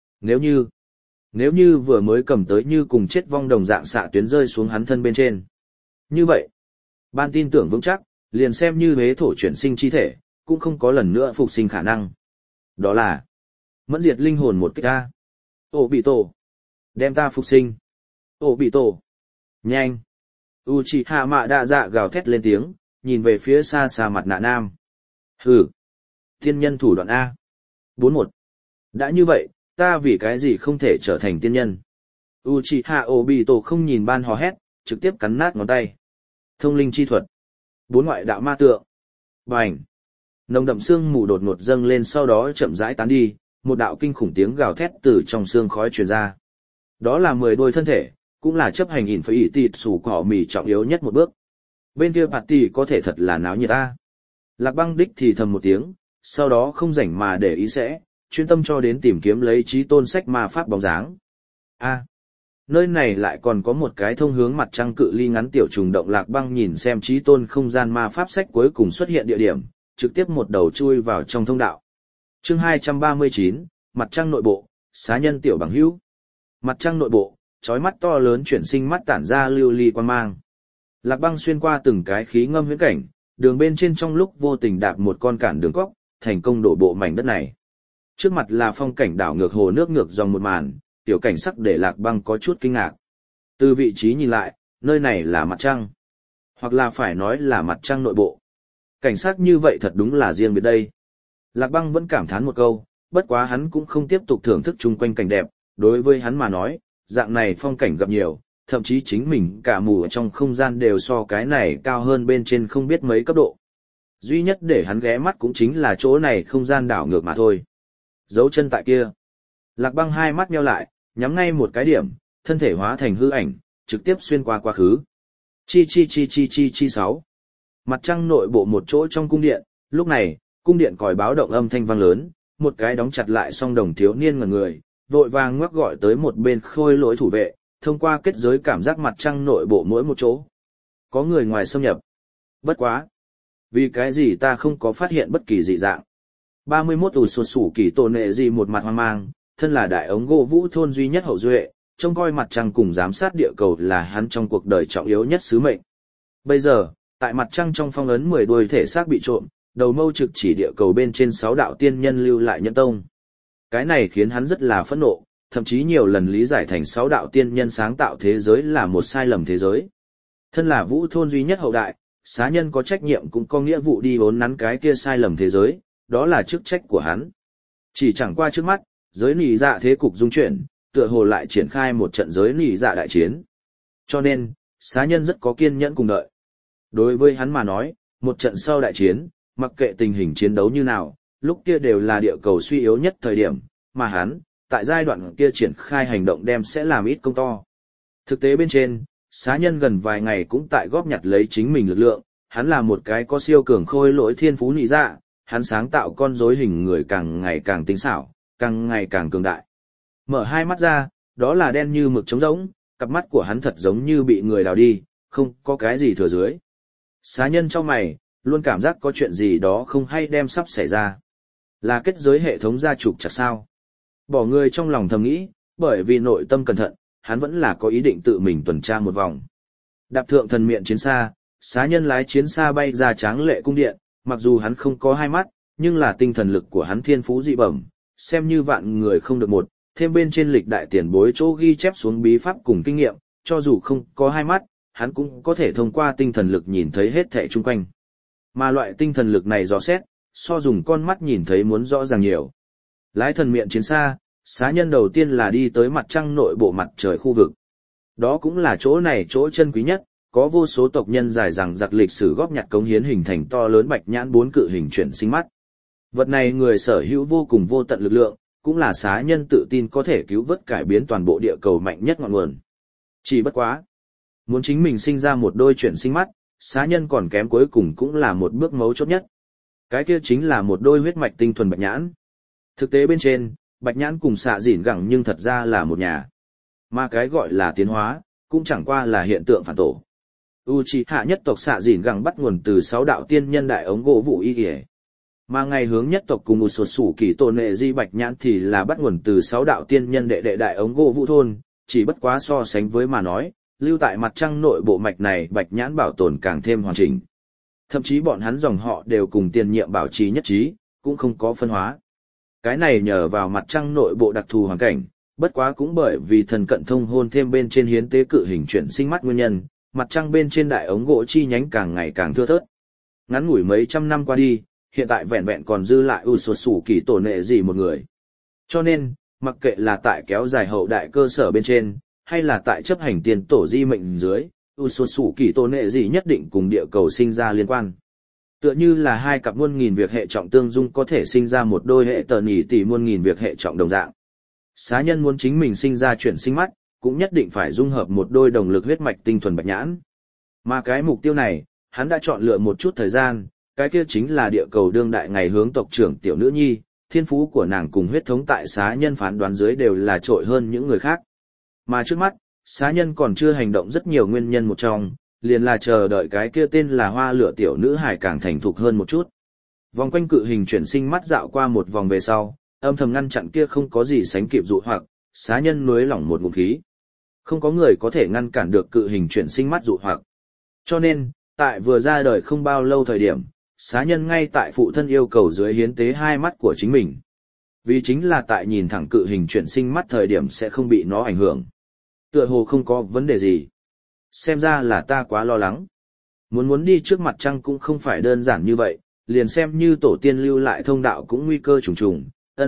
Nếu như vừa mới cầm tới như cùng chết vong đồng dạng xạ tuyến rơi xuống hắn thân bên trên. Như vậy, Ban tin tưởng vững chắc, liền xem như Huế thổ chuyển sinh chi thể, cũng không có lần nữa phục sinh khả năng. Đó là mẫn diệt linh hồn một kích ta. Obito, đem ta phục sinh. Obito, nhanh. Uchiha Mạ Đà Dạ gào thét lên tiếng, nhìn về phía xa xa mặt nạ nam. Hừ, tiên nhân thủ đoạn A. 41. Đã như vậy, ta vì cái gì không thể trở thành tiên nhân? Uchiha Obito không nhìn Ban hò hét, trực tiếp cắn nát ngón tay. Thông linh chi thuật. 4 ngoại đạo ma tượng. Bành. Nồng đậm sương mù đột ngột dâng lên sau đó chậm rãi tán đi, một đạo kinh khủng tiếng gào thét từ trong xương khói truyền ra. Đó là 10 đôi thân thể, cũng là chấp hành ỉn phải ỉ tịt sủ cỏ mì trọng yếu nhất một bước. Bên kia party có thể thật là náo nhiệt ta. Lạc Băng đích thì thầm một tiếng, sau đó không rảnh mà để ý sẽ, chuyên tâm cho đến tìm kiếm lấy trí tôn sách ma pháp bóng dáng. Nơi này lại còn có một cái thông hướng mặt trăng cự ly ngắn tiểu trùng động. Lạc Băng nhìn xem trí tôn không gian ma pháp sách cuối cùng xuất hiện địa điểm, trực tiếp một đầu chui vào trong thông đạo. Chương 239, mặt trăng nội bộ, xá nhân tiểu bằng hữu. Mặt trăng nội bộ, chói mắt to lớn chuyển sinh mắt tản ra lưu ly quang mang. Lạc Băng xuyên qua từng cái khí ngâm huyễn cảnh, đường bên trên trong lúc vô tình đạp một con cản đường cóc, thành công đổ bộ mảnh đất này. Trước mặt là phong cảnh đảo ngược hồ nước ngược dòng một màn, tiểu cảnh sắc để Lạc Băng có chút kinh ngạc. Từ vị trí nhìn lại, nơi này là mặt trăng, hoặc là phải nói là mặt trăng nội bộ. Cảnh sắc như vậy thật đúng là riêng biệt đây. Lạc Băng vẫn cảm thán một câu, bất quá hắn cũng không tiếp tục thưởng thức chung quanh cảnh đẹp, đối với hắn mà nói, dạng này phong cảnh gặp nhiều, thậm chí chính mình cả mù ở trong không gian đều so cái này cao hơn bên trên không biết mấy cấp độ. Duy nhất để hắn ghé mắt cũng chính là chỗ này không gian đảo ngược mà thôi. Dấu chân tại kia. Lạc Băng hai mắt nheo lại, nhắm ngay một cái điểm, thân thể hóa thành hư ảnh, trực tiếp xuyên qua quá khứ. Chi 6. Mặt trăng nội bộ một chỗ trong cung điện, lúc này, cung điện còi báo động âm thanh vang lớn, một cái đóng chặt lại song đồng thiếu niên ngẩn người, vội vàng ngoắc gọi tới một bên khôi lỗi thủ vệ, thông qua kết giới cảm giác mặt trăng nội bộ mỗi một chỗ. Có người ngoài xâm nhập. Bất quá. Vì cái gì ta không có phát hiện bất kỳ dị dạng. 31 ủ sụt sủ kỳ tổ nệ gì một mặt hoang mang, thân là đại ống gỗ vũ thôn duy nhất hậu duệ, trông coi mặt trăng cùng giám sát địa cầu là hắn trong cuộc đời trọng yếu nhất sứ mệnh. Bây giờ, tại mặt trăng trong phong ấn 10 đuôi thể xác bị trộm, đầu mâu trực chỉ địa cầu bên trên 6 đạo tiên nhân lưu lại nhân tông. Cái này khiến hắn rất là phẫn nộ, thậm chí nhiều lần lý giải thành 6 đạo tiên nhân sáng tạo thế giới là một sai lầm thế giới. Thân là vũ thôn duy nhất hậu đại, xá nhân có trách nhiệm cũng có nghĩa vụ đi vốn nắn cái kia sai lầm thế giới, đó là chức trách của hắn. Chỉ chẳng qua trước mắt, giới nỉ dạ thế cục dung chuyển, tựa hồ lại triển khai một trận giới nỉ dạ đại chiến. Cho nên, xá nhân rất có kiên nhẫn cùng đợi. Đối với hắn mà nói, một trận sau đại chiến, mặc kệ tình hình chiến đấu như nào, lúc kia đều là địa cầu suy yếu nhất thời điểm, mà hắn, tại giai đoạn kia triển khai hành động đem sẽ làm ít công to. Thực tế bên trên, xá nhân gần vài ngày cũng tại góp nhặt lấy chính mình lực lượng, hắn là một cái có siêu cường khôi lỗi thiên phú nị dạ, hắn sáng tạo con rối hình người càng ngày càng tinh xảo, càng ngày càng cường đại. Mở hai mắt ra, đó là đen như mực trống rỗng, cặp mắt của hắn thật giống như bị người đào đi, không có cái gì thừa dưới. Xá nhân trong mày, luôn cảm giác có chuyện gì đó không hay đem sắp xảy ra. Là kết giới hệ thống gia trục chặt sao? Bỏ người trong lòng thầm nghĩ, bởi vì nội tâm cẩn thận, hắn vẫn là có ý định tự mình tuần tra một vòng. Đạp thượng thần miện chiến xa, xá nhân lái chiến xa bay ra tráng lệ cung điện, mặc dù hắn không có hai mắt, nhưng là tinh thần lực của hắn thiên phú dị bẩm, xem như vạn người không được một, thêm bên trên lịch đại tiền bối chỗ ghi chép xuống bí pháp cùng kinh nghiệm, cho dù không có hai mắt, hắn cũng có thể thông qua tinh thần lực nhìn thấy hết thảy chung quanh. Mà loại tinh thần lực này dò xét, so dùng con mắt nhìn thấy muốn rõ ràng nhiều. Lái thần miện chiến xa, xá nhân đầu tiên là đi tới mặt trăng nội bộ mặt trời khu vực. Đó cũng là chỗ này chỗ chân quý nhất, có vô số tộc nhân dài rằng giặc lịch sử góp nhặt cống hiến hình thành to lớn bạch nhãn bốn cự hình chuyển sinh mắt. Vật này người sở hữu vô cùng vô tận lực lượng, cũng là xá nhân tự tin có thể cứu vớt cải biến toàn bộ địa cầu mạnh nhất ngọn nguồn. Chỉ bất quá. Muốn chính mình sinh ra một đôi chuyển sinh mắt, xá nhân còn kém cuối cùng cũng là một bước mấu chốt nhất. Cái kia chính là một đôi huyết mạch tinh thuần bạch nhãn. Thực tế bên trên, bạch nhãn cùng xạ dỉn gẳng nhưng thật ra là một nhà. Mà cái gọi là tiến hóa, cũng chẳng qua là hiện tượng phản tổ. Uchiha nhất tộc xạ dỉn gẳng bắt nguồn từ 6 đạo tiên nhân đại ống gỗ vụ y kìa. Mà ngày hướng nhất tộc cùng một số sủ kỳ tổ nệ di bạch nhãn thì là bắt nguồn từ 6 đạo tiên nhân đệ đệ đại ống gỗ vụ thôn, chỉ bất quá so sánh với mà nói, lưu tại mặt trăng nội bộ mạch này bạch nhãn bảo tồn càng thêm hoàn chỉnh. Thậm chí bọn hắn dòng họ đều cùng tiền nhiệm bảo trì nhất trí, cũng không có phân hóa. Cái này nhờ vào mặt trăng nội bộ đặc thù hoàn cảnh, bất quá cũng bởi vì thần cận thông hôn thêm bên trên hiến tế cự hình chuyển sinh mắt nguyên nhân, mặt trăng bên trên đại ống gỗ chi nhánh càng ngày càng thưa thớt. Ngắn ngủi mấy trăm năm qua đi, hiện tại vẹn vẹn còn dư lại sủ kỳ tổ nệ gì một người. Cho nên, mặc kệ là tại kéo dài hậu đại cơ sở bên trên, hay là tại chấp hành tiền tổ di mệnh dưới, sủ kỳ tổ nệ gì nhất định cùng địa cầu sinh ra liên quan. Tựa như là hai cặp muôn nghìn việc hệ trọng tương dung có thể sinh ra một đôi hệ tờ nhỉ tỷ muôn nghìn việc hệ trọng đồng dạng. Xá nhân muốn chính mình sinh ra chuyển sinh mắt, cũng nhất định phải dung hợp một đôi đồng lực huyết mạch tinh thuần bạch nhãn. Mà cái mục tiêu này, hắn đã chọn lựa một chút thời gian, cái kia chính là địa cầu đương đại ngày hướng tộc trưởng tiểu nữ nhi, thiên phú của nàng cùng huyết thống tại xá nhân phán đoán dưới đều là trội hơn những người khác. Mà trước mắt, xá nhân còn chưa hành động rất nhiều nguyên nhân một trong, liền là chờ đợi cái kia tên là hoa lửa tiểu nữ hải càng thành thục hơn một chút. Vòng quanh cự hình chuyển sinh mắt dạo qua một vòng về sau, âm thầm ngăn chặn kia không có gì sánh kịp dụ hoặc, xá nhân nuối lỏng một ngụm khí. Không có người có thể ngăn cản được cự hình chuyển sinh mắt dụ hoặc. Cho nên, tại vừa ra đời không bao lâu thời điểm, xá nhân ngay tại phụ thân yêu cầu dưới hiến tế hai mắt của chính mình. Vì chính là tại nhìn thẳng cự hình chuyển sinh mắt thời điểm sẽ không bị nó ảnh hưởng. Tựa hồ không có vấn đề gì. Xem ra là ta quá lo lắng. Muốn đi trước mặt trăng cũng không phải đơn giản như vậy, liền xem như tổ tiên lưu lại thông đạo cũng nguy cơ trùng trùng,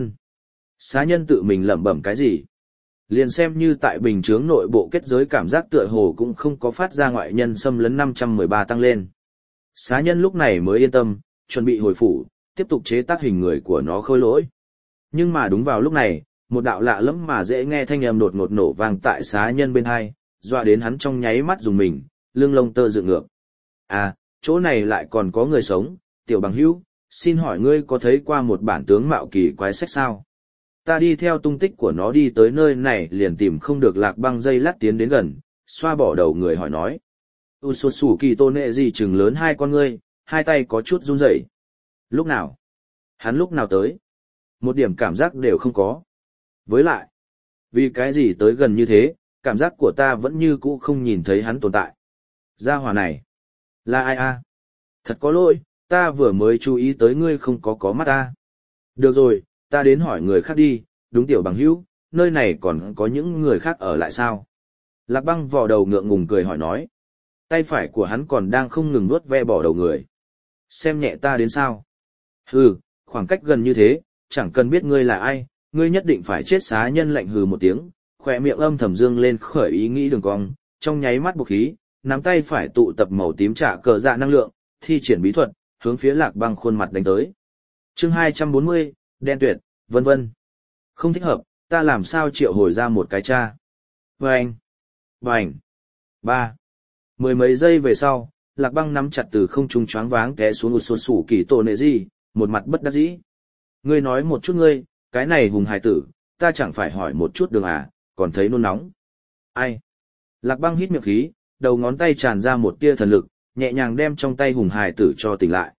Xá nhân tự mình lẩm bẩm cái gì? Liền xem như tại bình chướng nội bộ kết giới cảm giác tựa hồ cũng không có phát ra ngoại nhân xâm lấn 513 tăng lên. Xá nhân lúc này mới yên tâm, chuẩn bị hồi phủ, tiếp tục chế tác hình người của nó khôi lỗi. Nhưng mà đúng vào lúc này, một đạo lạ lẫm mà dễ nghe thanh âm đột ngột nổ vang tại xá nhân bên hai, dọa đến hắn trong nháy mắt dùng mình, lưng lông tơ dựng ngược. À, chỗ này lại còn có người sống, tiểu bằng hữu, xin hỏi ngươi có thấy qua một bản tướng mạo kỳ quái sách sao? Ta đi theo tung tích của nó đi tới nơi này liền tìm không được Lạc Băng dây lát tiến đến gần, xoa bỏ đầu người hỏi nói. Sủ kỳ tôn nệ gì chừng lớn hai con ngươi, hai tay có chút run rẩy. Lúc nào? Hắn lúc nào tới? Một điểm cảm giác đều không có. Với lại, vì cái gì tới gần như thế, cảm giác của ta vẫn như cũ không nhìn thấy hắn tồn tại. Gia hỏa này, là ai a? Thật có lỗi, ta vừa mới chú ý tới ngươi không có mắt ta. Được rồi, ta đến hỏi người khác đi, đúng tiểu bằng hữu, nơi này còn có những người khác ở lại sao? Lạc Băng vò đầu ngượng ngùng cười hỏi nói. Tay phải của hắn còn đang không ngừng nuốt ve bỏ đầu người. Xem nhẹ ta đến sao? Hừ, khoảng cách gần như thế, chẳng cần biết ngươi là ai, ngươi nhất định phải chết. Xá nhân lạnh hừ một tiếng, khỏe miệng âm thầm dương lên khởi ý nghĩ đường cong, trong nháy mắt bộc khí, nắm tay phải tụ tập màu tím trả cờ dạ năng lượng, thi triển bí thuật, hướng phía Lạc Băng khuôn mặt đánh tới. Chương 240, đen tuyệt, vân vân. Không thích hợp, ta làm sao triệu hồi ra một cái cha. Bành, bành, ba. Mười mấy giây về sau, Lạc Băng nắm chặt từ không trung choáng váng té xuống một số sủ kỳ tổ nệ gì, một mặt bất đắc dĩ. Ngươi nói một chút ngươi, cái này hùng hài tử, ta chẳng phải hỏi một chút đường à, còn thấy nôn nóng. Ai? Lạc Băng hít miệng khí, đầu ngón tay tràn ra một tia thần lực, nhẹ nhàng đem trong tay hùng hài tử cho tỉnh lại.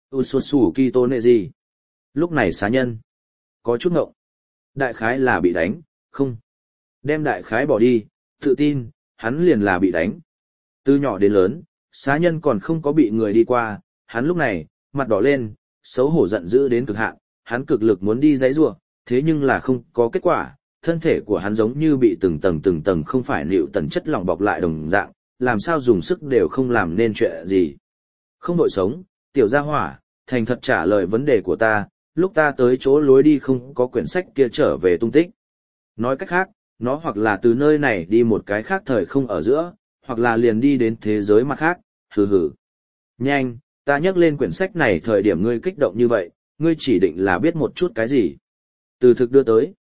Usosu Kito nệ gì? Lúc này xá nhân có chút ngộng. Đại khái là bị đánh, không. Đem đại khái bỏ đi, tự tin, hắn liền là bị đánh. Từ nhỏ đến lớn, xá nhân còn không có bị người đi qua, hắn lúc này, mặt đỏ lên, xấu hổ giận dữ đến cực hạn, hắn cực lực muốn đi giãy giụa, thế nhưng là không có kết quả, thân thể của hắn giống như bị từng tầng không phải liệu tần chất lỏng bọc lại đồng dạng, làm sao dùng sức đều không làm nên chuyện gì. Không đội sống, tiểu gia hỏa, thành thật trả lời vấn đề của ta, lúc ta tới chỗ lối đi không có quyển sách kia trở về tung tích. Nói cách khác, nó hoặc là từ nơi này đi một cái khác thời không ở giữa, hoặc là liền đi đến thế giới mặt khác, hừ hừ. Nhanh, ta nhắc lên quyển sách này thời điểm ngươi kích động như vậy, ngươi chỉ định là biết một chút cái gì. Từ thực đưa tới.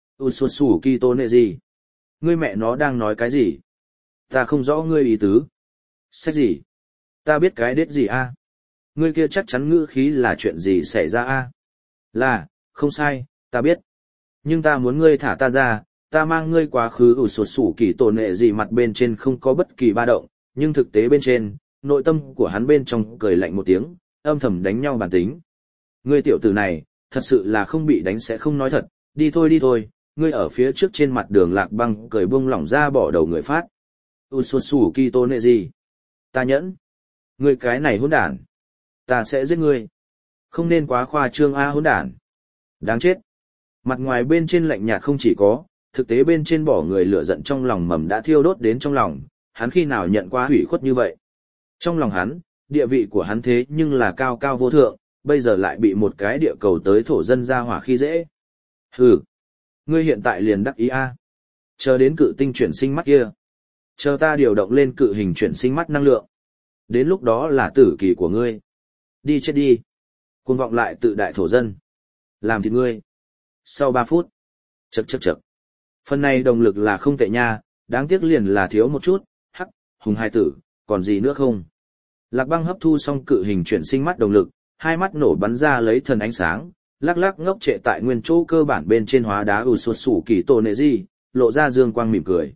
Usosu Kito nệ gì? Ngươi mẹ nó đang nói cái gì? Ta không rõ ngươi ý tứ. Sách gì? Ta biết cái đết gì a? Ngươi kia chắc chắn ngữ khí là chuyện gì xảy ra a? Là, không sai, ta biết. Nhưng ta muốn ngươi thả ta ra, ta mang ngươi quá khứ Usosu Kito nệ gì mặt bên trên không có bất kỳ ba động, nhưng thực tế bên trên, nội tâm của hắn bên trong cười lạnh một tiếng, âm thầm đánh nhau bản tính. Ngươi tiểu tử này, thật sự là không bị đánh sẽ không nói thật, đi thôi, ngươi ở phía trước trên mặt đường Lạc Băng cười buông lỏng ra bỏ đầu người phát. Usosu Kito nệ gì? Ta nhẫn. Ngươi cái này hỗn đản. Ta sẽ giết ngươi. Không nên quá khoa trương a hỗn đản. Đáng chết. Mặt ngoài bên trên lạnh nhạt không chỉ có, thực tế bên trên bỏ người lửa giận trong lòng mầm đã thiêu đốt đến trong lòng, hắn khi nào nhận qua hủy khuất như vậy. Trong lòng hắn, địa vị của hắn thế nhưng là cao cao vô thượng, bây giờ lại bị một cái địa cầu tới thổ dân ra hỏa khi dễ. Hừ, ngươi hiện tại liền đắc ý a. Chờ đến cự tinh chuyển sinh mắt kia. Chờ ta điều động lên cự hình chuyển sinh mắt năng lượng. Đến lúc đó là tử kỳ của ngươi. Đi chết đi. Cuồng vọng lại tự đại thổ dân. Làm thịt ngươi. Sau 3 phút. Chậc. Phần này động lực là không tệ nha, đáng tiếc liền là thiếu một chút, hắc, hùng hai tử, còn gì nữa không? Lạc Băng hấp thu xong cự hình chuyển sinh mắt động lực, hai mắt nổ bắn ra lấy thần ánh sáng, lắc lắc ngốc trệ tại nguyên chỗ cơ bản bên trên hóa đá Usosu Kito nệ gì, lộ ra dương quang mỉm cười.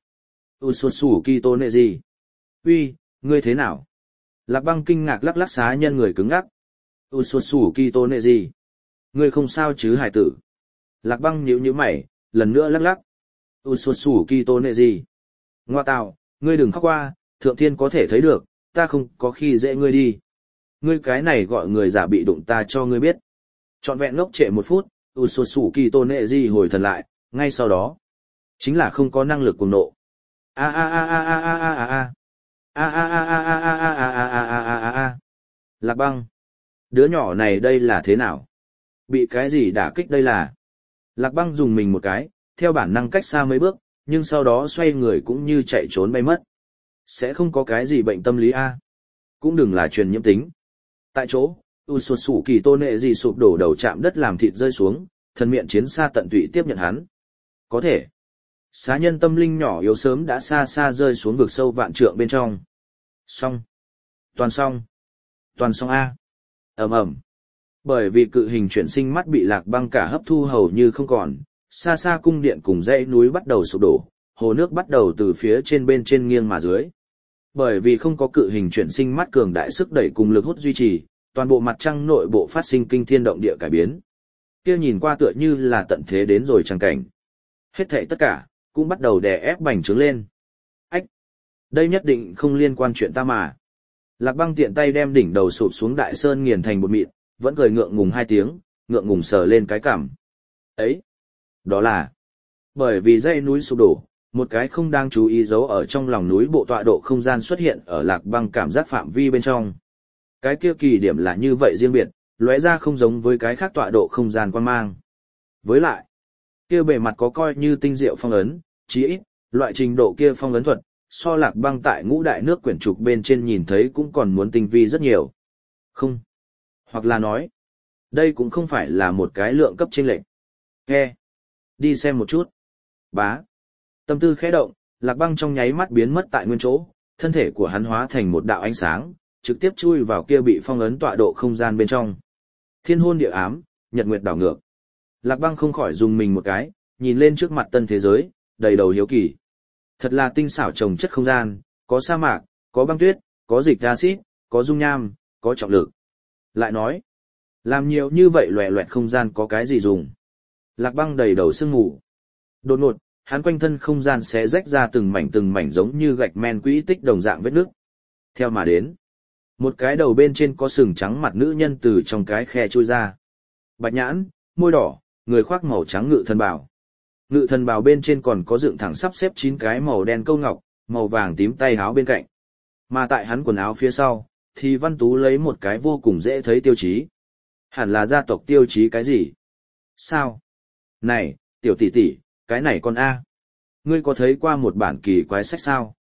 Usosu Kito nệ gì? Uy, ngươi thế nào? Lạc Băng kinh ngạc lắc lắc xá nhân người cứng ngắc. Usosu Kito nệ gì? Ngươi không sao chứ hải tử? Lạc Băng nhíu mày, lần nữa lắc lắc. Usosu Kito nệ gì? Ngoa tạo, ngươi đừng khóc qua, thượng thiên có thể thấy được, ta không có khi dễ ngươi đi. Ngươi cái này gọi người giả bị đụng ta cho ngươi biết. Trọn vẹn ngốc trệ 1 phút, Usosu Kito nệ gì hồi thần lại, ngay sau đó. Chính là không có năng lực cuồng nộ. Lạc Băng. Đứa nhỏ này đây là thế nào? Bị cái gì đả kích đây là? Lạc Băng dùng mình một cái, theo bản năng cách xa mấy bước, nhưng sau đó xoay người cũng như chạy trốn bay mất. Sẽ không có cái gì bệnh tâm lý a, cũng đừng là truyền nhiễm tính. Tại chỗ, Usosu Kito nệ gì sụp đổ đầu chạm đất làm thịt rơi xuống, thần miệng chiến xa tận tụy tiếp nhận hắn. Có thể. Xá nhân tâm linh nhỏ yếu sớm đã xa xa rơi xuống vực sâu vạn trượng bên trong. Xong. Toàn xong a. Ầm. Bởi vì cự hình chuyển sinh mắt bị Lạc Băng cả hấp thu hầu như không còn, xa xa cung điện cùng dãy núi bắt đầu sụp đổ, hồ nước bắt đầu từ phía trên bên trên nghiêng mà dưới. Bởi vì không có cự hình chuyển sinh mắt cường đại sức đẩy cùng lực hút duy trì, toàn bộ mặt trăng nội bộ phát sinh kinh thiên động địa cải biến. Kia nhìn qua tựa như là tận thế đến rồi chẳng cảnh. Hết thảy tất cả cũng bắt đầu đè ép bành trướng lên. Ách! Đây nhất định không liên quan chuyện ta mà. Lạc Băng tiện tay đem đỉnh đầu sụp xuống đại sơn nghiền thành bột mịn, vẫn cười ngượng ngùng 2 tiếng, ngượng ngùng sờ lên cái cằm. Ấy! Đó là bởi vì dãy núi sụp đổ, một cái không đang chú ý giấu ở trong lòng núi bộ tọa độ không gian xuất hiện ở Lạc Băng cảm giác phạm vi bên trong. Cái kia kỳ điểm là như vậy riêng biệt, lóe ra không giống với cái khác tọa độ không gian quan mang. Với lại, kia bề mặt có coi như tinh diệu phong ấn, chí ít, loại trình độ kia phong ấn thuật, so Lạc Băng tại ngũ đại nước quyển trục bên trên nhìn thấy cũng còn muốn tinh vi rất nhiều. Không. Hoặc là nói, đây cũng không phải là một cái lượng cấp chênh lệch. Nghe. Đi xem một chút. Bá. Tâm tư khẽ động, Lạc Băng trong nháy mắt biến mất tại nguyên chỗ, thân thể của hắn hóa thành một đạo ánh sáng, trực tiếp chui vào kia bị phong ấn tọa độ không gian bên trong. Thiên hôn địa ám, nhật nguyệt đảo ngược. Lạc Băng không khỏi dùng mình một cái, nhìn lên trước mặt tân thế giới, đầy đầu hiếu kỳ. Thật là tinh xảo trồng chất không gian, có sa mạc, có băng tuyết, có dịch acid, có dung nham, có trọng lực. Lại nói, làm nhiều như vậy loẹ loẹt không gian có cái gì dùng. Lạc Băng đầy đầu sương mù. Đột ngột, hắn quanh thân không gian xé rách ra từng mảnh giống như gạch men quỹ tích đồng dạng vết nước. Theo mà đến, một cái đầu bên trên có sừng trắng mặt nữ nhân từ trong cái khe chui ra. Bạch nhãn, môi đỏ, người khoác màu trắng ngự thần bào. Ngự thần bào bên trên còn có dựng thẳng sắp xếp 9 cái màu đen câu ngọc, màu vàng tím tay áo bên cạnh. Mà tại hắn quần áo phía sau, thì văn tú lấy một cái vô cùng dễ thấy tiêu chí. Hẳn là gia tộc tiêu chí cái gì? Sao? Này, tiểu tỷ tỷ, cái này con A. Ngươi có thấy qua một bản kỳ quái sách sao?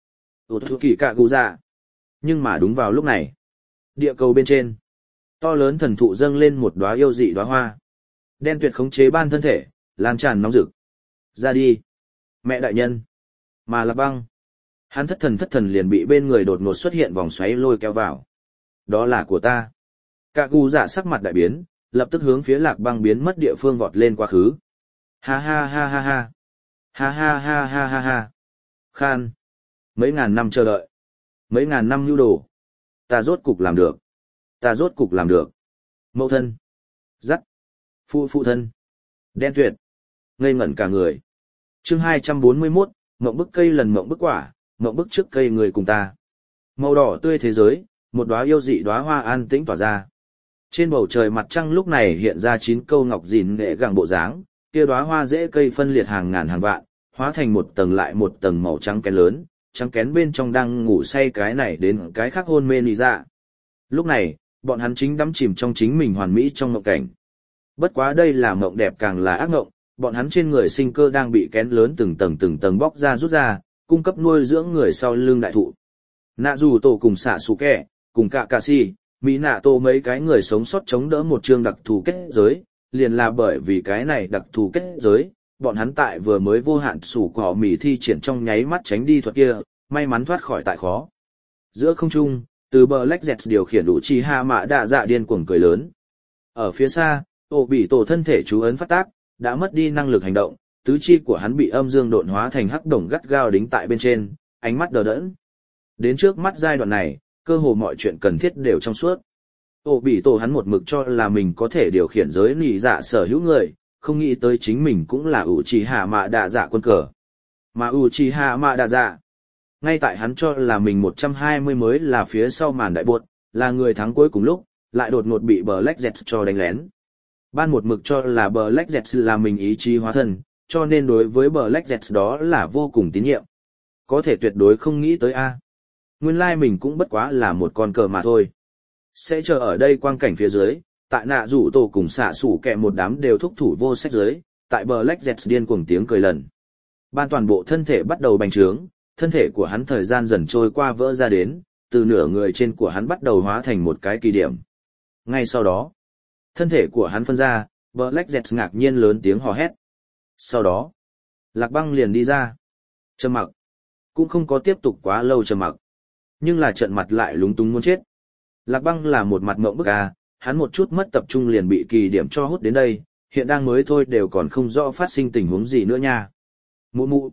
Kỳ cạ gù dạ. Nhưng mà đúng vào lúc này, địa cầu bên trên, to lớn thần thụ dâng lên một đóa yêu dị đóa hoa. Đen tuyệt khống chế ban thân thể, lan tràn nóng rực. Ra đi. Mẹ đại nhân. Mà Lạc Băng. Hắn thất thần liền bị bên người đột ngột xuất hiện vòng xoáy lôi kéo vào. Đó là của ta. Cạ gù dạ sắc mặt đại biến, lập tức hướng phía Lạc Băng biến mất địa phương vọt lên quá khứ. Ha ha ha ha ha. Ha ha ha ha ha ha. Khan. Mấy ngàn năm chờ đợi. Mấy ngàn năm nhu đồ. Ta rốt cục làm được. Ta rốt cục làm được. Mẫu thân. Dắt. Phụ thân. Đen tuyệt. Ngây ngẩn cả người. Chương 241, mộng bức cây lần mộng bức quả, mộng bức trước cây người cùng ta. Màu đỏ tươi thế giới, một đóa yêu dị đóa hoa an tĩnh tỏa ra. Trên bầu trời mặt trăng lúc này hiện ra 9 câu ngọc dìn nghệ gẳng bộ dáng, kia đóa hoa rễ cây phân liệt hàng ngàn hàng vạn, hóa thành một tầng lại một tầng màu trắng kén lớn, trắng kén bên trong đang ngủ say cái này đến cái khác hôn mê nị dạ. Lúc này, bọn hắn chính đắm chìm trong chính mình hoàn mỹ trong mộng cảnh. Bất quá đây là mộng đẹp càng là ác mộng, bọn hắn trên người sinh cơ đang bị kén lớn từng tầng bóc ra rút ra, cung cấp nuôi dưỡng người sau lưng đại thụ. Nạ dù tổ cùng xạ xù kẹ, cùng cả cà si, mỹ nạ tổ mấy cái người sống sót chống đỡ một chương đặc thù kết giới, liền là bởi vì cái này đặc thù kết giới, bọn hắn tại vừa mới vô hạn sủ cỏ mì thi triển trong nháy mắt tránh đi thuật kia, may mắn thoát khỏi tại khó. Giữa không trung, từ bờ Black Jets điều khiển đủ chi hạ mạ đạ dạ điên cuồng cười lớn. Ở phía xa, ổ bị tổ thân thể chú ấn phát tác, đã mất đi năng lực hành động, tứ chi của hắn bị âm dương độn hóa thành hắc đồng gắt gao đính tại bên trên, ánh mắt đờ đẫn. Đến trước mắt giai đoạn này, cơ hồ mọi chuyện cần thiết đều trong suốt. Ổ bị tổ hắn một mực cho là mình có thể điều khiển giới nỉ dạ sở hữu người, không nghĩ tới chính mình cũng là Uchiha Mạ Đạ Dạ quân cờ. Mà Uchiha Mạ Đạ Dạ, ngay tại hắn cho là mình 120 mới là phía sau màn đại buột, là người thắng cuối cùng lúc, lại đột ngột bị Black Jets cho đánh lén. Ban một mực cho là Black Jets là mình ý chí hóa thân, cho nên đối với Black Jets đó là vô cùng tín nhiệm. Có thể tuyệt đối không nghĩ tới A. Nguyên lai mình cũng bất quá là một con cờ mà thôi. Sẽ chờ ở đây quang cảnh phía dưới, tại nạ rủ tổ cùng xạ sủ kẹ một đám đều thúc thủ vô sách dưới, tại Black Jets điên cuồng tiếng cười lần. Ban toàn bộ thân thể bắt đầu bành trướng, thân thể của hắn thời gian dần trôi qua vỡ ra đến, từ nửa người trên của hắn bắt đầu hóa thành một cái kỳ điểm. Ngay sau đó, thân thể của hắn phân ra, Black Jets ngạc nhiên lớn tiếng hò hét. Sau đó, Lạc Băng liền đi ra. Trầm mặc. Cũng không có tiếp tục quá lâu trầm mặc. Nhưng là trận mặt lại lúng túng muốn chết. Lạc Băng là một mặt ngộng bức à, hắn một chút mất tập trung liền bị kỳ điểm cho hút đến đây, hiện đang mới thôi đều còn không rõ phát sinh tình huống gì nữa nha. Mụ mụ.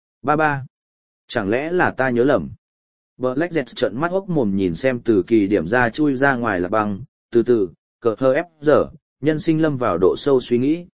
Ba. Chẳng lẽ là ta nhớ lầm? Black Jet trợn mắt hốc mồm nhìn xem từ kỳ điểm ra chui ra ngoài Lạc Băng, từ từ, cờ hơ ép giờ, nhân sinh lâm vào độ sâu suy nghĩ.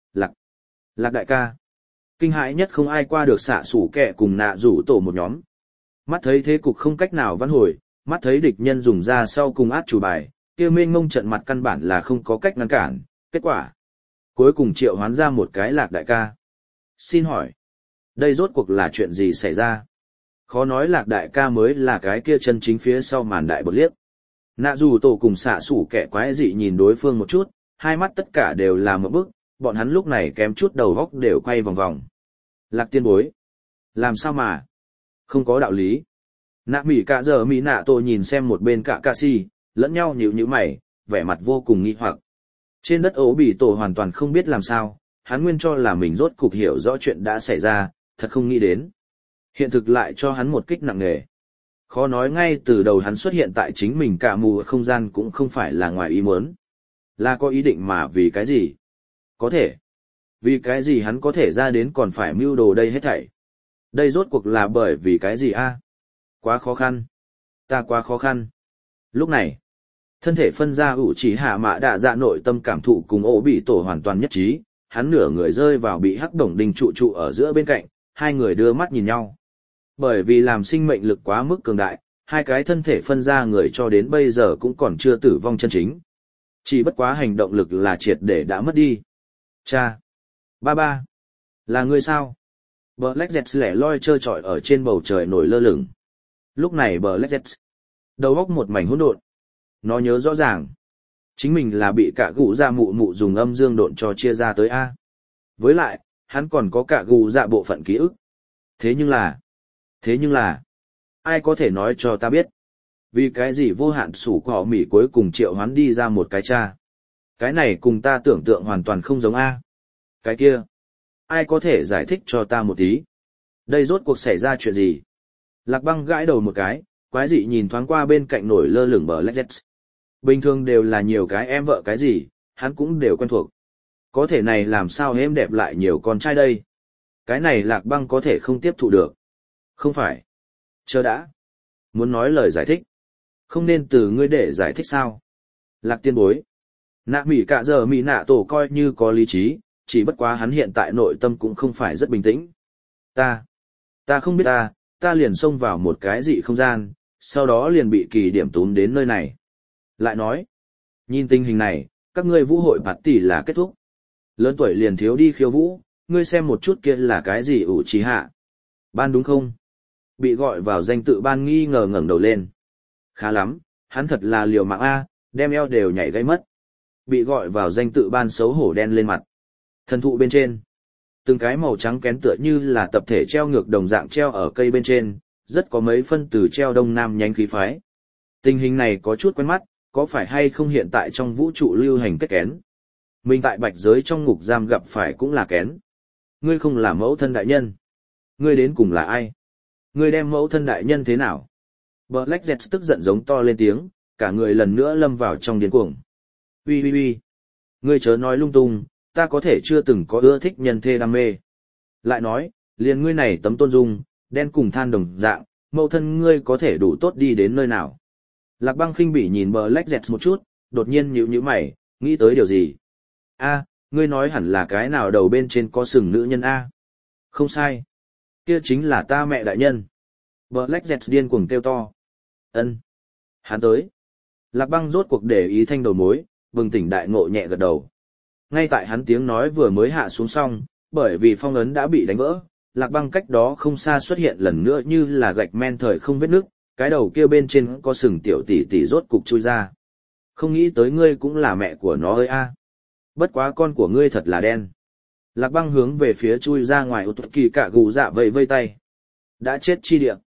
Lạc đại ca. Kinh hãi nhất không ai qua được xạ sủ kẹ cùng nạ rủ tổ một nhóm. Mắt thấy thế cục không cách nào vãn hồi, mắt thấy địch nhân dùng ra sau cùng át chủ bài, kia mênh mông trận mặt căn bản là không có cách ngăn cản, kết quả. Cuối cùng triệu hoán ra một cái Lạc đại ca. Xin hỏi, đây rốt cuộc là chuyện gì xảy ra? Khó nói Lạc đại ca mới là cái kia chân chính phía sau màn đại bột liếc. Nạ dù tổ cùng xạ sủ kẻ quái dị nhìn đối phương một chút, hai mắt tất cả đều là một bức, bọn hắn lúc này kém chút đầu góc đều quay vòng vòng. Lạc tiên bối. Làm sao mà? Không có đạo lý. Nạ mỉ cả giờ mỉ nạ tổ nhìn xem một bên cả ca si, lẫn nhau nhíu mày, vẻ mặt vô cùng nghi hoặc. Trên đất ố bị tổ hoàn toàn không biết làm sao, hắn nguyên cho là mình rốt cục hiểu rõ chuyện đã xảy ra, thật không nghĩ đến. Hiện thực lại cho hắn một kích nặng nề. Khó nói ngay từ đầu hắn xuất hiện tại chính mình cả mù không gian cũng không phải là ngoài ý muốn. Là có ý định mà vì cái gì? Có thể. Vì cái gì hắn có thể ra đến còn phải mưu đồ đây hết thảy? Đây rốt cuộc là bởi vì cái gì a? Quá khó khăn. Ta quá khó khăn. Lúc này, thân thể phân ra ủ chỉ hạ mạ đạ dạ nội tâm cảm thụ cùng ổ bị tổ hoàn toàn nhất trí, hắn nửa người rơi vào bị hắc đồng đinh trụ trụ ở giữa bên cạnh, hai người đưa mắt nhìn nhau. Bởi vì làm sinh mệnh lực quá mức cường đại, hai cái thân thể phân ra người cho đến bây giờ cũng còn chưa tử vong chân chính. Chỉ bất quá hành động lực là triệt để đã mất đi. Cha! Ba ba! Là ngươi sao? Black Jet lẻ loi trơ trọi ở trên bầu trời nổi lơ lửng. Lúc này Black Jet đầu óc một mảnh hỗn độn. Nó nhớ rõ ràng. Chính mình là bị cả gù dạ mụ mụ dùng âm dương độn cho chia ra tới A. Với lại, hắn còn có cả gù dạ bộ phận ký ức. Thế nhưng là, ai có thể nói cho ta biết? Vì cái gì vô hạn sủ của họ Mỹ cuối cùng triệu hoán đi ra một cái cha? Cái này cùng ta tưởng tượng hoàn toàn không giống A. Cái kia, ai có thể giải thích cho ta một tí? Đây rốt cuộc xảy ra chuyện gì? Lạc Băng gãi đầu một cái, quái dị nhìn thoáng qua bên cạnh nổi lơ lửng bờ Black Jet. Bình thường đều là nhiều cái em vợ cái gì, hắn cũng đều quen thuộc. Có thể này làm sao êm đẹp lại nhiều con trai đây? Cái này Lạc Băng có thể không tiếp thụ được. Không phải. Chờ đã. Muốn nói lời giải thích. Không nên từ ngươi để giải thích sao? Lạc tiên bối. Nạ mỉ cả giờ mỉ nạ tổ coi như có lý trí, chỉ bất quá hắn hiện tại nội tâm cũng không phải rất bình tĩnh. Ta không biết ta liền xông vào một cái dị không gian, sau đó liền bị kỳ điểm túm đến nơi này. Lại nói, nhìn tình hình này, các ngươi vũ hội bạt tỷ là kết thúc. Lớn tuổi liền thiếu đi khiêu vũ, ngươi xem một chút kia là cái gì ủ trí hạ. Ban đúng không? Bị gọi vào danh tự ban nghi ngờ ngẩng đầu lên. Khá lắm, hắn thật là liều mạng A, đem eo đều nhảy gây mất. Bị gọi vào danh tự ban xấu hổ đen lên mặt. Thần thụ bên trên. Từng cái màu trắng kén tựa như là tập thể treo ngược đồng dạng treo ở cây bên trên, rất có mấy phân từ treo đông nam nhánh khí phái. Tình hình này có chút quen mắt, có phải hay không hiện tại trong vũ trụ lưu hành kết kén? Mình tại bạch giới trong ngục giam gặp phải cũng là kén. Ngươi không là mẫu thân đại nhân. Ngươi đến cùng là ai? Ngươi đem mẫu thân đại nhân thế nào? Black Jet tức giận giống to lên tiếng, cả người lần nữa lâm vào trong điên cuồng. Uy. Ngươi chớ nói lung tung, ta có thể chưa từng có ưa thích nhân thê đam mê. Lại nói, liền ngươi này tấm tôn dung, đen cùng than đồng dạng, mẫu thân ngươi có thể đủ tốt đi đến nơi nào. Lạc Băng khinh bỉ nhìn Black Jet một chút, đột nhiên nhíu mày, nghĩ tới điều gì. Ngươi nói hẳn là cái nào đầu bên trên có sừng nữ nhân A. Không sai. Kia chính là ta mẹ đại nhân. Black Jet điên cuồng kêu to. Ân. Hắn tới. Lạc Băng rốt cuộc để ý thanh đầu mối, bừng tỉnh đại ngộ nhẹ gật đầu. Ngay tại hắn tiếng nói vừa mới hạ xuống xong, bởi vì phong ấn đã bị đánh vỡ, Lạc Băng cách đó không xa xuất hiện lần nữa như là gạch men thời không vết nước, cái đầu kia bên trên có sừng tiểu tỷ tỷ rốt cục chui ra. Không nghĩ tới ngươi cũng là mẹ của nó ơi a. Bất quá con của ngươi thật là đen. Lạc Băng hướng về phía chui ra ngoài ô tốt kỳ cả gù dạ vây tay. Đã chết chi địa.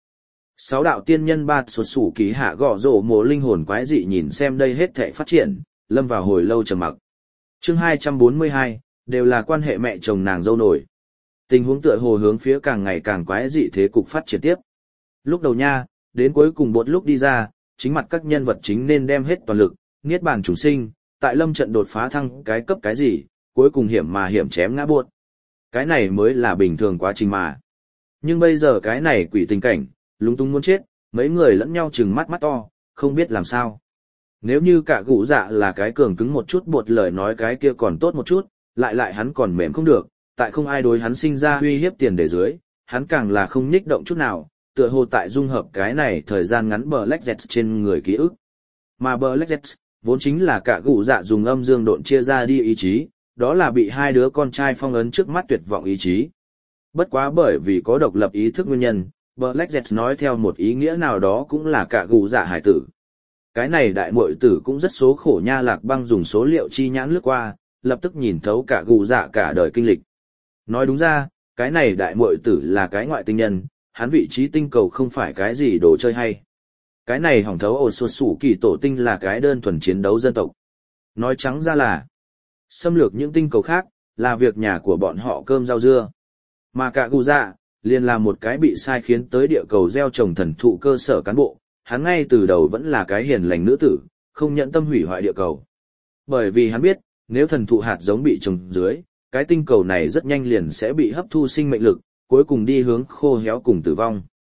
6 đạo tiên nhân ba sột sủ ký hạ gõ rổ mồ linh hồn quái dị nhìn xem đây hết thảy phát triển, lâm vào hồi lâu trầm mặc. Chương 242, đều là quan hệ mẹ chồng nàng dâu nổi. Tình huống tựa hồ hướng phía càng ngày càng quái dị thế cục phát triển tiếp. Lúc đầu nha, đến cuối cùng bột lúc đi ra, chính mặt các nhân vật chính nên đem hết toàn lực, niết bàn chủ sinh, tại lâm trận đột phá thăng cái cấp cái gì, cuối cùng hiểm chém ngã buột. Cái này mới là bình thường quá trình mà. Nhưng bây giờ cái này quỷ tình cảnh, lúng túng muốn chết, mấy người lẫn nhau trừng mắt to, không biết làm sao. Nếu như cả gũ dạ là cái cường cứng một chút buột lời nói cái kia còn tốt một chút, lại hắn còn mềm không được, tại không ai đối hắn sinh ra uy hiếp tiền để dưới, hắn càng là không nhích động chút nào, tựa hồ tại dung hợp cái này thời gian ngắn Black Jet trên người ký ức. Mà Black Jet, vốn chính là cả gũ dạ dùng âm dương độn chia ra đi ý chí, đó là bị hai đứa con trai phong ấn trước mắt tuyệt vọng ý chí. Bất quá bởi vì có độc lập ý thức nguyên nhân, Black Jet nói theo một ý nghĩa nào đó cũng là cả gũ dạ hải tử. Cái này đại muội tử cũng rất số khổ nha. Lạc Băng dùng số liệu chi nhãn lướt qua, lập tức nhìn thấu cả gù dạ cả đời kinh lịch. Nói đúng ra, cái này đại muội tử là cái ngoại tinh nhân, hắn vị trí tinh cầu không phải cái gì đồ chơi hay. Cái này hỏng thấu ổ sột sủ kỳ tổ tinh là cái đơn thuần chiến đấu dân tộc. Nói trắng ra là, xâm lược những tinh cầu khác, là việc nhà của bọn họ cơm rau dưa. Mà cả gù dạ, liền là một cái bị sai khiến tới địa cầu gieo trồng thần thụ cơ sở cán bộ, hắn ngay từ đầu vẫn là cái hiền lành nữ tử, không nhẫn tâm hủy hoại địa cầu. Bởi vì hắn biết, nếu thần thụ hạt giống bị trồng dưới, cái tinh cầu này rất nhanh liền sẽ bị hấp thu sinh mệnh lực, cuối cùng đi hướng khô héo cùng tử vong.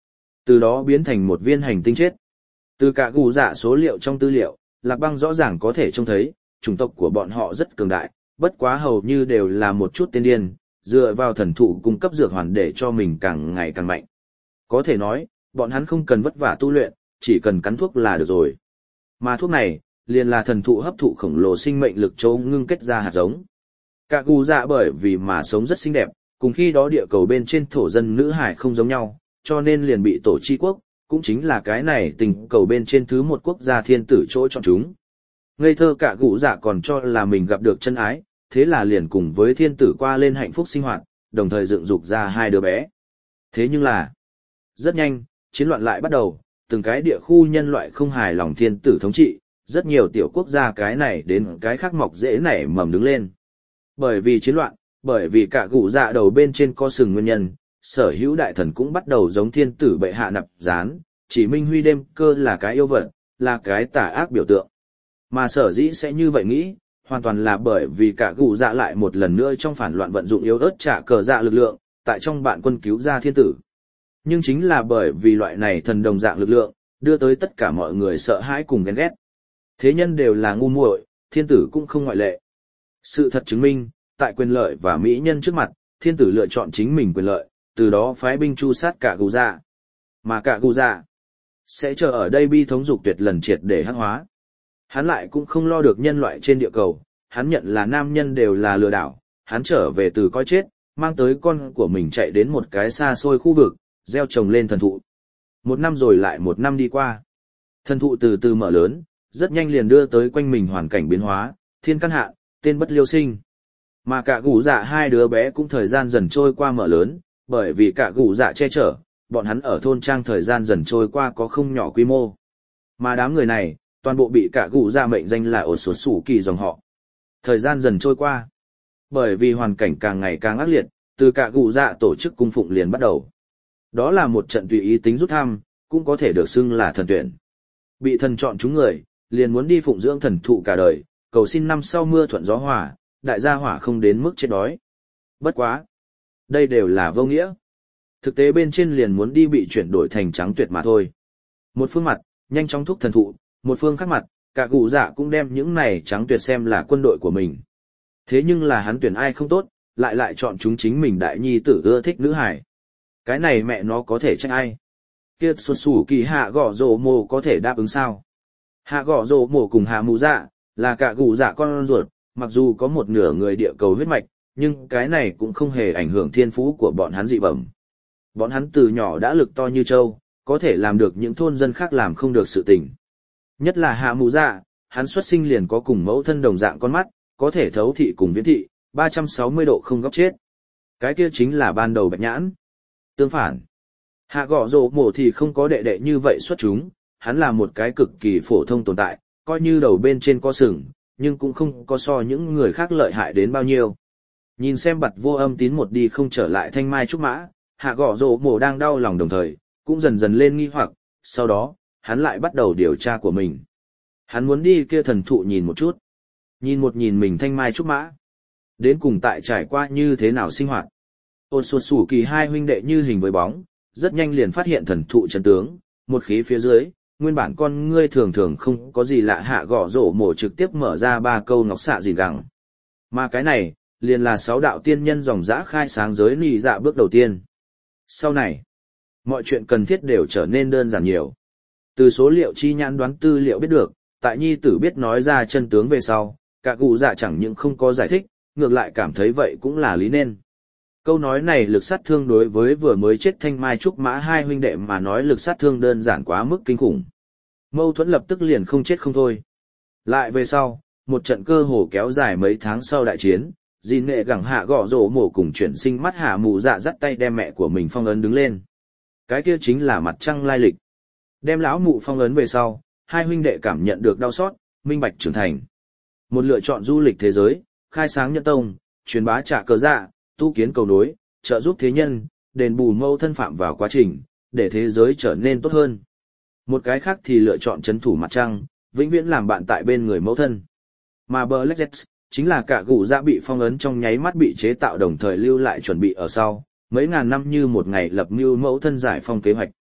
Từ đó biến thành một viên hành tinh chết. Từ cả gù dạ số liệu trong tư liệu, Lạc Băng rõ ràng có thể trông thấy, chủng tộc của bọn họ rất cường đại, bất quá hầu như đều là một chút tên điên, dựa vào thần thụ cung cấp dược hoàn để cho mình càng ngày càng mạnh. Có thể nói, bọn hắn không cần vất vả tu luyện, chỉ cần cắn thuốc là được rồi. Mà thuốc này, liền là thần thụ hấp thụ khổng lồ sinh mệnh lực châu ngưng kết ra hạt giống. Cả gù dạ bởi vì mà sống rất xinh đẹp, cùng khi đó địa cầu bên trên thổ dân nữ hải không giống nhau, cho nên liền bị tổ chi quốc, cũng chính là cái này tình cầu bên trên thứ một quốc gia thiên tử chỗ chọn chúng. Ngây thơ cả gù dạ còn cho là mình gặp được chân ái, thế là liền cùng với thiên tử qua lên hạnh phúc sinh hoạt, đồng thời dựng dục ra hai đứa bé. Thế nhưng là, rất nhanh, chiến loạn lại bắt đầu, từng cái địa khu nhân loại không hài lòng thiên tử thống trị, rất nhiều tiểu quốc gia cái này đến cái khác mọc dễ nảy mầm đứng lên. Bởi vì chiến loạn, bởi vì cả gù dạ đầu bên trên có sừng nguyên nhân, sở hữu đại thần cũng bắt đầu giống thiên tử bệ hạ nạp gián, chỉ minh huy đêm cơ là cái yêu vật, là cái tà ác biểu tượng. Mà sở dĩ sẽ như vậy nghĩ, hoàn toàn là bởi vì cả gù dạ lại một lần nữa trong phản loạn vận dụng yếu ớt trả cờ dạ lực lượng, tại trong bạn quân cứu ra thiên tử. Nhưng chính là bởi vì loại này thần đồng dạng lực lượng, đưa tới tất cả mọi người sợ hãi cùng ghen ghét. Thế nhân đều là ngu muội, thiên tử cũng không ngoại lệ. Sự thật chứng minh, tại quyền lợi và mỹ nhân trước mặt, thiên tử lựa chọn chính mình quyền lợi, từ đó phái binh tru sát cả gù dạ. Mà cả gù dạ sẽ chờ ở đây bi thống dục tuyệt lần triệt để hắc hóa. Hắn lại cũng không lo được nhân loại trên địa cầu, hắn nhận là nam nhân đều là lừa đảo, hắn trở về từ coi chết, mang tới con của mình chạy đến một cái xa xôi khu vực, gieo trồng lên thần thụ. Một năm rồi lại một năm đi qua. Thần thụ từ từ mở lớn, rất nhanh liền đưa tới quanh mình hoàn cảnh biến hóa, thiên căn hạ, tên bất liêu sinh. Mà cả gù dạ hai đứa bé cũng thời gian dần trôi qua mở lớn, bởi vì cả gù dạ che chở, bọn hắn ở thôn trang thời gian dần trôi qua có không nhỏ quy mô. Mà đám người này, toàn bộ bị cả gù dạ mệnh danh là ổ sột sủ kỳ dòng họ. Thời gian dần trôi qua, bởi vì hoàn cảnh càng ngày càng ác liệt, từ cả gù dạ tổ chức cung phụng liền bắt đầu. Đó là một trận tùy ý tính rút thăm, cũng có thể được xưng là thần tuyển. Bị thần chọn chúng người, liền muốn đi phụng dưỡng thần thụ cả đời, cầu xin năm sau mưa thuận gió hòa, đại gia hỏa không đến mức chết đói. Bất quá, đây đều là vô nghĩa. Thực tế bên trên liền muốn đi bị chuyển đổi thành trắng tuyệt mà thôi. Một phương mặt, nhanh chóng thúc thần thụ, một phương khác mặt, cả gù dạ cũng đem những này trắng tuyệt xem là quân đội của mình. Thế nhưng là hắn tuyển ai không tốt, lại chọn chúng chính mình đại nhi tử ưa thích nữ hải. Cái này mẹ nó có thể trách ai? Kia xuất xù kỳ hạ gõ rổ mồ có thể đáp ứng sao? Hạ gõ rổ mồ cùng hạ mù dạ, là cả gù dạ con ruột, mặc dù có một nửa người địa cầu huyết mạch, nhưng cái này cũng không hề ảnh hưởng thiên phú của bọn hắn dị bẩm. Bọn hắn từ nhỏ đã lực to như trâu, có thể làm được những thôn dân khác làm không được sự tình. Nhất là hạ mù dạ, hắn xuất sinh liền có cùng mẫu thân đồng dạng con mắt, có thể thấu thị cùng viễn thị, 360 độ không góc chết. Cái kia chính là ban đầu bạch nhãn. Tương phản, hạ gõ rổ mổ thì không có đệ đệ như vậy xuất chúng, hắn là một cái cực kỳ phổ thông tồn tại, coi như đầu bên trên có sừng, nhưng cũng không có so những người khác lợi hại đến bao nhiêu. Nhìn xem bặt vô âm tín một đi không trở lại thanh mai trúc mã, hạ gõ rổ mổ đang đau lòng đồng thời, cũng dần dần lên nghi hoặc, sau đó, hắn lại bắt đầu điều tra của mình. Hắn muốn đi kia thần thụ nhìn một chút. Nhìn mình thanh mai trúc mã. Đến cùng tại trải qua như thế nào sinh hoạt. Ôn sột sủ kỳ hai huynh đệ như hình với bóng, rất nhanh liền phát hiện thần thụ chân tướng, một khí phía dưới, nguyên bản con ngươi thường thường không có gì lạ hạ gõ rổ mổ trực tiếp mở ra 3 câu ngọc xạ gìn gẳng. Mà cái này, liền là 6 đạo tiên nhân dòng dã khai sáng giới nì dạ bước đầu tiên. Sau này, mọi chuyện cần thiết đều trở nên đơn giản nhiều. Từ số liệu chi nhãn đoán tư liệu biết được, tại nhi tử biết nói ra chân tướng về sau, cả cụ dạ chẳng những không có giải thích, ngược lại cảm thấy vậy cũng là lý nên. Câu nói này lực sát thương đối với vừa mới chết thanh mai trúc mã hai huynh đệ mà nói lực sát thương đơn giản quá mức kinh khủng. Mâu thuẫn lập tức liền không chết không thôi. Lại về sau, một trận cơ hồ kéo dài mấy tháng sau đại chiến, dìn nghệ gẳng hạ gõ rổ mổ cùng chuyển sinh mắt hạ mù dạ dắt tay đem mẹ của mình phong ấn đứng lên. Cái kia chính là mặt trăng lai lịch. Đem lão mụ phong ấn về sau, hai huynh đệ cảm nhận được đau xót, minh bạch trưởng thành. Một lựa chọn du lịch thế giới, khai sáng nhân tông, truyền bá trả cờ dạ, tu kiến cầu nối, trợ giúp thế nhân, đền bù mâu thân phạm vào quá trình, để thế giới trở nên tốt hơn. Một cái khác thì lựa chọn trấn thủ mặt trăng, vĩnh viễn làm bạn tại bên người mẫu thân. Mà Black Jets, chính là cả gù dạ bị phong ấn trong nháy mắt bị chế tạo đồng thời lưu lại chuẩn bị ở sau, mấy ngàn năm như một ngày lập mưu mẫu thân giải phong kế hoạch.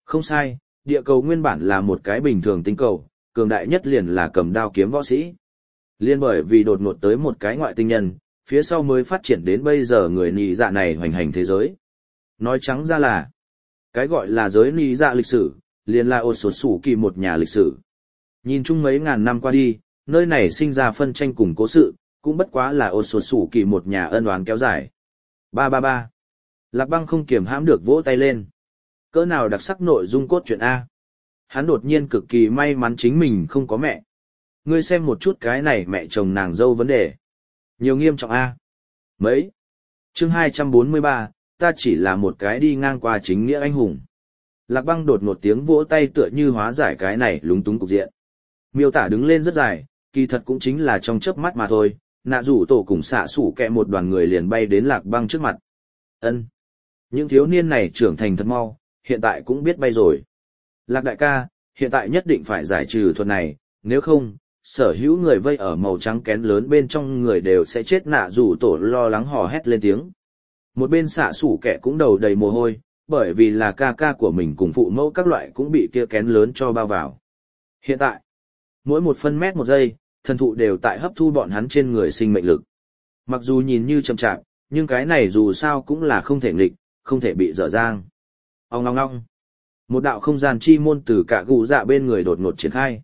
Không sai, địa cầu nguyên bản là một cái bình thường tinh cầu, cường đại nhất liền là cầm đao kiếm võ sĩ. Liên bởi vì đột ngột tới một cái ngoại tinh nhân, phía sau mới phát triển đến bây giờ người nị dạ này hoành hành thế giới. Nói trắng ra là, cái gọi là giới nị dạ lịch sử, liền là ột sột sủ kỳ một nhà lịch sử. Nhìn chung mấy ngàn năm qua đi, nơi này sinh ra phân tranh cùng cố sự, cũng bất quá là ột sột sủ kỳ một nhà ân oán kéo dài. Ba ba ba. Lạc Băng không kiềm hãm được vỗ tay lên. Cỡ nào đặc sắc nội dung cốt truyện A. Hắn đột nhiên cực kỳ may mắn chính mình không có mẹ. Ngươi xem một chút cái này mẹ chồng nàng dâu vấn đề. Nhiều nghiêm trọng A. Mấy? Chương 243, ta chỉ là một cái đi ngang qua chính nghĩa anh hùng. Lạc Băng đột một tiếng vỗ tay tựa như hóa giải cái này lúng túng cục diện. Miêu tả đứng lên rất dài, kỳ thật cũng chính là trong chớp mắt mà thôi. Nạ rủ tổ cùng xạ sủ kẹ một đoàn người liền bay đến Lạc Băng trước mặt. Ân, những thiếu niên này trưởng thành thật mau, hiện tại cũng biết bay rồi. Lạc đại ca, hiện tại nhất định phải giải trừ thuật này, nếu không, sở hữu người vây ở màu trắng kén lớn bên trong người đều sẽ chết. Nạ rủ tổ lo lắng hò hét lên tiếng. Một bên xạ sủ kẹ cũng đầu đầy mồ hôi, bởi vì là ca ca của mình cùng phụ mẫu các loại cũng bị kia kén lớn cho bao vào. Hiện tại, mỗi một phân mét một giây, thần thụ đều tại hấp thu bọn hắn trên người sinh mệnh lực. Mặc dù nhìn như chậm chạp, nhưng cái này dù sao cũng là không thể nghịch, không thể bị dở dang. Ong ngong ngong. Một đạo không gian chi môn từ cả gù dạ bên người đột ngột triển khai.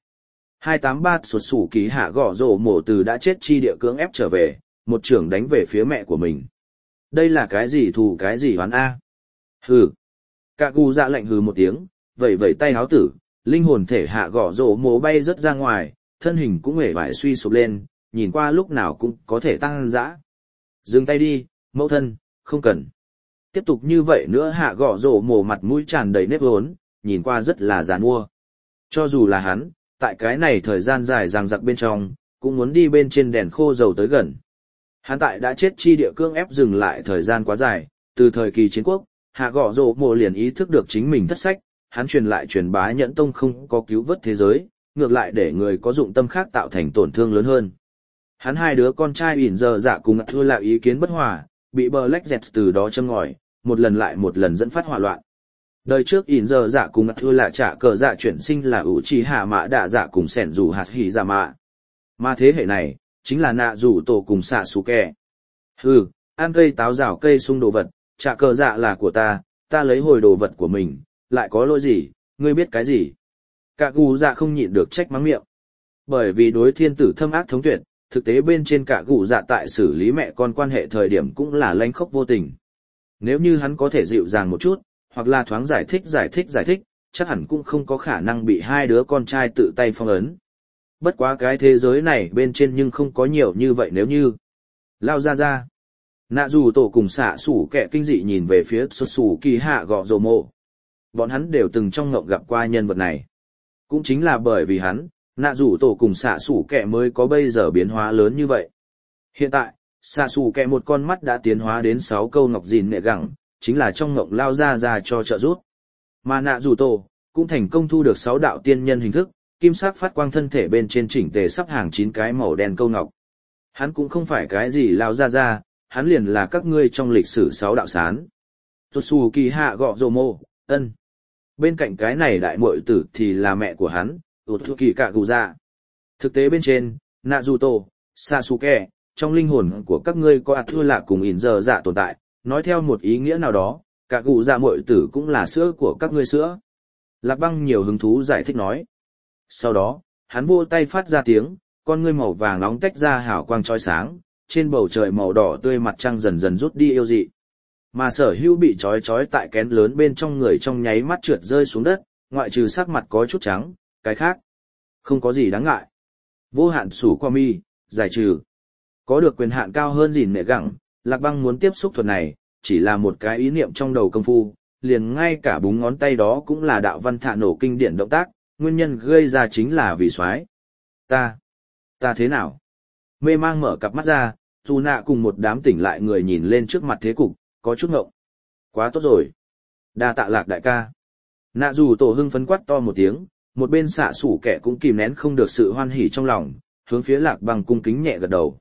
283 sụt sủ ký hạ gõ rổ mổ từ đã chết chi địa cưỡng ép trở về, một trưởng đánh về phía mẹ của mình. Đây là cái gì thù cái gì hoán A? Hừ. Cả gù dạ lạnh hừ một tiếng, vẩy vẩy tay háo tử, linh hồn thể hạ gõ rổ mổ bay rất ra ngoài, thân hình cũng hề vải suy sụp lên, nhìn qua lúc nào cũng có thể tăng dã. Dừng tay đi, mẫu thân, không cần. Tiếp tục như vậy nữa hạ gõ rổ mổ mặt mũi tràn đầy nếp hốn, nhìn qua rất là giàn mua. Cho dù là hắn, tại cái này thời gian dài ràng giặc bên trong, cũng muốn đi bên trên đèn khô dầu tới gần. Hắn tại đã chết chi địa cương ép dừng lại thời gian quá dài, từ thời kỳ chiến quốc, hạ gõ rổ mổ liền ý thức được chính mình thất sách, hắn truyền lại truyền bá nhẫn tông không có cứu vớt thế giới, ngược lại để người có dụng tâm khác tạo thành tổn thương lớn hơn. Hắn hai đứa con trai ỉn giờ dạ cùng thua lại ý kiến bất hòa, bị Black Jet từ đó châm ngòi, một lần lại một lần dẫn phát hỏa loạn. Đời trước ỉn giờ dạ cùng thua lại trả cờ dạ chuyển sinh là ủ trì hạ mã đạ dạ cùng sẻn dù hạt hỉ dạ mạ. Mà thế hệ này, chính là nạ rủ tổ cùng xạ xù kẹ. Hừ, ăn cây táo rào cây sung đồ vật, trả cờ dạ là của ta lấy hồi đồ vật của mình, lại có lỗi gì, ngươi biết cái gì? Cả gù dạ không nhịn được trách mắng miệng. Bởi vì đối thiên tử thâm ác thống tuyệt, thực tế bên trên cả gù dạ tại xử lý mẹ con quan hệ thời điểm cũng là lanh khốc vô tình. Nếu như hắn có thể dịu dàng một chút, hoặc là thoáng giải thích, chắc hẳn cũng không có khả năng bị hai đứa con trai tự tay phong ấn. Bất quá cái thế giới này bên trên nhưng không có nhiều như vậy nếu như. Lao ra. Nạ dù tổ cùng xạ sủ kẹ kinh dị nhìn về phía xuất sủ kỳ hạ gọ rồ mộ. Bọn hắn đều từng trong ngộng gặp qua nhân vật này. Cũng chính là bởi vì hắn, nạ rủ tổ cùng xạ sủ kẹ mới có bây giờ biến hóa lớn như vậy. Hiện tại, xạ sủ kẹ một con mắt đã tiến hóa đến 6 câu ngọc gìn nệ gẳng, chính là trong ngộng lao ra cho trợ giúp. Mà nạ rủ tổ, cũng thành công thu được 6 đạo tiên nhân hình thức, kim sắc phát quang thân thể bên trên chỉnh tề sắp hàng 9 cái màu đen câu ngọc. Hắn cũng không phải cái gì lao ra, hắn liền là các ngươi trong lịch sử 6 đạo sán. Totsu kỳ hạ gọ rồ mô, ân. Bên cạnh cái này đại muội tử thì là mẹ của hắn, Utsuki Kaguya. Thực tế bên trên, Naruto, Sasuke, trong linh hồn của các ngươi có Athua lạ cùng ỉn giờ dạ tồn tại, nói theo một ý nghĩa nào đó, Kaguya muội tử cũng là sữa của các ngươi sữa. Lạc Băng nhiều hứng thú giải thích nói. Sau đó, hắn vô tay phát ra tiếng, con ngươi màu vàng nóng tách ra hào quang chói sáng, trên bầu trời màu đỏ tươi mặt trăng dần dần rút đi yêu dị. Mà sở hữu bị trói tại kén lớn bên trong người trong nháy mắt trượt rơi xuống đất, ngoại trừ sắc mặt có chút trắng, cái khác không có gì đáng ngại. Vô hạn sủ qua mi, giải trừ. Có được quyền hạn cao hơn gìn nệ gẳng, Lạc Băng muốn tiếp xúc thuật này, chỉ là một cái ý niệm trong đầu công phu, liền ngay cả búng ngón tay đó cũng là đạo văn thạ nổ kinh điển động tác, nguyên nhân gây ra chính là vì soái. Ta thế nào? Mê mang mở cặp mắt ra, dù nạ cùng một đám tỉnh lại người nhìn lên trước mặt thế cục, có chút ngộng. Quá tốt rồi. Đa tạ Lạc đại ca. Nạ dù tổ hưng phấn quát to một tiếng, một bên xạ sủ kẻ cũng kìm nén không được sự hoan hỉ trong lòng, hướng phía Lạc Băng cung kính nhẹ gật đầu.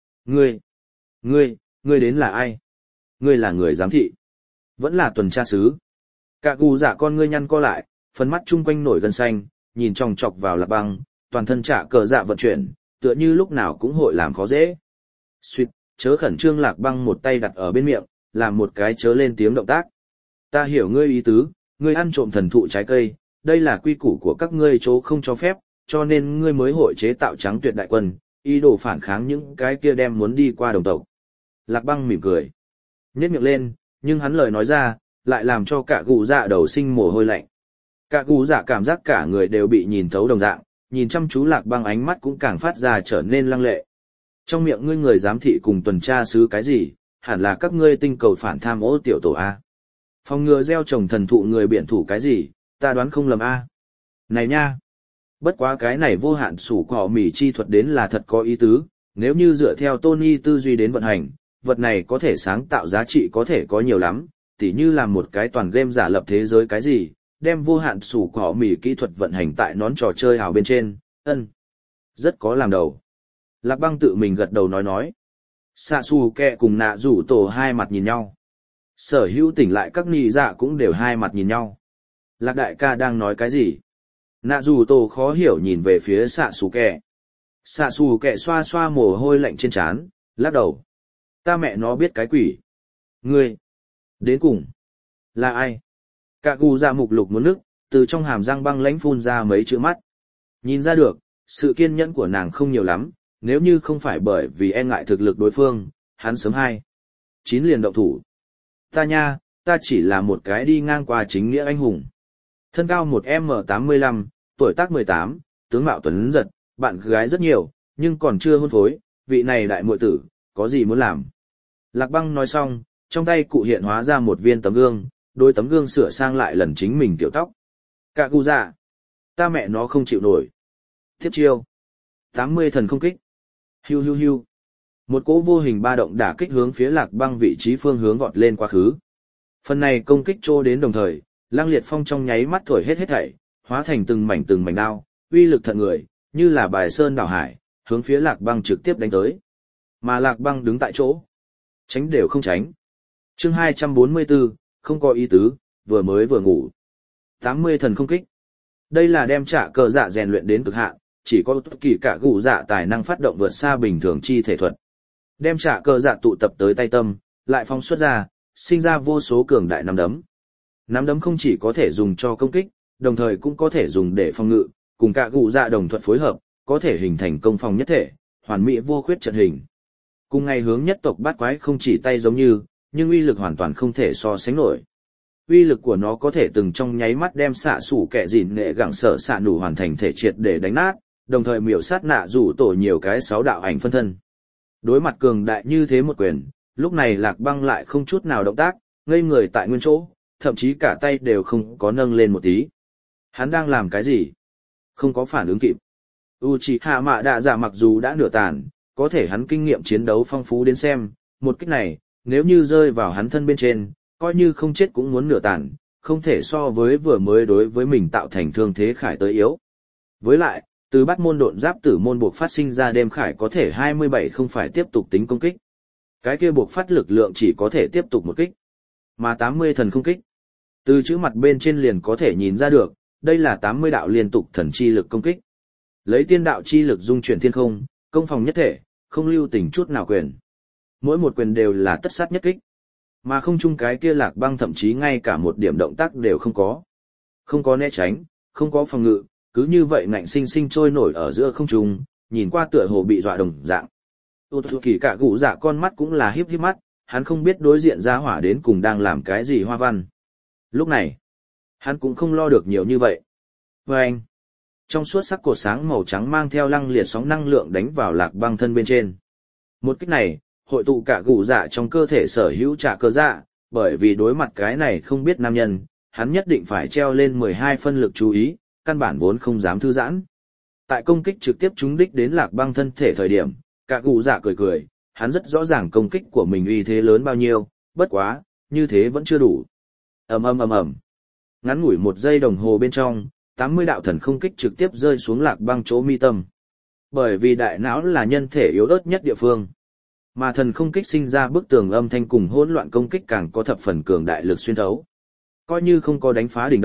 Ngươi đến là ai? Ngươi là người giám thị. Vẫn là tuần tra sứ. Cả gù dạ con ngươi nhăn co lại, phần mắt chung quanh nổi gân xanh, nhìn chòng chọc vào Lạc Băng, toàn thân trả cờ dạ vận chuyển, tựa như lúc nào cũng hội làm khó dễ. Suýt, chớ khẩn trương. Lạc Băng một tay đặt ở bên miệng, làm một cái chớ lên tiếng động tác. Ta hiểu ngươi ý tứ, ngươi ăn trộm thần thụ trái cây, đây là quy củ của các ngươi chỗ không cho phép, cho nên ngươi mới hội chế tạo trắng tuyệt đại quân, ý đồ phản kháng những cái kia đem muốn đi qua đồng tộc. Lạc Băng mỉm cười, nhếch miệng lên, nhưng hắn lời nói ra, lại làm cho cả gù dạ đầu sinh mồ hôi lạnh. Cả gù dạ cảm giác cả người đều bị nhìn thấu đồng dạng, nhìn chăm chú Lạc Băng ánh mắt cũng càng phát ra trở nên lăng lệ. Trong miệng ngươi người giám thị cùng tuần tra sứ cái gì, hẳn là các ngươi tinh cầu phản tham ô tiểu tổ A. Phòng ngừa gieo trồng thần thụ người biển thủ cái gì, ta đoán không lầm A. Này nha! Bất quá cái này vô hạn sủ cỏ mỉ chi thuật đến là thật có ý tứ, nếu như dựa theo Tony tư duy đến vận hành, vật này có thể sáng tạo giá trị có thể có nhiều lắm, tỉ như làm một cái toàn game giả lập thế giới cái gì, đem vô hạn sủ cỏ mỉ kỹ thuật vận hành tại nón trò chơi ảo bên trên, rất có làm đầu. Lạc Băng tự mình gật đầu nói. Sasuke cùng Nạ Rủ Tổ hai mặt nhìn nhau. Sở hữu tỉnh lại các nị dạ cũng đều hai mặt nhìn nhau. Lạc đại ca đang nói cái gì? Nạ Rủ Tổ khó hiểu nhìn về phía Sasuke. Sasuke xoa xoa mồ hôi lạnh trên trán, lắc đầu. Ta mẹ nó biết cái quỷ. Ngươi. Đến cùng. Là ai? Cả gù dạ mục lục muốn nước, từ trong hàm răng băng lãnh phun ra mấy chữ mắt. Nhìn ra được, sự kiên nhẫn của nàng không nhiều lắm, nếu như không phải bởi vì e ngại thực lực đối phương, hắn sớm 9 liền động thủ. Ta nha, ta chỉ là một cái đi ngang qua chính nghĩa anh hùng. Thân cao 1m85, tuổi tác 18, tướng mạo tuấn giật, bạn gái rất nhiều, nhưng còn chưa hôn phối, vị này đại muội tử, có gì muốn làm. Lạc Băng nói xong, trong tay cụ hiện hóa ra một viên tấm gương, đôi tấm gương sửa sang lại lần chính mình kiểu tóc. Cạ cụ dạ, ta mẹ nó không chịu nổi. Tiếp chiêu. 80 thần không kích. Hiu hiu hiu. Một cỗ vô hình ba động đả kích hướng phía Lạc Băng vị trí phương hướng vọt lên quá khứ. Phần này công kích trô đến đồng thời, Lăng Liệt Phong trong nháy mắt thổi hết thảy, hóa thành từng mảnh đao, uy lực thận người, như là bài sơn đảo hải, hướng phía Lạc Băng trực tiếp đánh tới. Mà Lạc Băng đứng tại chỗ, tránh đều không tránh. Chương 244, không có ý tứ, vừa mới vừa ngủ. 80 thần không kích. Đây là đem trả cờ dạ rèn luyện đến cực hạn, chỉ có tất kỳ cả gù dạ tài năng phát động vượt xa bình thường chi thể thuật. Đem trả cờ dạ tụ tập tới tay tâm, lại phóng xuất ra, sinh ra vô số cường đại nắm đấm. Nắm đấm không chỉ có thể dùng cho công kích, đồng thời cũng có thể dùng để phòng ngự, cùng cả gù dạ đồng thuận phối hợp, có thể hình thành công phòng nhất thể, hoàn mỹ vô khuyết trận hình. Cùng ngày hướng nhất tộc bát quái không chỉ tay giống như, nhưng uy lực hoàn toàn không thể so sánh nổi. Uy lực của nó có thể từng trong nháy mắt đem xạ sủ kẻ dìn nghệ gẳng sở xạ nủ hoàn thành thể triệt để đánh nát, đồng thời miểu sát Nạ Rủ Tổ nhiều cái 6 đạo ảnh phân thân. Đối mặt cường đại như thế một quyền, lúc này Lạc Băng lại không chút nào động tác, ngây người tại nguyên chỗ, thậm chí cả tay đều không có nâng lên một tí. Hắn đang làm cái gì? Không có phản ứng kịp. Uchiha Mạ Đạ Dạ mặc dù đã nửa tàn, có thể hắn kinh nghiệm chiến đấu phong phú đến xem, một kích này, nếu như rơi vào hắn thân bên trên, coi như không chết cũng muốn nửa tàn, không thể so với vừa mới đối với mình tạo thành thương thế khải tới yếu. Với lại, từ bắt môn độn giáp tử môn buộc phát sinh ra đêm khải có thể 27 không phải tiếp tục tính công kích. Cái kia buộc phát lực lượng chỉ có thể tiếp tục một kích. Mà 80 thần không kích. Từ chữ mặt bên trên liền có thể nhìn ra được, đây là 80 đạo liên tục thần chi lực công kích. Lấy tiên đạo chi lực dung chuyển thiên không, công phòng nhất thể, không lưu tình chút nào quyền. Mỗi một quyền đều là tất sát nhất kích. Mà không chung cái kia Lạc Băng thậm chí ngay cả một điểm động tác đều không có. Không có né tránh, không có phòng ngự, cứ như vậy ngạnh sinh sinh trôi nổi ở giữa không trung, nhìn qua tựa hồ bị dọa đồng dạng. Kỳ cả gù dạ con mắt cũng là híp híp mắt, hắn không biết đối diện ra hỏa đến cùng đang làm cái gì hoa văn. Lúc này, hắn cũng không lo được nhiều như vậy. Và anh, trong suốt sắc cột sáng màu trắng mang theo lăng liệt sóng năng lượng đánh vào Lạc Băng thân bên trên. Một kích này, hội tụ cả gù dạ trong cơ thể sở hữu trả cơ dạ, bởi vì đối mặt cái này không biết nam nhân, hắn nhất định phải treo lên 12 phân lực chú ý, căn bản vốn không dám thư giãn. Tại công kích trực tiếp trúng đích đến Lạc Băng thân thể thời điểm, cả gù dạ cười, hắn rất rõ ràng công kích của mình uy thế lớn bao nhiêu, bất quá, như thế vẫn chưa đủ. Ầm. Ngắn ngủi 1 giây đồng hồ bên trong, 80 đạo thần không kích trực tiếp rơi xuống Lạc Băng chỗ mi tâm. Bởi vì đại não là nhân thể yếu ớt nhất địa phương, mà thần không kích sinh ra bức tường âm thanh cùng hỗn loạn công kích càng có thập phần cường đại lực xuyên thấu. Coi như không có đánh phá đỉnh đầu,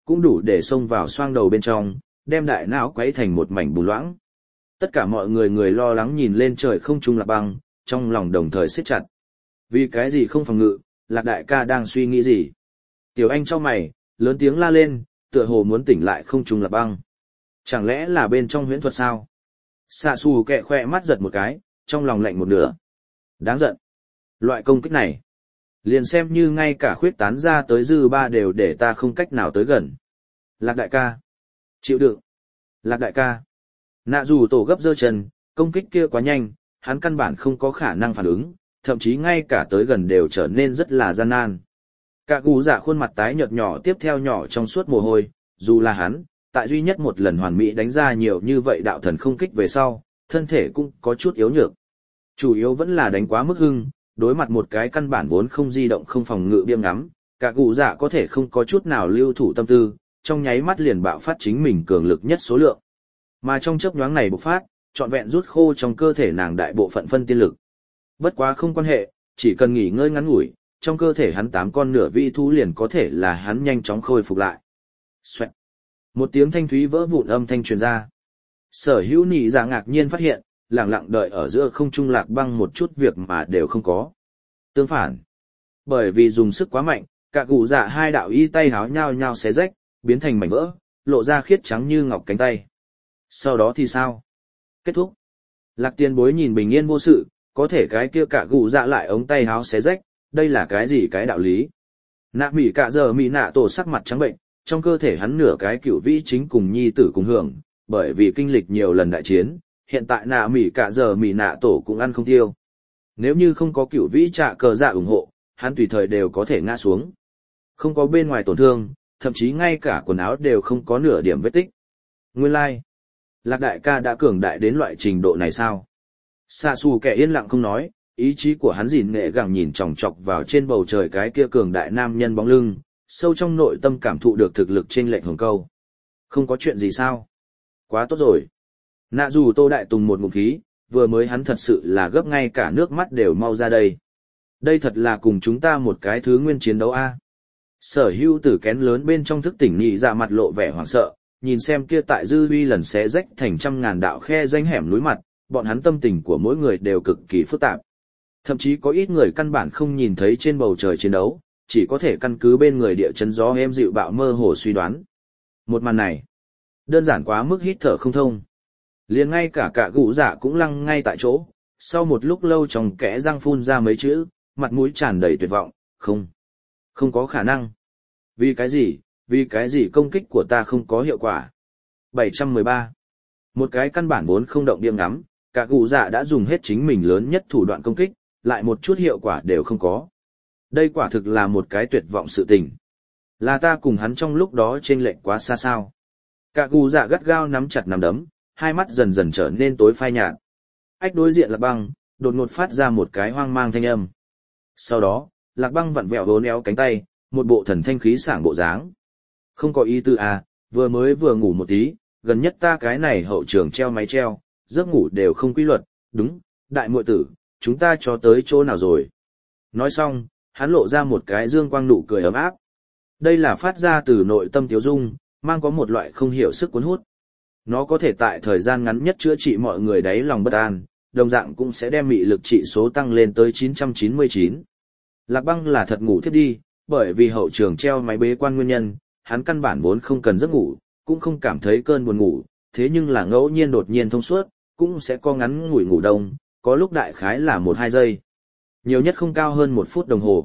cũng đủ để xông vào xoang đầu bên trong, đem đại não quấy thành một mảnh bùn loãng. Tất cả mọi người lo lắng nhìn lên trời không trung Lạc Băng, trong lòng đồng thời siết chặt. Vì cái gì không phòng ngự, Lạc đại ca đang suy nghĩ gì? Tiểu Anh chau mày, lớn tiếng la lên, tựa hồ muốn tỉnh lại không trung Lạc Băng. Chẳng lẽ là bên trong huyễn thuật sao? Xạ xù kẹ khoe mắt giật một cái, trong lòng lạnh một nửa. Đáng giận. Loại công kích này, liền xem như ngay cả khuyết tán ra tới dư ba đều để ta không cách nào tới gần. Lạc đại ca. Chịu đựng. Lạc đại ca. Nạ dù tổ gấp giơ chân, công kích kia quá nhanh, hắn căn bản không có khả năng phản ứng, thậm chí ngay cả tới gần đều trở nên rất là gian nan. Cả gù dạ khuôn mặt tái nhợt nhỏ tiếp theo nhỏ trong suốt mồ hôi, dù là hắn, tại duy nhất một lần hoàn mỹ đánh ra nhiều như vậy đạo thần không kích về sau, thân thể cũng có chút yếu nhược. Chủ yếu vẫn là đánh quá mức hưng, đối mặt một cái căn bản vốn không di động không phòng ngự biêm ngắm, cả gù dạ có thể không có chút nào lưu thủ tâm tư, trong nháy mắt liền bạo phát chính mình cường lực nhất số lượng. Mà trong chớp nhoáng này bộc phát, trọn vẹn rút khô trong cơ thể nàng đại bộ phận phân tiên lực. Bất quá không quan hệ, chỉ cần nghỉ ngơi ngắn ngủi, trong cơ thể hắn 8 con nửa vi thú liền có thể là hắn nhanh chóng khôi phục lại. Xoẹt. Một tiếng thanh thúy vỡ vụn âm thanh truyền ra. Sở hữu nị dạ ngạc nhiên phát hiện, lặng lặng đợi ở giữa không trung Lạc Băng một chút việc mà đều không có. Tương phản, bởi vì dùng sức quá mạnh, cả cụ dạ hai đạo y tay háo nhao nhao xé rách, biến thành mảnh vỡ, lộ ra khiết trắng như ngọc cánh tay. Sau đó thì sao? Kết thúc. Lạc Tiên bối nhìn bình yên vô sự, có thể cái kia cả cụ dạ lại ống tay háo xé rách, đây là cái gì cái đạo lý? Nạ mỉ cả giờ mỉ nạ tổ sắc mặt trắng bệnh, trong cơ thể hắn nửa cái cựu vĩ chính cùng nhi tử cùng hưởng, bởi vì kinh lịch nhiều lần đại chiến, hiện tại nạ mỉ cả giờ mỉ nạ tổ cũng ăn không tiêu. Nếu như không có cựu vĩ trạ cờ dạ ủng hộ, hắn tùy thời đều có thể ngã xuống. Không có bên ngoài tổn thương, thậm chí ngay cả quần áo đều không có nửa điểm vết tích. Nguyên lai, like. Lạc đại ca đã cường đại đến loại trình độ này sao? Xạ xù kẻ yên lặng không nói, ý chí của hắn gìn nghệ gẳng nhìn chòng chọc vào trên bầu trời cái kia cường đại nam nhân bóng lưng, sâu trong nội tâm cảm thụ được thực lực trên lệnh hồng câu. Không có chuyện gì sao? Quá tốt rồi. Nạ dù Tô Đại Tùng một ngụm khí, vừa mới hắn thật sự là gấp ngay cả nước mắt đều mau ra đây. Đây thật là cùng chúng ta một cái thứ nguyên chiến đấu a. Sở hữu tử kén lớn bên trong thức tỉnh nhị dạ mặt lộ vẻ hoảng sợ, nhìn xem kia tại dư huy lần xé rách thành trăm ngàn đạo khe danh hẻm núi mặt, bọn hắn tâm tình của mỗi người đều cực kỳ phức tạp. Thậm chí có ít người căn bản không nhìn thấy trên bầu trời chiến đấu, chỉ có thể căn cứ bên người địa chấn gió êm dịu bạo mơ hồ suy đoán. Một màn này, đơn giản quá mức hít thở không thông. Liền ngay cả gũ dạ cũng lăng ngay tại chỗ, sau một lúc lâu trong kẽ răng phun ra mấy chữ, mặt mũi tràn đầy tuyệt vọng, không có khả năng. Vì cái gì công kích của ta không có hiệu quả. 713. Một cái căn bản vốn không động điểm ngắm, cả gũ dạ đã dùng hết chính mình lớn nhất thủ đoạn công kích, lại một chút hiệu quả đều không có. Đây quả thực là một cái tuyệt vọng sự tình. Là ta cùng hắn trong lúc đó chênh lệch quá xa sao. Cả gù dạ gắt gao nắm chặt nắm đấm, hai mắt dần dần trở nên tối phai nhạt. Ách đối diện Lạc Băng, đột ngột phát ra một cái hoang mang thanh âm. Sau đó, Lạc Băng vặn vẹo vốn éo cánh tay, một bộ thần thanh khí sảng bộ dáng. Không có ý tư à, vừa ngủ một tí, gần nhất ta cái này hậu trường treo máy treo, giấc ngủ đều không quy luật, đúng, đại muội tử, chúng ta cho tới chỗ nào rồi. Nói xong, hắn lộ ra một cái dương quang nụ cười ấm áp. Đây là phát ra từ nội tâm tiếu dung, mang có một loại không hiểu sức cuốn hút. Nó có thể tại thời gian ngắn nhất chữa trị mọi người đáy lòng bất an, đồng dạng cũng sẽ đem mị lực trị số tăng lên tới 999. Lạc Băng là thật ngủ thiếp đi, bởi vì hậu trường treo máy bế quan nguyên nhân, hắn căn bản vốn không cần giấc ngủ, cũng không cảm thấy cơn buồn ngủ, thế nhưng là ngẫu nhiên đột nhiên thông suốt, cũng sẽ có ngắn ngủi ngủ đông, có lúc đại khái là 1-2 giây. Nhiều nhất không cao hơn 1 phút đồng hồ.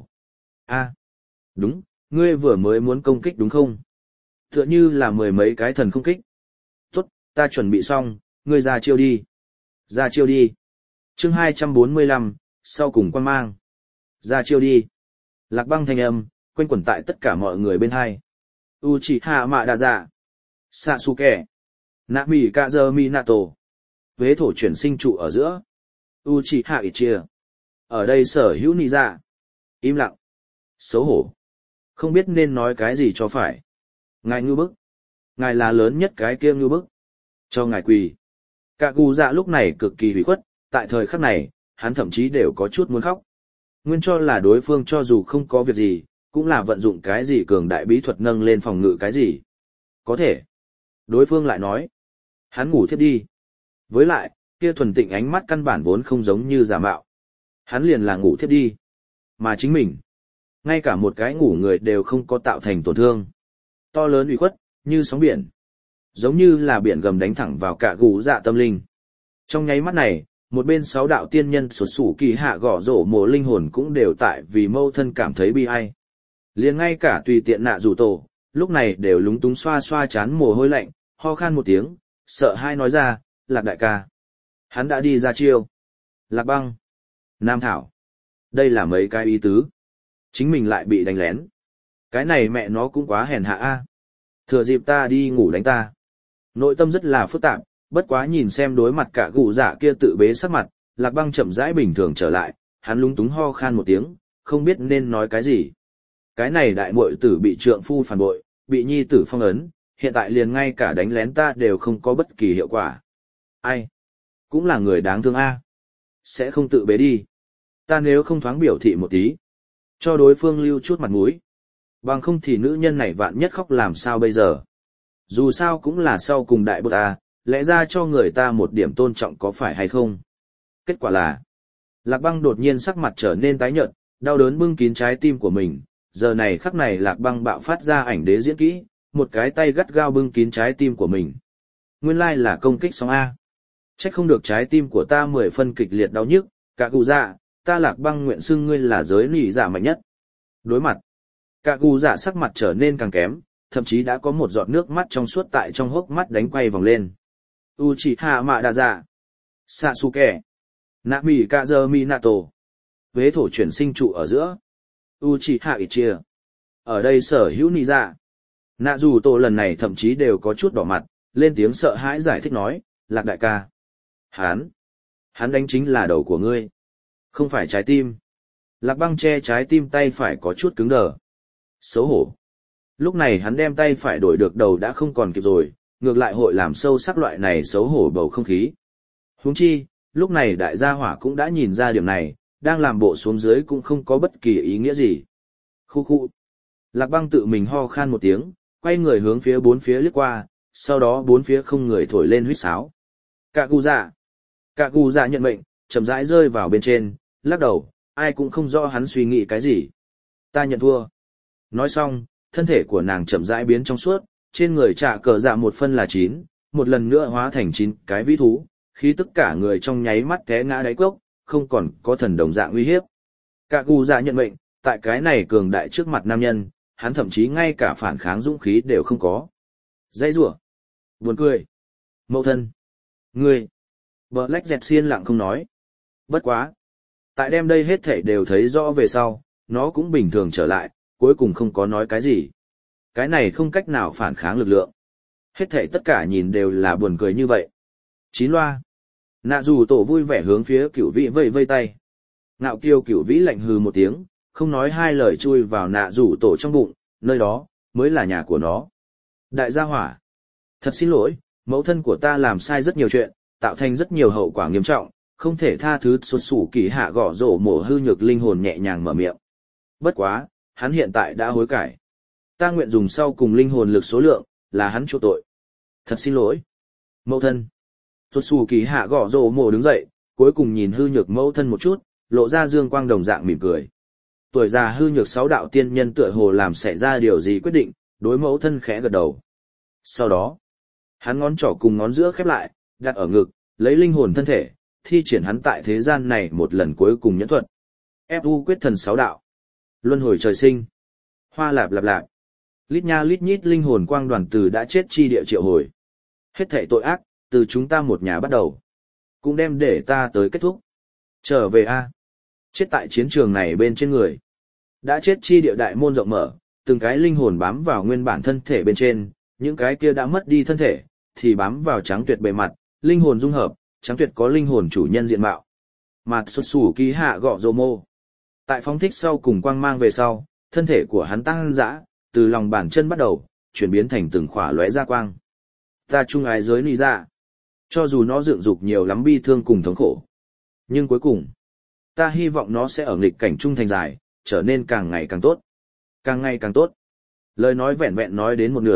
Đúng, ngươi vừa mới muốn công kích đúng không? Tựa như là 10 mấy cái thần công kích. Tốt, ta chuẩn bị xong, ngươi ra chiêu đi. Ra chiêu đi. Chương 245, sau cùng quan mang. Ra chiêu đi. Lạc Băng thanh âm, quanh quẩn tại tất cả mọi người bên hai. Uchiha Madara, Sasuke, Nami Kaze Minato. Vế thổ chuyển sinh trụ ở giữa. Uchiha Itachi. Ở đây sở hữu nị dạ. Im lặng. Xấu hổ. Không biết nên nói cái gì cho phải. Ngài ngư bức. Ngài là lớn nhất cái kia ngư bức. Cho ngài quỳ. Cả gù dạ lúc này cực kỳ hủy khuất, tại thời khắc này, hắn thậm chí đều có chút muốn khóc. Nguyên cho là đối phương cho dù không có việc gì, cũng là vận dụng cái gì cường đại bí thuật nâng lên phòng ngự cái gì. Có thể. Đối phương lại nói. Hắn ngủ thiếp đi. Với lại, kia thuần tịnh ánh mắt căn bản vốn không giống như giả mạo. Hắn liền là ngủ thiếp đi. Mà chính mình, ngay cả một cái ngủ người đều không có tạo thành tổn thương. To lớn uy khuất, như sóng biển. Giống như là biển gầm đánh thẳng vào cả gù dạ tâm linh. Trong nháy mắt này, một bên 6 đạo tiên nhân xuất sủ kỳ hạ gõ rổ mồ linh hồn cũng đều tại vì mâu thân cảm thấy bi ai. Liền ngay cả tùy tiện nạ rủ tổ, lúc này đều lúng túng xoa xoa chán mồ hôi lạnh, ho khan một tiếng, sợ hai nói ra, Lạc đại ca. Hắn đã đi ra chiêu. Lạc băng. Nam thảo. Đây là mấy cái ý tứ. Chính mình lại bị đánh lén. Cái này mẹ nó cũng quá hèn hạ a. Thừa dịp ta đi ngủ đánh ta. Nội tâm rất là phức tạp, bất quá nhìn xem đối mặt cả gù dạ kia tự bế sắc mặt, Lạc băng chậm rãi bình thường trở lại, hắn lúng túng ho khan một tiếng, không biết nên nói cái gì. Cái này đại muội tử bị trượng phu phản bội, bị nhi tử phong ấn, hiện tại liền ngay cả đánh lén ta đều không có bất kỳ hiệu quả. Ai? Cũng là người đáng thương a. Sẽ không tự bế đi. Ta nếu không thoáng biểu thị một tí, cho đối phương lưu chút mặt mũi. Bằng không thì nữ nhân này vạn nhất khóc làm sao bây giờ. Dù sao cũng là sau cùng đại bột ta, lẽ ra cho người ta một điểm tôn trọng có phải hay không. Kết quả là, Lạc băng đột nhiên sắc mặt trở nên tái nhợt, đau đớn bưng kín trái tim của mình. Giờ này khắc này Lạc băng bạo phát ra ảnh đế diễn kỹ, một cái tay gắt gao bưng kín trái tim của mình. Nguyên lai là công kích sóng A. Trách không được trái tim của ta 10 phân kịch liệt đau nhức, cả gù dạ, ta Lạc băng nguyện xưng ngươi là giới nỉ dạ mạnh nhất. Đối mặt, cả gù dạ sắc mặt trở nên càng kém, thậm chí đã có một giọt nước mắt trong suốt tại trong hốc mắt đánh quay vòng lên. Uchiha Madara, Sasuke, Nami Kaze Minato, vế thổ chuyển sinh trụ ở giữa. Uchiha Itachi. Ở đây sở hữu nỉ dạ. Nạ dù tổ lần này thậm chí đều có chút đỏ mặt, lên tiếng sợ hãi giải thích nói, Lạc đại ca. Hắn đánh chính là đầu của ngươi. Không phải trái tim. Lạc băng che trái tim tay phải có chút cứng đờ. Xấu hổ. Lúc này hắn đem tay phải đổi được đầu đã không còn kịp rồi, ngược lại hội làm sâu sắc loại này xấu hổ bầu không khí. Huống chi, lúc này đại gia hỏa cũng đã nhìn ra điểm này, đang làm bộ xuống dưới cũng không có bất kỳ ý nghĩa gì. Khu khu. Lạc băng tự mình ho khan một tiếng, quay người hướng phía bốn phía liếc qua, sau đó bốn phía không người thổi lên huýt sáo. Cả gù dạ nhận mệnh, chậm rãi rơi vào bên trên, lắc đầu, ai cũng không rõ hắn suy nghĩ cái gì. Ta nhận thua. Nói xong, thân thể của nàng chậm rãi biến trong suốt, trên người trả cờ dạ 1 phân là 9, một lần nữa hóa thành 9 cái vĩ thú, khi tất cả người trong nháy mắt té ngã đáy cốc, không còn có thần đồng dạng uy hiếp. Cả gù dạ nhận mệnh, tại cái này cường đại trước mặt nam nhân, hắn thậm chí ngay cả phản kháng dũng khí đều không có. Dãy rủa, buồn cười, mẫu thân, ngươi. Black Jet xiên lặng không nói. Bất quá, tại đêm đây hết thảy đều thấy rõ về sau, nó cũng bình thường trở lại, cuối cùng không có nói cái gì. Cái này không cách nào phản kháng lực lượng. Hết thảy tất cả nhìn đều là buồn cười như vậy. Chín loa. Nạ dù tổ vui vẻ hướng phía cửu vĩ vây vây tay. Ngạo kiêu cửu vĩ lạnh hừ một tiếng, không nói hai lời chui vào nạ rủ tổ trong bụng, nơi đó, mới là nhà của nó. Đại gia hỏa. Thật xin lỗi, mẫu thân của ta làm sai rất nhiều chuyện, tạo thành rất nhiều hậu quả nghiêm trọng, không thể tha thứ. Xuất sủ kỳ hạ gõ rổ mổ hư nhược linh hồn nhẹ nhàng mở miệng. Bất quá, hắn hiện tại đã hối cải. Ta nguyện dùng sau cùng linh hồn lực số lượng, là hắn chỗ tội. Thật xin lỗi. Mẫu thân. Xuất sủ kỳ hạ gõ rổ mổ đứng dậy, cuối cùng nhìn hư nhược mẫu thân một chút, lộ ra dương quang đồng dạng mỉm cười. Tuổi già hư nhược 6 đạo tiên nhân tựa hồ làm xảy ra điều gì quyết định, đối mẫu thân khẽ gật đầu. Sau đó, hắn ngón trỏ cùng ngón giữa khép lại, đặt ở ngực, lấy linh hồn thân thể, thi triển hắn tại thế gian này một lần cuối cùng nhẫn thuật. Fu quyết thần 6 đạo. Luân hồi trời sinh. Hoa lạp lạp lạp. Lít nha lít nhít linh hồn quang đoàn từ đã chết chi địa triệu hồi. Hết thảy tội ác, từ chúng ta một nhà bắt đầu. Cũng đem để ta tới kết thúc. Trở về a. Chết tại chiến trường này bên trên người. Đã chết chi địa đại môn rộng mở, từng cái linh hồn bám vào nguyên bản thân thể bên trên, những cái kia đã mất đi thân thể, thì bám vào trắng tuyệt bề mặt, linh hồn dung hợp, trắng tuyệt có linh hồn chủ nhân diện mạo. Mặt xuất sủ ký hạ gọ rồ mô. Tại phóng thích sau cùng quang mang về sau, thân thể của hắn tăng dã, từ lòng bàn chân bắt đầu, chuyển biến thành từng khỏa lóe ra quang. Ta chung ái giới nì ra. Cho dù nó dựng dục nhiều lắm bi thương cùng thống khổ. Nhưng cuối cùng, ta hy vọng nó sẽ ở nghịch cảnh trung thành dài, trở nên càng ngày càng tốt. Càng ngày càng tốt. Lời nói vẹn vẹn nói đến một nửa,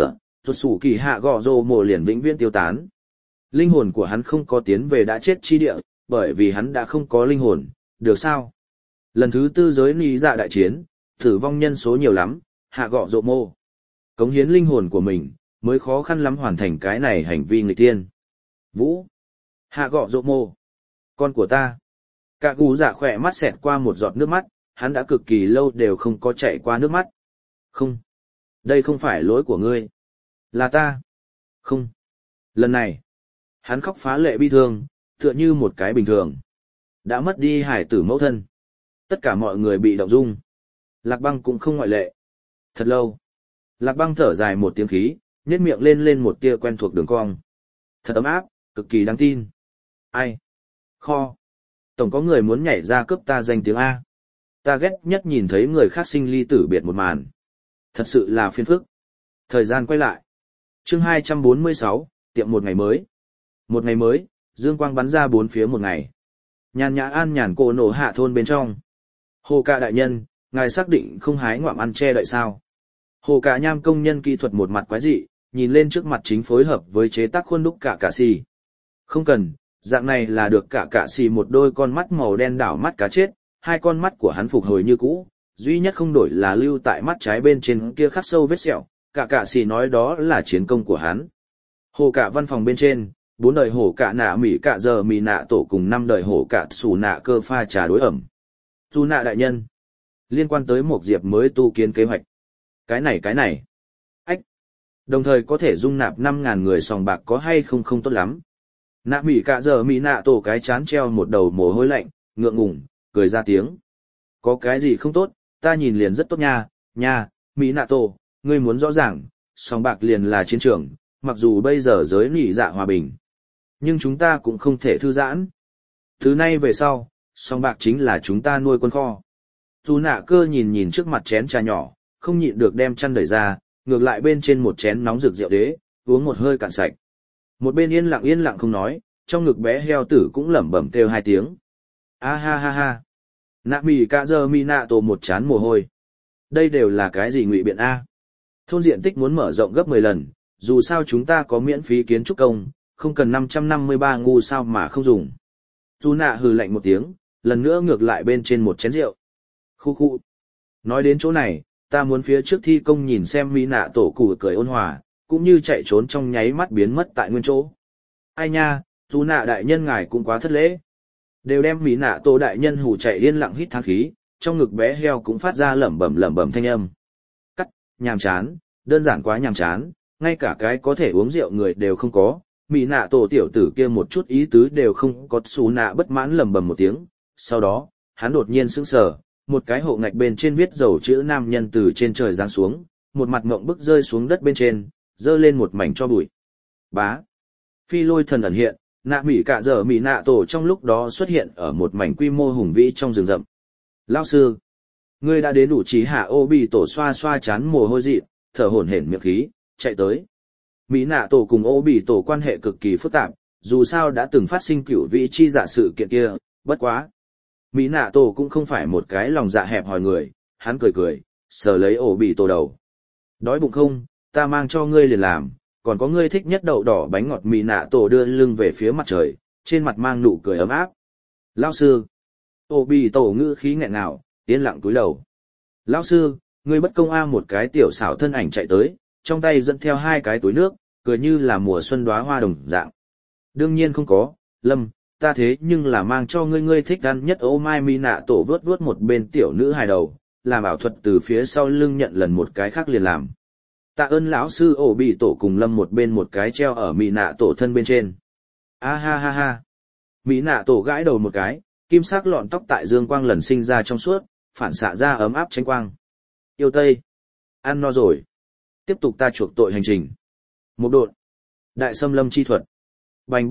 Rốt sủ kỳ hạ gọ rồ mồ liền vĩnh viễn tiêu tán. Linh hồn của hắn không có tiến về đã chết chi địa, bởi vì hắn đã không có linh hồn, được sao? Lần thứ tư giới lý dạ đại chiến, tử vong nhân số nhiều lắm, hạ gọ rồ mồ. Cống hiến linh hồn của mình, mới khó khăn lắm hoàn thành cái này hành vi nghịch tiên. Vũ! Hạ gọ rồ mồ! Con của ta! Cả gù dạ khỏe mắt xẹt qua một giọt nước mắt, hắn đã cực kỳ lâu đều không có chảy qua nước mắt. Không! Đây không phải lỗi của ngươi. Là ta! Không! Lần này, hắn khóc phá lệ bi thương, tựa như một cái bình thường. Đã mất đi hải tử mẫu thân. Tất cả mọi người bị động dung. Lạc Băng cũng không ngoại lệ. Thật lâu. Lạc Băng thở dài một tiếng khí, nhếch miệng lên một tia quen thuộc đường cong. Thật ấm áp, cực kỳ đáng tin. Ai? Kho. Tổng có người muốn nhảy ra cướp ta danh tiếng A. Ta ghét nhất nhìn thấy người khác sinh ly tử biệt một màn. Thật sự là phiền phức. Thời gian quay lại. Chương 246, tiệm một ngày mới. Một ngày mới, dương quang bắn ra bốn phía một ngày. Nhàn nhã an nhàn cổ nổ hạ thôn bên trong. Hồ Cạ đại nhân, ngài xác định không hái ngoạm ăn che đậy sao? Hồ Cạ nham công nhân kỹ thuật một mặt quái dị, nhìn lên trước mặt chính phối hợp với chế tác khuôn đúc cả xì. Không cần, dạng này là được cả xì một đôi con mắt màu đen đảo mắt cá chết, hai con mắt của hắn phục hồi như cũ, duy nhất không đổi là lưu tại mắt trái bên trên kia khắc sâu vết sẹo, cả xì nói đó là chiến công của hắn. Hồ Cạ văn phòng bên trên, 4 đời Hồ Cạ nạ mỉ cạ giờ mỉ nạ tổ cùng 5 đời Hồ Cạ xù nạ cơ pha trà đối ẩm. Dù nạ đại nhân, liên quan tới một diệp mới tu kiến kế hoạch. Cái này. Ách. Đồng thời có thể dung nạp 5.000 người sòng bạc có hay không không tốt lắm. Nạ mỉ cạ giờ mỉ nạ tổ cái chán treo một đầu mồ hôi lạnh, ngượng ngùng, cười ra tiếng. Có cái gì không tốt, ta nhìn liền rất tốt nha, mỉ nạ tổ, ngươi muốn rõ ràng, sòng bạc liền là chiến trường, mặc dù bây giờ giới nỉ dạ hòa bình. Nhưng chúng ta cũng không thể thư giãn. Từ nay về sau, sòng bạc chính là chúng ta nuôi quân kho. Dù nạ cơ nhìn trước mặt chén trà nhỏ, không nhịn được đem chăn đẩy ra, ngược lại bên trên một chén nóng rực rượu đế, uống một hơi cạn sạch. Một bên yên lặng không nói, trong ngực bé heo tử cũng lẩm bẩm kêu 2 tiếng. A ha ha ha. Nạ mì cạ giờ mi nạ tổ một chán mồ hôi. Đây đều là cái gì ngụy biện A? Thôn diện tích muốn mở rộng gấp 10 lần, dù sao chúng ta có miễn phí kiến trúc công, không cần 553 ngu sao mà không dùng. Dù nạ hừ lạnh một tiếng, lần nữa ngược lại bên trên một chén rượu. Khu. Nói đến chỗ này, ta muốn phía trước thi công nhìn xem mỹ nạ tổ cụ cười ôn hòa, cũng như chạy trốn trong nháy mắt biến mất tại nguyên chỗ. Ai nha, dù nạ đại nhân ngài cũng quá thất lễ. Đều đem mỹ nạ tổ đại nhân hù chạy yên lặng hít thang khí, trong ngực bé heo cũng phát ra lẩm bẩm thanh âm. Cắt, nhàm chán, đơn giản quá nhàm chán, ngay cả cái có thể uống rượu người đều không có. Mỹ nạ tổ tiểu tử kia một chút ý tứ đều không có. Xù nạ bất mãn lẩm bẩm một tiếng, sau đó, hắn đột nhiên sững sờ, một cái hộ ngạch bên trên viết dầu chữ nam nhân từ trên trời giáng xuống, một mặt ngộng bức rơi xuống đất bên trên, dơ lên một mảnh cho bụi. Bá. Phi lôi thần ẩn hiện, nạ mỉ cạ giờ mỉ nạ tổ trong lúc đó xuất hiện ở một mảnh quy mô hùng vĩ trong rừng rậm. Lão sư, ngươi đã đến đủ trí hạ ô bị tổ xoa chán mồ hôi dị, thở hổn hển miệng khí, chạy tới. Mỹ nạ tổ cùng ô bị tổ quan hệ cực kỳ phức tạp, dù sao đã từng phát sinh cửu vĩ chi dạ sự kiện kia, bất quá. Mỹ nạ tổ cũng không phải một cái lòng dạ hẹp hòi người, hắn cười, sờ lấy ổ bị tổ đầu. Đói bụng không, ta mang cho ngươi liền làm, còn có ngươi thích nhất đậu đỏ bánh ngọt. Mỹ nạ tổ đưa lưng về phía mặt trời, trên mặt mang nụ cười ấm áp. Lão sư, ổ bị tổ ngữ khí nghẹn ngào, yên lặng cúi đầu. Lão sư, ngươi bất công a. Một cái tiểu xảo thân ảnh chạy tới, trong tay dẫn theo 2 cái túi nước, cười như là mùa xuân đóa hoa đồng dạng. Đương nhiên không có, Lâm, ta thế nhưng là mang cho ngươi thích ăn nhất. Ô mai mi nạ tổ vuốt một bên tiểu nữ hài đầu, làm ảo thuật từ phía sau lưng nhận lần một cái khác liền làm. Tạ ơn lão sư. Ổ bị tổ cùng Lâm một bên một cái treo ở mi nạ tổ thân bên trên. A ha ha ha. Mi nạ tổ gãi đầu một cái, kim sắc lọn tóc tại dương quang lần sinh ra trong suốt, phản xạ ra ấm áp tranh quang. Yêu Tây. Ăn no rồi. Tiếp tục ta chuộc tội hành trình. Một độn. Đại xâm lâm chi thuật. Bành.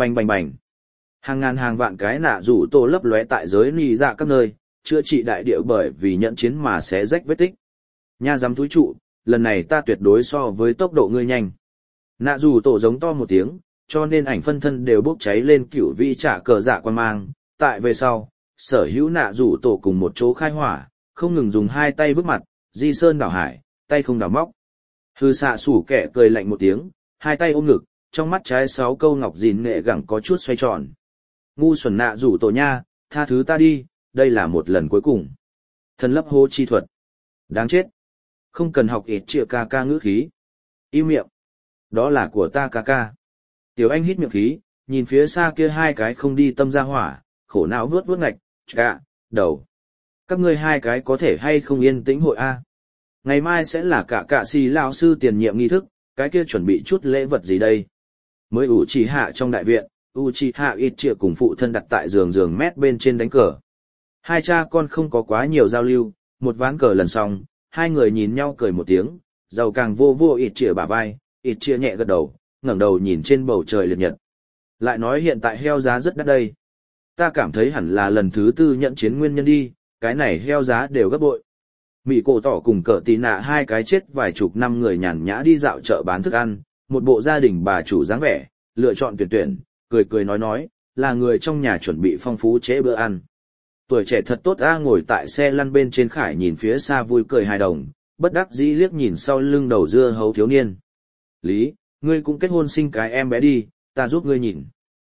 Hàng ngàn hàng vạn cái nạ rủ tổ lấp lóe tại giới nì dạ các nơi, chữa trị đại địa bởi vì nhận chiến mà xé rách vết tích. Nha giám túi trụ, lần này ta tuyệt đối so với tốc độ ngươi nhanh. Nạ rủ tổ giống to một tiếng, cho nên ảnh phân thân đều bốc cháy lên cửu vi trả cờ dạ quan mang. Tại về sau, sở hữu nạ rủ tổ cùng một chỗ khai hỏa, không ngừng dùng 2 tay vứt mặt, di sơn đảo hải, tay không đảo móc. Hư xạ sủ kẻ cười lạnh một tiếng, hai tay ôm ngực, trong mắt trái 6 câu ngọc gìn nghệ gẳng có chút xoay tròn. Ngu xuẩn nạ rủ tổ nha, tha thứ ta đi, đây là một lần cuối cùng. Thần lấp hô chi thuật. Đáng chết. Không cần học ít trịa ca ca ngữ khí. Im miệng. Đó là của ta ca ca. Tiểu anh hít miệng khí, nhìn phía xa kia hai cái không đi tâm ra hỏa, khổ não vuốt vuốt ngạch, chạ, đầu. Các ngươi hai cái có thể hay không yên tĩnh hội A. Ngày mai sẽ là cả xì lão sư tiền nhiệm nghi thức, cái kia chuẩn bị chút lễ vật gì đây? Mới ủ trì hạ trong đại viện, Uchiha Itchia cùng phụ thân đặt tại giường mét bên trên đánh cờ. Hai cha con không có quá nhiều giao lưu, một ván cờ lần xong, hai người nhìn nhau cười một tiếng, giàu càng vô vô Itchia bả vai, Itchia nhẹ gật đầu, ngẩng đầu nhìn trên bầu trời liệt nhật. Lại nói hiện tại heo giá rất đắt đây. Ta cảm thấy hẳn là lần thứ 4 nhận chiến nguyên nhân đi, cái này heo giá đều gấp bội. Mị cổ tỏ cùng cỡ tí nạ hai cái chết vài chục năm người nhàn nhã đi dạo chợ bán thức ăn, một bộ gia đình bà chủ dáng vẻ, lựa chọn tuyển, cười cười nói, là người trong nhà chuẩn bị phong phú chế bữa ăn. Tuổi trẻ thật tốt a, ngồi tại xe lăn bên trên khải nhìn phía xa vui cười hài đồng, bất đắc dĩ liếc nhìn sau lưng đầu dưa hấu thiếu niên. Lý, ngươi cũng kết hôn sinh cái em bé đi, ta giúp ngươi nhìn.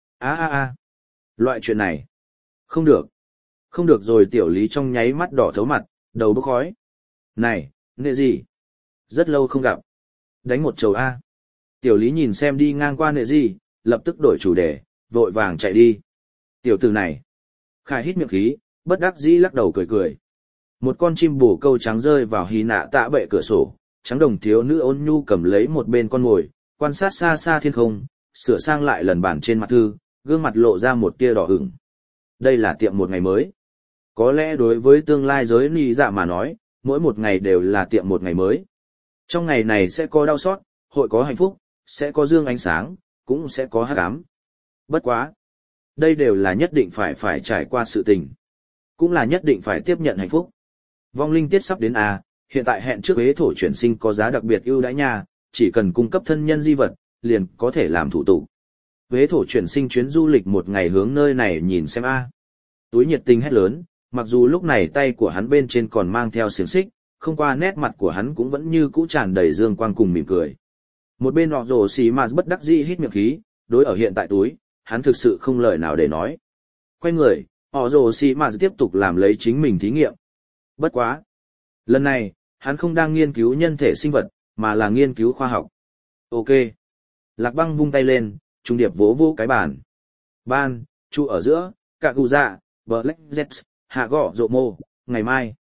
Loại chuyện này. Không được. Không được rồi, tiểu Lý trong nháy mắt đỏ thấu mặt, đầu bốc khói. Này, nghệ gì? Rất lâu không gặp. Đánh một chầu A. Tiểu Lý nhìn xem đi ngang qua nghệ gì, lập tức đổi chủ đề, vội vàng chạy đi. Tiểu tử này. Khải hít miệng khí, bất đắc dĩ lắc đầu cười. Một con chim bồ câu trắng rơi vào hí nạ tạ bệ cửa sổ, trắng đồng thiếu nữ ôn nhu cầm lấy một bên con mồi, quan sát xa xa thiên không, sửa sang lại lần bản trên mặt thư, gương mặt lộ ra một tia đỏ ửng. Đây là tiệm một ngày mới. Có lẽ đối với tương lai giới ni dạ mà nói, mỗi một ngày đều là tiệm một ngày mới. Trong ngày này sẽ có đau xót, hội có hạnh phúc, sẽ có dương ánh sáng, cũng sẽ có hắc ám. Bất quá. Đây đều là nhất định phải trải qua sự tình. Cũng là nhất định phải tiếp nhận hạnh phúc. Vong linh tiết sắp đến hiện tại hẹn trước huế thổ chuyển sinh có giá đặc biệt ưu đãi nha, chỉ cần cung cấp thân nhân di vật, liền có thể làm thủ tục. Huế thổ chuyển sinh chuyến du lịch một ngày hướng nơi này nhìn xem Túi nhiệt tình hét lớn, mặc dù lúc này tay của hắn bên trên còn mang theo xiềng xích, không qua nét mặt của hắn cũng vẫn như cũ tràn đầy dương quang cùng mỉm cười. Một bên họ rồ xì mà bất đắc dĩ hít miệng khí, đối ở hiện tại túi, hắn thực sự không lời nào để nói. Quay người, họ rồ xì mà tiếp tục làm lấy chính mình thí nghiệm. Bất quá. Lần này, hắn không đang nghiên cứu nhân thể sinh vật, mà là nghiên cứu khoa học. Ok. Lạc Băng vung tay lên, trung điệp vỗ vỗ cái bàn. Ban, trụ ở giữa, cả cụ dạ, Black Jets, hạ gõ rộ mô, ngày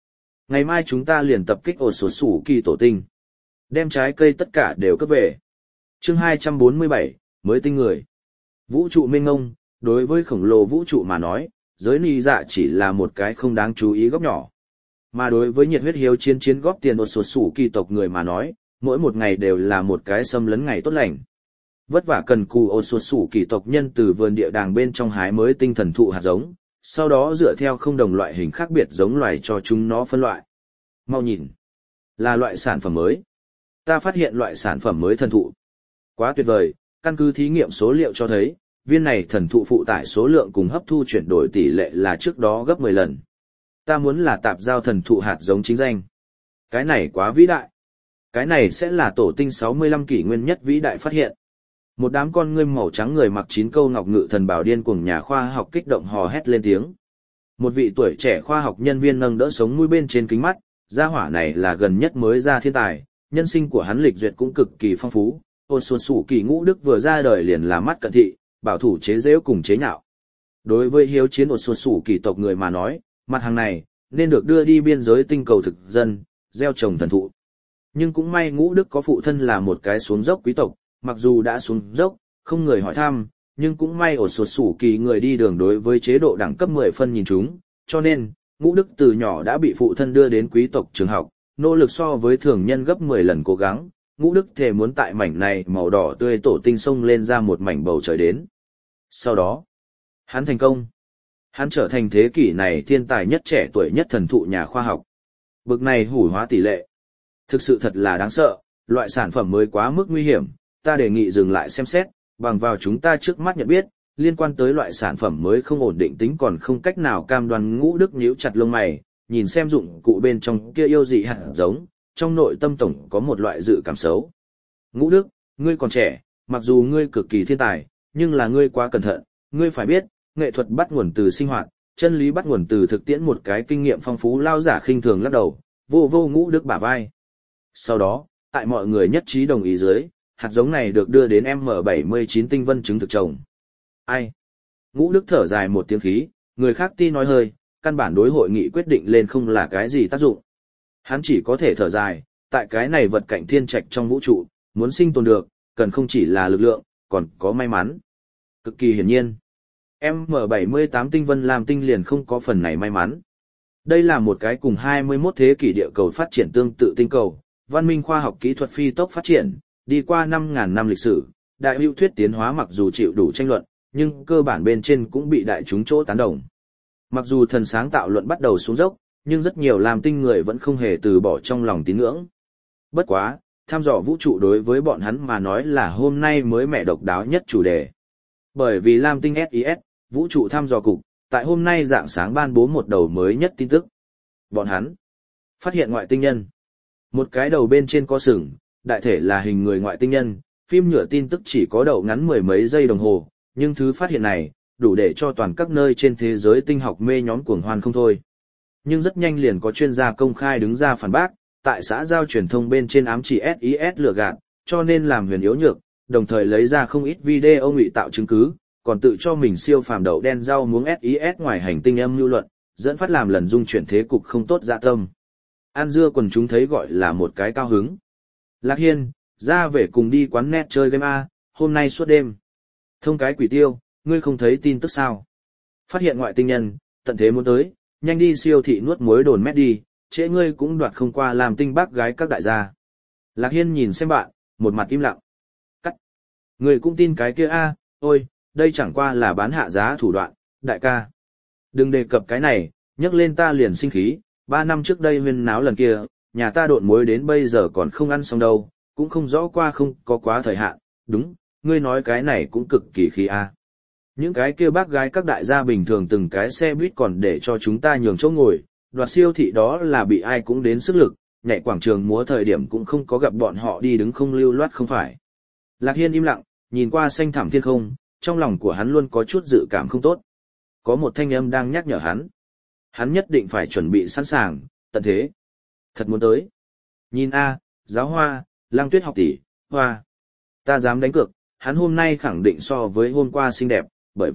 mai chúng ta liền tập kích ổ sổ sủ kỳ tổ tinh. Đem trái cây tất cả đều cấp về. Chương 247, mới tinh người. Vũ trụ mênh ngông, đối với khổng lồ vũ trụ mà nói, giới ni dạ chỉ là một cái không đáng chú ý góc nhỏ. Mà đối với nhiệt huyết hiếu chiến góp tiền ổ sổ sủ kỳ tộc người mà nói, mỗi một ngày đều là một cái xâm lấn ngày tốt lành. Vất vả cần cù ổ sổ sủ kỳ tộc nhân từ vườn địa đàng bên trong hái mới tinh thần thụ hạt giống, sau đó dựa theo không đồng loại hình khác biệt giống loài cho chúng nó phân loại. Mau nhìn, là loại sản phẩm mới. Ta phát hiện loại sản phẩm mới thần thụ. Quá tuyệt vời, căn cứ thí nghiệm số liệu cho thấy, viên này thần thụ phụ tải số lượng cùng hấp thu chuyển đổi tỷ lệ là trước đó gấp 10 lần. Ta muốn là tạp giao thần thụ hạt giống chính danh. Cái này quá vĩ đại. Cái này sẽ là tổ tinh 65 kỷ nguyên nhất vĩ đại phát hiện. Một đám con ngươi màu trắng người mặc 9 câu ngọc ngự thần bảo điên cuồng nhà khoa học kích động hò hét lên tiếng. Một vị tuổi trẻ khoa học nhân viên nâng đỡ sống mũi bên trên kính mắt, gia hỏa này là gần nhất mới ra thiên tài, nhân sinh của hắn lịch duyệt cũng cực kỳ phong phú. Ôn xuân sủ kỳ ngũ đức vừa ra đời liền là mắt cận thị, bảo thủ chế giễu cùng chế nhạo. Đối với hiếu chiến ôn xuân sủ kỳ tộc người mà nói, mặt hàng này nên được đưa đi biên giới tinh cầu thực dân, gieo trồng thần thụ. Nhưng cũng may ngũ đức có phụ thân là một cái xuống dốc quý tộc, mặc dù đã xuống dốc, không người hỏi thăm, nhưng cũng may ổ sột sủ kỳ người đi đường đối với chế độ đẳng cấp 10 phân nhìn chúng, cho nên, ngũ đức từ nhỏ đã bị phụ thân đưa đến quý tộc trường học, nỗ lực so với thường nhân gấp 10 lần cố gắng, ngũ đức thề muốn tại mảnh này màu đỏ tươi tổ tinh sông lên ra một mảnh bầu trời đến. Sau đó, hắn thành công. Hắn trở thành thế kỷ này thiên tài nhất trẻ tuổi nhất thần thụ nhà khoa học. Bực này hủ hóa tỷ lệ. Thực sự thật là đáng sợ, loại sản phẩm mới quá mức nguy hiểm, ta đề nghị dừng lại xem xét, bằng vào chúng ta trước mắt nhận biết, liên quan tới loại sản phẩm mới không ổn định tính còn không cách nào cam đoan. Ngũ đức nhíu chặt lông mày, nhìn xem dụng cụ bên trong kia yêu dị hạt giống, trong nội tâm tổng có một loại dự cảm xấu. Ngũ Đức, ngươi còn trẻ, mặc dù ngươi cực kỳ thiên tài, nhưng là ngươi quá cẩn thận, ngươi phải biết, nghệ thuật bắt nguồn từ sinh hoạt, chân lý bắt nguồn từ thực tiễn. Một cái kinh nghiệm phong phú lao giả khinh thường lắc đầu, vô vô Ngũ Đức bả vai. Sau đó, tại mọi người nhất trí đồng ý dưới, hạt giống này được đưa đến M79 tinh vân trứng thực trồng. Ai? Ngũ Đức thở dài một tiếng khí, người khác ti nói hơi, căn bản đối hội nghị quyết định lên không là cái gì tác dụng. Hắn chỉ có thể thở dài, tại cái này vật cạnh thiên trạch trong vũ trụ, muốn sinh tồn được, cần không chỉ là lực lượng, còn có may mắn. Cực kỳ hiển nhiên, M78 tinh vân làm tinh liền không có phần này may mắn. Đây là một cái cùng 21 thế kỷ địa cầu phát triển tương tự tinh cầu, văn minh khoa học kỹ thuật phi tốc phát triển, đi qua 5.000 năm lịch sử, đại hữu thuyết tiến hóa mặc dù chịu đủ tranh luận, nhưng cơ bản bên trên cũng bị đại chúng chỗ tán đồng. Mặc dù thần sáng tạo luận bắt đầu xuống dốc, nhưng rất nhiều làm tinh người vẫn không hề từ bỏ trong lòng tín ngưỡng. Bất quá, thăm dò vũ trụ đối với bọn hắn mà nói là hôm nay mới mẻ độc đáo nhất chủ đề. Bởi vì Lam tinh SIS, vũ trụ thăm dò cục, tại hôm nay rạng sáng ban bố một đầu mới nhất tin tức. Bọn hắn phát hiện ngoại tinh nhân. Một cái đầu bên trên có sừng, đại thể là hình người ngoại tinh nhân, phim nhựa tin tức chỉ có đầu ngắn mười mấy giây đồng hồ, nhưng thứ phát hiện này, đủ để cho toàn các nơi trên thế giới tinh học mê nhóm cuồng hoan không thôi. Nhưng rất nhanh liền có chuyên gia công khai đứng ra phản bác, tại xã giao truyền thông bên trên ám chỉ SIS lừa gạt, cho nên làm huyền yếu nhược, đồng thời lấy ra không ít video ngụy tạo chứng cứ, còn tự cho mình siêu phàm đậu đen rau muống SIS ngoài hành tinh âm lưu luận, dẫn phát làm lần dung chuyển thế cục không tốt dạ tâm. An dưa quần chúng thấy gọi là một cái cao hứng. Lạc Hiên, ra về cùng đi quán net chơi game A, hôm nay suốt đêm. Thông cái quỷ tiêu, ngươi không thấy tin tức sao? Phát hiện ngoại tinh nhân, tận thế muốn tới, nhanh đi siêu thị nuốt muối đồn mét đi, trễ ngươi cũng đoạt không qua làm tinh bác gái các đại gia. Lạc Hiên nhìn xem bạn, một mặt im lặng. Cắt. Ngươi cũng tin cái kia A, ôi, đây chẳng qua là bán hạ giá thủ đoạn, đại ca. Đừng đề cập cái này, nhắc lên ta liền sinh khí, 3 năm trước đây huyên náo lần kia, nhà ta độn muối đến bây giờ còn không ăn xong đâu, cũng không rõ qua không có quá thời hạn, đúng, ngươi nói cái này cũng cực kỳ khí A. Những cái kia bác gái các đại gia bình thường từng cái xe buýt còn để cho chúng ta nhường chỗ ngồi, đoạt siêu thị đó là bị ai cũng đến sức lực, nhảy quảng trường múa thời điểm cũng không có gặp bọn họ đi đứng không lưu loát không phải. Lạc Hiên im lặng, nhìn qua xanh thẳm thiên không, trong lòng của hắn luôn có chút dự cảm không tốt. Có một thanh âm đang nhắc nhở hắn. Hắn nhất định phải chuẩn bị sẵn sàng, tận thế. Thật muốn tới. Nhìn A, giáo hoa, Lăng Tuyết học tỷ, hoa. Ta dám đánh cược, hắn hôm nay khẳng định so với hôm qua xinh đẹp, bởi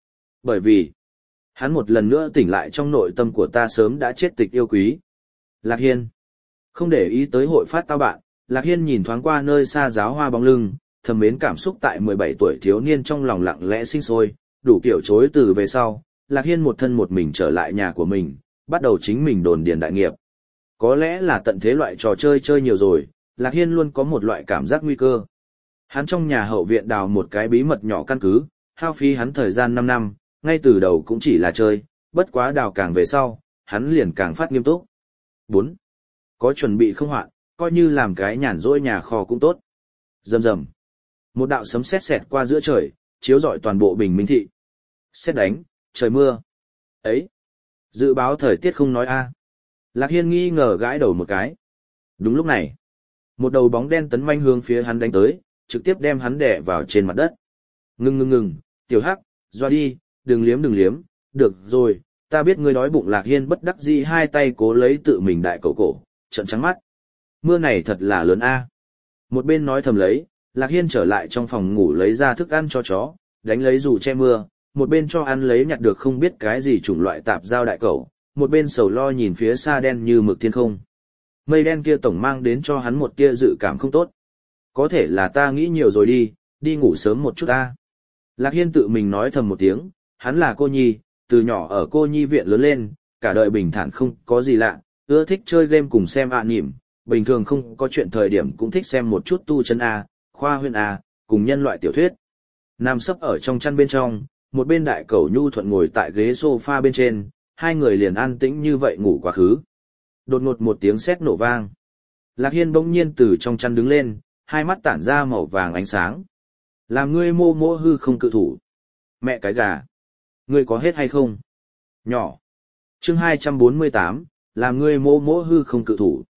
vì, hắn một lần nữa tỉnh lại trong nội tâm của ta sớm đã chết tịch yêu quý. Lạc Hiên. Không để ý tới hội phát tao bạn, Lạc Hiên nhìn thoáng qua nơi xa giáo hoa bóng lưng, thầm mến cảm xúc tại 17 tuổi thiếu niên trong lòng lặng lẽ sinh sôi, đủ kiểu chối từ về sau, Lạc Hiên một thân một mình trở lại nhà của mình, bắt đầu chính mình đồn điền đại nghiệp. Có lẽ là tận thế loại trò chơi chơi nhiều rồi, Lạc Hiên luôn có một loại cảm giác nguy cơ. Hắn trong nhà hậu viện đào một cái bí mật nhỏ căn cứ, hao phí hắn thời gian 5 năm, ngay từ đầu cũng chỉ là chơi, bất quá đào càng về sau, hắn liền càng phát nghiêm túc. 4. Có chuẩn bị không hoạn, coi như làm cái nhàn rỗi nhà kho cũng tốt. Rầm rầm. Một đạo sấm sét xẹt qua giữa trời, chiếu rọi toàn bộ Bình Minh thị. Sét đánh, trời mưa. Ấy, dự báo thời tiết không nói a. Lạc Hiên nghi ngờ gãi đầu một cái. Đúng lúc này, một đầu bóng đen tấn manh hướng phía hắn đánh tới, trực tiếp đem hắn đè vào trên mặt đất. Ngừng, tiểu hắc, doa đi, đừng liếm, được rồi, ta biết ngươi đói bụng. Lạc Hiên bất đắc dĩ hai tay cố lấy tự mình đại cậu cổ, trợn trắng mắt. Mưa này thật là lớn a. Một bên nói thầm lấy, Lạc Hiên trở lại trong phòng ngủ lấy ra thức ăn cho chó, đánh lấy dù che mưa, một bên cho ăn lấy nhặt được không biết cái gì chủng loại tạp giao đại cẩu, một bên sầu lo nhìn phía xa đen như mực thiên không. Mây đen kia tổng mang đến cho hắn một tia dự cảm không tốt. Có thể là ta nghĩ nhiều rồi đi ngủ sớm một chút ta. Lạc Hiên tự mình nói thầm một tiếng, hắn là cô nhi, từ nhỏ ở cô nhi viện lớn lên, cả đời bình thản không có gì lạ, ưa thích chơi game cùng xem anime, bình thường không có chuyện thời điểm cũng thích xem một chút tu chân A, khoa huyễn A, cùng nhân loại tiểu thuyết. Nằm sấp ở trong chăn bên trong, một bên đại cẩu nhu thuận ngồi tại ghế sofa bên trên, hai người liền an tĩnh như vậy ngủ quá khứ. Đột ngột một tiếng sét nổ vang. Lạc Hiên bỗng nhiên từ trong chăn đứng lên, hai mắt tản ra màu vàng ánh sáng. Làm ngươi mô mỗ hư không cự thủ. Mẹ cái gà. Ngươi có hết hay không? Nhỏ. Chương 248, làm ngươi mô mỗ hư không cự thủ.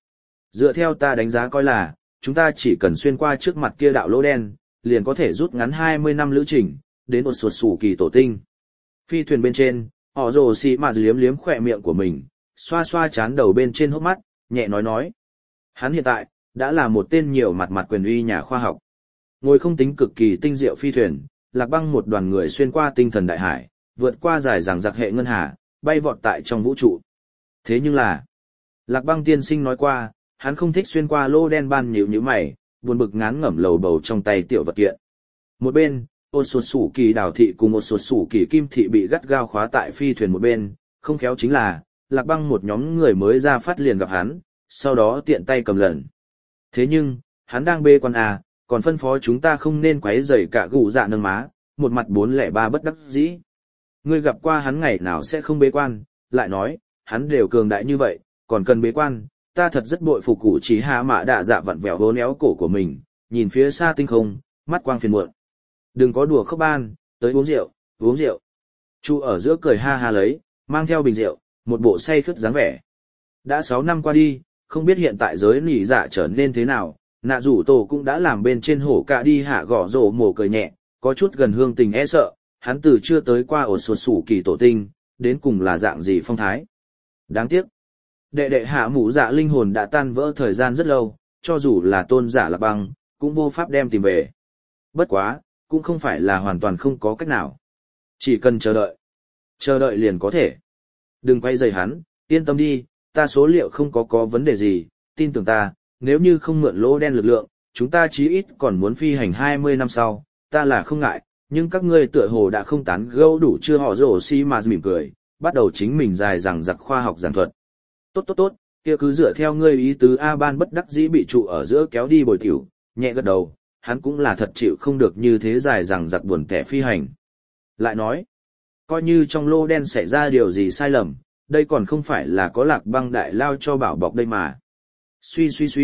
Dựa theo ta đánh giá coi là, chúng ta chỉ cần xuyên qua trước mặt kia đạo lỗ đen, liền có thể rút ngắn 20 năm lữ trình, đến một suột sủ kỳ tổ tinh. Phi thuyền bên trên, họ rồ xì mà liếm liếm khỏe miệng của mình, xoa xoa chán đầu bên trên hốc mắt, nhẹ nói. Hắn hiện tại, đã là một tên nhiều mặt mặt quyền uy nhà khoa học. Ngồi không tính cực kỳ tinh diệu phi thuyền, Lạc Băng một đoàn người xuyên qua tinh thần đại hải, vượt qua dài dằng dặc hệ ngân hà, bay vọt tại trong vũ trụ. Thế nhưng là, Lạc Băng tiên sinh nói qua, hắn không thích xuyên qua lô đen ban nhíu nhíu mày, buồn bực ngán ngẩm lầu bầu trong tay tiểu vật kiện. Một bên, ôn sột sủ kỳ đào thị cùng một sột sủ kỳ kim thị bị gắt gao khóa tại phi thuyền một bên, không khéo chính là, Lạc Băng một nhóm người mới ra phát liền gặp hắn, sau đó tiện tay cầm lần. Thế nhưng, hắn đang bê quan à, còn phân phó chúng ta không nên quấy rầy cả gù dạ nâng má, một mặt 403 bất đắc dĩ. Ngươi gặp qua hắn ngày nào sẽ không bế quan, lại nói, hắn đều cường đại như vậy, còn cần bế quan, ta thật rất bội phục cụ chỉ hạ mạ đạ dạ vặn vẹo hố néo cổ của mình, nhìn phía xa tinh không, mắt quang phiền muộn. Đừng có đùa khóc ban, tới uống rượu, uống rượu. Chu ở giữa cười ha ha lấy, mang theo bình rượu, một bộ say khướt dáng vẻ. Đã 6 năm qua đi, không biết hiện tại giới nỉ dạ trở nên thế nào, nạ rủ tổ cũng đã làm bên trên hổ cả đi hạ gõ rổ mổ cười nhẹ, có chút gần hương tình e sợ, hắn từ chưa tới qua ổ sột sủ kỳ tổ tinh, đến cùng là dạng gì phong thái. Đáng tiếc, đệ hạ mũ dạ linh hồn đã tan vỡ thời gian rất lâu, cho dù là tôn giả Lạc Băng, cũng vô pháp đem tìm về. Bất quá, cũng không phải là hoàn toàn không có cách nào. Chỉ cần chờ đợi liền có thể. Đừng quay rời hắn, yên tâm đi, ta số liệu không có vấn đề gì, tin tưởng ta, nếu như không mượn lỗ đen lực lượng, chúng ta chí ít còn muốn phi hành 20 năm sau, ta là không ngại, nhưng các ngươi tựa hồ đã không tán gẫu đủ chưa họ rổ xi mà mỉm cười, bắt đầu chính mình dài dằng dặc khoa học giảng thuật. Tốt, kia cứ dựa theo ngươi ý tứ A Ban bất đắc dĩ bị trụ ở giữa kéo đi bồi tiểu, nhẹ gật đầu, hắn cũng là thật chịu không được như thế dài dằng dặc buồn tẻ phi hành. Lại nói, coi như trong lô đen xảy ra điều gì sai lầm, đây còn không phải là có Lạc Băng đại lao cho bảo bọc đây mà. Suy.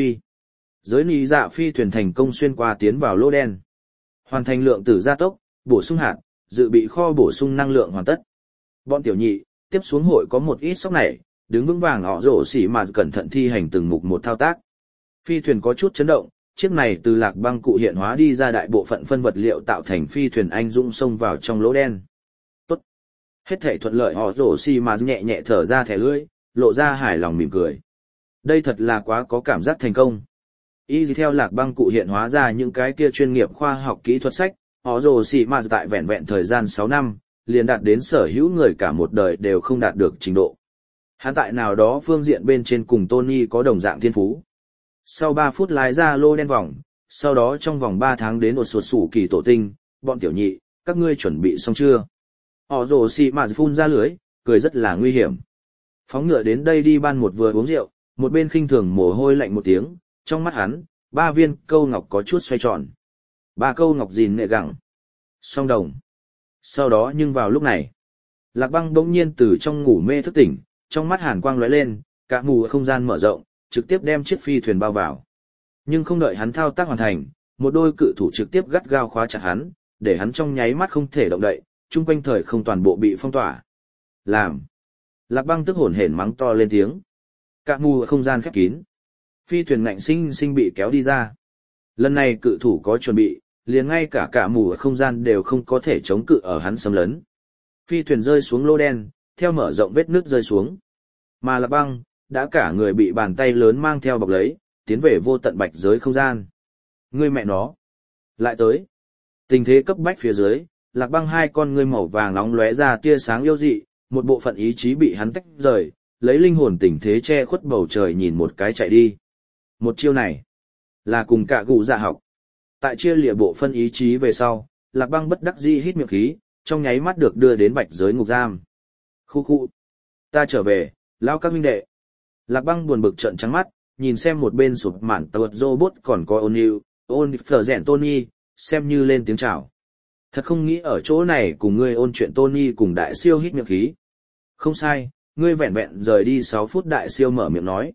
Giới nỉ dạ phi thuyền thành công xuyên qua tiến vào lô đen. Hoàn thành lượng tử gia tốc, bổ sung hạt, dự bị kho bổ sung năng lượng hoàn tất. Bọn tiểu nhị, tiếp xuống hội có một ít sốc này, đứng vững vàng họ rổ xỉ mà cẩn thận thi hành từng mục một thao tác. Phi thuyền có chút chấn động, chiếc này từ Lạc Băng cụ hiện hóa đi ra đại bộ phận phân vật liệu tạo thành phi thuyền anh dũng xông vào trong lỗ đen. Tốt. Hết thảy thuận lợi họ rổ xỉ mà nhẹ nhẹ thở ra thẻ lưỡi, lộ ra hài lòng mỉm cười. Đây thật là quá có cảm giác thành công. Y theo Lạc Băng cụ hiện hóa ra những cái kia chuyên nghiệp khoa học kỹ thuật sách, họ rồ xì mà tại vẹn thời gian 6 năm, liền đạt đến sở hữu người cả một đời đều không đạt được trình độ. Hắn tại nào đó phương diện bên trên cùng Tony có đồng dạng thiên phú. Sau 3 phút lái ra lô đen vòng, sau đó trong vòng 3 tháng đến một sột sủ kỳ tổ tinh, bọn tiểu nhị, các ngươi chuẩn bị xong chưa? Họ rồ xì mà phun ra lưới, cười rất là nguy hiểm. Phóng ngựa đến đây đi ban một vừa uống rượu, một bên khinh thường mồ hôi lạnh một tiếng, trong mắt hắn, 3 viên câu ngọc có chút xoay tròn. 3 câu ngọc gìn nệ gẳng. Song đồng. Sau đó nhưng vào lúc này, Lạc Băng bỗng nhiên từ trong ngủ mê thức tỉnh, trong mắt hàn quang lóe lên, cả mù không gian mở rộng, trực tiếp đem chiếc phi thuyền bao vào. Nhưng không đợi hắn thao tác hoàn thành, một đôi cự thủ trực tiếp gắt gao khóa chặt hắn, để hắn trong nháy mắt không thể động đậy, chung quanh thời không toàn bộ bị phong tỏa. Làm. Lạc Băng tức hổn hển mắng to lên tiếng. Cả mù không gian khép kín. Phi thuyền ngạnh sinh bị kéo đi ra. Lần này cự thủ có chuẩn bị, liền ngay cả mù không gian đều không có thể chống cự ở hắn xâm lấn. Phi thuyền rơi xuống lô đen, theo mở rộng vết nước rơi xuống. Mà Lạc Băng, đã cả người bị bàn tay lớn mang theo bọc lấy, tiến về vô tận bạch giới không gian. Ngươi mẹ nó. Lại tới. Tình thế cấp bách phía dưới, Lạc Băng hai con ngươi màu vàng nóng lóe ra tia sáng yêu dị, một bộ phận ý chí bị hắn tách rời, lấy linh hồn tình thế che khuất bầu trời nhìn một cái chạy đi. Một chiêu này, là cùng cả gù dạ học. Tại chia lìa bộ phân ý chí về sau, Lạc Băng bất đắc dĩ hít miệng khí, trong nháy mắt được đưa đến bạch giới ngục giam. Khu. Ta trở về, lao các huynh đệ. Lạc Băng buồn bực trợn trắng mắt, nhìn xem một bên sụp mạn tật robot còn có ôn phở rèn Tony, xem như lên tiếng chào. Thật không nghĩ ở chỗ này cùng ngươi ôn chuyện Tony cùng đại siêu hít miệng khí. Không sai, ngươi vẹn rời đi 6 phút đại siêu mở miệng nói.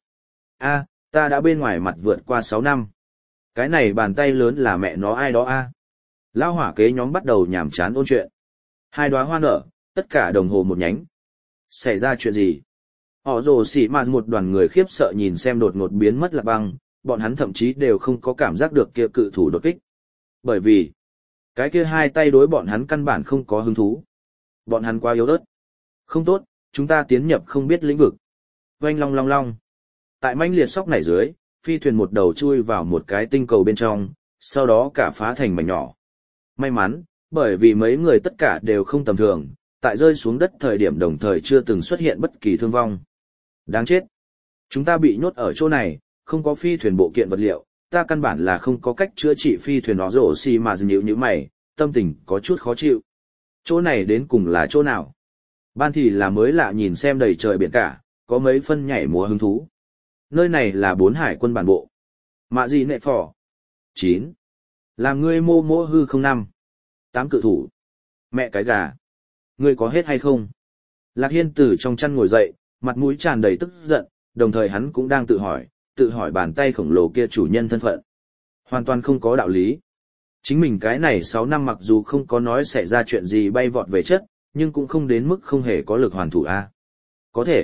Ta đã bên ngoài mặt vượt qua 6 năm. Cái này bàn tay lớn là mẹ nó ai đó a? Lao hỏa kế nhóm bắt đầu nhảm chán ôn chuyện. 2 đóa hoa nở, tất cả đồng hồ một nhánh. Xảy ra chuyện gì? Họ rồ xỉ mà một đoàn người khiếp sợ nhìn xem đột ngột biến mất Lạc Băng, bọn hắn thậm chí đều không có cảm giác được kia cự thủ đột kích. Bởi vì, cái kia hai tay đối bọn hắn căn bản không có hứng thú. Bọn hắn quá yếu ớt. Không tốt, chúng ta tiến nhập không biết lĩnh vực. Oanh long long long. Tại manh liệt sóc này dưới, phi thuyền một đầu chui vào một cái tinh cầu bên trong, sau đó cả phá thành mảnh nhỏ. May mắn, bởi vì mấy người tất cả đều không tầm thường, tại rơi xuống đất thời điểm đồng thời chưa từng xuất hiện bất kỳ thương vong. Đáng chết. Chúng ta bị nhốt ở chỗ này, không có phi thuyền bộ kiện vật liệu, ta căn bản là không có cách chữa trị phi thuyền nó rổ xì mà nhíu như mày, tâm tình có chút khó chịu. Chỗ này đến cùng là chỗ nào? Ban thì là mới lạ nhìn xem đầy trời biển cả, có mấy phân nhảy múa hứng thú. Nơi này là 4 hải quân bản bộ. Mạ gì nệ phỏ? 9. Làm ngươi mô mô hư 05. 8 cự thủ. Mẹ cái gà. Ngươi có hết hay không? Lạc Hiên từ trong chăn ngồi dậy, mặt mũi tràn đầy tức giận, đồng thời hắn cũng đang tự hỏi bàn tay khổng lồ kia chủ nhân thân phận. Hoàn toàn không có đạo lý. Chính mình cái này 6 năm mặc dù không có nói xảy ra chuyện gì bay vọt về chất, nhưng cũng không đến mức không hề có lực hoàn thủ a. Có thể.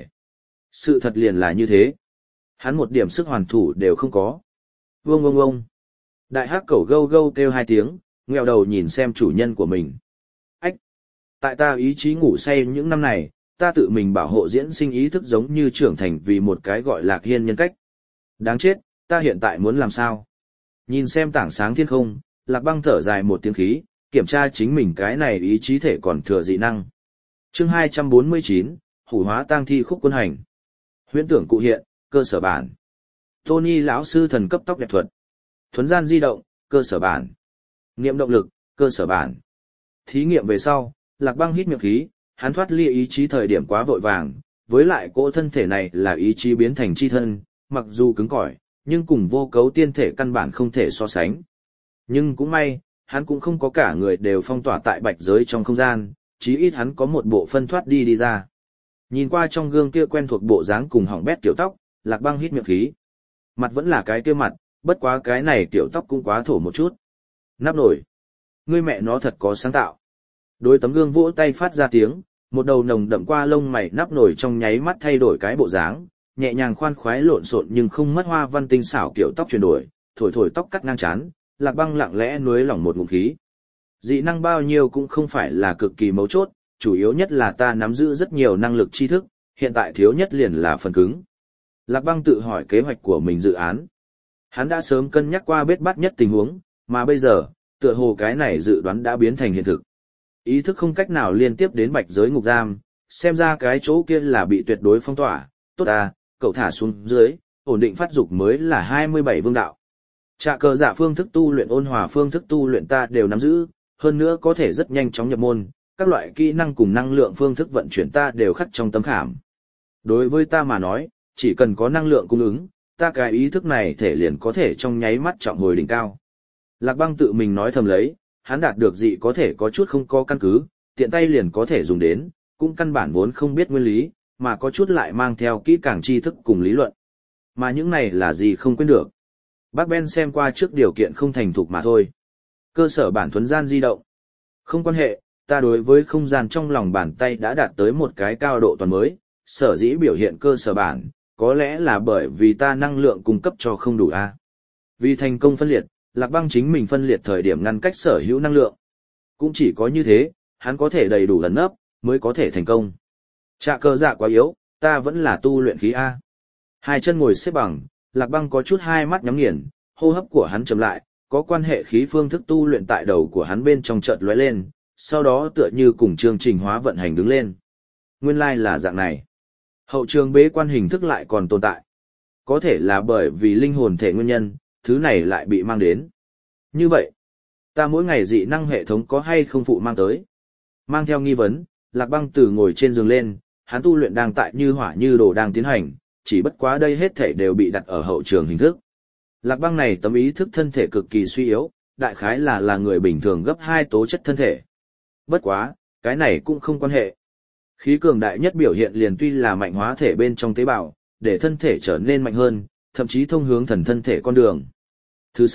Sự thật liền là như thế. Hắn một điểm sức hoàn thủ đều không có. Vông vông vông. Đại hắc cẩu gâu gâu kêu 2 tiếng, ngoẹo đầu nhìn xem chủ nhân của mình. Ách! Tại ta ý chí ngủ say những năm này, ta tự mình bảo hộ diễn sinh ý thức giống như trưởng thành vì một cái gọi Lạc Hiên nhân cách. Đáng chết, ta hiện tại muốn làm sao? Nhìn xem tảng sáng thiên không, Lạc Băng thở dài một tiếng khí, kiểm tra chính mình cái này ý chí thể còn thừa dị năng. Chương 249, hủ hóa tang thi khúc quân hành. Huyễn tưởng cụ hiện, cơ sở bản. Tony lão sư thần cấp tóc đẹp thuật. Thuấn gian di động, cơ sở bản. Niệm động lực, cơ sở bản. Thí nghiệm về sau, Lạc Băng hít miệng khí, hắn thoát ly ý chí thời điểm quá vội vàng, với lại cỗ thân thể này là ý chí biến thành chi thân, mặc dù cứng cỏi, nhưng cùng vô cấu tiên thể căn bản không thể so sánh. Nhưng cũng may, hắn cũng không có cả người đều phong tỏa tại bạch giới trong không gian, chí ít hắn có một bộ phân thoát đi ra. Nhìn qua trong gương kia quen thuộc bộ dáng cùng hỏng bét kiểu tóc, Lạc Băng hít miệng khí. Mặt vẫn là cái kia mặt, bất quá cái này kiểu tóc cũng quá thổ một chút. Nắp nổi. Ngươi mẹ nó thật có sáng tạo. Đối tấm gương vỗ tay phát ra tiếng, một đầu nồng đậm qua lông mày nắp nổi trong nháy mắt thay đổi cái bộ dáng, nhẹ nhàng khoan khoái lộn xộn nhưng không mất hoa văn tinh xảo kiểu tóc chuyển đổi, thổi thổi tóc cắt ngang chán, Lạc Băng lặng lẽ nuối lỏng một ngụm khí. Dị năng bao nhiêu cũng không phải là cực kỳ mấu chốt, chủ yếu nhất là ta nắm giữ rất nhiều năng lực tri thức, hiện tại thiếu nhất liền là phần cứng. Lạc Băng tự hỏi kế hoạch của mình dự án. Hắn đã sớm cân nhắc qua bết bát nhất tình huống, mà bây giờ, tựa hồ cái này dự đoán đã biến thành hiện thực. Ý thức không cách nào liên tiếp đến bạch giới ngục giam, xem ra cái chỗ kia là bị tuyệt đối phong tỏa, tốt à, cậu thả xuống dưới, ổn định phát dục mới là 27 vương đạo. Trạ cờ dạ phương thức tu luyện ôn hòa phương thức tu luyện ta đều nắm giữ, hơn nữa có thể rất nhanh chóng nhập môn, các loại kỹ năng cùng năng lượng phương thức vận chuyển ta đều khắc trong tấm khảm. Đối với ta mà nói, chỉ cần có năng lượng cung ứng, ta cái ý thức này thể liền có thể trong nháy mắt trọng hồi đỉnh cao. Lạc Băng tự mình nói thầm lấy, hắn đạt được dị có thể có chút không có căn cứ, tiện tay liền có thể dùng đến, cũng căn bản vốn không biết nguyên lý, mà có chút lại mang theo kỹ càng tri thức cùng lý luận. Mà những này là gì không quên được. Bác Ben xem qua trước điều kiện không thành thục mà thôi. Cơ sở bản thuấn gian di động. Không quan hệ, ta đối với không gian trong lòng bàn tay đã đạt tới một cái cao độ toàn mới, sở dĩ biểu hiện cơ sở bản, có lẽ là bởi vì ta năng lượng cung cấp cho không đủ a. Vì thành công phân liệt, Lạc Băng chính mình phân liệt thời điểm ngăn cách sở hữu năng lượng. Cũng chỉ có như thế, hắn có thể đầy đủ ẩn nấp, mới có thể thành công. Trạ cơ dạ quá yếu, ta vẫn là tu luyện khí A. Hai chân ngồi xếp bằng, Lạc Băng có chút hai mắt nhắm nghiền, hô hấp của hắn chậm lại, có quan hệ khí phương thức tu luyện tại đầu của hắn bên trong chợt lóe lên, sau đó tựa như cùng chương trình hóa vận hành đứng lên. Nguyên lai là dạng này. Hậu trường bế quan hình thức lại còn tồn tại. Có thể là bởi vì linh hồn thể nguyên nhân, thứ này lại bị mang đến. Như vậy, ta mỗi ngày dị năng hệ thống có hay không phụ mang tới? Mang theo nghi vấn, Lạc Băng từ ngồi trên giường lên, hắn tu luyện đang tại như hỏa như đồ đang tiến hành, chỉ bất quá đây hết thể đều bị đặt ở hậu trường hình thức. Lạc Băng này tấm ý thức thân thể cực kỳ suy yếu, đại khái là người bình thường gấp 2 tố chất thân thể. Bất quá, cái này cũng không quan hệ. Khí cường đại nhất biểu hiện liền tuy là mạnh hóa thể bên trong tế bào, để thân thể trở nên mạnh hơn, thậm chí thông hướng thần thân thể con đường. Thứ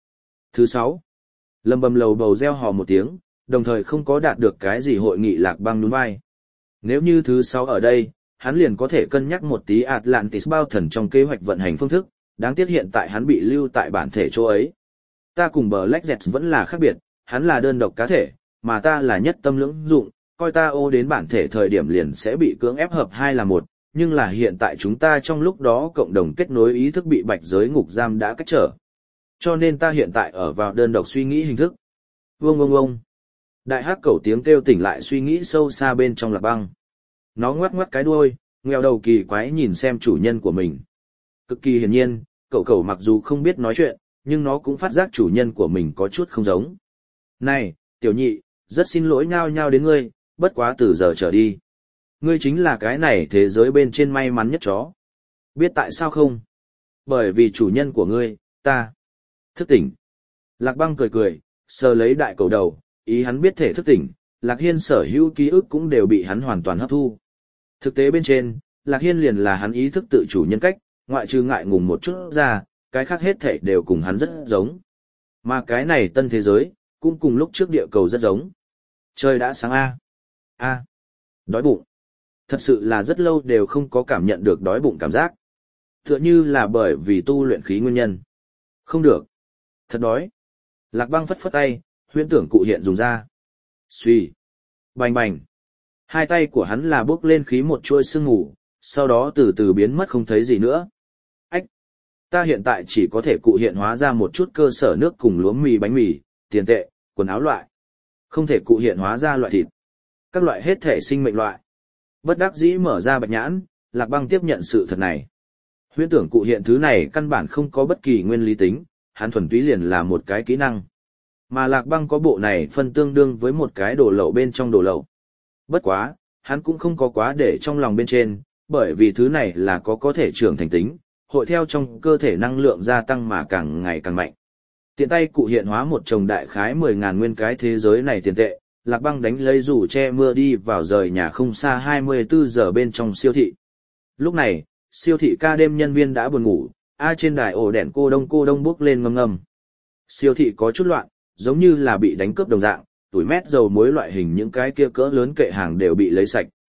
6. Lâm bầm lầu bầu reo hò một tiếng, đồng thời không có đạt được cái gì hội nghị Lạc Băng nhún vai. Nếu như thứ 6 ở đây, hắn liền có thể cân nhắc một tí Atlantis bao thần trong kế hoạch vận hành phương thức, đáng tiếc hiện tại hắn bị lưu tại bản thể chỗ ấy. Ta cùng Black Jet vẫn là khác biệt, hắn là đơn độc cá thể, mà ta là nhất tâm lưỡng dụng, coi ta ô đến bản thể thời điểm liền sẽ bị cưỡng ép hợp hai là một, nhưng là hiện tại chúng ta trong lúc đó cộng đồng kết nối ý thức bị bạch giới ngục giam đã cách trở. Cho nên ta hiện tại ở vào đơn độc suy nghĩ hình thức. Vông vông vông. Đại hắc cẩu tiếng kêu tỉnh lại suy nghĩ sâu xa bên trong Lạc Băng. Nó ngoắc ngoắc cái đuôi, ngoeo đầu kỳ quái nhìn xem chủ nhân của mình. Cực kỳ hiển nhiên, cẩu mặc dù không biết nói chuyện, nhưng nó cũng phát giác chủ nhân của mình có chút không giống. Này, tiểu nhị, rất xin lỗi nhao nhao đến ngươi, bất quá từ giờ trở đi. Ngươi chính là cái này thế giới bên trên may mắn nhất chó. Biết tại sao không? Bởi vì chủ nhân của ngươi, ta. Thức tỉnh. Lạc Băng cười cười, sờ lấy đại cẩu đầu, ý hắn biết thể thức tỉnh, Lạc Hiên sở hữu ký ức cũng đều bị hắn hoàn toàn hấp thu. Thực tế bên trên, Lạc Hiên liền là hắn ý thức tự chủ nhân cách, ngoại trừ ngại ngùng một chút ra, cái khác hết thể đều cùng hắn rất giống. Mà cái này tân thế giới, cũng cùng lúc trước địa cầu rất giống. Trời đã sáng a. Đói bụng. Thật sự là rất lâu đều không có cảm nhận được đói bụng cảm giác. Tựa như là bởi vì tu luyện khí nguyên nhân. Không được. Thật đói. Lạc Băng phất phất tay, huyễn tưởng cụ hiện dùng ra. Xuy. Bành bành. Hai tay của hắn là bốc lên khí một chuôi sương mù, sau đó từ từ biến mất không thấy gì nữa. Ách. Ta hiện tại chỉ có thể cụ hiện hóa ra một chút cơ sở nước cùng lúa mì bánh mì, tiền tệ, quần áo loại. Không thể cụ hiện hóa ra loại thịt. Các loại hết thể sinh mệnh loại. Bất đắc dĩ mở ra bạch nhãn, Lạc Băng tiếp nhận sự thật này. Huyễn tưởng cụ hiện thứ này căn bản không có bất kỳ nguyên lý tính, hắn thuần túy liền là một cái kỹ năng. Mà Lạc Băng có bộ này phân tương đương với một cái đồ lậu bên trong đồ lậu. Bất quá, hắn cũng không có quá để trong lòng bên trên, bởi vì thứ này là có thể trưởng thành tính, hội theo trong cơ thể năng lượng gia tăng mà càng ngày càng mạnh. Tiện tay cụ hiện hóa một chồng đại khái 10.000 nguyên cái thế giới này tiền tệ, Lạc Băng đánh lấy dù che mưa đi vào rời nhà không xa 24 giờ bên trong siêu thị. Lúc này, siêu thị ca đêm nhân viên đã buồn ngủ, trên đài ổ đèn cô đông bước lên ngâm ngâm. Siêu thị có chút loạn, giống như là bị đánh cướp đồng dạng, tuổi mét dầu muối loại hình những cái kia cỡ lớn kệ hàng đều bị lấy sạch.